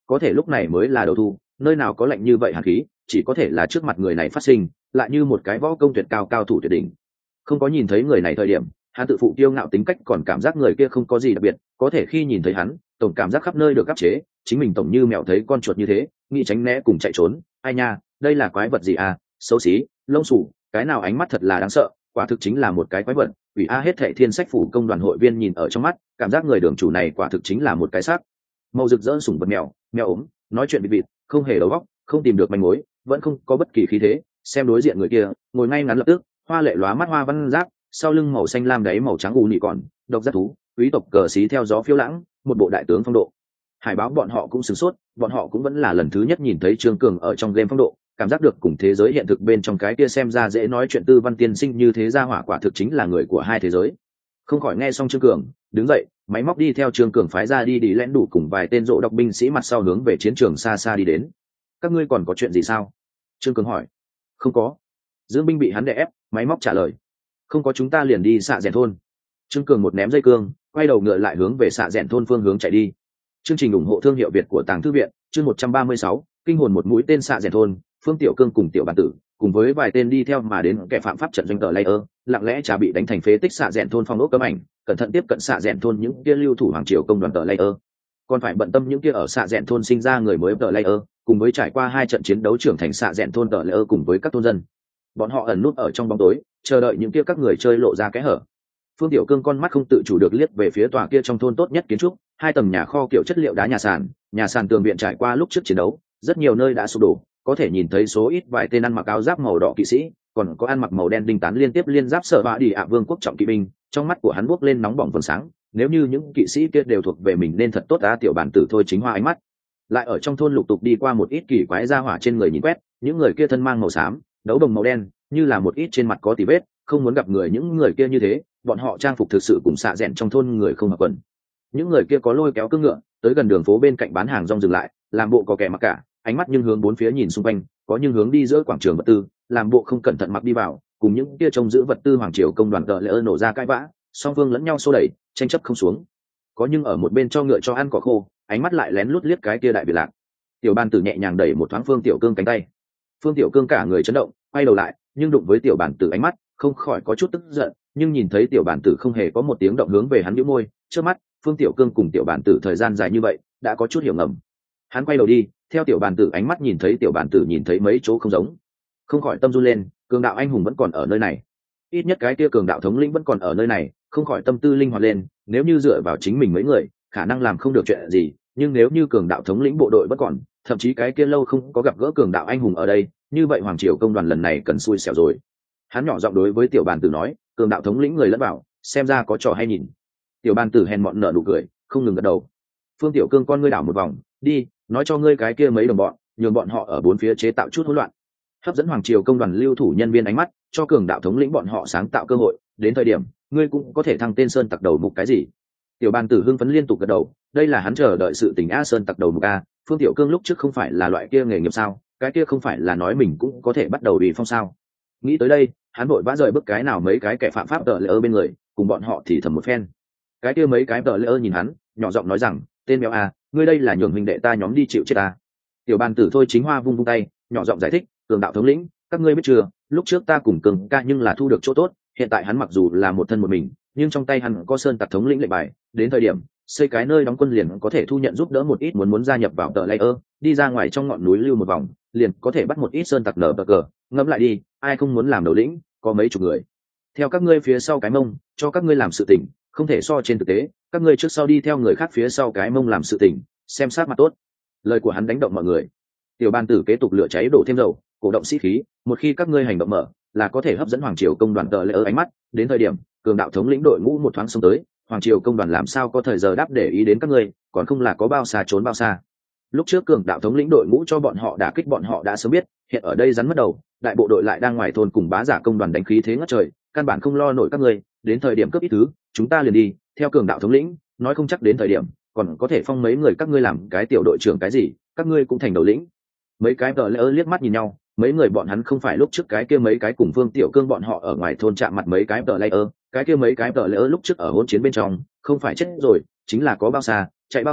có thể lúc này mới là đầu thu, nơi nào có lạnh như vậy hàn khí, chỉ có thể là trước mặt người này phát sinh, lại như một cái võ công tuyệt cao cao thủ tuyệt đỉnh. Không có nhìn thấy người này thời điểm, hắn tự phụ kiêu ngạo tính cách còn cảm giác người kia không có gì đặc biệt, có thể khi nhìn thấy hắn, tổng cảm giác khắp nơi được áp chế, chính mình tổng như mèo thấy con chuột như thế, nghĩ tránh né cùng chạy trốn. Ai nha, đây là quái vật gì à, xấu xí, lông sủ, cái nào ánh mắt thật là đáng sợ, quả thực chính là một cái quái vật. Ủy a hết thệ thiên sách phủ công đoàn hội viên nhìn ở trong mắt, cảm giác người đường chủ này quả thực chính là một cái xác màu rực rỡ sủng vật mèo, mèo ốm, nói chuyện bị vịt, không hề đầu óc, không tìm được manh mối, vẫn không có bất kỳ khí thế. Xem đối diện người kia, ngồi ngay ngắn lập tức, hoa lệ lóa mắt hoa văn giáp, sau lưng màu xanh lam đáy màu trắng u nhị còn, độc giác thú, quý tộc cờ xí theo gió phiêu lãng, một bộ đại tướng phong độ. Hải báo bọn họ cũng sửng sốt, bọn họ cũng vẫn là lần thứ nhất nhìn thấy Trương Cường ở trong game phong độ, cảm giác được cùng thế giới hiện thực bên trong cái kia xem ra dễ nói chuyện tư văn tiên sinh như thế ra hỏa quả thực chính là người của hai thế giới. Không khỏi nghe xong Trương Cường đứng dậy, máy móc đi theo Trương Cường phái ra đi đi lén đủ cùng vài tên rộ độc binh sĩ mặt sau hướng về chiến trường xa xa đi đến. Các ngươi còn có chuyện gì sao? Trương Cường hỏi. Không có. Dương binh bị hắn đè ép, máy móc trả lời. Không có, chúng ta liền đi xạ rèn thôn. Trương Cường một ném dây cương, quay đầu ngựa lại hướng về xạ rèn thôn phương hướng chạy đi. Chương trình ủng hộ thương hiệu Việt của Tàng Thư viện, chương một trăm ba mươi sáu, kinh hồn một mũi tên xạ rèn thôn, Phương Tiểu Cương cùng Tiểu Bản Tử, cùng với vài tên đi theo mà đến kẻ phạm pháp trận doanh tờ layer, lặng lẽ chả bị đánh thành phế tích xạ rèn thôn phong ốc cấm ảnh, cẩn thận tiếp cận xạ rèn thôn những kia lưu thủ hoàng triều công đoàn tờ layer. Còn phải bận tâm những kia ở xạ rèn thôn sinh ra người mới tờ layer, cùng với trải qua hai trận chiến đấu trưởng thành xạ rèn thôn tờ layer cùng với các thôn dân. Bọn họ ẩn nút ở trong bóng tối, chờ đợi những kia các người chơi lộ ra kẽ hở. Phương Tiểu Cương con mắt không tự chủ được liếc về phía tòa kia trong thôn tốt nhất kiến trúc, hai tầng nhà kho kiểu chất liệu đá nhà sàn, nhà sàn tường viện trải qua lúc trước chiến đấu, rất nhiều nơi đã sụp đổ, có thể nhìn thấy số ít vài tên ăn mặc áo giáp màu đỏ kỵ sĩ, còn có ăn mặc màu đen đinh tán liên tiếp liên giáp sở bạ đi ạ vương quốc trọng kỵ binh. Trong mắt của hắn buốc lên nóng bỏng vầng sáng, nếu như những kỵ sĩ kia đều thuộc về mình nên thật tốt. Á Tiểu Bản Tử thôi chính hoa ánh mắt lại ở trong thôn lục tục đi qua một ít kỳ quái ra hỏa trên người nhìn quét, những người kia thân mang màu xám, đấu đồng màu đen, như là một ít trên mặt có tì vết, không muốn gặp người những người kia như thế, bọn họ trang phục thực sự cùng xạ rẽn trong thôn người không hợp quần. Những người kia có lôi kéo cưỡng ngựa, tới gần đường phố bên cạnh bán hàng rong dừng lại, làm bộ có kẻ mặc cả, ánh mắt nhưng hướng bốn phía nhìn xung quanh, có nhưng hướng đi giữa quảng trường vật tư, làm bộ không cẩn thận mặc đi vào, cùng những kia trông giữ vật tư hoàng triều công đoàn tợ lỡ nổ ra cãi vã, song phương lẫn nhau xô đẩy, tranh chấp không xuống. Có nhưng ở một bên cho ngựa cho ăn cỏ khô, ánh mắt lại lén lút liếc cái kia đại biệt lạc. Tiểu Ban Tử nhẹ nhàng đẩy một thoáng Phương Tiểu Cương cánh tay. Phương Tiểu Cương cả người chấn động, quay đầu lại, nhưng đụng với Tiểu Bản Tử ánh mắt, không khỏi có chút tức giận, nhưng nhìn thấy Tiểu Bản Tử không hề có một tiếng động hướng về hắn nhíu môi, trước mắt, Phương Tiểu Cương cùng Tiểu Bản Tử thời gian dài như vậy, đã có chút hiểu ngầm. Hắn quay đầu đi, theo Tiểu Bản Tử ánh mắt nhìn thấy Tiểu Bản Tử nhìn thấy mấy chỗ không giống, không khỏi tâm run lên, cường đạo anh hùng vẫn còn ở nơi này, ít nhất cái kia cường đạo thống lĩnh vẫn còn ở nơi này, không khỏi tâm tư linh hoạt lên, nếu như dựa vào chính mình mấy người, khả năng làm không được chuyện gì, nhưng nếu như cường đạo thống lĩnh bộ đội vẫn còn, thậm chí cái kia lâu không có gặp gỡ cường đạo anh hùng ở đây, như vậy hoàng triều công đoàn lần này cần xui xẻo rồi. Hắn nhỏ giọng đối với Tiểu Bản Tử nói, cường đạo thống lĩnh người lẫn vào, xem ra có trò hay nhìn. Tiểu Bản Tử hèn mọn nở nụ cười, không ngừng gật đầu. Phương Tiểu Cương con ngươi đảo một vòng, đi, nói cho ngươi cái kia mấy đồng bọn, nhường bọn họ ở bốn phía chế tạo chút hỗn loạn, hấp dẫn hoàng triều công đoàn lưu thủ nhân viên ánh mắt, cho cường đạo thống lĩnh bọn họ sáng tạo cơ hội, đến thời điểm ngươi cũng có thể thăng tên sơn tặc đầu mục cái gì. Tiểu Bản Tử hưng phấn liên tục gật đầu, đây là hắn chờ đợi sự tình a sơn tặc đầu mục a. Phương Tiểu Cương lúc trước không phải là loại kia nghề nghiệp sao, cái kia không phải là nói mình cũng có thể bắt đầu đi phong sao. Nghĩ tới đây, hắn vội vã rời bước cái nào mấy cái kẻ phạm pháp tợ lỡ bên người, cùng bọn họ thì thầm một phen. Cái kia mấy cái tợ lỡ nhìn hắn, nhỏ giọng nói rằng, tên béo a, ngươi đây là nhường huynh đệ ta nhóm đi chịu chết ta. Tiểu Bản Tử thôi chính hoa vung vung tay, nhỏ giọng giải thích, cường đạo thống lĩnh, các ngươi biết chưa, lúc trước ta cùng cường ca nhưng là thu được chỗ tốt, hiện tại hắn mặc dù là một thân một mình, nhưng trong tay hắn có sơn tặc thống lĩnh lệnh bài, đến thời điểm xây cái nơi đóng quân liền có thể thu nhận giúp đỡ một ít muốn muốn gia nhập vào tờ layer, đi ra ngoài trong ngọn núi lưu một vòng, liền có thể bắt một ít sơn tặc nở bờ cờ, ngẫm lại đi, ai không muốn làm đầu lĩnh, có mấy chục người theo các ngươi phía sau cái mông, cho các ngươi làm sự tình, không thể so trên thực tế, các ngươi trước sau đi theo người khác phía sau cái mông làm sự tình, xem sát mặt tốt. Lời của hắn đánh động mọi người. Tiểu Ban Tử kế tục lửa cháy đổ thêm dầu, cổ động sĩ khí, một khi các ngươi hành động mở, là có thể hấp dẫn hoàng triều công đoàn tờ lễ ở ánh mắt, đến thời điểm cường đạo thống lĩnh đội ngũ một thoáng xông tới, hoàng triều công đoàn làm sao có thời giờ đáp để ý đến các ngươi, còn không là có bao xa trốn bao xa. Lúc trước cường đạo thống lĩnh đội ngũ cho bọn họ đả kích bọn họ đã sớm biết, hiện ở đây rắn mất đầu, đại bộ đội lại đang ngoài thôn cùng bá giả công đoàn đánh khí thế ngất trời, căn bản không lo nổi các ngươi, đến thời điểm cướp ít thứ, chúng ta liền đi theo cường đạo thống lĩnh, nói không chắc đến thời điểm còn có thể phong mấy người các ngươi làm cái tiểu đội trưởng cái gì, các ngươi cũng thành đầu lĩnh. Mấy cái tờ lễ liếc mắt nhìn nhau, mấy người bọn hắn không phải lúc trước cái kia mấy cái cùng Phương Tiểu Cương bọn họ ở ngoài thôn chạm mặt mấy cái tờ lễ, cái kia mấy cái tờ lễ lúc trước ở hỗn chiến bên trong, không phải chết rồi, chính là có bao xa, chạy bao xa,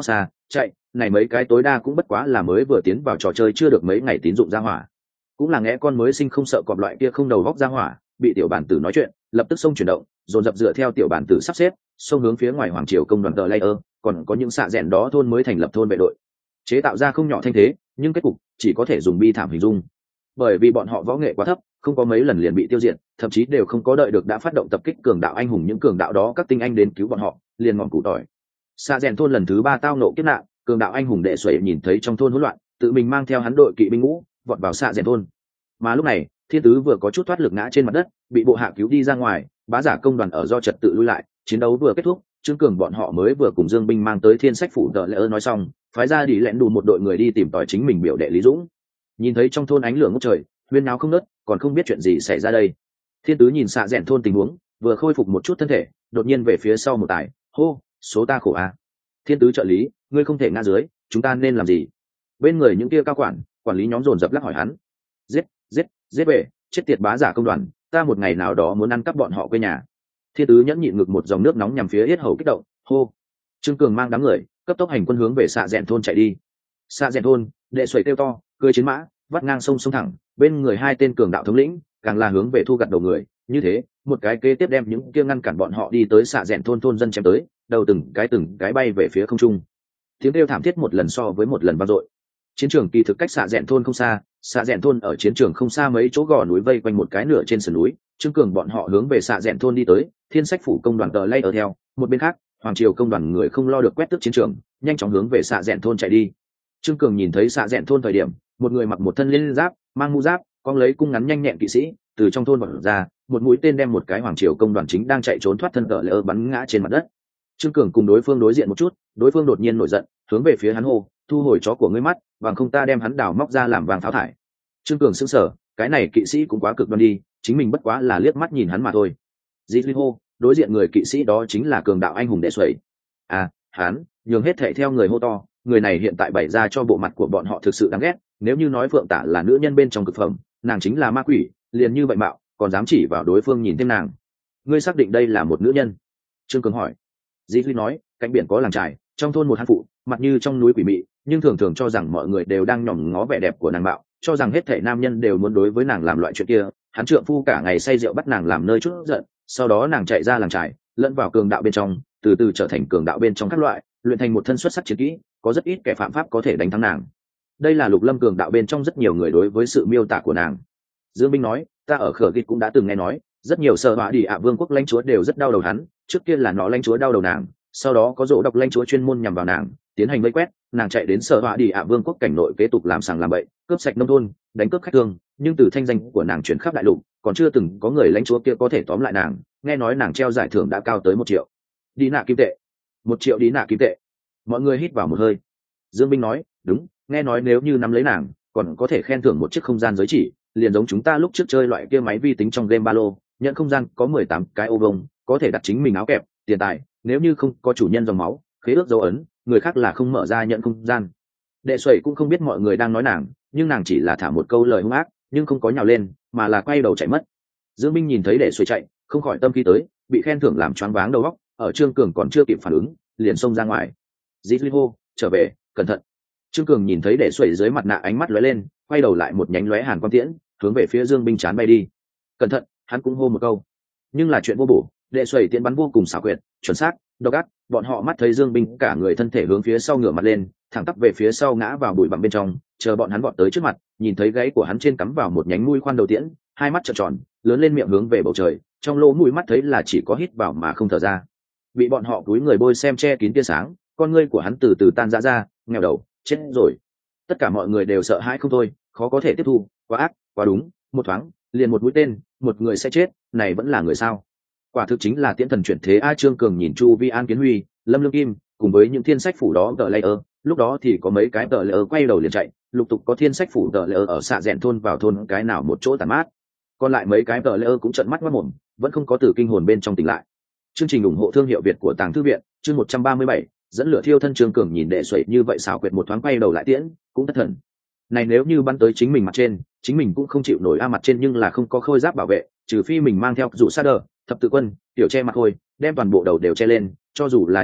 chạy này mấy cái tối đa cũng bất quá là mới vừa tiến vào trò chơi chưa được mấy ngày tín dụng ra hỏa, cũng là nghe con mới sinh không sợ cọp loại kia không đầu góc ra hỏa. Bị tiểu bản tử nói chuyện lập tức xông chuyển động, dồn dập dựa theo tiểu bản tử sắp xếp xông hướng phía ngoài hoàng triều công đoàn tờ layer, còn có những xạ rẽn đó thôn mới thành lập thôn vệ đội, chế tạo ra không nhỏ thanh thế, nhưng kết cục chỉ có thể dùng bi thảm hình dung. Bởi vì bọn họ võ nghệ quá thấp, không có mấy lần liền bị tiêu diệt, thậm chí đều không có đợi được đã phát động tập kích cường đạo anh hùng những cường đạo đó các tinh anh đến cứu bọn họ, liền ngọn củ tỏi. Xạ rèn thôn lần thứ ba tao nộ kiếp nạn, cường đạo anh hùng đệ xuẩy nhìn thấy trong thôn hỗn loạn, tự mình mang theo hắn đội kỵ binh ngũ vọt vào xạ rèn thôn. Mà lúc này thiên tứ vừa có chút thoát lực ngã trên mặt đất, bị bộ hạ cứu đi ra ngoài. Bá giả công đoàn ở do trật tự lui lại, chiến đấu vừa kết thúc, Trương Cường bọn họ mới vừa cùng Dương binh mang tới thiên sách phủ đỡ lỡ nói xong, phái ra đi lẹn đủ một đội người đi tìm tòi chính mình biểu đệ Lý Dũng. Nhìn thấy trong thôn ánh lửa ngút trời, huyên náo không nớt, còn không biết chuyện gì xảy ra đây. Thiên tứ nhìn xạ rèn thôn tình huống, vừa khôi phục một chút thân thể, đột nhiên về phía sau một tài, hô, số ta khổ a. Thiên tứ trợ lý, ngươi không thể ngã dưới, chúng ta nên làm gì? Bên người những kia cao quản quản lý nhóm dồn dập lắc hỏi hắn. Giết, giết, giết về, chết tiệt bá giả công đoàn, ta một ngày nào đó muốn ăn cắp bọn họ quê nhà. Thiên tứ nhẫn nhịn ngực một dòng nước nóng nhằm phía yết hầu kích động, hô. Trương Cường mang đám người cấp tốc hành quân hướng về xạ rèn thôn chạy đi. Xạ rèn thôn, đệ xuẩy kêu to, cưỡi chiến mã vắt ngang sông sông thẳng, bên người hai tên cường đạo thống lĩnh càng là hướng về thu gặt đầu người. Như thế một cái kế tiếp đem những kia ngăn cản bọn họ đi tới xạ rèn thôn thôn dân chém tới, đầu từng cái từng cái bay về phía không trung. Tiếng kêu thảm thiết một lần so với một lần vang dội. Chiến trường kỳ thực cách xạ rèn thôn không xa, xạ rèn thôn ở chiến trường không xa mấy chỗ gò núi vây quanh một cái nửa trên sườn núi. Trương Cường bọn họ hướng về xạ rèn thôn đi tới, thiên sách phủ công đoàn tờ lay ở theo một bên khác, hoàng triều công đoàn người không lo được quét tước chiến trường, nhanh chóng hướng về xạ rèn thôn chạy đi. Trương Cường nhìn thấy xạ rèn thôn thời điểm, một người mặc một thân liên giáp, mang mũ giáp, con lấy cung ngắn nhanh nhẹn kỵ sĩ từ trong thôn vọt ra, một mũi tên đem một cái hoàng triều công đoàn chính đang chạy trốn thoát thân cờ lỡ bắn ngã trên mặt đất. Trương Cường cùng đối phương đối diện một chút, đối phương đột nhiên nổi giận, hướng về phía hắn hô, thu hồi chó của ngươi mắt, bằng không ta đem hắn đào móc ra làm vàng pháo thải. Trương Cường sững sờ, cái này kỵ sĩ cũng quá cực đoan đi, chính mình bất quá là liếc mắt nhìn hắn mà thôi. Dĩ Ly hô, đối diện người kỵ sĩ đó chính là cường đạo anh hùng đệ xuẩy. À, hắn, nhường hết thảy theo người hô to, người này hiện tại bày ra cho bộ mặt của bọn họ thực sự đáng ghét, nếu như nói Phượng Tả là nữ nhân bên trong cực phẩm, nàng chính là ma quỷ, liền như vậy mạo, còn dám chỉ vào đối phương nhìn thêm nàng. Ngươi xác định đây là một nữ nhân? Trương Cường hỏi. Dĩ Ly nói, cạnh biển có làng trài, trong thôn một hán phụ, mặt như trong núi quỷ mị, nhưng thường thường cho rằng mọi người đều đang nhòm ngó vẻ đẹp của nàng mạo, cho rằng hết thảy nam nhân đều muốn đối với nàng làm loại chuyện kia. Hắn trượng phu cả ngày say rượu bắt nàng làm nơi chút giận, sau đó nàng chạy ra làng trài, lẫn vào cường đạo bên trong, từ từ trở thành cường đạo bên trong các loại, luyện thành một thân xuất sắc chiến kỹ, có rất ít kẻ phạm pháp có thể đánh thắng nàng. Đây là Lục Lâm cường đạo bên trong rất nhiều người đối với sự miêu tả của nàng. Dương Binh nói, ta ở Khở Gịt cũng đã từng nghe nói, rất nhiều sở họa đi ạ vương quốc lãnh chúa đều rất đau đầu hắn, trước kia là nó lãnh chúa đau đầu nàng, sau đó có dỗ độc lãnh chúa chuyên môn nhằm vào nàng, tiến hành vây quét, nàng chạy đến sở họa đi ạ vương quốc cảnh nội kế tục làm sàng làm bậy, cướp sạch nông thôn, đánh cướp khách thương, nhưng từ thanh danh của nàng truyền khắp đại lục, còn chưa từng có người lãnh chúa kia có thể tóm lại nàng. Nghe nói nàng treo giải thưởng đã cao tới một triệu đi nạ kim tệ. Một triệu đi nạ kim tệ. Mọi người hít vào một hơi. Dương Binh nói, đúng, nghe nói nếu như nắm lấy nàng, còn có thể khen thưởng một chiếc không gian giới chỉ, liền giống chúng ta lúc trước chơi loại kia máy vi tính trong game ba lô, nhận không gian có mười tám cái ô vông, có thể đặt chính mình áo kẹp, tiền tài, nếu như không có chủ nhân dòng máu, khế ước dấu ấn, người khác là không mở ra nhận không gian. Đệ Xuẩy cũng không biết mọi người đang nói nàng, nhưng nàng chỉ là thả một câu lời hung ác, nhưng không có nhào lên, mà là quay đầu chạy mất. Dương Binh nhìn thấy Đệ Xuẩy chạy, không khỏi tâm khí tới, bị khen thưởng làm choáng váng đầu óc, ở Trương Cường còn chưa kịp phản ứng, liền xông ra ngoài. Dĩ Ly hô, trở về, cẩn thận. Trương Cường nhìn thấy Đệ Xuẩy dưới mặt nạ ánh mắt lóe lên, quay đầu lại một nhánh lóe hàn quang tiễn, hướng về phía Dương Binh chán bay đi. Cẩn thận, hắn cũng hô một câu. Nhưng là chuyện vô bổ, Đệ Xuẩy tiễn bắn vô cùng xảo quyệt, chuẩn xác, độc ác, bọn họ mắt thấy Dương Binh cả người thân thể hướng phía sau ngửa mặt lên, thẳng tắp về phía sau ngã vào bụi bặm bên trong, chờ bọn hắn vọt tới trước mặt, nhìn thấy gáy của hắn trên cắm vào một nhánh mũi khoan đầu tiễn, hai mắt trợn tròn, lớn lên miệng hướng về bầu trời, trong lỗ mũi mắt thấy là chỉ có hít vào mà không thở ra. Bị bọn họ cúi người bôi xem che kín tia sáng, con ngươi của hắn từ từ tan rã ra, nghèo đầu, chết rồi. Tất cả mọi người đều sợ hãi không thôi, khó có thể tiếp thu, quá ác, quá đúng, một thoáng, liền một mũi tên, một người sẽ chết, này vẫn là người sao? Quả thực chính là tiễn thần chuyển thế. A Trương Cường nhìn chu vi An Kiến Huy, Lâm Lương Kim, cùng với những thiên sách phủ đó tờ layer, lúc đó thì có mấy cái tờ layer quay đầu liền chạy, lục tục có thiên sách phủ tờ layer ở xạ rèn thôn vào thôn cái nào một chỗ tàn mát, còn lại mấy cái tờ layer cũng trợn mắt mắt mồm, vẫn không có từ kinh hồn bên trong tỉnh lại. Chương trình ủng hộ thương hiệu Việt của Tàng Thư viện, chương một trăm ba mươi bảy, dẫn lửa thiêu thân. Trương Cường nhìn Đệ Xuẩy như vậy xảo quyệt một thoáng quay đầu lại tiễn, cũng thất thần. Này nếu như bắn tới chính mình mặt trên, chính mình cũng không chịu nổi. A mặt trên nhưng là không có khôi giáp bảo vệ, trừ phi mình mang theo dụ sa đờ, thập tự quân, tiểu che mặt thôi, đem toàn bộ đầu đều che lên, cho dù là như vậy,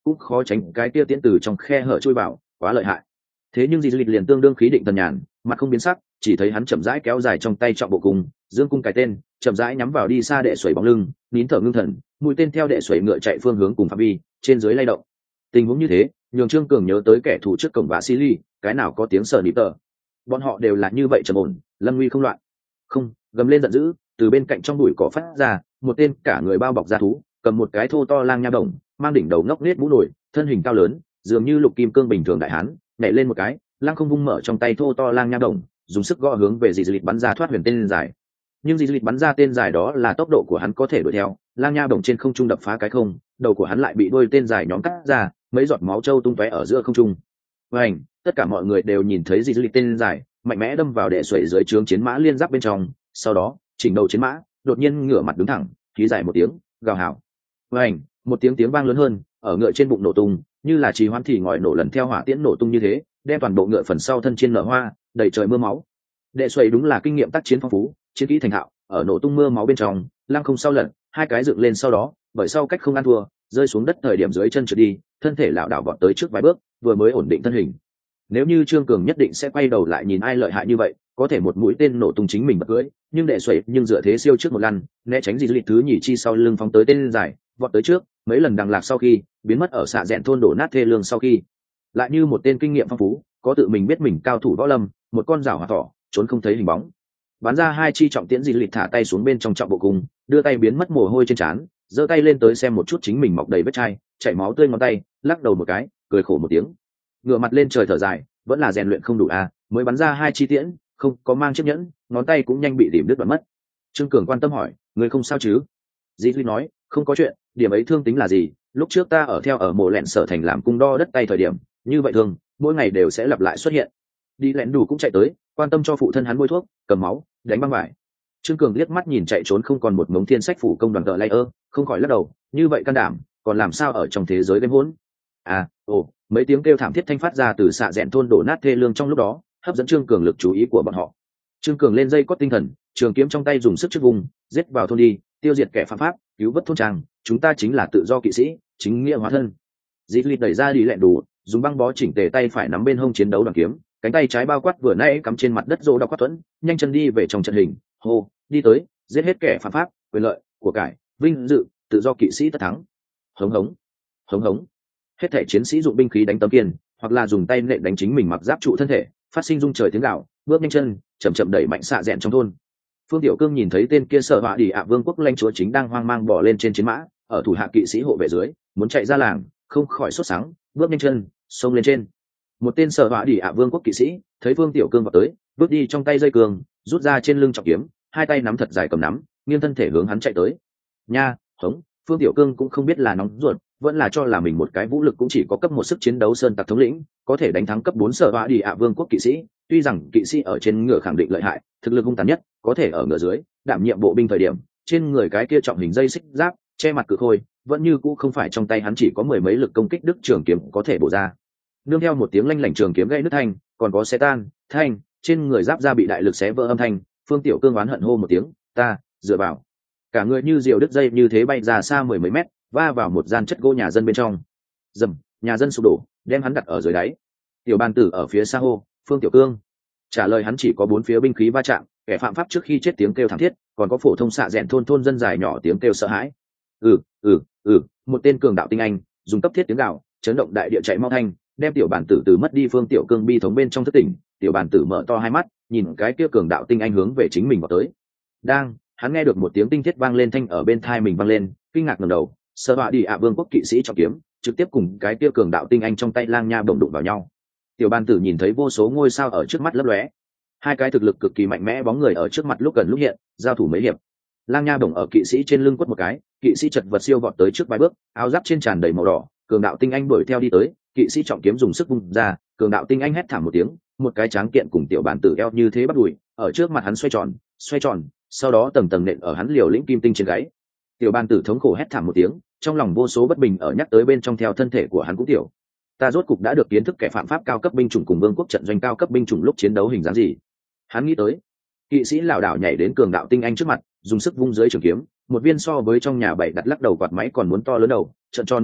cũng khó tránh cái tia tiễn từ trong khe hở chui vào, quá lợi hại. Thế nhưng Di Lịch liền tương đương khí định thần nhàn, mặt không biến sắc, chỉ thấy hắn chậm rãi kéo dài trong tay trọng bộ cung, dương cung cái tên, chậm rãi nhắm vào đi xa đệ xuẩy bóng lưng, nín thở ngưng thần, mũi tên theo đệ xuẩy ngựa chạy phương hướng cùng phạm vi, trên dưới lay động. Tình huống như thế, nhường Trương Cường nhớ tới kẻ thù trước cổng Vasily, cái nào có tiếng sờ nịp tờ. Bọn họ đều là như vậy trầm ổn, lâm nguy không loạn. Không, gầm lên giận dữ, từ bên cạnh trong bụi cỏ phát ra, một tên cả người bao bọc da thú, cầm một cái thô to lang nha đồng, mang đỉnh đầu ngóc nết mũ nổi, thân hình cao lớn, dường như lục kim cương bình thường đại hán, nhảy lên một cái, lang không vung mở trong tay thô to lang nha đồng, dùng sức gõ hướng về Dị Lịch bắn ra thoát huyền tên dài. Nhưng Dị Lịch bắn ra tên dài đó là tốc độ của hắn có thể đuổi theo, lang nha đồng trên không trung đập phá cái không, đầu của hắn lại bị đuôi tên dài nhóm cắt ra, mấy giọt máu trâu tung tóe ở giữa không trung. Vành, tất cả mọi người đều nhìn thấy Dị Lịch tên dài mạnh mẽ đâm vào đệ xuẩy dưới trướng chiến mã liên giáp bên trong, sau đó, chỉnh đầu chiến mã đột nhiên ngửa mặt đứng thẳng, khí dài một tiếng, gào hào. Vành, một tiếng tiếng vang lớn hơn, ở ngựa trên bụng nổ tung, như là trì hoãn thì ngòi nổ lần theo hỏa tiễn nổ tung như thế, đem toàn bộ ngựa phần sau thân trên nở hoa, đầy trời mưa máu. Đệ xuẩy đúng là kinh nghiệm tác chiến phong phú, chiến kỹ thành thạo, ở nổ tung mưa máu bên trong, lăng không sau lật, hai cái dựng lên sau đó, bởi sau cách không ăn thua, rơi xuống đất thời điểm dưới chân trượt đi, thân thể lảo đảo vọt tới trước vài bước, vừa mới ổn định thân hình. Nếu như Trương Cường nhất định sẽ quay đầu lại nhìn ai lợi hại như vậy, có thể một mũi tên nổ tung chính mình bật cưỡi, nhưng đệ xuẩy nhưng dựa thế siêu trước một lăn, né tránh Dị Lịch thứ nhì chi sau lưng phóng tới tên dài, vọt tới trước, mấy lần đằng lạc sau khi biến mất ở xạ rẽn thôn đổ nát thê lương sau khi, lại như một tên kinh nghiệm phong phú, có tự mình biết mình cao thủ võ lâm, một con rảo hỏa thỏ trốn không thấy hình bóng. Bắn ra hai chi trọng tiễn Dị Lịch thả tay xuống bên trong trọng bộ cung, đưa tay biến mất mồ hôi trên trán, giơ tay lên tới xem một chút chính mình mọc đầy vết chai, chảy máu tươi ngón tay, lắc đầu một cái, cười khổ một tiếng, ngửa mặt lên trời thở dài, vẫn là rèn luyện không đủ à, mới bắn ra hai chi tiễn, không có mang chiếc nhẫn, ngón tay cũng nhanh bị điểm đứt đoạn mất. Trương Cường quan tâm hỏi, người không sao chứ? Dị Lịch nói, không có chuyện, điểm ấy thương tính là gì, lúc trước ta ở theo ở mộ lẹn sở thành làm cung đo đất tay thời điểm, như vậy thường mỗi ngày đều sẽ lặp lại xuất hiện. Đi lẹn đủ cũng chạy tới, quan tâm cho phụ thân hắn bôi thuốc, cầm máu, đánh băng vải. Trương Cường liếc mắt nhìn chạy trốn không còn một mống thiên sách phủ công đoàn tợ lay ơ, không khỏi lắc đầu, như vậy can đảm, còn làm sao ở trong thế giới đêm hỗn? À, ồ, mấy tiếng kêu thảm thiết thanh phát ra từ xạ rẽn thôn đổ nát thê lương trong lúc đó, hấp dẫn Trương Cường lực chú ý của bọn họ. Trương Cường lên dây cót tinh thần, trường kiếm trong tay dùng sức trước vùng, giết vào thôn đi, tiêu diệt kẻ phạm pháp, cứu vớt thôn trang, chúng ta chính là tự do kỵ sĩ, chính nghĩa hóa thân. Dị Lịch đẩy ra đi lẹn đủ, dùng băng bó chỉnh tề tay phải nắm bên hông chiến đấu đoàn kiếm, cánh tay trái bao quát vừa nãy cắm trên mặt đất rô đọc quát thuẫn, nhanh chân đi về trong trận hình, hô, đi tới, giết hết kẻ phạm pháp, quyền lợi, của cải, vinh dự, tự do kỵ sĩ tất thắng. Hống hống, hống hống. Hết thể chiến sĩ dụng binh khí đánh tấm kiên, hoặc là dùng tay nện đánh chính mình mặc giáp trụ thân thể, phát sinh rung trời tiếng gạo, bước nhanh chân, chậm chậm đẩy mạnh xạ rẽn trong thôn. Phương Tiểu Cương nhìn thấy tên kia sợ họa đi ạ vương quốc lãnh chúa chính đang hoang mang bỏ lên trên chiến mã, ở thủ hạ kỵ sĩ hộ vệ dưới, muốn chạy ra làng, không khỏi sốt sắng, bước nhanh chân, xông lên trên. Một tên sợ họa đi ạ vương quốc kỵ sĩ thấy Phương Tiểu Cương vào tới, bước đi trong tay dây cương, rút ra trên lưng trọng kiếm, hai tay nắm thật dài cầm nắm, nghiêng thân thể hướng hắn chạy tới. Nha, hống, Phương Tiểu Cương cũng không biết là nóng ruột, vẫn là cho là mình một cái vũ lực cũng chỉ có cấp một sức chiến đấu sơn tặc thống lĩnh, có thể đánh thắng cấp bốn sợ họa đi ạ vương quốc kỵ sĩ. Tuy rằng kỵ sĩ ở trên ngựa khẳng định lợi hại, thực lực hung tàn nhất, có thể ở ngựa dưới đảm nhiệm bộ binh thời điểm, trên người cái kia trọng hình dây xích giáp che mặt cự khôi, vẫn như cũ không phải trong tay hắn chỉ có mười mấy lực công kích đức trường kiếm có thể bổ ra. Nương theo một tiếng lanh lảnh trường kiếm gãy nứt thanh, còn có xé tan thanh, trên người giáp ra bị đại lực xé vỡ âm thanh. Phương Tiểu Cương oán hận hô một tiếng, ta dựa vào, cả người như diều đứt dây như thế bay ra xa mười mấy mét, va vào một gian chất gỗ nhà dân bên trong. Dầm, nhà dân sụp đổ, đem hắn đặt ở dưới đáy. Tiểu Bàn Tử ở phía xa hô, Phương Tiểu Cương. Trả lời hắn chỉ có bốn phía binh khí va chạm, kẻ phạm pháp trước khi chết tiếng kêu thảm thiết, còn có phổ thông xạ rẽn thôn thôn dân dài nhỏ tiếng kêu sợ hãi. Ừ, ừ, ừ, một tên cường đạo tinh anh, dùng cấp thiết tiếng gào, chấn động đại địa chạy mau thanh, đem Tiểu Bản Tử từ mất đi Phương Tiểu Cương bi thống bên trong thất tỉnh. Tiểu Bản Tử mở to hai mắt, nhìn cái kia cường đạo tinh anh hướng về chính mình vào tới. Đang, hắn nghe được một tiếng tinh thiết vang lên thanh ở bên tai mình vang lên, kinh ngạc ngẩng đầu, sợ họa đi ạ vương quốc kỵ sĩ trọng kiếm, trực tiếp cùng cái kia cường đạo tinh anh trong tay lang nha bổng đụng vào nhau. Tiểu Bàn Tử nhìn thấy vô số ngôi sao ở trước mắt lấp lóe, hai cái thực lực cực kỳ mạnh mẽ bóng người ở trước mặt lúc gần lúc hiện, giao thủ mấy hiệp. Lang nha bổng ở kỵ sĩ trên lưng quất một cái, kỵ sĩ chật vật siêu vọt tới trước vài bước, áo giáp trên tràn đầy màu đỏ, cường đạo tinh anh đuổi theo đi tới, kỵ sĩ trọng kiếm dùng sức vung ra, cường đạo tinh anh hét thảm một tiếng, một cái tráng kiện cùng Tiểu Bàn Tử eo như thế bắt đuổi, ở trước mặt hắn xoay tròn, xoay tròn, sau đó tầng tầng nện ở hắn liều lĩnh kim tinh trên gáy. Tiểu Bàn Tử thống khổ hét thảm một tiếng, trong lòng vô số bất bình ở nhắc tới bên trong theo thân thể của hắn cũng tiểu. Ta rốt cục đã được kiến thức kẻ phạm pháp cao cấp binh chủng cùng vương quốc trận doanh cao cấp binh chủng lúc chiến đấu hình dáng gì. Hắn nghĩ tới, kỵ sĩ lảo đảo nhảy đến cường đạo tinh anh trước mặt, dùng sức vung dưới trường kiếm, một viên so với trong nhà bảy đặt lắc đầu quạt máy còn muốn to lớn đầu, trợn tròn mắt to,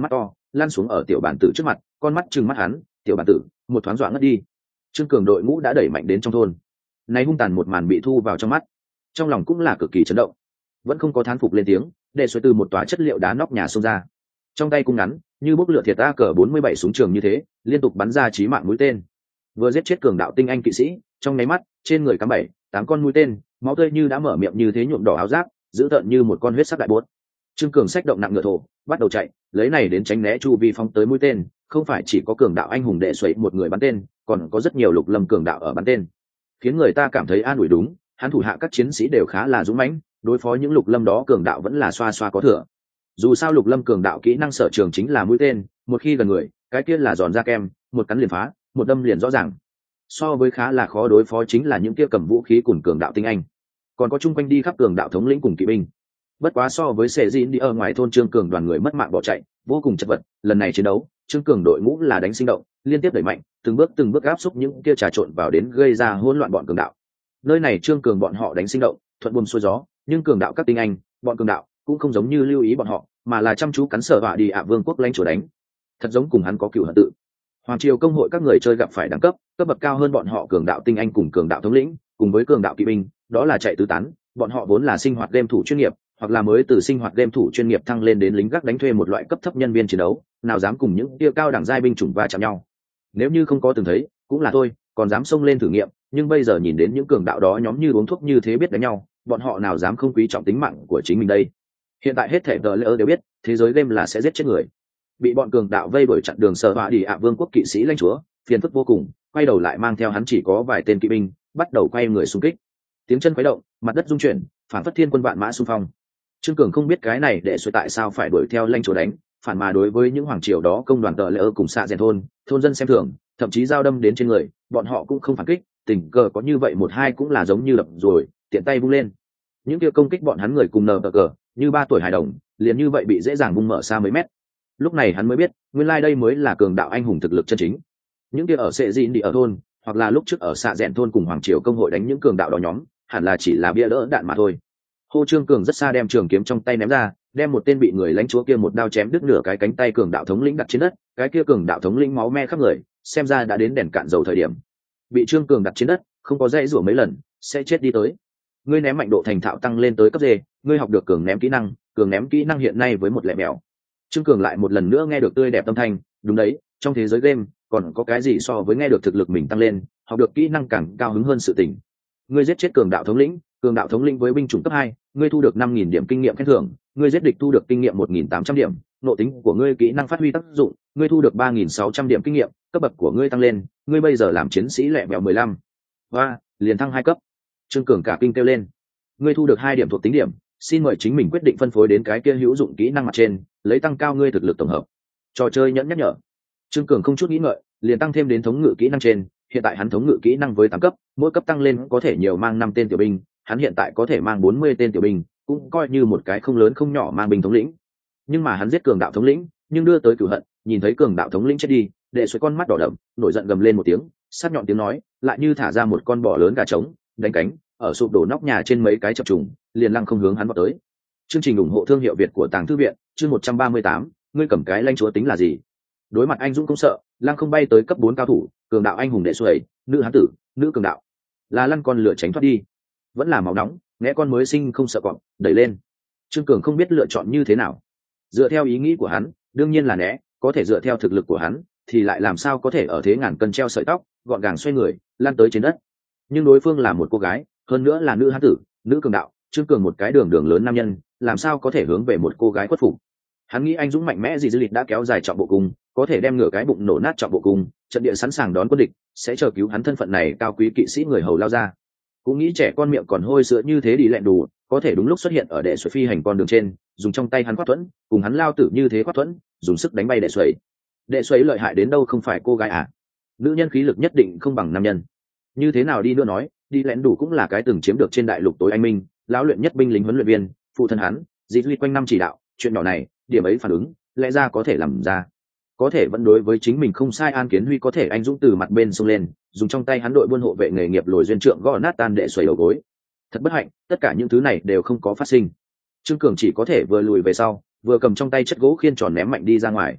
lăn xuống ở tiểu bản tử trước mặt, con mắt trừng mắt hắn, tiểu bản tử một thoáng dọa ngất đi. Trương Cường đội ngũ đã đẩy mạnh đến trong thôn, này hung tàn một màn bị thu vào trong mắt, trong lòng cũng là cực kỳ chấn động, vẫn không có thán phục lên tiếng. Đệ xuôi từ một tòa chất liệu đá nóc nhà xông ra, trong tay cung ngắn như bốc lửa thiệt a cờ bốn mươi bảy súng trường như thế liên tục bắn ra chí mạng mũi tên, vừa giết chết cường đạo tinh anh kỵ sĩ, trong nháy mắt trên người cắm bảy tám con mũi tên, máu tươi như đã mở miệng như thế nhuộm đỏ áo giáp, dữ tợn như một con huyết sắc đại bốt. Trương Cường xách động nặng ngựa thổ, bắt đầu chạy, lấy này đến tránh né chu vi phóng tới mũi tên. Không phải chỉ có cường đạo anh hùng đệ xuôi một người bắn tên, còn có rất nhiều lục lâm cường đạo ở bắn tên, khiến người ta cảm thấy an ủi. Đúng, hắn thủ hạ các chiến sĩ đều khá là dũng mãnh, đối phó những lục lâm đó cường đạo vẫn là xoa xoa có thừa. Dù sao lục lâm cường đạo kỹ năng sở trường chính là mũi tên, một khi gần người cái kia là giòn da kem, một cắn liền phá, một đâm liền rõ ràng. So với khá là khó đối phó chính là những kia cầm vũ khí cùng cường đạo tinh anh, còn có chung quanh đi khắp cường đạo thống lĩnh cùng kỵ binh. Bất quá so với sệ dịn đi ở ngoài thôn, Trương Cường đoàn người mất mạng bỏ chạy vô cùng chật vật. Lần này chiến đấu Trương Cường đội ngũ là đánh sinh động, liên tiếp đẩy mạnh, từng bước từng bước áp xúc những kia trà trộn vào đến gây ra hỗn loạn bọn cường đạo. Nơi này Trương Cường bọn họ đánh sinh động, thuận buồm xuôi gió, nhưng cường đạo các tinh anh bọn cường đạo cũng không giống như lưu ý bọn họ, mà là chăm chú cắn sở họa đi ạ vương quốc lãnh chúa đánh, thật giống cùng hắn có cựu hận tự. Hoàng triều công hội các người chơi gặp phải đẳng cấp cấp bậc cao hơn bọn họ cường đạo tinh anh cùng cường đạo thống lĩnh cùng với cường đạo kỵ binh, đó là chạy tứ tán. Bọn họ vốn là sinh hoạt game thủ chuyên nghiệp, hoặc là mới từ sinh hoạt game thủ chuyên nghiệp thăng lên đến lính gác đánh thuê một loại cấp thấp nhân viên chiến đấu, nào dám cùng những kia cao đẳng giai binh chủng va chạm nhau. Nếu như không có từng thấy cũng là thôi, còn dám xông lên thử nghiệm, nhưng bây giờ nhìn đến những cường đạo đó nhóm như uống thuốc như thế biết đánh nhau, bọn họ nào dám không quý trọng tính mạng của chính mình đây. Hiện tại hết thể tờ lỡ đều biết thế giới game là sẽ giết chết người. Bị bọn cường đạo vây đuổi chặn đường sở họa đi ạ vương quốc kỵ sĩ lãnh chúa phiền phức vô cùng, quay đầu lại mang theo hắn chỉ có vài tên kỵ binh, bắt đầu quay người xung kích. Tiếng chân khuấy động, mặt đất rung chuyển, phản phất thiên quân vạn mã xung phong. Trương Cường không biết cái này để xuôi tại sao phải đuổi theo lãnh chúa đánh, phản mà đối với những hoàng triều đó công đoàn tờ lỡ cùng xạ rèn thôn thôn dân xem thường, thậm chí giao đâm đến trên người, bọn họ cũng không phản kích. Tình cờ có như vậy một hai cũng là giống như đập rồi tiện tay vung lên, những kia công kích bọn hắn người cùng nờ cờ như ba tuổi hài đồng liền như vậy bị dễ dàng vung mở xa mấy mét. Lúc này hắn mới biết nguyên lai đây mới là cường đạo anh hùng thực lực chân chính. Những kia ở sệ dịn đi ở thôn, hoặc là lúc trước ở xạ rèn thôn cùng hoàng triều công hội đánh những cường đạo đó nhóm, hẳn là chỉ là bia đỡ đạn mà thôi. Hô Trương Cường rất xa đem trường kiếm trong tay ném ra, đem một tên bị người lãnh chúa kia một đao chém đứt nửa cái cánh tay cường đạo thống lĩnh đặt trên đất. Cái kia cường đạo thống lĩnh máu me khắp người, xem ra đã đến đèn cạn dầu thời điểm. Bị Trương Cường đặt trên đất, không có dãy rủa mấy lần sẽ chết đi tới. Ngươi ném mạnh độ thành thạo tăng lên tới cấp D, ngươi học được cường ném kỹ năng, cường ném kỹ năng hiện nay với một lẻ mèo. Trương Cường lại một lần nữa nghe được tươi đẹp âm thanh, đúng đấy, trong thế giới game còn có cái gì so với nghe được thực lực mình tăng lên, học được kỹ năng càng cao hứng hơn sự tình. Ngươi giết chết cường đạo thống lĩnh, cường đạo thống lĩnh với binh chủng cấp hai, ngươi thu được năm nghìn điểm kinh nghiệm khen thưởng, ngươi giết địch thu được kinh nghiệm một nghìn tám trăm điểm, nội tính của ngươi kỹ năng phát huy tác dụng, ngươi thu được ba nghìn sáu trăm điểm kinh nghiệm, cấp bậc của ngươi tăng lên, ngươi bây giờ làm chiến sĩ lẹ mèo mười lăm. Và liền thăng hai cấp. Trương Cường cả kinh kêu lên. Ngươi thu được hai điểm thuộc tính điểm, xin mời chính mình quyết định phân phối đến cái kia hữu dụng kỹ năng mặt trên, lấy tăng cao ngươi thực lực tổng hợp. Trò chơi nhẫn nhắc nhở. Trương Cường không chút nghĩ ngợi, liền tăng thêm đến thống ngự kỹ năng trên. Hiện tại hắn thống ngự kỹ năng với tám cấp, mỗi cấp tăng lên có thể nhiều mang năm tên tiểu binh, hắn hiện tại có thể mang bốn mươi tên tiểu binh, cũng coi như một cái không lớn không nhỏ mang binh thống lĩnh. Nhưng mà hắn giết cường đạo thống lĩnh, nhưng đưa tới cửu hận, nhìn thấy cường đạo thống lĩnh chết đi, đệ xuôi con mắt đỏ đậm, nổi giận gầm lên một tiếng, sắc nhọn tiếng nói, lại như thả ra một con bò lớn gà trống, đánh cánh, ở sụp đổ nóc nhà trên mấy cái chập trùng, liền lăng không hướng hắn vào tới. Chương trình ủng hộ thương hiệu Việt của Tàng Thư viện, chương một trăm ba mươi tám, ngươi cầm cái lãnh chúa tính là gì? Đối mặt anh dũng không sợ, lăng không bay tới cấp bốn cao thủ, cường đạo anh hùng đệ xuôi, nữ hán tử, nữ cường đạo. Là lăn con lửa tránh thoát đi, vẫn là máu nóng, nghe con mới sinh không sợ cọp, đẩy lên. Trương Cường không biết lựa chọn như thế nào. Dựa theo ý nghĩ của hắn, đương nhiên là né, có thể dựa theo thực lực của hắn, thì lại làm sao có thể ở thế ngàn cân treo sợi tóc, gọn gàng xoay người, lăn tới trên đất. Nhưng đối phương là một cô gái, hơn nữa là nữ hán tử, nữ cường đạo, Trương Cường một cái đường đường lớn nam nhân, làm sao có thể hướng về một cô gái khuất phục. Hắn nghĩ anh dũng mạnh mẽ gì dư lịch đã kéo dài trọng bộ cung, có thể đem ngửa cái bụng nổ nát trọng bộ cung, trận địa sẵn sàng đón quân địch, sẽ chờ cứu hắn thân phận này cao quý kỵ sĩ người hầu lao ra. Cũng nghĩ trẻ con miệng còn hôi sữa như thế đi lẹn đủ, có thể đúng lúc xuất hiện ở đệ xuôi phi hành con đường trên, dùng trong tay hắn quát thuẫn, cùng hắn lao tử như thế quát thuẫn, dùng sức đánh bay đệ xuôi. Đệ xuôi lợi hại đến đâu không phải cô gái à? Nữ nhân khí lực nhất định không bằng nam nhân. Như thế nào đi nữa nói, đi lẹn đủ cũng là cái từng chiếm được trên đại lục tối anh minh, lão luyện nhất binh lính huấn luyện viên, phụ thân hắn, dịp ly quanh năm chỉ đạo, chuyện nhỏ này, điểm ấy phản ứng, lẽ ra có thể làm ra. Có thể vẫn đối với chính mình không sai, An Kiến Huy có thể anh dũng từ mặt bên xông lên, dùng trong tay hắn đội buôn hộ vệ nghề nghiệp lồi duyên trượng gõ nát tan đệ xuôi đầu gối. Thật bất hạnh, tất cả những thứ này đều không có phát sinh. Trương Cường chỉ có thể vừa lùi về sau, vừa cầm trong tay chất gỗ khiên tròn ném mạnh đi ra ngoài.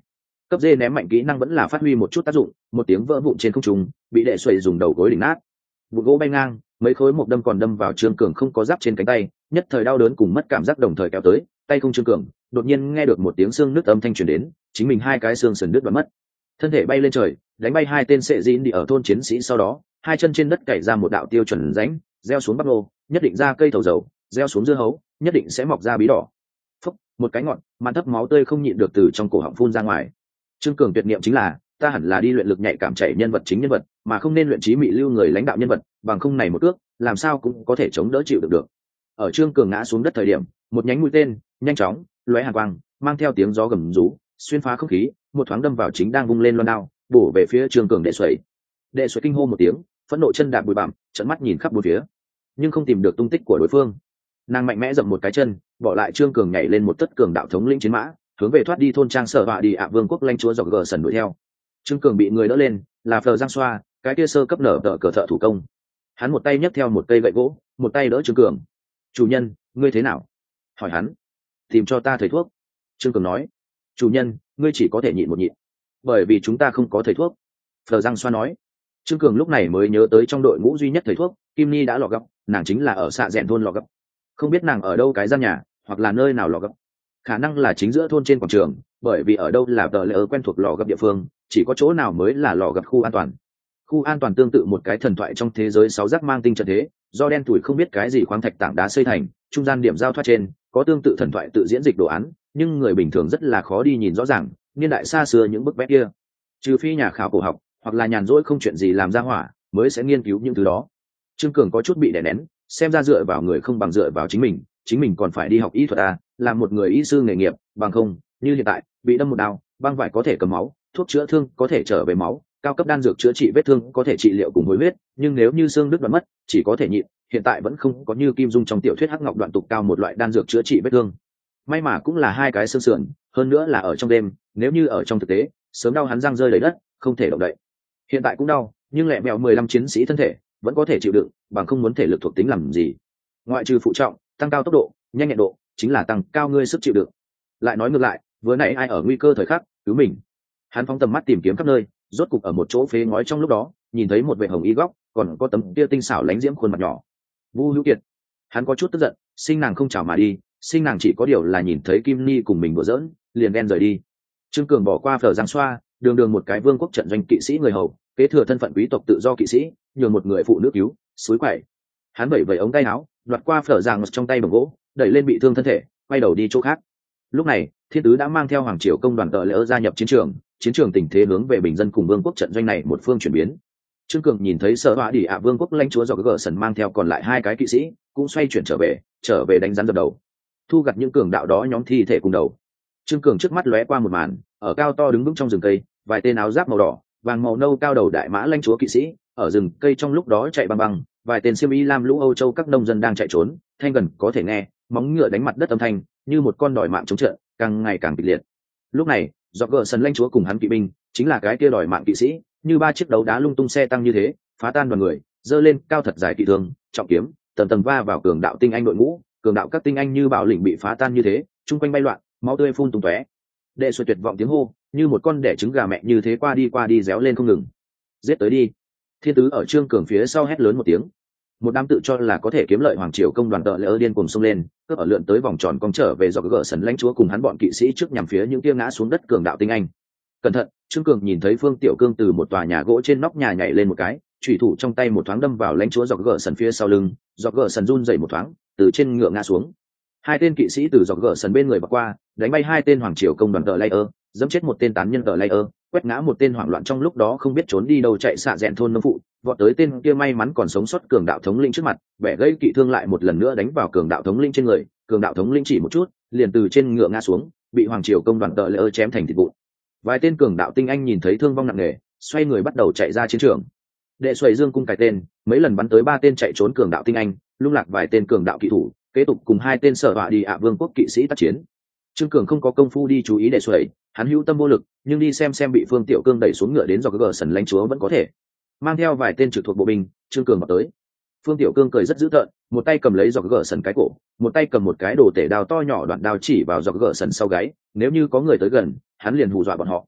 cấp dê ném mạnh kỹ năng vẫn là phát huy một chút tác dụng, một tiếng vỡ vụn trên không trung, bị đệ xuẩy dùng đầu gối đỉnh nát. Vụ gỗ bay ngang, mấy khối một đâm còn đâm vào Trương Cường không có giáp trên cánh tay, nhất thời đau đớn cùng mất cảm giác đồng thời kéo tới, tay không Trương Cường, đột nhiên nghe được một tiếng xương nứt âm thanh truyền đến, chính mình hai cái xương sườn đứt đoạn mất. Thân thể bay lên trời, đánh bay hai tên sệ dĩn đi ở thôn chiến sĩ, sau đó, hai chân trên đất cày ra một đạo tiêu chuẩn rãnh, gieo xuống bắp lô, nhất định ra cây thầu dầu, gieo xuống dưa hấu, nhất định sẽ mọc ra bí đỏ. Phốc, một cái ngọn, màn thấp máu tươi không nhịn được từ trong cổ họng phun ra ngoài. Trương Cường tuyệt niệm chính là, ta hẳn là đi luyện lực nhạy cảm chảy nhân vật chính nhân vật, mà không nên luyện trí mị lưu người lãnh đạo nhân vật, bằng không này một ước, làm sao cũng có thể chống đỡ chịu được được. Ở Trương Cường ngã xuống đất thời điểm, một nhánh mũi tên, nhanh chóng, lóe hàn quang, mang theo tiếng gió gầm rú, xuyên phá không khí, một thoáng đâm vào chính đang vung lên loan đao, bổ về phía Trương Cường đệ xuẩy. Đệ xuẩy kinh hô một tiếng, phẫn nộ chân đạp bụi bặm, trợn mắt nhìn khắp bốn phía, nhưng không tìm được tung tích của đối phương. Nàng mạnh mẽ dậm một cái chân, bỏ lại Trương Cường nhảy lên một tất cường đạo thống lĩnh chiến mã, hướng về thoát đi thôn trang sở họa đi ạ vương quốc lãnh chúa dọc gờ sần đuổi theo. Trương Cường bị người đỡ lên, là Phờ Giang Xoa, cái kia sơ cấp nở tờ cờ thợ thủ công. Hắn một tay nhấc theo một cây gậy gỗ, một tay đỡ Trương Cường. Chủ nhân, ngươi thế nào? Hỏi hắn. Tìm cho ta thầy thuốc. Trương Cường nói. Chủ nhân, ngươi chỉ có thể nhịn một nhịn, bởi vì chúng ta không có thầy thuốc. Phờ Giang Xoa nói. Trương Cường lúc này mới nhớ tới trong đội ngũ duy nhất thầy thuốc, Kim Ni đã lọ gấp, nàng chính là ở xạ rèn thôn lọ gấp. Không biết nàng ở đâu cái gian nhà, hoặc là nơi nào lò gấp, khả năng là chính giữa thôn trên quảng trường, bởi vì ở đâu là tờ lệ quen thuộc lò gấp địa phương, chỉ có chỗ nào mới là lò gấp khu an toàn. Khu an toàn tương tự một cái thần thoại trong thế giới sáu giác mang tinh trận thế, do đen tuổi không biết cái gì khoáng thạch tảng đá xây thành, trung gian điểm giao thoát trên có tương tự thần thoại tự diễn dịch đồ án, nhưng người bình thường rất là khó đi nhìn rõ ràng, niên đại xa xưa những bức vẽ kia, trừ phi nhà khảo cổ học hoặc là nhàn rỗi không chuyện gì làm ra hỏa mới sẽ nghiên cứu những thứ đó. Trương Cường có chút bị đè nén, xem ra dựa vào người không bằng dựa vào chính mình, chính mình còn phải đi học y thuật à, làm một người y sư nghề nghiệp, bằng không, như hiện tại, bị đâm một đao, băng vải có thể cầm máu, thuốc chữa thương có thể trở về máu, cao cấp đan dược chữa trị vết thương có thể trị liệu cùng hồi huyết, nhưng nếu như xương đứt đoạn mất, chỉ có thể nhịn, hiện tại vẫn không có như Kim Dung trong tiểu thuyết hắc ngọc đoạn tục cao một loại đan dược chữa trị vết thương. May mà cũng là hai cái xương sườn, hơn nữa là ở trong đêm, nếu như ở trong thực tế, sớm đau hắn răng rơi đầy đất, không thể động đậy. Hiện tại cũng đau, nhưng lẹ mèo mười lăm chiến sĩ thân thể vẫn có thể chịu đựng, bằng không muốn thể lực thuộc tính làm gì. Ngoại trừ phụ trọng, tăng cao tốc độ, nhanh nhẹn độ, chính là tăng cao ngươi sức chịu đựng. Lại nói ngược lại, vừa nãy ai ở nguy cơ thời khắc cứu mình. Hắn phóng tầm mắt tìm kiếm khắp nơi, rốt cục ở một chỗ phế ngói trong lúc đó, nhìn thấy một vệ hồng y góc, còn có tấm kia tinh xảo lánh diễm khuôn mặt nhỏ. Vu Hữu Kiệt. Hắn có chút tức giận, sinh nàng không chào mà đi, sinh nàng chỉ có điều là nhìn thấy Kim Ni cùng mình đùa giỡn, liền ghen rời đi. Trương Cường bỏ qua Phở Giang Xoa, đường đường một cái vương quốc trận doanh kỵ sĩ người hầu, kế thừa thân phận quý tộc tự do kỵ sĩ, nhường một người phụ nữ cứu, suối quậy. Hắn vẩy vẩy ống tay áo, đoạt qua Phở Giang trong tay bằng gỗ, đẩy lên bị thương thân thể, quay đầu đi chỗ khác. Lúc này, Thiên Tứ đã mang theo hoàng triều công đoàn tờ lỡ gia nhập chiến trường, chiến trường tình thế hướng về bình dân cùng vương quốc trận doanh này một phương chuyển biến. Trương Cường nhìn thấy Sở Họa Đi ạ vương quốc lãnh chúa do gỡ sần mang theo còn lại hai cái kỵ sĩ, cũng xoay chuyển trở về, trở về đánh rắn dập đầu, thu gặt những cường đạo đó nhóm thi thể cùng đầu. Trương Cường trước mắt lóe qua một màn, ở cao to đứng vững trong rừng cây, vài tên áo giáp màu đỏ, vàng màu nâu cao đầu đại mã lãnh chúa kỵ sĩ, ở rừng cây trong lúc đó chạy băng băng, vài tên xiêm y lam lũ Âu Châu các nông dân đang chạy trốn, thanh gần có thể nghe, móng ngựa đánh mặt đất âm thanh, như một con đòi mạng chống trận, càng ngày càng kịch liệt. Lúc này, do gỡ sần lãnh chúa cùng hắn kỵ binh, chính là cái kia đòi mạng kỵ sĩ, như ba chiếc đấu đá lung tung xe tăng như thế, phá tan đoàn người, giơ lên cao thật dài kỵ thương, trọng kiếm, tầng tầng va vào cường đạo tinh anh đội ngũ, cường đạo các tinh anh như bạo lĩnh bị phá tan như thế, chung quanh bay loạn, máu tươi phun tung tóe. Đệ Xuân tuyệt vọng tiếng hô, như một con đẻ trứng gà mẹ như thế qua đi qua đi réo lên không ngừng. Giết tới đi! Thiên Tứ ở Trương Cường phía sau hét lớn một tiếng. Một đám tự cho là có thể kiếm lợi hoàng triều công đoàn tợ lỡ điên cuồng xông lên, cướp ở lượn tới vòng tròn cong trở về dọc gỡ sần lãnh chúa cùng hắn bọn kỵ sĩ trước nhằm phía những kia ngã xuống đất cường đạo tinh anh. Cẩn thận! Trương Cường nhìn thấy Phương Tiểu Cương từ một tòa nhà gỗ trên nóc nhà nhảy lên một cái, chủy thủ trong tay một thoáng đâm vào lãnh chúa dọc gỡ sần phía sau lưng, dọc gỡ sần run rẩy một thoáng, từ trên ngựa ngã xuống. Hai tên kỵ sĩ từ dọc gỡ sần bên người bật qua, đánh bay hai tên hoàng triều công đoàn tợ layer, dẫm chết một tên tán nhân tợ layer, quét ngã một tên hoảng loạn trong lúc đó không biết trốn đi đâu chạy xạ rẽn thôn nông phụ, vọt tới tên kia may mắn còn sống sót cường đạo thống lĩnh trước mặt, bẻ gãy kỵ thương lại một lần nữa đánh vào cường đạo thống lĩnh trên người, cường đạo thống lĩnh chỉ một chút, liền từ trên ngựa ngã xuống, bị hoàng triều công đoàn tợ layer chém thành thịt vụn. Vài tên cường đạo tinh anh nhìn thấy thương vong nặng nề, xoay người bắt đầu chạy ra chiến trường. Đệ Xuôi Dương cung cài tên, mấy lần bắn tới ba tên chạy trốn cường đạo tinh anh, lung lạc vài tên cường đạo kỵ thủ, kế tục cùng hai tên Sở Họa Đi ạ vương quốc kỵ sĩ tác chiến. Trương Cường không có công phu đi chú ý Đệ Xuôi, hắn hữu tâm vô lực, nhưng đi xem xem bị Phương Tiểu Cương đẩy xuống ngựa đến do cái gờ sần lãnh chúa vẫn có thể. Mang theo vài tên trực thuộc bộ binh, Trương Cường vào tới. Phương Tiểu Cương cười rất dữ tợn, một tay cầm lấy do cái gờ sần cái cổ, một tay cầm một cái đồ tể đao to nhỏ đoạn đao chỉ vào do cái gờ sần sau gáy, nếu như có người tới gần, hắn liền hù dọa bọn họ.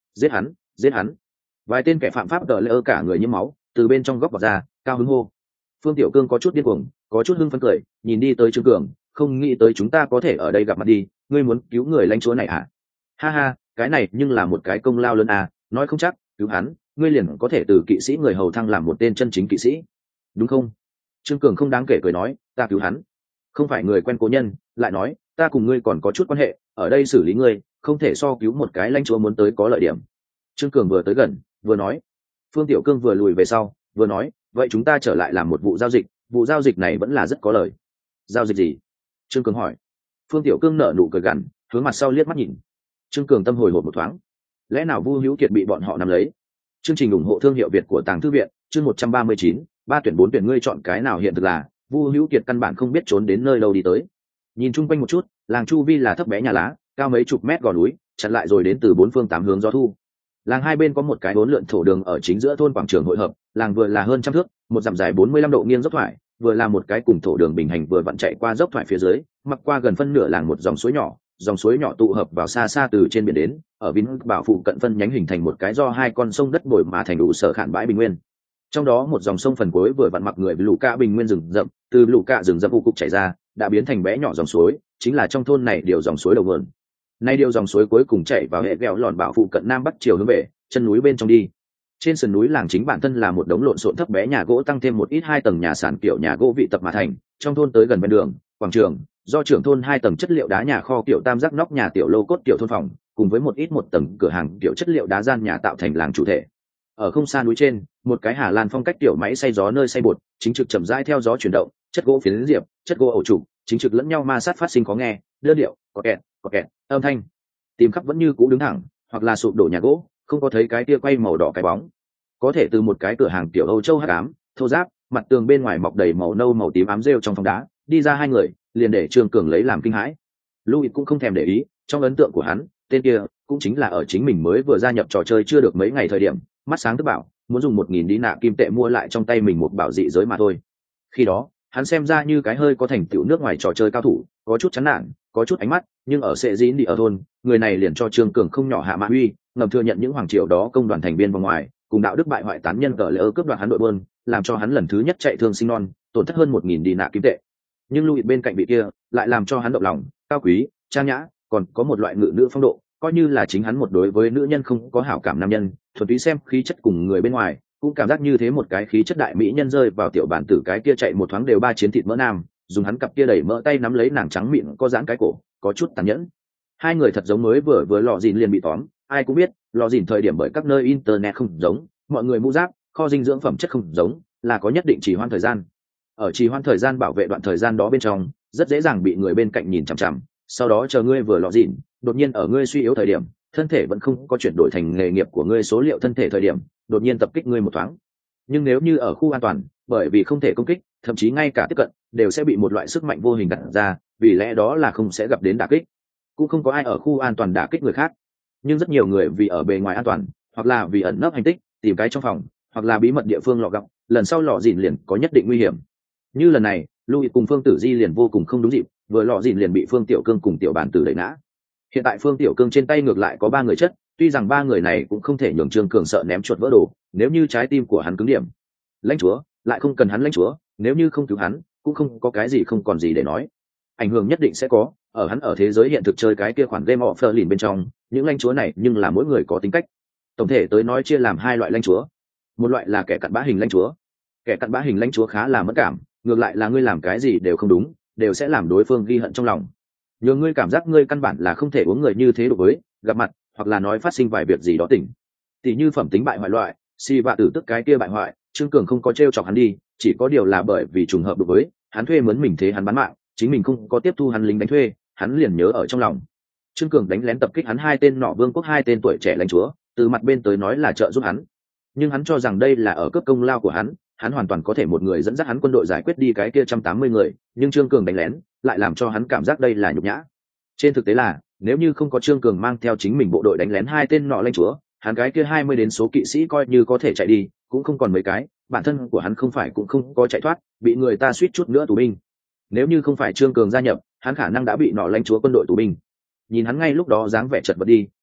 giết hắn, giết hắn. Vài tên kẻ phạm pháp đỡ lỡ cả người nhiễm máu từ bên trong góc vào ra, cao hứng hô. Phương Tiểu Cương có chút điên cuồng, có chút hưng phấn cười, nhìn đi tới Trương Cường, không nghĩ tới chúng ta có thể ở đây gặp mặt đi, ngươi muốn cứu người lãnh chúa này à? Ha ha, cái này nhưng là một cái công lao lớn à, nói không chắc cứu hắn ngươi liền có thể từ kỵ sĩ người hầu thăng làm một tên chân chính kỵ sĩ, đúng không? Trương Cường không đáng kể cười nói, ta cứu hắn không phải người quen cố nhân, lại nói ta cùng ngươi còn có chút quan hệ, ở đây xử lý ngươi không thể so cứu một cái lãnh chúa muốn tới có lợi điểm. Trương Cường vừa tới gần vừa nói. Phương Tiểu Cương vừa lùi về sau vừa nói, vậy chúng ta trở lại làm một vụ giao dịch, vụ giao dịch này vẫn là rất có lời. Giao dịch gì? Trương Cường hỏi. Phương Tiểu Cương nở nụ cười gằn, hướng mặt sau liếc mắt nhìn. Trương Cường tâm hồi hộp một thoáng, lẽ nào Vu Hữu Kiệt bị bọn họ nắm lấy? Chương trình ủng hộ thương hiệu Việt của Tàng Thư viện, chương một trăm ba mươi chín, ba tuyển bốn tuyển ngươi chọn cái nào? Hiện thực là Vu Hữu Kiệt căn bản không biết trốn đến nơi đâu đi tới. Nhìn chung quanh một chút, làng chu vi là thấp bé nhà lá, cao mấy chục mét gò núi, chặn lại rồi đến từ bốn phương tám hướng gió thu. Làng hai bên có một cái bốn lượn thổ đường ở chính giữa thôn quảng trường hội hợp, làng vừa là hơn trăm thước, một dặm dài bốn mươi lăm độ nghiêng dốc thoải, vừa là một cái cùng thổ đường bình hành vừa vặn chạy qua dốc thoải phía dưới, mặc qua gần phân nửa làng một dòng suối nhỏ, dòng suối nhỏ tụ hợp vào xa xa từ trên biển đến, ở Vinh Bảo phụ cận phân nhánh hình thành một cái do hai con sông đất bồi mà thành đủ sở khản bãi bình nguyên. Trong đó một dòng sông phần cuối vừa vặn mặc người với lũ cạ bình nguyên rừng rậm, từ lũ cạ rừng rậm u cục chảy ra, đã biến thành bé nhỏ dòng suối, chính là trong thôn này điều dòng suối đầu nguồn. Nay điều dòng suối cuối cùng chảy vào hệ ghẹo lòn bảo phụ cận nam bắc chiều hướng về chân núi bên trong đi. Trên sườn núi làng chính bản thân là một đống lộn xộn thấp bé nhà gỗ tăng thêm một ít hai tầng nhà sàn kiểu nhà gỗ vị tập mà thành. Trong thôn tới gần bên đường, quảng trường, do trưởng thôn hai tầng chất liệu đá nhà kho kiểu tam giác nóc nhà tiểu lô cốt kiểu thôn phòng, cùng với một ít một tầng cửa hàng kiểu chất liệu đá gian nhà tạo thành làng chủ thể. Ở không xa núi trên, một cái Hà Lan phong cách tiểu máy xay gió nơi xay bột, chính trực chậm rãi theo gió chuyển động, chất gỗ phiến diệp, chất gỗ ổ trụ, chính trực lẫn nhau ma sát phát sinh khó nghe, đơn điệu, có kẹt, có kẹt, âm thanh. Tìm khắp vẫn như cũ đứng thẳng, hoặc là sụp đổ nhà gỗ, không có thấy cái tia quay màu đỏ cái bóng. Có thể từ một cái cửa hàng tiểu Âu Châu hắc ám, thô ráp, mặt tường bên ngoài mọc đầy màu nâu màu tím ám rêu trong phòng đá, đi ra hai người, liền để Trương Cường lấy làm kinh hãi. Louis cũng không thèm để ý, trong ấn tượng của hắn, tên kia cũng chính là ở chính mình mới vừa gia nhập trò chơi chưa được mấy ngày thời điểm, mắt sáng tức bảo, muốn dùng một nghìn đi nạ kim tệ mua lại trong tay mình một bảo dị giới mà thôi. Khi đó, hắn xem ra như cái hơi có thành tựu nước ngoài trò chơi cao thủ, có chút chán nản, có chút ánh mắt, nhưng ở sệ dĩn đi ở thôn, người này liền cho Trương Cường không nhỏ hạ mã uy, ngầm thừa nhận những hoàng triều đó công đoàn thành viên vòng ngoài, cùng đạo đức bại hoại tán nhân cờ lỡ cướp đoạt hắn đội buôn, làm cho hắn lần thứ nhất chạy thương sinh non, tổn thất hơn một nghìn đi nạ kim tệ. Nhưng Louis bên cạnh vị kia lại làm cho hắn động lòng, cao quý, trang nhã, còn có một loại ngự nữ phong độ, coi như là chính hắn một đối với nữ nhân không có hảo cảm nam nhân, thuần túy xem khí chất cùng người bên ngoài, cũng cảm giác như thế một cái khí chất đại mỹ nhân rơi vào tiểu bản tử cái kia chạy một thoáng đều ba chiến thịt mỡ nam, dùng hắn cặp kia đẩy mỡ tay nắm lấy nàng trắng miệng có dáng cái cổ, có chút tàn nhẫn. Hai người thật giống mới vừa vừa lọ dìn liền bị tóm, ai cũng biết, lọ dìn thời điểm bởi các nơi internet không giống, mọi người mũ giáp, kho dinh dưỡng phẩm chất không giống, là có nhất định trì hoãn thời gian. Ở trì hoãn thời gian bảo vệ đoạn thời gian đó bên trong, rất dễ dàng bị người bên cạnh nhìn chằm chằm, sau đó chờ ngươi vừa lọ dìn, đột nhiên ở ngươi suy yếu thời điểm, thân thể vẫn không có chuyển đổi thành nghề nghiệp của ngươi số liệu thân thể thời điểm, đột nhiên tập kích ngươi một thoáng. Nhưng nếu như ở khu an toàn, bởi vì không thể công kích, thậm chí ngay cả tiếp cận, đều sẽ bị một loại sức mạnh vô hình đặt ra, vì lẽ đó là không sẽ gặp đến đả kích. Cũng không có ai ở khu an toàn đả kích người khác. Nhưng rất nhiều người vì ở bề ngoài an toàn, hoặc là vì ẩn nấp hành tích, tìm cái trong phòng, hoặc là bí mật địa phương lọ gặp, lần sau lọ dìn liền có nhất định nguy hiểm. Như lần này, Louis cùng Phương Tử Di liền vô cùng không đúng dịp, vừa lọ dìn liền bị Phương Tiểu Cương cùng Tiểu Bản Tử đẩy ngã. Hiện tại Phương Tiểu Cương trên tay ngược lại có ba người chất, tuy rằng ba người này cũng không thể nhường Trương Cường sợ ném chuột vỡ đồ, nếu như trái tim của hắn cứng điểm. Lãnh chúa, lại không cần hắn lãnh chúa, nếu như không cứu hắn, cũng không có cái gì không còn gì để nói. Ảnh hưởng nhất định sẽ có, ở hắn ở thế giới hiện thực chơi cái kia khoản game of Berlin bên trong, những lãnh chúa này nhưng là mỗi người có tính cách. Tổng thể tới nói chia làm hai loại lãnh chúa. Một loại là kẻ cặn bã hình lãnh chúa. Kẻ cặn bã hình lãnh chúa khá là mất cảm, ngược lại là ngươi làm cái gì đều không đúng, đều sẽ làm đối phương ghi hận trong lòng. Nhường ngươi cảm giác ngươi căn bản là không thể uống người như thế đối với, gặp mặt, hoặc là nói phát sinh vài việc gì đó tỉnh. Tỷ như phẩm tính bại hoại loại, si vạ tử tức cái kia bại hoại, Trương Cường không có trêu chọc hắn đi, chỉ có điều là bởi vì trùng hợp đối với, hắn thuê mướn mình thế hắn bán mạng, chính mình không có tiếp thu hắn lính đánh thuê, hắn liền nhớ ở trong lòng. Trương Cường đánh lén tập kích hắn hai tên nọ vương quốc hai tên tuổi trẻ lãnh chúa, từ mặt bên tới nói là trợ giúp hắn, nhưng hắn cho rằng đây là ở cấp công lao của hắn, hắn hoàn toàn có thể một người dẫn dắt hắn quân đội giải quyết đi cái kia một trăm tám mươi người, nhưng Trương Cường đánh lén lại làm cho hắn cảm giác đây là nhục nhã. Trên thực tế là, nếu như không có Trương Cường mang theo chính mình bộ đội đánh lén hai tên nọ lãnh chúa, hắn cái kia hai mươi đến số kỵ sĩ coi như có thể chạy đi, cũng không còn mấy cái, bản thân của hắn không phải cũng không có chạy thoát, bị người ta suýt chút nữa tù binh. Nếu như không phải Trương Cường gia nhập, hắn khả năng đã bị nọ lãnh chúa quân đội tù binh. Nhìn hắn ngay lúc đó dáng vẻ chật vật đi,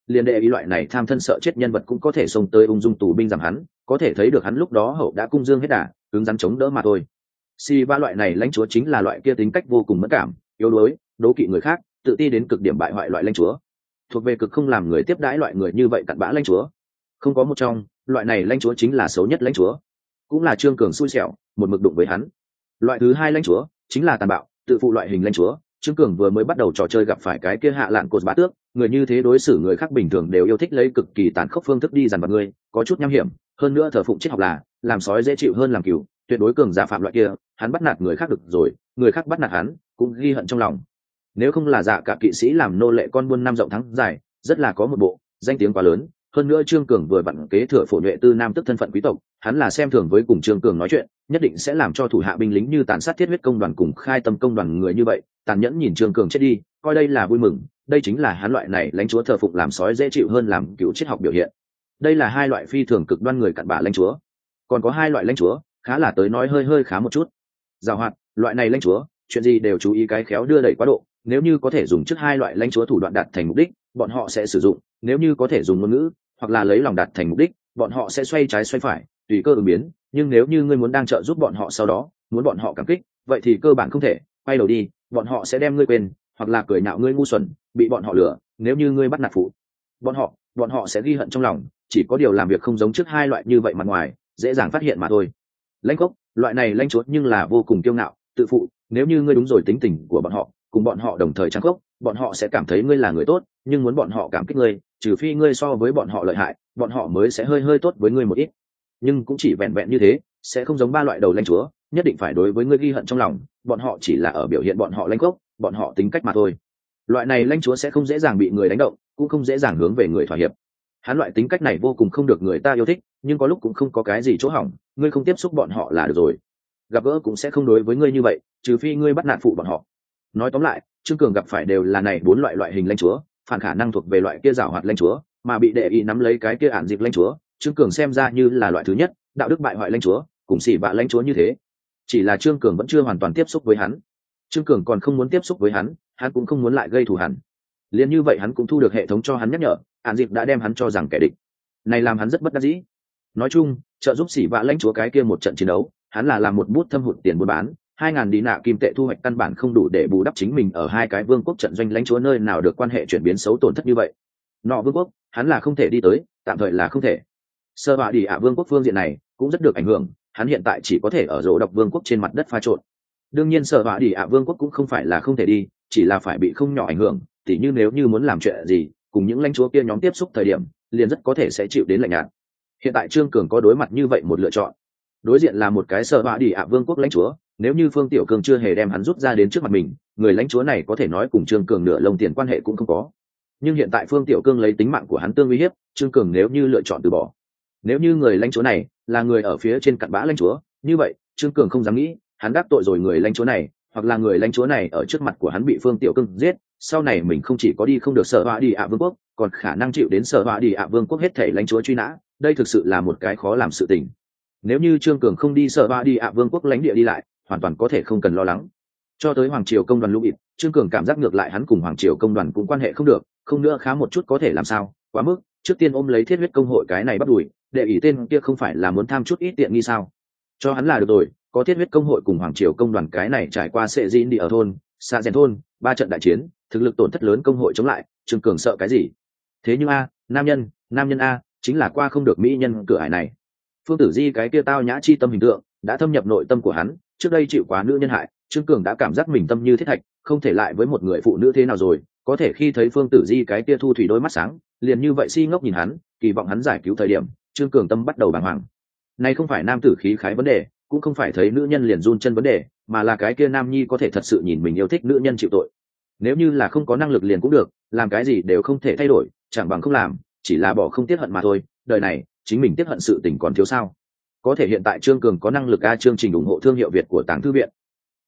liền đệ ý loại này tham thân sợ chết nhân vật cũng có thể xông tới ung dung tù binh giảm hắn, có thể thấy được hắn lúc đó hậu đã cung dương hết đà, cứng rắn chống đỡ mà thôi. Si ba loại này lãnh chúa chính là loại kia tính cách vô cùng mất cảm, yếu đuối, đố kỵ người khác, tự ti đến cực điểm bại hoại loại lãnh chúa, thuộc về cực không làm người tiếp đãi loại người như vậy cặn bã lãnh chúa. Không có một trong, loại này lãnh chúa chính là xấu nhất lãnh chúa, cũng là Trương Cường xui xẻo, một mực đụng với hắn. Loại thứ hai lãnh chúa chính là tàn bạo, tự phụ loại hình lãnh chúa. Trương Cường vừa mới bắt đầu trò chơi gặp phải cái kia hạ lạn cột bá tước, người như thế đối xử người khác bình thường đều yêu thích lấy cực kỳ tàn khốc phương thức đi dằn vặt người, có chút nham hiểm, hơn nữa thờ phụng triết học là làm sói dễ chịu hơn làm cừu, tuyệt đối cường giả phạm loại kia, hắn bắt nạt người khác được rồi, người khác bắt nạt hắn cũng ghi hận trong lòng. Nếu không là dạ cả kỵ sĩ làm nô lệ con buôn năm rộng thắng dài, rất là có một bộ danh tiếng quá lớn. Hơn nữa Trương Cường vừa vặn kế thừa phổ nhuệ tư nam tức thân phận quý tộc, hắn là xem thường với cùng Trương Cường nói chuyện, nhất định sẽ làm cho thủ hạ binh lính như tàn sát thiết huyết công đoàn cùng khai tâm công đoàn người như vậy tàn nhẫn nhìn Trương Cường chết đi, coi đây là vui mừng. Đây chính là hắn loại này lãnh chúa thờ phụng làm sói dễ chịu hơn làm cựu triết học biểu hiện. Đây là hai loại phi thường cực đoan người cặn bã lãnh chúa. Còn có hai loại lãnh chúa khá là tới nói hơi hơi khá một chút. Giàu hoạt, loại này lãnh chúa chuyện gì đều chú ý cái khéo đưa đẩy quá độ, nếu như có thể dùng trước hai loại lãnh chúa thủ đoạn đạt thành mục đích, bọn họ sẽ sử dụng, nếu như có thể dùng ngôn ngữ hoặc là lấy lòng đạt thành mục đích, bọn họ sẽ xoay trái xoay phải, tùy cơ ứng biến. Nhưng nếu như ngươi muốn đang trợ giúp bọn họ sau đó muốn bọn họ cảm kích, vậy thì cơ bản không thể, quay đầu đi, bọn họ sẽ đem ngươi quên, hoặc là cười nhạo ngươi ngu xuẩn, bị bọn họ lừa. Nếu như ngươi bắt nạt phụ bọn họ, bọn họ sẽ ghi hận trong lòng, chỉ có điều làm việc không giống trước hai loại như vậy mặt ngoài dễ dàng phát hiện mà thôi. Lãnh gốc, loại này lãnh chúa nhưng là vô cùng kiêu ngạo, tự phụ, nếu như ngươi đúng rồi tính tình của bọn họ, cùng bọn họ đồng thời trang gốc, bọn họ sẽ cảm thấy ngươi là người tốt, nhưng muốn bọn họ cảm kích ngươi, trừ phi ngươi so với bọn họ lợi hại, bọn họ mới sẽ hơi hơi tốt với ngươi một ít. Nhưng cũng chỉ vẹn vẹn như thế, sẽ không giống ba loại đầu lãnh chúa, nhất định phải đối với ngươi ghi hận trong lòng, bọn họ chỉ là ở biểu hiện bọn họ lãnh gốc, bọn họ tính cách mà thôi. Loại này lãnh chúa sẽ không dễ dàng bị người đánh động, cũng không dễ dàng hướng về người thỏa hiệp. Hắn loại tính cách này vô cùng không được người ta yêu thích, nhưng có lúc cũng không có cái gì chỗ hỏng, ngươi không tiếp xúc bọn họ là được rồi. Gặp gỡ cũng sẽ không đối với ngươi như vậy, trừ phi ngươi bắt nạt phụ bọn họ. Nói tóm lại, Trương Cường gặp phải đều là này bốn loại loại hình lãnh chúa, phản khả năng thuộc về loại kia giảo hoạt lãnh chúa, mà bị đệ ý nắm lấy cái kia ản dịp lãnh chúa, Trương Cường xem ra như là loại thứ nhất, đạo đức bại hoại lãnh chúa, cùng xỉ vạ lãnh chúa như thế. Chỉ là Trương Cường vẫn chưa hoàn toàn tiếp xúc với hắn. Trương Cường còn không muốn tiếp xúc với hắn, hắn cũng không muốn lại gây thù hằn. Liên như vậy hắn cũng thu được hệ thống cho hắn nhắc nhở, ản dịp đã đem hắn cho rằng kẻ địch. Này làm hắn rất bất đắc dĩ. Nói chung, trợ giúp xỉ vạ lãnh chúa cái kia một trận chiến đấu, hắn là làm một bút thâm hụt tiền buôn bán, hai ngàn đi nạ kim tệ thu hoạch căn bản không đủ để bù đắp chính mình ở hai cái vương quốc trận doanh lãnh chúa nơi nào được quan hệ chuyển biến xấu tổn thất như vậy. Nọ vương quốc, hắn là không thể đi tới, tạm thời là không thể. Sơ bạ đi ạ vương quốc phương diện này cũng rất được ảnh hưởng, hắn hiện tại chỉ có thể ở rỗ độc vương quốc trên mặt đất pha trộn. Đương nhiên sơ bạ đi ạ vương quốc cũng không phải là không thể đi, chỉ là phải bị không nhỏ ảnh hưởng, tỉ như nếu như muốn làm chuyện gì cùng những lãnh chúa kia nhóm tiếp xúc thời điểm, liền rất có thể sẽ chịu đến lạnh nhạt. Hiện tại Trương Cường có đối mặt như vậy một lựa chọn, đối diện là một cái sơ bạ đi ạ vương quốc lãnh chúa. Nếu như Phương Tiểu Cường chưa hề đem hắn rút ra đến trước mặt mình, người lãnh chúa này có thể nói cùng Trương Cường nửa lông tiền quan hệ cũng không có. Nhưng hiện tại Phương Tiểu Cường lấy tính mạng của hắn tương uy hiếp, Trương Cường nếu như lựa chọn từ bỏ, nếu như người lãnh chúa này là người ở phía trên cặn bã lãnh chúa, như vậy Trương Cường không dám nghĩ, hắn đắc tội rồi người lãnh chúa này, hoặc là người lãnh chúa này ở trước mặt của hắn bị Phương Tiểu Cường giết, sau này mình không chỉ có đi không được Sở Họa đi ạ vương quốc, còn khả năng chịu đến Sở Họa đi ạ vương quốc hết thảy lãnh chúa truy nã, đây thực sự là một cái khó làm sự tình. Nếu như Trương Cường không đi Sở Họa đi ạ vương quốc lãnh địa đi lại, hoàn toàn có thể không cần lo lắng. Cho tới hoàng triều công đoàn lũ bịp, Trương Cường cảm giác ngược lại hắn cùng hoàng triều công đoàn cũng quan hệ không được, không nữa khá một chút có thể làm sao, quá mức, trước tiên ôm lấy thiết huyết công hội cái này bắt đuổi, để ý tên kia không phải là muốn tham chút ít tiện nghi sao? Cho hắn là được rồi, có thiết huyết công hội cùng hoàng triều công đoàn cái này trải qua sệ dĩn đi ở thôn, xa rèn thôn, ba trận đại chiến, thực lực tổn thất lớn công hội chống lại, Trương Cường sợ cái gì? Thế nhưng a, nam nhân, nam nhân a, chính là qua không được mỹ nhân cửa ải này. Phương Tử Di cái kia tao nhã chi tâm hình tượng đã thâm nhập nội tâm của hắn, trước đây chịu quá nữ nhân hại, Trương Cường đã cảm giác mình tâm như thiết thạch, không thể lại với một người phụ nữ thế nào rồi, có thể khi thấy Phương Tử Di cái kia thu thủy đôi mắt sáng, liền như vậy si ngốc nhìn hắn, kỳ vọng hắn giải cứu thời điểm, Trương Cường tâm bắt đầu bàng hoàng. Này không phải nam tử khí khái vấn đề, cũng không phải thấy nữ nhân liền run chân vấn đề, mà là cái kia nam nhi có thể thật sự nhìn mình yêu thích nữ nhân chịu tội. Nếu như là không có năng lực liền cũng được, làm cái gì đều không thể thay đổi, chẳng bằng không làm, chỉ là bỏ không tiếc hận mà thôi, đời này chính mình tiếc hận sự tình còn thiếu sao? Có thể hiện tại Trương Cường có năng lực a chương trình ủng hộ thương hiệu Việt của Tàng Thư viện,